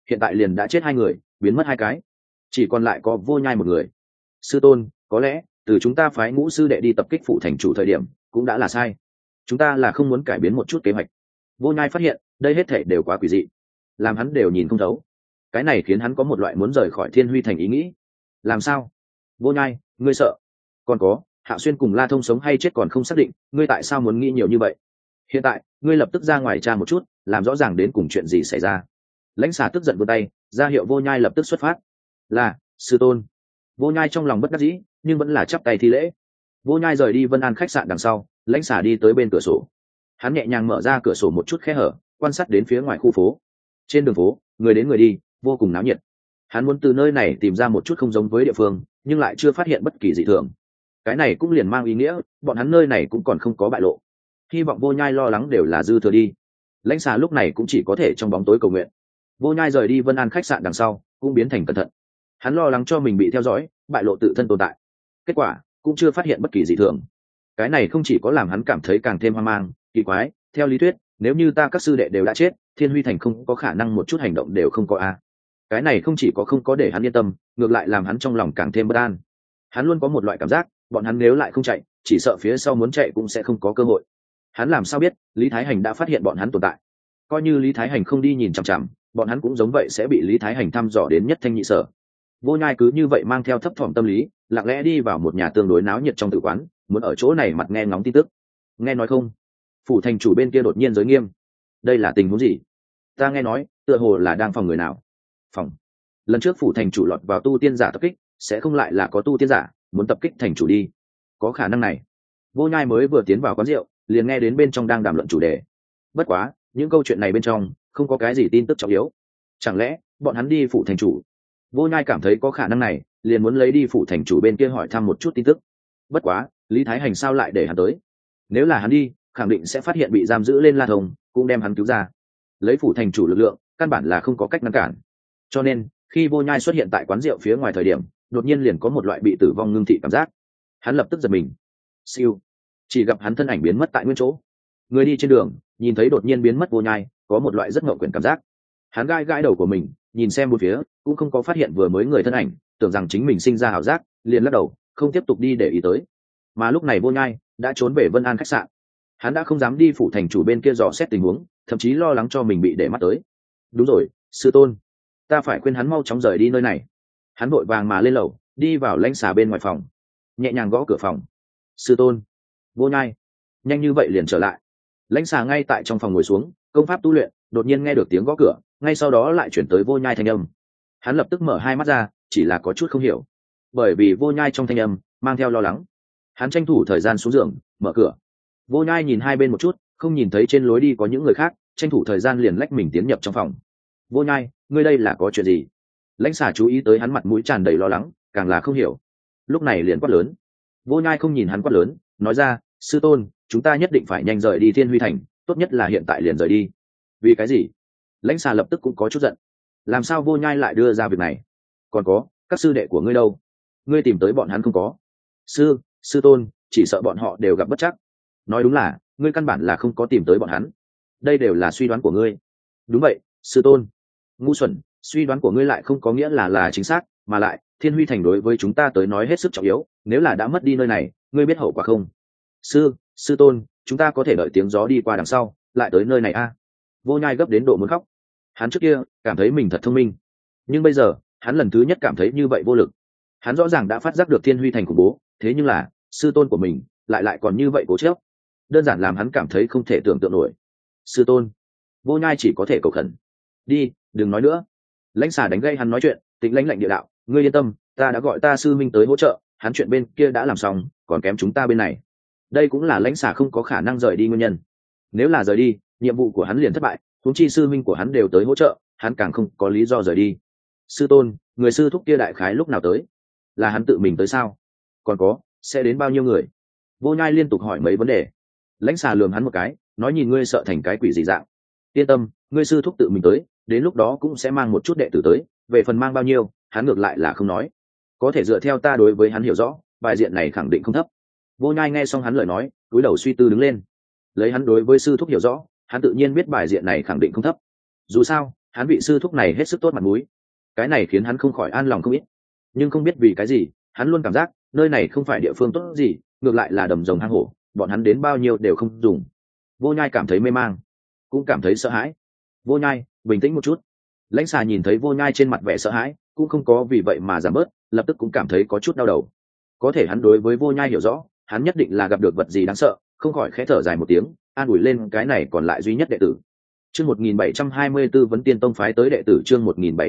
hiện tại liền đã chết 2 người, biến mất 2 cái, chỉ còn lại có Vô Nhai một người. Sư tôn, có lẽ từ chúng ta phái Ngũ sư đệ đi tập kích phủ thành chủ thời điểm cũng đã là sai, chúng ta là không muốn cải biến một chút kế hoạch. Vô Nhai phát hiện đây hết thể đều quá quỷ dị, làm hắn đều nhìn không thấu. Cái này khiến hắn có một loại muốn rời khỏi Thiên Huy Thành ý nghĩ. Làm sao? Vô Nhai, ngươi sợ? Còn có, Hạ Xuyên cùng La Thông sống hay chết còn không xác định, ngươi tại sao muốn nghĩ nhiều như vậy? Hiện tại ngươi lập tức ra ngoài tra một chút, làm rõ ràng đến cùng chuyện gì xảy ra. Lãnh Xà tức giận vươn tay ra hiệu Vô Nhai lập tức xuất phát. Là sư tôn. Vô Nhai trong lòng bất đắc dĩ nhưng vẫn là chắp tay thi lễ. Vô Nhai rời đi Vân An khách sạn đằng sau, Lãnh Xà đi tới bên cửa sổ. Hắn nhẹ nhàng mở ra cửa sổ một chút khe hở, quan sát đến phía ngoài khu phố. Trên đường phố người đến người đi, vô cùng náo nhiệt. Hắn muốn từ nơi này tìm ra một chút không giống với địa phương, nhưng lại chưa phát hiện bất kỳ dị thường. Cái này cũng liền mang ý nghĩa bọn hắn nơi này cũng còn không có bại lộ. Hy vọng Vô Nhai lo lắng đều là dư thừa đi. Lãnh Xà lúc này cũng chỉ có thể trong bóng tối cầu nguyện. Vô Nhai rời đi Vân An khách sạn đằng sau cũng biến thành cẩn thận. Hắn lo lắng cho mình bị theo dõi, bại lộ tự thân tồn tại. Kết quả cũng chưa phát hiện bất kỳ dị thường. Cái này không chỉ có làm hắn cảm thấy càng thêm hoang mang, kỳ quái. Theo lý thuyết, nếu như ta các sư đệ đều đã chết, Thiên Huy Thành không có khả năng một chút hành động đều không có a. Cái này không chỉ có không có để hắn yên tâm, ngược lại làm hắn trong lòng càng thêm bất an. Hắn luôn có một loại cảm giác, bọn hắn nếu lại không chạy, chỉ sợ phía sau muốn chạy cũng sẽ không có cơ hội. Hắn làm sao biết Lý Thái Hành đã phát hiện bọn hắn tồn tại? Coi như Lý Thái Hành không đi nhìn chằm chằm, bọn hắn cũng giống vậy sẽ bị Lý Thái Hành thăm dò đến nhất thanh nhị sở. Vô Nhai cứ như vậy mang theo thấp thỏm tâm lý, lặng lẽ đi vào một nhà tương đối náo nhiệt trong tử quán, muốn ở chỗ này mặt nghe ngóng tin tức. Nghe nói không, phủ thành chủ bên kia đột nhiên giới nghiêm. Đây là tình huống gì? Ta nghe nói tựa hồ là đang phòng người nào. Phòng? Lần trước phủ thành chủ lọt vào tu tiên giả tập kích, sẽ không lại là có tu tiên giả muốn tập kích thành chủ đi? Có khả năng này. Vô Nhai mới vừa tiến vào quán rượu, liền nghe đến bên trong đang đàm luận chủ đề. Bất quá những câu chuyện này bên trong không có cái gì tin tức trọng yếu. Chẳng lẽ bọn hắn đi phủ thành chủ? Vô Nhai cảm thấy có khả năng này, liền muốn lấy đi phủ thành chủ bên kia hỏi thăm một chút tin tức. Bất quá Lý Thái Hành sao lại để hắn tới? Nếu là hắn đi, khẳng định sẽ phát hiện bị giam giữ lên La Thông, cũng đem hắn cứu ra. Lấy phủ thành chủ lực lượng, căn bản là không có cách ngăn cản. Cho nên khi Vô Nhai xuất hiện tại quán rượu phía ngoài thời điểm, đột nhiên liền có một loại bị tử vong ngưng thị cảm giác. Hắn lập tức giật mình. Siêu, chỉ gặp hắn thân ảnh biến mất tại nguyên chỗ. Người đi trên đường nhìn thấy đột nhiên biến mất Vô Nhai, có một loại rất ngậu quyển cảm giác. Hắn gãi gãi đầu của mình, nhìn xem bốn phía, cũng không có phát hiện vừa mới người thân ảnh, tưởng rằng chính mình sinh ra ảo giác, liền lắc đầu, không tiếp tục đi để ý tới. Mà lúc này Vô Nhai đã trốn về Vân An khách sạn. Hắn đã không dám đi phủ thành chủ bên kia dò xét tình huống, thậm chí lo lắng cho mình bị để mắt tới. Đúng rồi, sư tôn, ta phải khuyên hắn mau chóng rời đi nơi này. Hắn vội vàng mà lên lầu, đi vào Lãnh Xà bên ngoài phòng, nhẹ nhàng gõ cửa phòng. Sư tôn. Vô Nhai nhanh như vậy liền trở lại. Lãnh Xà ngay tại trong phòng ngồi xuống công pháp tu luyện, đột nhiên nghe được tiếng gõ cửa, ngay sau đó lại chuyển tới Vô Nhai thanh âm. Hắn lập tức mở hai mắt ra, chỉ là có chút không hiểu, bởi vì Vô Nhai trong thanh âm mang theo lo lắng. Hắn tranh thủ thời gian xuống giường mở cửa. Vô Nhai nhìn hai bên một chút, không nhìn thấy trên lối đi có những người khác, tranh thủ thời gian liền lách mình tiến nhập trong phòng. Vô Nhai, ngươi đây là có chuyện gì? Lãnh Xà chú ý tới hắn mặt mũi tràn đầy lo lắng, càng là không hiểu, lúc này liền quát lớn. Vô Nhai không nhìn hắn quát lớn, nói ra, sư tôn, chúng ta nhất định phải nhanh rời đi Thiên Huy Thành, tốt nhất là hiện tại liền rời đi. Vì cái gì? Lãnh Xà lập tức cũng có chút giận. Làm sao Vô Nhai lại đưa ra việc này? Còn có, các sư đệ của ngươi đâu? Ngươi tìm tới bọn hắn không có? Sư tôn, chỉ sợ bọn họ đều gặp bất trắc. Nói đúng là, ngươi căn bản là không có tìm tới bọn hắn. Đây đều là suy đoán của ngươi. Đúng vậy, sư tôn. Ngu xuẩn, suy đoán của ngươi lại không có nghĩa là chính xác, mà lại, Thiên Huy Thành đối với chúng ta tới nói hết sức trọng yếu, nếu là đã mất đi nơi này, ngươi biết hậu quả không? Sư tôn, chúng ta có thể đợi tiếng gió đi qua đằng sau, lại tới nơi này a. Vô Nhai gấp đến độ muốn khóc. Hắn trước kia cảm thấy mình thật thông minh, nhưng bây giờ hắn lần thứ nhất cảm thấy như vậy vô lực. Hắn rõ ràng đã phát giác được Thiên Huy Thành khủng bố, thế nhưng là sư tôn của mình lại còn như vậy cố chấp, đơn giản làm hắn cảm thấy không thể tưởng tượng nổi. Sư tôn. Vô Nhai chỉ có thể cầu khẩn. Đi, đừng nói nữa. Lãnh Xà đánh gây hắn nói chuyện, Tĩnh lãnh lạnh địa đạo, ngươi yên tâm, ta đã gọi ta sư minh tới hỗ trợ, hắn chuyện bên kia đã làm xong, còn kém chúng ta bên này. Đây cũng là Lãnh Xà không có khả năng rời đi nguyên nhân. Nếu là rời đi, nhiệm vụ của hắn liền thất bại, huống chi sư minh của hắn đều tới hỗ trợ, hắn càng không có lý do rời đi. Sư tôn, người sư thúc kia đại khái lúc nào tới? Là hắn tự mình tới sao? Còn có, sẽ đến bao nhiêu người? Vô Nhai liên tục hỏi mấy vấn đề. Lãnh Xà lườm hắn một cái, nói nhìn ngươi sợ thành cái quỷ gì dạng. Yên tâm, ngươi sư thúc tự mình tới, đến lúc đó cũng sẽ mang một chút đệ tử tới, về phần mang bao nhiêu, hắn ngược lại là không nói. Có thể dựa theo ta đối với hắn hiểu rõ, bài diện này khẳng định không thấp. Vô Nhai nghe xong hắn lời nói, cúi đầu suy tư đứng lên. Lấy hắn đối với sư thúc hiểu rõ, hắn tự nhiên biết bài diện này khẳng định không thấp. Dù sao, hắn vị sư thúc này hết sức tốt mặt mũi, cái này khiến hắn không khỏi an lòng không ít. Nhưng không biết vì cái gì, hắn luôn cảm giác nơi này không phải địa phương tốt gì, ngược lại là đầm rồng hang hổ, bọn hắn đến bao nhiêu đều không dùng. Vô Nhai cảm thấy mê mang, cũng cảm thấy sợ hãi. Vô Nhai, bình tĩnh một chút. Lãnh Xà nhìn thấy Vô Nhai trên mặt vẻ sợ hãi, cũng không có vì vậy mà giảm bớt, lập tức cũng cảm thấy có chút đau đầu. Có thể hắn đối với Vô Nhai hiểu rõ, hắn nhất định là gặp được vật gì đáng sợ, không khỏi khẽ thở dài một tiếng, an ủi lên cái này còn lại duy nhất đệ tử. Chương 1724 Vấn Tiên Tông phái tới đệ tử, chương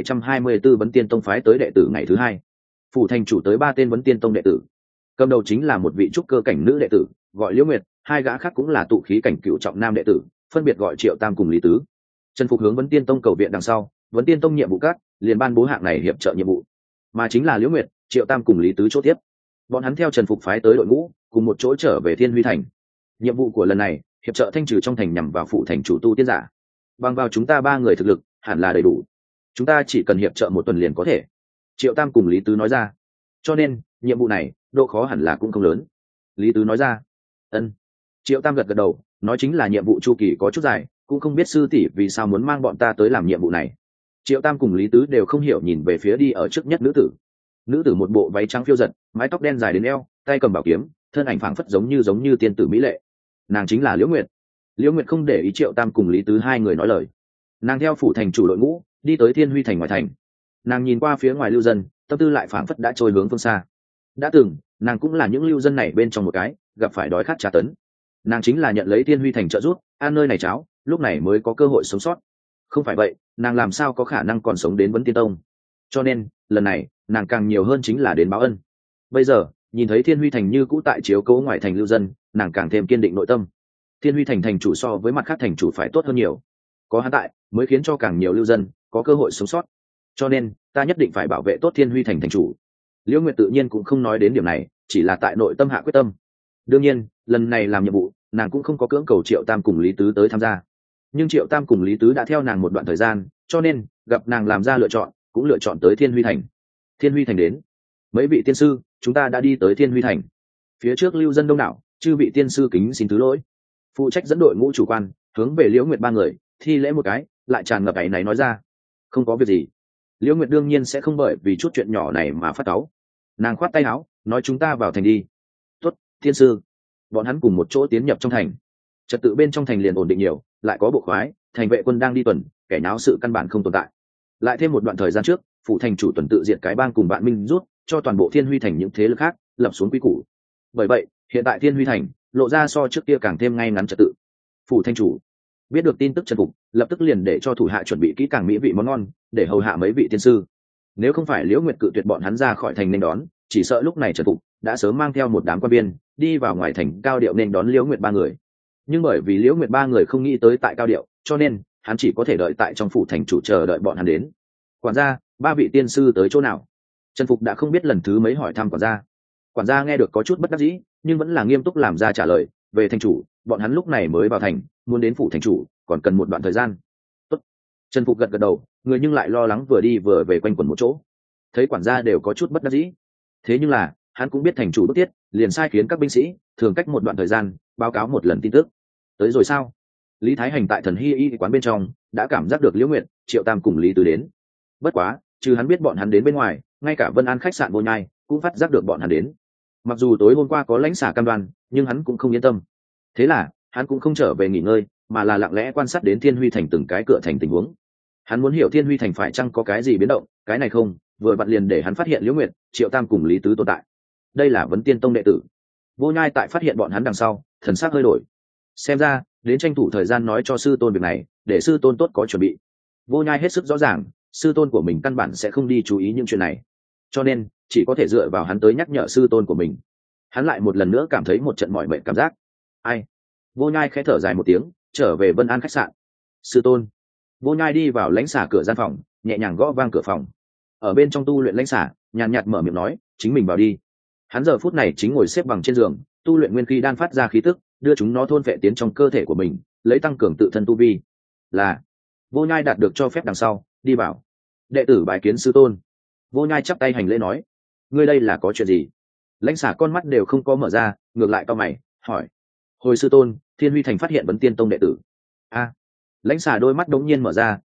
1724 Vấn Tiên Tông phái tới đệ tử ngày thứ hai. Phủ thành chủ tới 3 tên Vấn Tiên Tông đệ tử. Cầm đầu chính là một vị trúc cơ cảnh nữ đệ tử, gọi Liễu Nguyệt, hai gã khác cũng là tụ khí cảnh cửu trọng nam đệ tử, phân biệt gọi Triệu Tam cùng Lý Tứ. Trần Phục hướng Vấn Tiên Tông cầu viện đằng sau, Vấn Tiên Tông nhiệm vụ các liền ban bố hạng này hiệp trợ nhiệm vụ, mà chính là Liễu Nguyệt, Triệu Tam cùng Lý Tứ chỗ tiếp. Bọn hắn theo Trần Phục phái tới đội ngũ, cùng một chỗ trở về Thiên Huy thành. Nhiệm vụ của lần này, hiệp trợ thanh trừ trong thành nhằm vào phụ thành chủ tu tiên giả. Bằng vào chúng ta 3 người thực lực, hẳn là đầy đủ. Chúng ta chỉ cần hiệp trợ 1 tuần liền có thể. Triệu Tam cùng Lý Tứ nói ra. Cho nên, nhiệm vụ này, độ khó hẳn là cũng không lớn. Lý Tứ nói ra. Ân. Triệu Tam gật gật đầu, nói chính là nhiệm vụ chu kỳ có chút dài, cũng không biết sư tỷ vì sao muốn mang bọn ta tới làm nhiệm vụ này. Triệu Tam cùng Lý Tứ đều không hiểu nhìn về phía đi ở trước nhất nữ tử. Nữ tử một bộ váy trắng phiêu giật, mái tóc đen dài đến eo, tay cầm bảo kiếm, thân ảnh phảng phất giống như tiên tử mỹ lệ. Nàng chính là Liễu Nguyệt. Liễu Nguyệt không để ý Triệu Tam cùng Lý Tứ hai người nói lời. Nàng theo phủ thành chủ đội ngũ đi tới Thiên Huy thành ngoài thành. Nàng nhìn qua phía ngoài lưu dân, tâm tư lại phảng phất đã trôi hướng phương xa. Đã từng, nàng cũng là những lưu dân này bên trong một cái, gặp phải đói khát tra tấn. Nàng chính là nhận lấy Thiên Huy thành trợ giúp, ăn nơi này cháo, lúc này mới có cơ hội sống sót. Không phải vậy, nàng làm sao có khả năng còn sống đến Vấn Tiên Tông. Cho nên, lần này, nàng càng nhiều hơn chính là đến báo ân. Bây giờ, nhìn thấy Thiên Huy thành như cũ tại chiếu cố ngoài thành lưu dân, nàng càng thêm kiên định nội tâm. Thiên Huy thành thành chủ so với mặt khác thành chủ phải tốt hơn nhiều, có hắn tại mới khiến cho càng nhiều lưu dân có cơ hội sống sót. Cho nên ta nhất định phải bảo vệ tốt Thiên Huy thành thành chủ. Liễu Nguyệt tự nhiên cũng không nói đến điểm này, chỉ là tại nội tâm hạ quyết tâm. Đương nhiên, lần này làm nhiệm vụ, nàng cũng không có cưỡng cầu Triệu Tam cùng Lý Tứ tới tham gia. Nhưng Triệu Tam cùng Lý Tứ đã theo nàng một đoạn thời gian, cho nên gặp nàng làm ra lựa chọn, cũng lựa chọn tới Thiên Huy thành. Thiên Huy thành đến. Mấy vị tiên sư, chúng ta đã đi tới Thiên Huy thành. Phía trước lưu dân đông đảo, chư vị tiên sư kính xin thứ lỗi. Phụ trách dẫn đội ngũ chủ quan hướng về Liễu Nguyệt 3 người thi lễ một cái, lại tràn ngập áy náy nói ra. Không có việc gì. Liễu Nguyệt đương nhiên sẽ không bởi vì chút chuyện nhỏ này mà phát cáu. Nàng khoát tay áo, nói chúng ta vào thành đi. Tốt, tiên sư. Bọn hắn cùng một chỗ tiến nhập trong thành. Trật tự bên trong thành liền ổn định nhiều, lại có bộ khoái, thành vệ quân đang đi tuần, kẻ náo sự căn bản không tồn tại. Lại thêm một đoạn thời gian trước, phụ thành chủ tuần tự diệt cái bang cùng bạn minh rút, cho toàn bộ Thiên Huy thành những thế lực khác lập xuống quy củ. Bởi vậy, hiện tại Thiên Huy thành lộ ra so trước kia càng thêm ngay ngắn trật tự. Phủ thành chủ biết được tin tức Trần Phục, lập tức liền để cho thủ hạ chuẩn bị kỹ càng mỹ vị món ngon để hầu hạ mấy vị tiên sư. Nếu không phải Liễu Nguyệt cự tuyệt bọn hắn ra khỏi thành nên đón, chỉ sợ lúc này Trần Phục đã sớm mang theo một đám quan viên đi vào ngoài thành cao điệu nên đón Liễu Nguyệt 3 người. Nhưng bởi vì Liễu Nguyệt 3 người không nghĩ tới tại cao điệu, cho nên hắn chỉ có thể đợi tại trong phủ thành chủ chờ đợi bọn hắn đến. Quản gia, 3 vị tiên sư tới chỗ nào? Trần Phục đã không biết lần thứ mấy hỏi thăm quản gia. Quản gia nghe được có chút bất đắc dĩ, nhưng vẫn là nghiêm túc làm ra trả lời. Về thành chủ, bọn hắn lúc này mới vào thành, muốn đến phủ thành chủ còn cần một đoạn thời gian. Tốt. Trần Phục gật gật đầu, người nhưng lại lo lắng vừa đi vừa về quanh quẩn một chỗ. Thấy quản gia đều có chút bất đắc dĩ. Thế nhưng là hắn cũng biết thành chủ bức thiết, liền sai khiến các binh sĩ thường cách một đoạn thời gian báo cáo một lần tin tức. Tới rồi sao? Lý Thái Hành tại Thần Hy Y quán bên trong đã cảm giác được Liễu Nguyệt, Triệu Tam cùng Lý Tứ đến. Bất quá, trừ hắn biết bọn hắn đến bên ngoài, ngay cả Vân An khách sạn Vô Nhai cũng phát giác được bọn hắn đến. Mặc dù tối hôm qua có lãnh xả cam đoan, nhưng hắn cũng không yên tâm. Thế là hắn cũng không trở về nghỉ ngơi, mà là lặng lẽ quan sát đến Thiên Huy thành từng cái cửa thành tình huống. Hắn muốn hiểu Thiên Huy thành phải chăng có cái gì biến động, cái này không, vừa vặn liền để hắn phát hiện Liễu Nguyệt, Triệu Tam cùng Lý Tứ tồn tại. Đây là Vấn Tiên Tông đệ tử. Vô Nhai tại phát hiện bọn hắn đằng sau, thần sắc hơi đổi. Xem ra, đến tranh thủ thời gian nói cho sư tôn việc này, để sư tôn tốt có chuẩn bị. Vô Nhai hết sức rõ ràng, sư tôn của mình căn bản sẽ không đi chú ý những chuyện này, cho nên chỉ có thể dựa vào hắn tới nhắc nhở sư tôn của mình. Hắn lại một lần nữa cảm thấy một trận mỏi mệt cảm giác. Ai? Vô Nhai khẽ thở dài một tiếng, trở về Vân An khách sạn. Sư tôn. Vô Nhai đi vào lãnh xả cửa gian phòng, nhẹ nhàng gõ vang cửa phòng. Ở bên trong tu luyện lãnh xả nhàn nhạt mở miệng nói, chính mình vào đi. Hắn giờ phút này chính ngồi xếp bằng trên giường, tu luyện nguyên khí đan phát ra khí tức, đưa chúng nó thôn phệ tiến trong cơ thể của mình, lấy tăng cường tự thân tu vi. Là. Vô Nhai đạt được cho phép đằng sau, đi vào. Đệ tử bái kiến sư tôn. Vô Nhai chắp tay hành lễ nói, ngươi đây là có chuyện gì? Lãnh xả con mắt đều không có mở ra, ngược lại cau mày hỏi, hồi sư tôn, Thiên Huy thành phát hiện Vấn Tiên Tông đệ tử. A. Lãnh xả đôi mắt đống nhiên mở ra,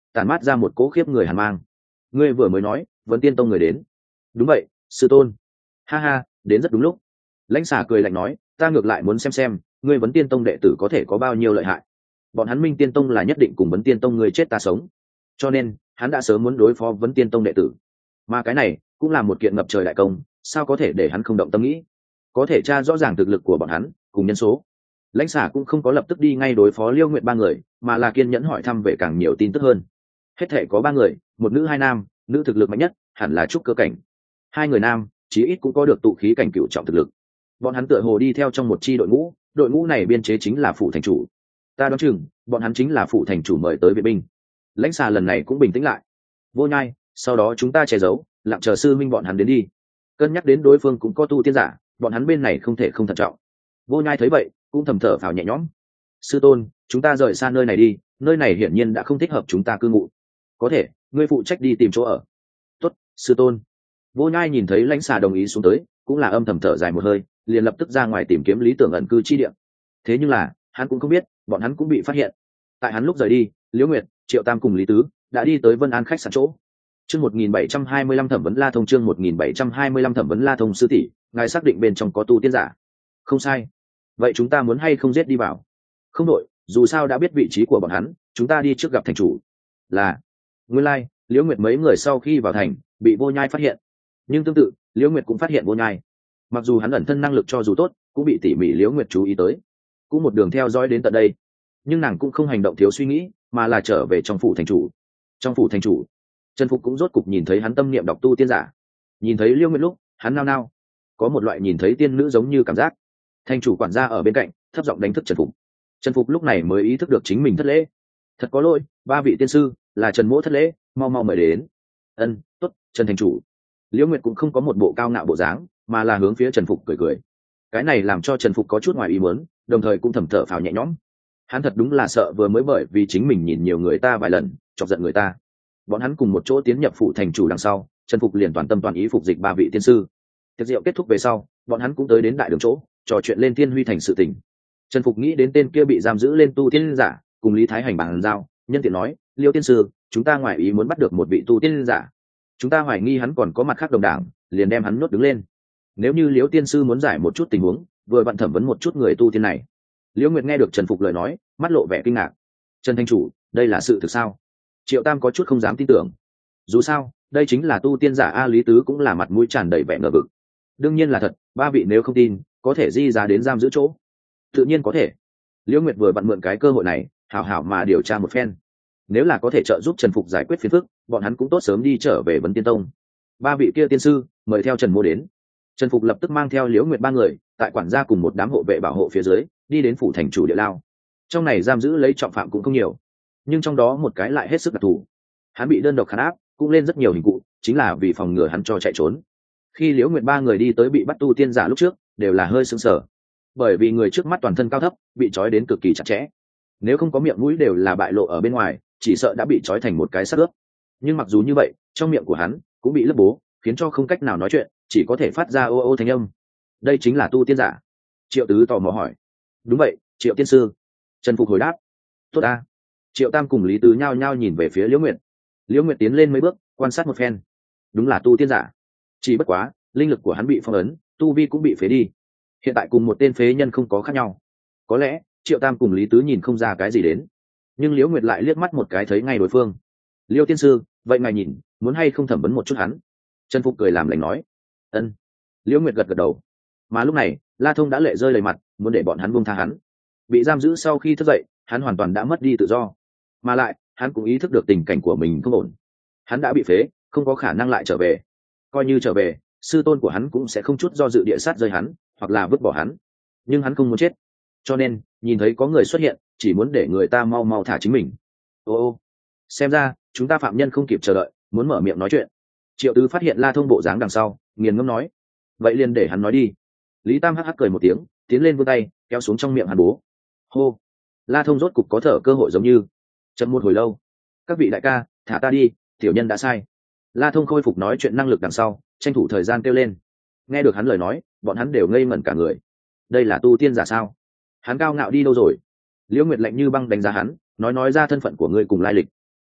tản mát ra một cỗ khiếp người hàn mang. Ngươi vừa mới nói Vấn Tiên Tông người đến. Đúng vậy, sư tôn. Ha ha, đến rất đúng lúc. Lãnh Xà cười lạnh nói, ta ngược lại muốn xem ngươi Vấn Tiên Tông đệ tử có thể có bao nhiêu lợi hại. Bọn hắn Minh Tiên Tông là nhất định cùng Vấn Tiên Tông người chết ta sống, cho nên hắn đã sớm muốn đối phó Vấn Tiên Tông đệ tử, mà cái này cũng là một kiện ngập trời đại công, sao có thể để hắn không động tâm nghĩ. Có thể tra rõ ràng thực lực của bọn hắn cùng nhân số. Lãnh Xà cũng không có lập tức đi ngay đối phó Liêu Nguyệt ba người, mà là kiên nhẫn hỏi thăm về càng nhiều tin tức hơn. Hết thể có 3 người, một nữ 2 nam, nữ thực lực mạnh nhất hẳn là trúc cơ cảnh, 2 người nam chí ít cũng có được tụ khí cảnh cửu trọng thực lực. Bọn hắn tựa hồ đi theo trong một chi đội ngũ này biên chế chính là phủ thành chủ. Ta đoán chừng bọn hắn chính là phủ thành chủ mời tới viện binh. Lãnh Xà lần này cũng bình tĩnh lại. Vô Nhai, sau đó chúng ta che giấu, lặng chờ sư minh bọn hắn đến đi. Cân nhắc đến đối phương cũng có tu tiên giả, bọn hắn bên này không thể không thận trọng. Vô Nhai thấy vậy cũng thầm thở phào nhẹ nhõm. Sư tôn, chúng ta rời xa nơi này đi, nơi này hiển nhiên đã không thích hợp chúng ta cư ngụ. Có thể ngươi phụ trách đi tìm chỗ ở. Tốt, sư tôn. Vô Nhai nhìn thấy Lãnh Xà đồng ý xuống tới, cũng là âm thầm thở dài một hơi, liền lập tức ra ngoài tìm kiếm lý tưởng ẩn cư chi địa. Thế nhưng là hắn cũng không biết bọn hắn cũng bị phát hiện. Tại hắn lúc rời đi, Liễu Nguyệt, Triệu Tam cùng Lý Tứ đã đi tới Vân An khách sạn chỗ. Chương 1725 Thẩm vấn La Thông, chương 1725 Thẩm vấn La Thông sư tỷ, ngài xác định bên trong có tu tiên giả? Không sai. Vậy chúng ta muốn hay không giết đi vào? Không đội, dù sao đã biết vị trí của bọn hắn, chúng ta đi trước gặp thành chủ. Là. Nguyên lai, Liễu Nguyệt mấy người sau khi vào thành bị Vô Nhai phát hiện, nhưng tương tự Liễu Nguyệt cũng phát hiện Vô Nhai. Mặc dù hắn ẩn thân năng lực cho dù tốt, cũng bị tỉ mỉ Liễu Nguyệt chú ý tới, cũng một đường theo dõi đến tận đây. Nhưng nàng cũng không hành động thiếu suy nghĩ, mà là trở về trong phủ thành chủ. Trong phủ thành chủ, Trần Phục cũng rốt cục nhìn thấy hắn tâm niệm đọc tu tiên giả. Nhìn thấy Liễu Nguyệt lúc, hắn nao nao, có một loại nhìn thấy tiên nữ giống như cảm giác. Thành chủ quản gia ở bên cạnh thấp giọng đánh thức Trần Phục. Trần Phục lúc này mới ý thức được chính mình thất lễ. Thật có lỗi, 3 vị tiên sư, là Trần Mỗ thất lễ, mau mau mời đến. Ân, tốt, Trần thành chủ. Liễu Nguyệt cũng không có một bộ cao ngạo bộ dáng, mà là hướng phía Trần Phục cười cười. Cái này làm cho Trần Phục có chút ngoài ý muốn, đồng thời cũng thầm thở phào nhẹ nhõm. Hắn thật đúng là sợ vừa mới bởi vì chính mình nhìn nhiều người ta vài lần, chọc giận người ta. Bọn hắn cùng một chỗ tiến nhập phủ thành chủ đằng sau, Trần Phục liền toàn tâm toàn ý phục dịch 3 vị tiên sư. Tiệc rượu kết thúc về sau, bọn hắn cũng tới đến đại đường chỗ, trò chuyện lên Thiên Huy thành sự tình. Trần Phục nghĩ đến tên kia bị giam giữ lên tu tiên giả, cùng Lý Thái Hành bàn giao, nhân tiện nói, Liêu tiên sư, chúng ta ngoài ý muốn bắt được một vị tu tiên giả, chúng ta hoài nghi hắn còn có mặt khác đồng đảng, liền đem hắn nhốt đứng lên. Nếu như Liễu tiên sư muốn giải một chút tình huống, vừa vặn thẩm vấn một chút người tu tiên này. Liễu Nguyệt nghe được Trần Phục lời nói, mắt lộ vẻ kinh ngạc. Trần thanh chủ, đây là sự thực sao? Triệu Tam có chút không dám tin tưởng. Dù sao, đây chính là tu tiên giả a. Lý Tứ cũng là mặt mũi tràn đầy vẻ ngờ vực. Đương nhiên là thật, 3 vị nếu không tin, có thể di ra đến giam giữ chỗ. Tự nhiên có thể. Liễu Nguyệt vừa vặn mượn cái cơ hội này, hảo hảo mà điều tra một phen. Nếu là có thể trợ giúp Trần Phục giải quyết phiền phức, bọn hắn cũng tốt sớm đi trở về Vấn Tiên Tông. 3 vị kia tiên sư mời theo Trần Mô đến. Trần Phục lập tức mang theo Liễu Nguyệt 3 người, tại quản gia cùng một đám hộ vệ bảo hộ phía dưới, đi đến phủ thành chủ địa lao. Trong này giam giữ lấy trọng phạm cũng không nhiều, nhưng trong đó một cái lại hết sức đặc thù. Hắn bị đơn độc khán áp, cũng lên rất nhiều hình cụ, chính là vì phòng ngừa hắn cho chạy trốn. Khi Liễu Nguyệt 3 người đi tới bị bắt tu tiên giả lúc trước, đều là hơi sững sờ, bởi vì người trước mắt toàn thân cao thấp, bị trói đến cực kỳ chặt chẽ. Nếu không có miệng mũi đều là bại lộ ở bên ngoài, chỉ sợ đã bị trói thành một cái xác ướp. Nhưng mặc dù như vậy, trong miệng của hắn cũng bị lấp bố, khiến cho không cách nào nói chuyện, chỉ có thể phát ra ô ô thanh âm. Đây chính là tu tiên giả? Triệu Tứ tò mò hỏi. Đúng vậy, Triệu tiên sư. Trần Phục hồi đáp. Tốt a. Triệu Tam cùng Lý Tứ nhao nhao nhìn về phía Liễu Nguyệt. Liễu Nguyệt tiến lên mấy bước, quan sát một phen. Đúng là tu tiên giả. Chỉ bất quá, linh lực của hắn bị phong ấn, tu vi cũng bị phế đi. Hiện tại cùng một tên phế nhân không có khác nhau. Có lẽ Triệu Tam cùng Lý Tứ nhìn không ra cái gì đến, nhưng Liễu Nguyệt lại liếc mắt một cái thấy ngay đối phương. Liêu tiên sư, vậy ngài nhìn, muốn hay không thẩm vấn một chút hắn? Trần Phục cười làm lành nói. Ân. Liễu Nguyệt gật gật đầu. Mà lúc này La Thông đã lệ rơi đầy mặt, muốn để bọn hắn buông tha hắn. Bị giam giữ sau khi thức dậy, hắn hoàn toàn đã mất đi tự do, mà lại hắn cũng ý thức được tình cảnh của mình không ổn. Hắn đã bị phế, không có khả năng lại trở về. Coi như trở về, sư tôn của hắn cũng sẽ không chút do dự địa sát rơi hắn, hoặc là vứt bỏ hắn. Nhưng hắn không muốn chết, cho nên nhìn thấy có người xuất hiện, chỉ muốn để người ta mau mau thả chính mình. Ô, xem ra chúng ta phạm nhân không kịp chờ đợi, muốn mở miệng nói chuyện. Triệu Tứ phát hiện La Thông bộ dáng đằng sau, nghiền ngẫm nói. Vậy liền để hắn nói đi. Lý Tam hắc hắc cười một tiếng, tiến lên vươn tay kéo xuống trong miệng hắn bố. Hô. La Thông rốt cục có thở cơ hội giống như. Chậm một hồi lâu. Các vị đại ca, thả ta đi, tiểu nhân đã sai. La Thông khôi phục nói chuyện năng lực đằng sau, tranh thủ thời gian kêu lên. Nghe được hắn lời nói, bọn hắn đều ngây ngẩn cả người. Đây là tu tiên giả sao? Hắn cao ngạo đi đâu rồi? Liễu Nguyệt lạnh như băng đánh giá hắn, nói ra thân phận của ngươi cùng lai lịch.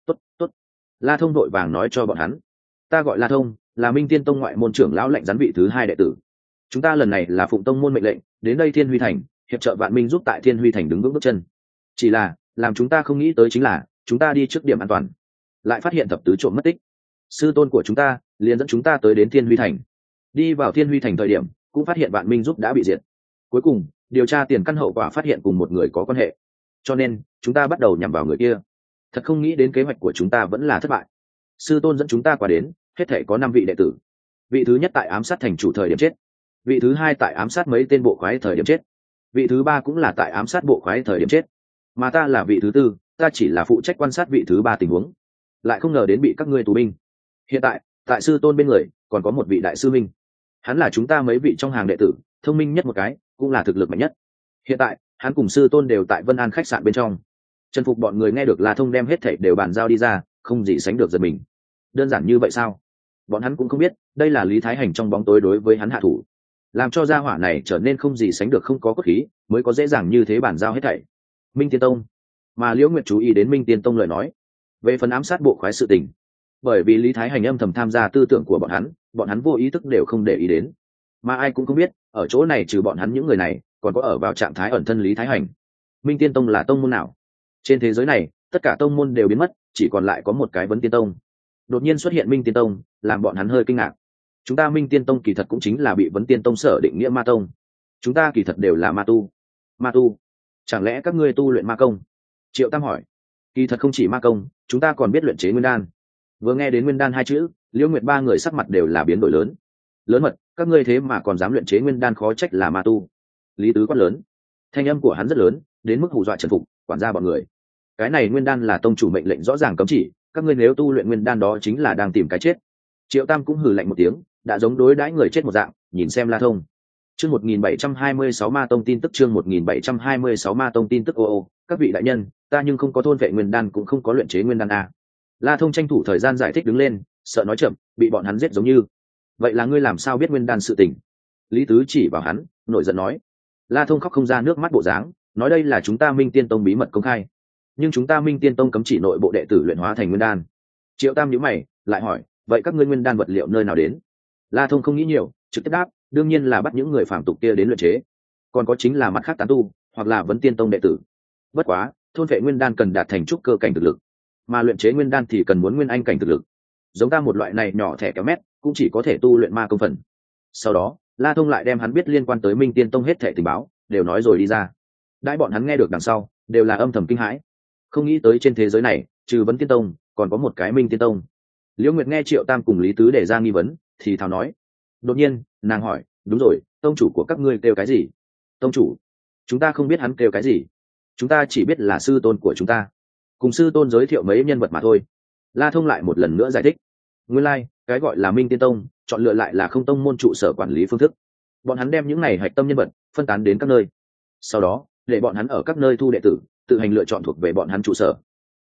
Tốt tốt. La Thông đội vàng nói cho bọn hắn, ta gọi La Thông, là Minh Tiên Tông ngoại môn trưởng lão lệnh gián vị thứ 2 đệ tử. Chúng ta lần này là phụng tông môn mệnh lệnh đến đây Thiên Huy Thành hiệp trợ vạn minh, giúp tại Thiên Huy Thành đứng vững bước chân. Chỉ là làm chúng ta không nghĩ tới chính là chúng ta đi trước điểm an toàn lại phát hiện thập tứ trộm mất tích. Sư tôn của chúng ta liền dẫn chúng ta tới đến Thiên Huy Thành. Đi vào Thiên Huy Thành thời điểm cũng phát hiện vạn minh giúp đã bị diệt. Cuối cùng điều tra tiền căn hậu quả phát hiện cùng một người có quan hệ, cho nên chúng ta bắt đầu nhằm vào người kia. Thật không nghĩ đến kế hoạch của chúng ta vẫn là thất bại. Sư tôn dẫn chúng ta qua đến, hết thể có 5 vị đệ tử. Vị thứ nhất tại ám sát thành chủ thời điểm chết, vị thứ 2 tại ám sát mấy tên bộ khoái thời điểm chết, vị thứ 3 cũng là tại ám sát bộ khoái thời điểm chết, mà ta là vị thứ 4, ta chỉ là phụ trách quan sát vị thứ 3 tình huống, lại không ngờ đến bị các ngươi tù binh. Hiện tại tại sư tôn bên người còn có một vị đại sư minh, hắn là chúng ta mấy vị trong hàng đệ tử thông minh nhất một cái, cũng là thực lực mạnh nhất. Hiện tại hắn cùng sư tôn đều tại Vân An khách sạn bên trong. Trần Phục bọn người nghe được La Thông đem hết thảy đều bàn giao đi ra, không gì sánh được giật mình. Đơn giản như vậy sao? Bọn hắn cũng không biết đây là Lý Thái Hành trong bóng tối đối với hắn hạ thủ, làm cho gia hỏa này trở nên không gì sánh được không có cốt khí, mới có dễ dàng như thế bàn giao hết thảy. Minh Tiên Tông, mà Liễu Nguyệt chú ý đến Minh Tiên Tông lời nói về phần ám sát bộ khoái sự tình, bởi vì Lý Thái Hành âm thầm tham gia tư tưởng của bọn hắn vô ý thức đều không để ý đến, mà ai cũng không biết ở chỗ này trừ bọn hắn những người này còn có ở vào trạng thái ẩn thân Lý Thái Hành. Minh Tiên Tông là tông môn nào? Trên thế giới này tất cả tông môn đều biến mất, chỉ còn lại có một cái Vấn Tiên Tông. Đột nhiên xuất hiện Minh Tiên Tông làm bọn hắn hơi kinh ngạc. Chúng ta Minh Tiên Tông kỳ thật cũng chính là bị Vấn Tiên Tông sở định nghĩa ma tông, chúng ta kỳ thật đều là ma tu. Ma tu? Chẳng lẽ các ngươi tu luyện ma công? Triệu Tam hỏi. Kỳ thật không chỉ ma công, chúng ta còn biết luyện chế nguyên đan. Vừa nghe đến nguyên đan 2 chữ, Liễu Nguyệt 3 người sắc mặt đều là biến đổi lớn. Lớn mật, các ngươi thế mà còn dám luyện chế nguyên đan, khó trách là ma tu. Lý Tứ quát lớn, thanh âm của hắn rất lớn, đến mức hù dọa Trần Phục quản gia bọn người. Cái này nguyên đan là tông chủ mệnh lệnh rõ ràng cấm chỉ, các ngươi nếu tu luyện nguyên đan đó chính là đang tìm cái chết. Triệu Tam cũng hừ lạnh một tiếng, đã giống đối đãi người chết một dạng, nhìn xem La Thông. Chương 1726 Ma Tông tin tức, chương 1726 Ma Tông tin tức. Ô, các vị đại nhân, ta nhưng không có thôn vệ nguyên đan, cũng không có luyện chế nguyên đan a. La Thông tranh thủ thời gian giải thích đứng lên, sợ nói chậm bị bọn hắn giết giống như. Vậy là ngươi làm sao biết nguyên đan sự tình? Lý Tứ chỉ vào hắn, nổi giận nói. La Thông khóc không ra nước mắt bộ dáng, nói đây là chúng ta Minh Tiên Tông bí mật công khai, nhưng chúng ta Minh Tiên Tông cấm chỉ nội bộ đệ tử luyện hóa thành nguyên đan. Triệu Tam nhíu mày, lại hỏi, vậy các ngươi nguyên đan vật liệu nơi nào đến? La Thông không nghĩ nhiều, trực tiếp đáp, đương nhiên là bắt những người phàm tục kia đến luyện chế, còn có chính là mặt khác tán tu hoặc là Vấn Tiên Tông đệ tử. Bất quá thôn vệ nguyên đan cần đạt thành trúc cơ cảnh thực lực, mà luyện chế nguyên đan thì cần muốn nguyên anh cảnh thực lực. Giống ta một loại này nhỏ thẻ kéo mét cũng chỉ có thể tu luyện ma công phần. Sau đó La Thông lại đem hắn biết liên quan tới Minh Tiên Tông hết thẻ tình báo đều nói rồi đi ra. Đãi bọn hắn nghe được đằng sau đều là âm thầm kinh hãi, không nghĩ tới trên thế giới này trừ Vấn Tiên Tông còn có một cái Minh Tiên Tông. Liễu Nguyệt nghe Triệu Tam cùng Lý Tứ để ra nghi vấn thì thào nói. Đột nhiên nàng hỏi, đúng rồi, tông chủ của các ngươi kêu cái gì? Tông chủ? Chúng ta không biết hắn kêu cái gì, chúng ta chỉ biết là sư tôn của chúng ta, cùng sư tôn giới thiệu mấy nhân vật mà thôi. La Thông lại một lần nữa giải thích, nguyên lai cái gọi là Minh Tiên Tông chọn lựa lại là không tông môn trụ sở quản lý phương thức, bọn hắn đem những này hạch tâm nhân vật phân tán đến các nơi, sau đó để bọn hắn ở các nơi thu đệ tử, tự hành lựa chọn thuộc về bọn hắn trụ sở,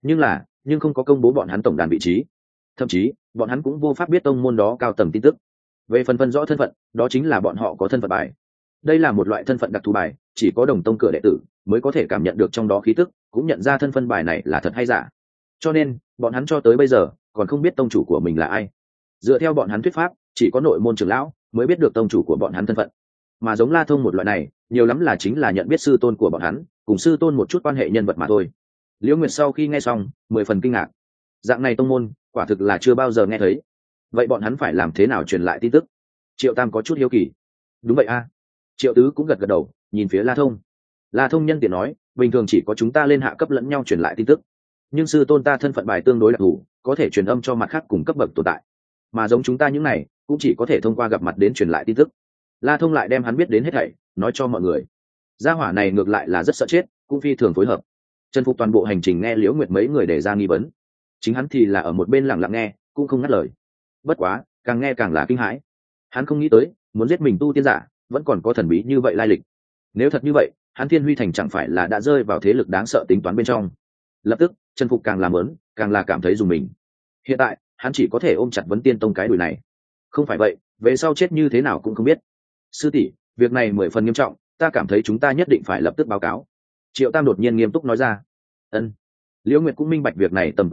nhưng không có công bố bọn hắn tổng đàn vị trí, thậm chí bọn hắn cũng vô pháp biết tông môn đó cao tầng tin tức. Về phần phân rõ thân phận, đó chính là bọn họ có thân phận bài. Đây là một loại thân phận đặc thù bài, chỉ có đồng tông cửa đệ tử mới có thể cảm nhận được trong đó khí tức, cũng nhận ra thân phận bài này là thật hay giả. Cho nên bọn hắn cho tới bây giờ còn không biết tông chủ của mình là ai. Dựa theo bọn hắn thuyết pháp, chỉ có nội môn trưởng lão mới biết được tông chủ của bọn hắn thân phận, mà giống La Thông một loại này nhiều lắm là chính là nhận biết sư tôn của bọn hắn, cùng sư tôn một chút quan hệ nhân vật mà thôi. Liễu Nguyệt sau khi nghe xong 10 phần kinh ngạc, dạng này tông môn quả thực là chưa bao giờ nghe thấy. Vậy bọn hắn phải làm thế nào truyền lại tin tức? Triệu Tam có chút hiếu kỳ. Đúng vậy a. Triệu Tứ cũng gật gật đầu, nhìn phía La Thông. La Thông nhân tiện nói, bình thường chỉ có chúng ta lên hạ cấp lẫn nhau truyền lại tin tức, nhưng sư tôn ta thân phận bài tương đối đặc thù, có thể truyền âm cho mặt khác cùng cấp bậc tồn tại, mà giống chúng ta những này cũng chỉ có thể thông qua gặp mặt đến truyền lại tin tức. La Thông lại đem hắn biết đến hết thảy nói cho mọi người. Gia hỏa này ngược lại là rất sợ chết, cũng phi thường phối hợp. Trần Phục toàn bộ hành trình nghe Liễu Nguyệt mấy người đề ra nghi vấn, chính hắn thì là ở một bên lặng lặng nghe, cũng không ngắt lời. Bất quá càng nghe càng là kinh hãi, hắn không nghĩ tới muốn giết mình tu tiên giả vẫn còn có thần bí như vậy lai lịch. Nếu thật như vậy, hắn Thiên Huy Thành chẳng phải là đã rơi vào thế lực đáng sợ tính toán bên trong. Lập tức Trần Phục càng làm lớn, càng là cảm thấy dùng mình. Hiện tại hắn chỉ có thể ôm chặt Vấn Tiên Tông cái đùi này, không phải vậy về sau chết như thế nào cũng không biết. Sư tỷ, việc này 10 phần nghiêm trọng, ta cảm thấy chúng ta nhất định phải lập tức báo cáo. Triệu Tam đột nhiên nghiêm túc nói ra. Ân. Liễu Nguyệt cũng minh bạch việc này tầm quan trọng,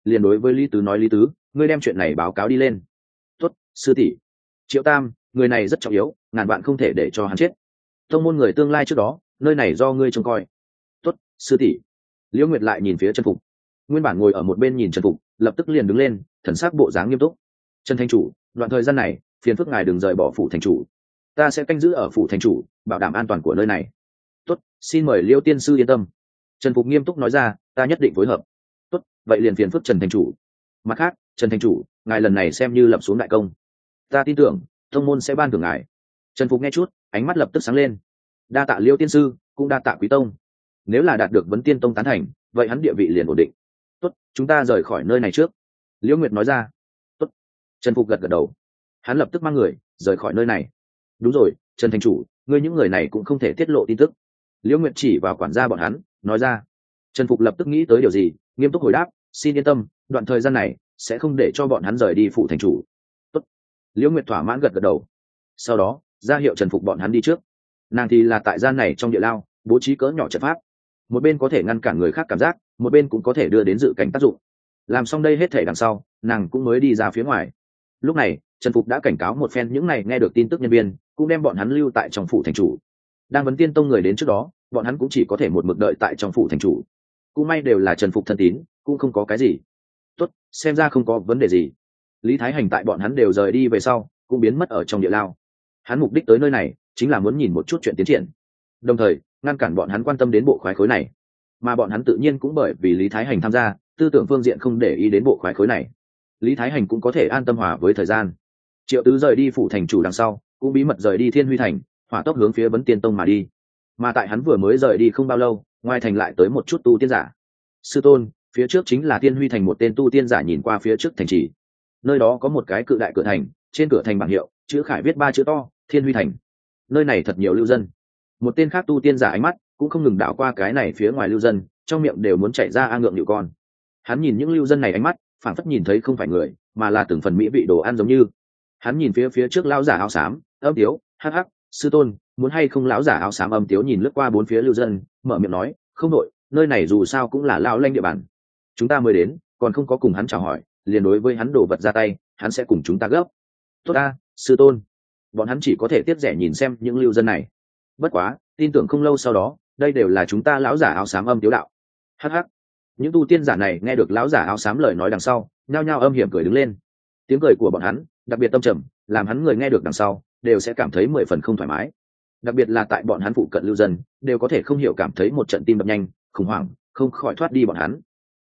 liền đối với Lý Tứ nói, Lý Tứ, ngươi đem chuyện này báo cáo đi lên. Tốt, sư tỷ. Triệu Tam, người này rất trọng yếu, ngàn vạn không thể để cho hắn chết. Tông môn người tương lai trước đó, nơi này do ngươi trông coi. Tốt, sư tỷ. Liễu Nguyệt lại nhìn phía Trần Phục. Nguyên bản ngồi ở một bên nhìn Trần Phục, lập tức liền đứng lên, thần sắc bộ dáng nghiêm túc. Trần thành chủ, đoạn thời gian này, phiền phức ngài đừng rời bỏ phủ thành chủ. Ta sẽ canh giữ ở phủ thành chủ, bảo đảm an toàn của nơi này. Tốt, xin mời Liêu tiên sư yên tâm. Trần Phục nghiêm túc nói ra, ta nhất định phối hợp. Tốt, vậy liền phiền phức Trần thành chủ. Mặt khác, Trần thành chủ, ngài lần này xem như lập xuống đại công. Ta tin tưởng, tông môn sẽ ban thưởng ngài. Trần Phục nghe chút, ánh mắt lập tức sáng lên. Đa tạ Liêu tiên sư, cũng đa tạ Quý tông. Nếu là đạt được Vấn Tiên tông tán thành, vậy hắn địa vị liền ổn định. Tốt, chúng ta rời khỏi nơi này trước. Liễu Nguyệt nói ra. Tốt. Trần Phục gật gật đầu. Hắn lập tức mang người rời khỏi nơi này. Đúng rồi, Trần thành chủ, ngươi những người này cũng không thể tiết lộ tin tức. Liễu Nguyệt chỉ vào quản gia bọn hắn, nói ra. Trần Phục lập tức nghĩ tới điều gì, nghiêm túc hồi đáp, xin yên tâm, đoạn thời gian này sẽ không để cho bọn hắn rời đi phủ thành chủ. Tốt. Liễu Nguyệt thỏa mãn gật gật đầu. Sau đó ra hiệu Trần Phục bọn hắn đi trước. Nàng thì là tại gian này trong địa lao bố trí cỡ nhỏ trận pháp, một bên có thể ngăn cản người khác cảm giác, một bên cũng có thể đưa đến dự cảnh tác dụng. Làm xong đây hết thể đằng sau, nàng cũng mới đi ra phía ngoài. Lúc này Trần Phục đã cảnh cáo một phen những này nghe được tin tức nhân viên, cũng đem bọn hắn lưu tại trong phủ thành chủ. Đang Vấn Tiên tông người đến trước đó, bọn hắn cũng chỉ có thể một mực đợi tại trong phủ thành chủ. Cũng may đều là Trần Phục thân tín, cũng không có cái gì. Tốt, xem ra không có vấn đề gì. Lý Thái Hành tại bọn hắn đều rời đi về sau, cũng biến mất ở trong địa lao. Hắn mục đích tới nơi này chính là muốn nhìn một chút chuyện tiến triển, đồng thời ngăn cản bọn hắn quan tâm đến bộ khoái khối này. Mà bọn hắn tự nhiên cũng bởi vì Lý Thái Hành tham gia, tư tưởng phương diện không để ý đến bộ khoái khối này. Lý Thái Hành cũng có thể an tâm hòa với thời gian. Triệu Tứ rời đi phủ thành chủ đằng sau, cũng bí mật rời đi Thiên Huy thành, hỏa tốc hướng phía Vấn Tiên tông mà đi. Mà tại hắn vừa mới rời đi không bao lâu, ngoài thành lại tới một chút tu tiên giả. Sư tôn, phía trước chính là Thiên Huy thành. Một tên tu tiên giả nhìn qua phía trước thành trì. Nơi đó có một cái cự đại cửa thành, trên cửa thành bảng hiệu chữ khải viết 3 chữ to, Thiên Huy thành. Nơi này thật nhiều lưu dân. Một tên khác tu tiên giả ánh mắt cũng không ngừng đảo qua cái này phía ngoài lưu dân, trong miệng đều muốn chạy ra a ngượng nhịu con. Hắn nhìn những lưu dân này ánh mắt phảng phất nhìn thấy không phải người, mà là từng phần mỹ vị đồ ăn giống như. Hắn nhìn phía trước lão giả áo xám, âm tiếu, hắc hắc, sư tôn, muốn hay không? Lão giả áo xám âm tiếu nhìn lướt qua bốn phía lưu dân, mở miệng nói, không đội, nơi này dù sao cũng là lão lanh địa bàn. Chúng ta mới đến, còn không có cùng hắn chào hỏi, liền đối với hắn đổ vật ra tay, hắn sẽ cùng chúng ta gấp. Tốt a, sư tôn. Bọn hắn chỉ có thể tiếc rẻ nhìn xem những lưu dân này. Bất quá, tin tưởng không lâu sau đó, đây đều là chúng ta lão giả áo xám âm tiếu đạo. Hắc hắc. Những tu tiên giả này nghe được lão giả áo xám lời nói đằng sau, nhao nhao âm hiểm cười đứng lên. Tiếng cười của bọn hắn đặc biệt tâm trầm, làm hắn người nghe được đằng sau đều sẽ cảm thấy 10 phần không thoải mái. Đặc biệt là tại bọn hắn phụ cận lưu dân, đều có thể không hiểu cảm thấy một trận tim đập nhanh, khủng hoảng, không khỏi thoát đi bọn hắn.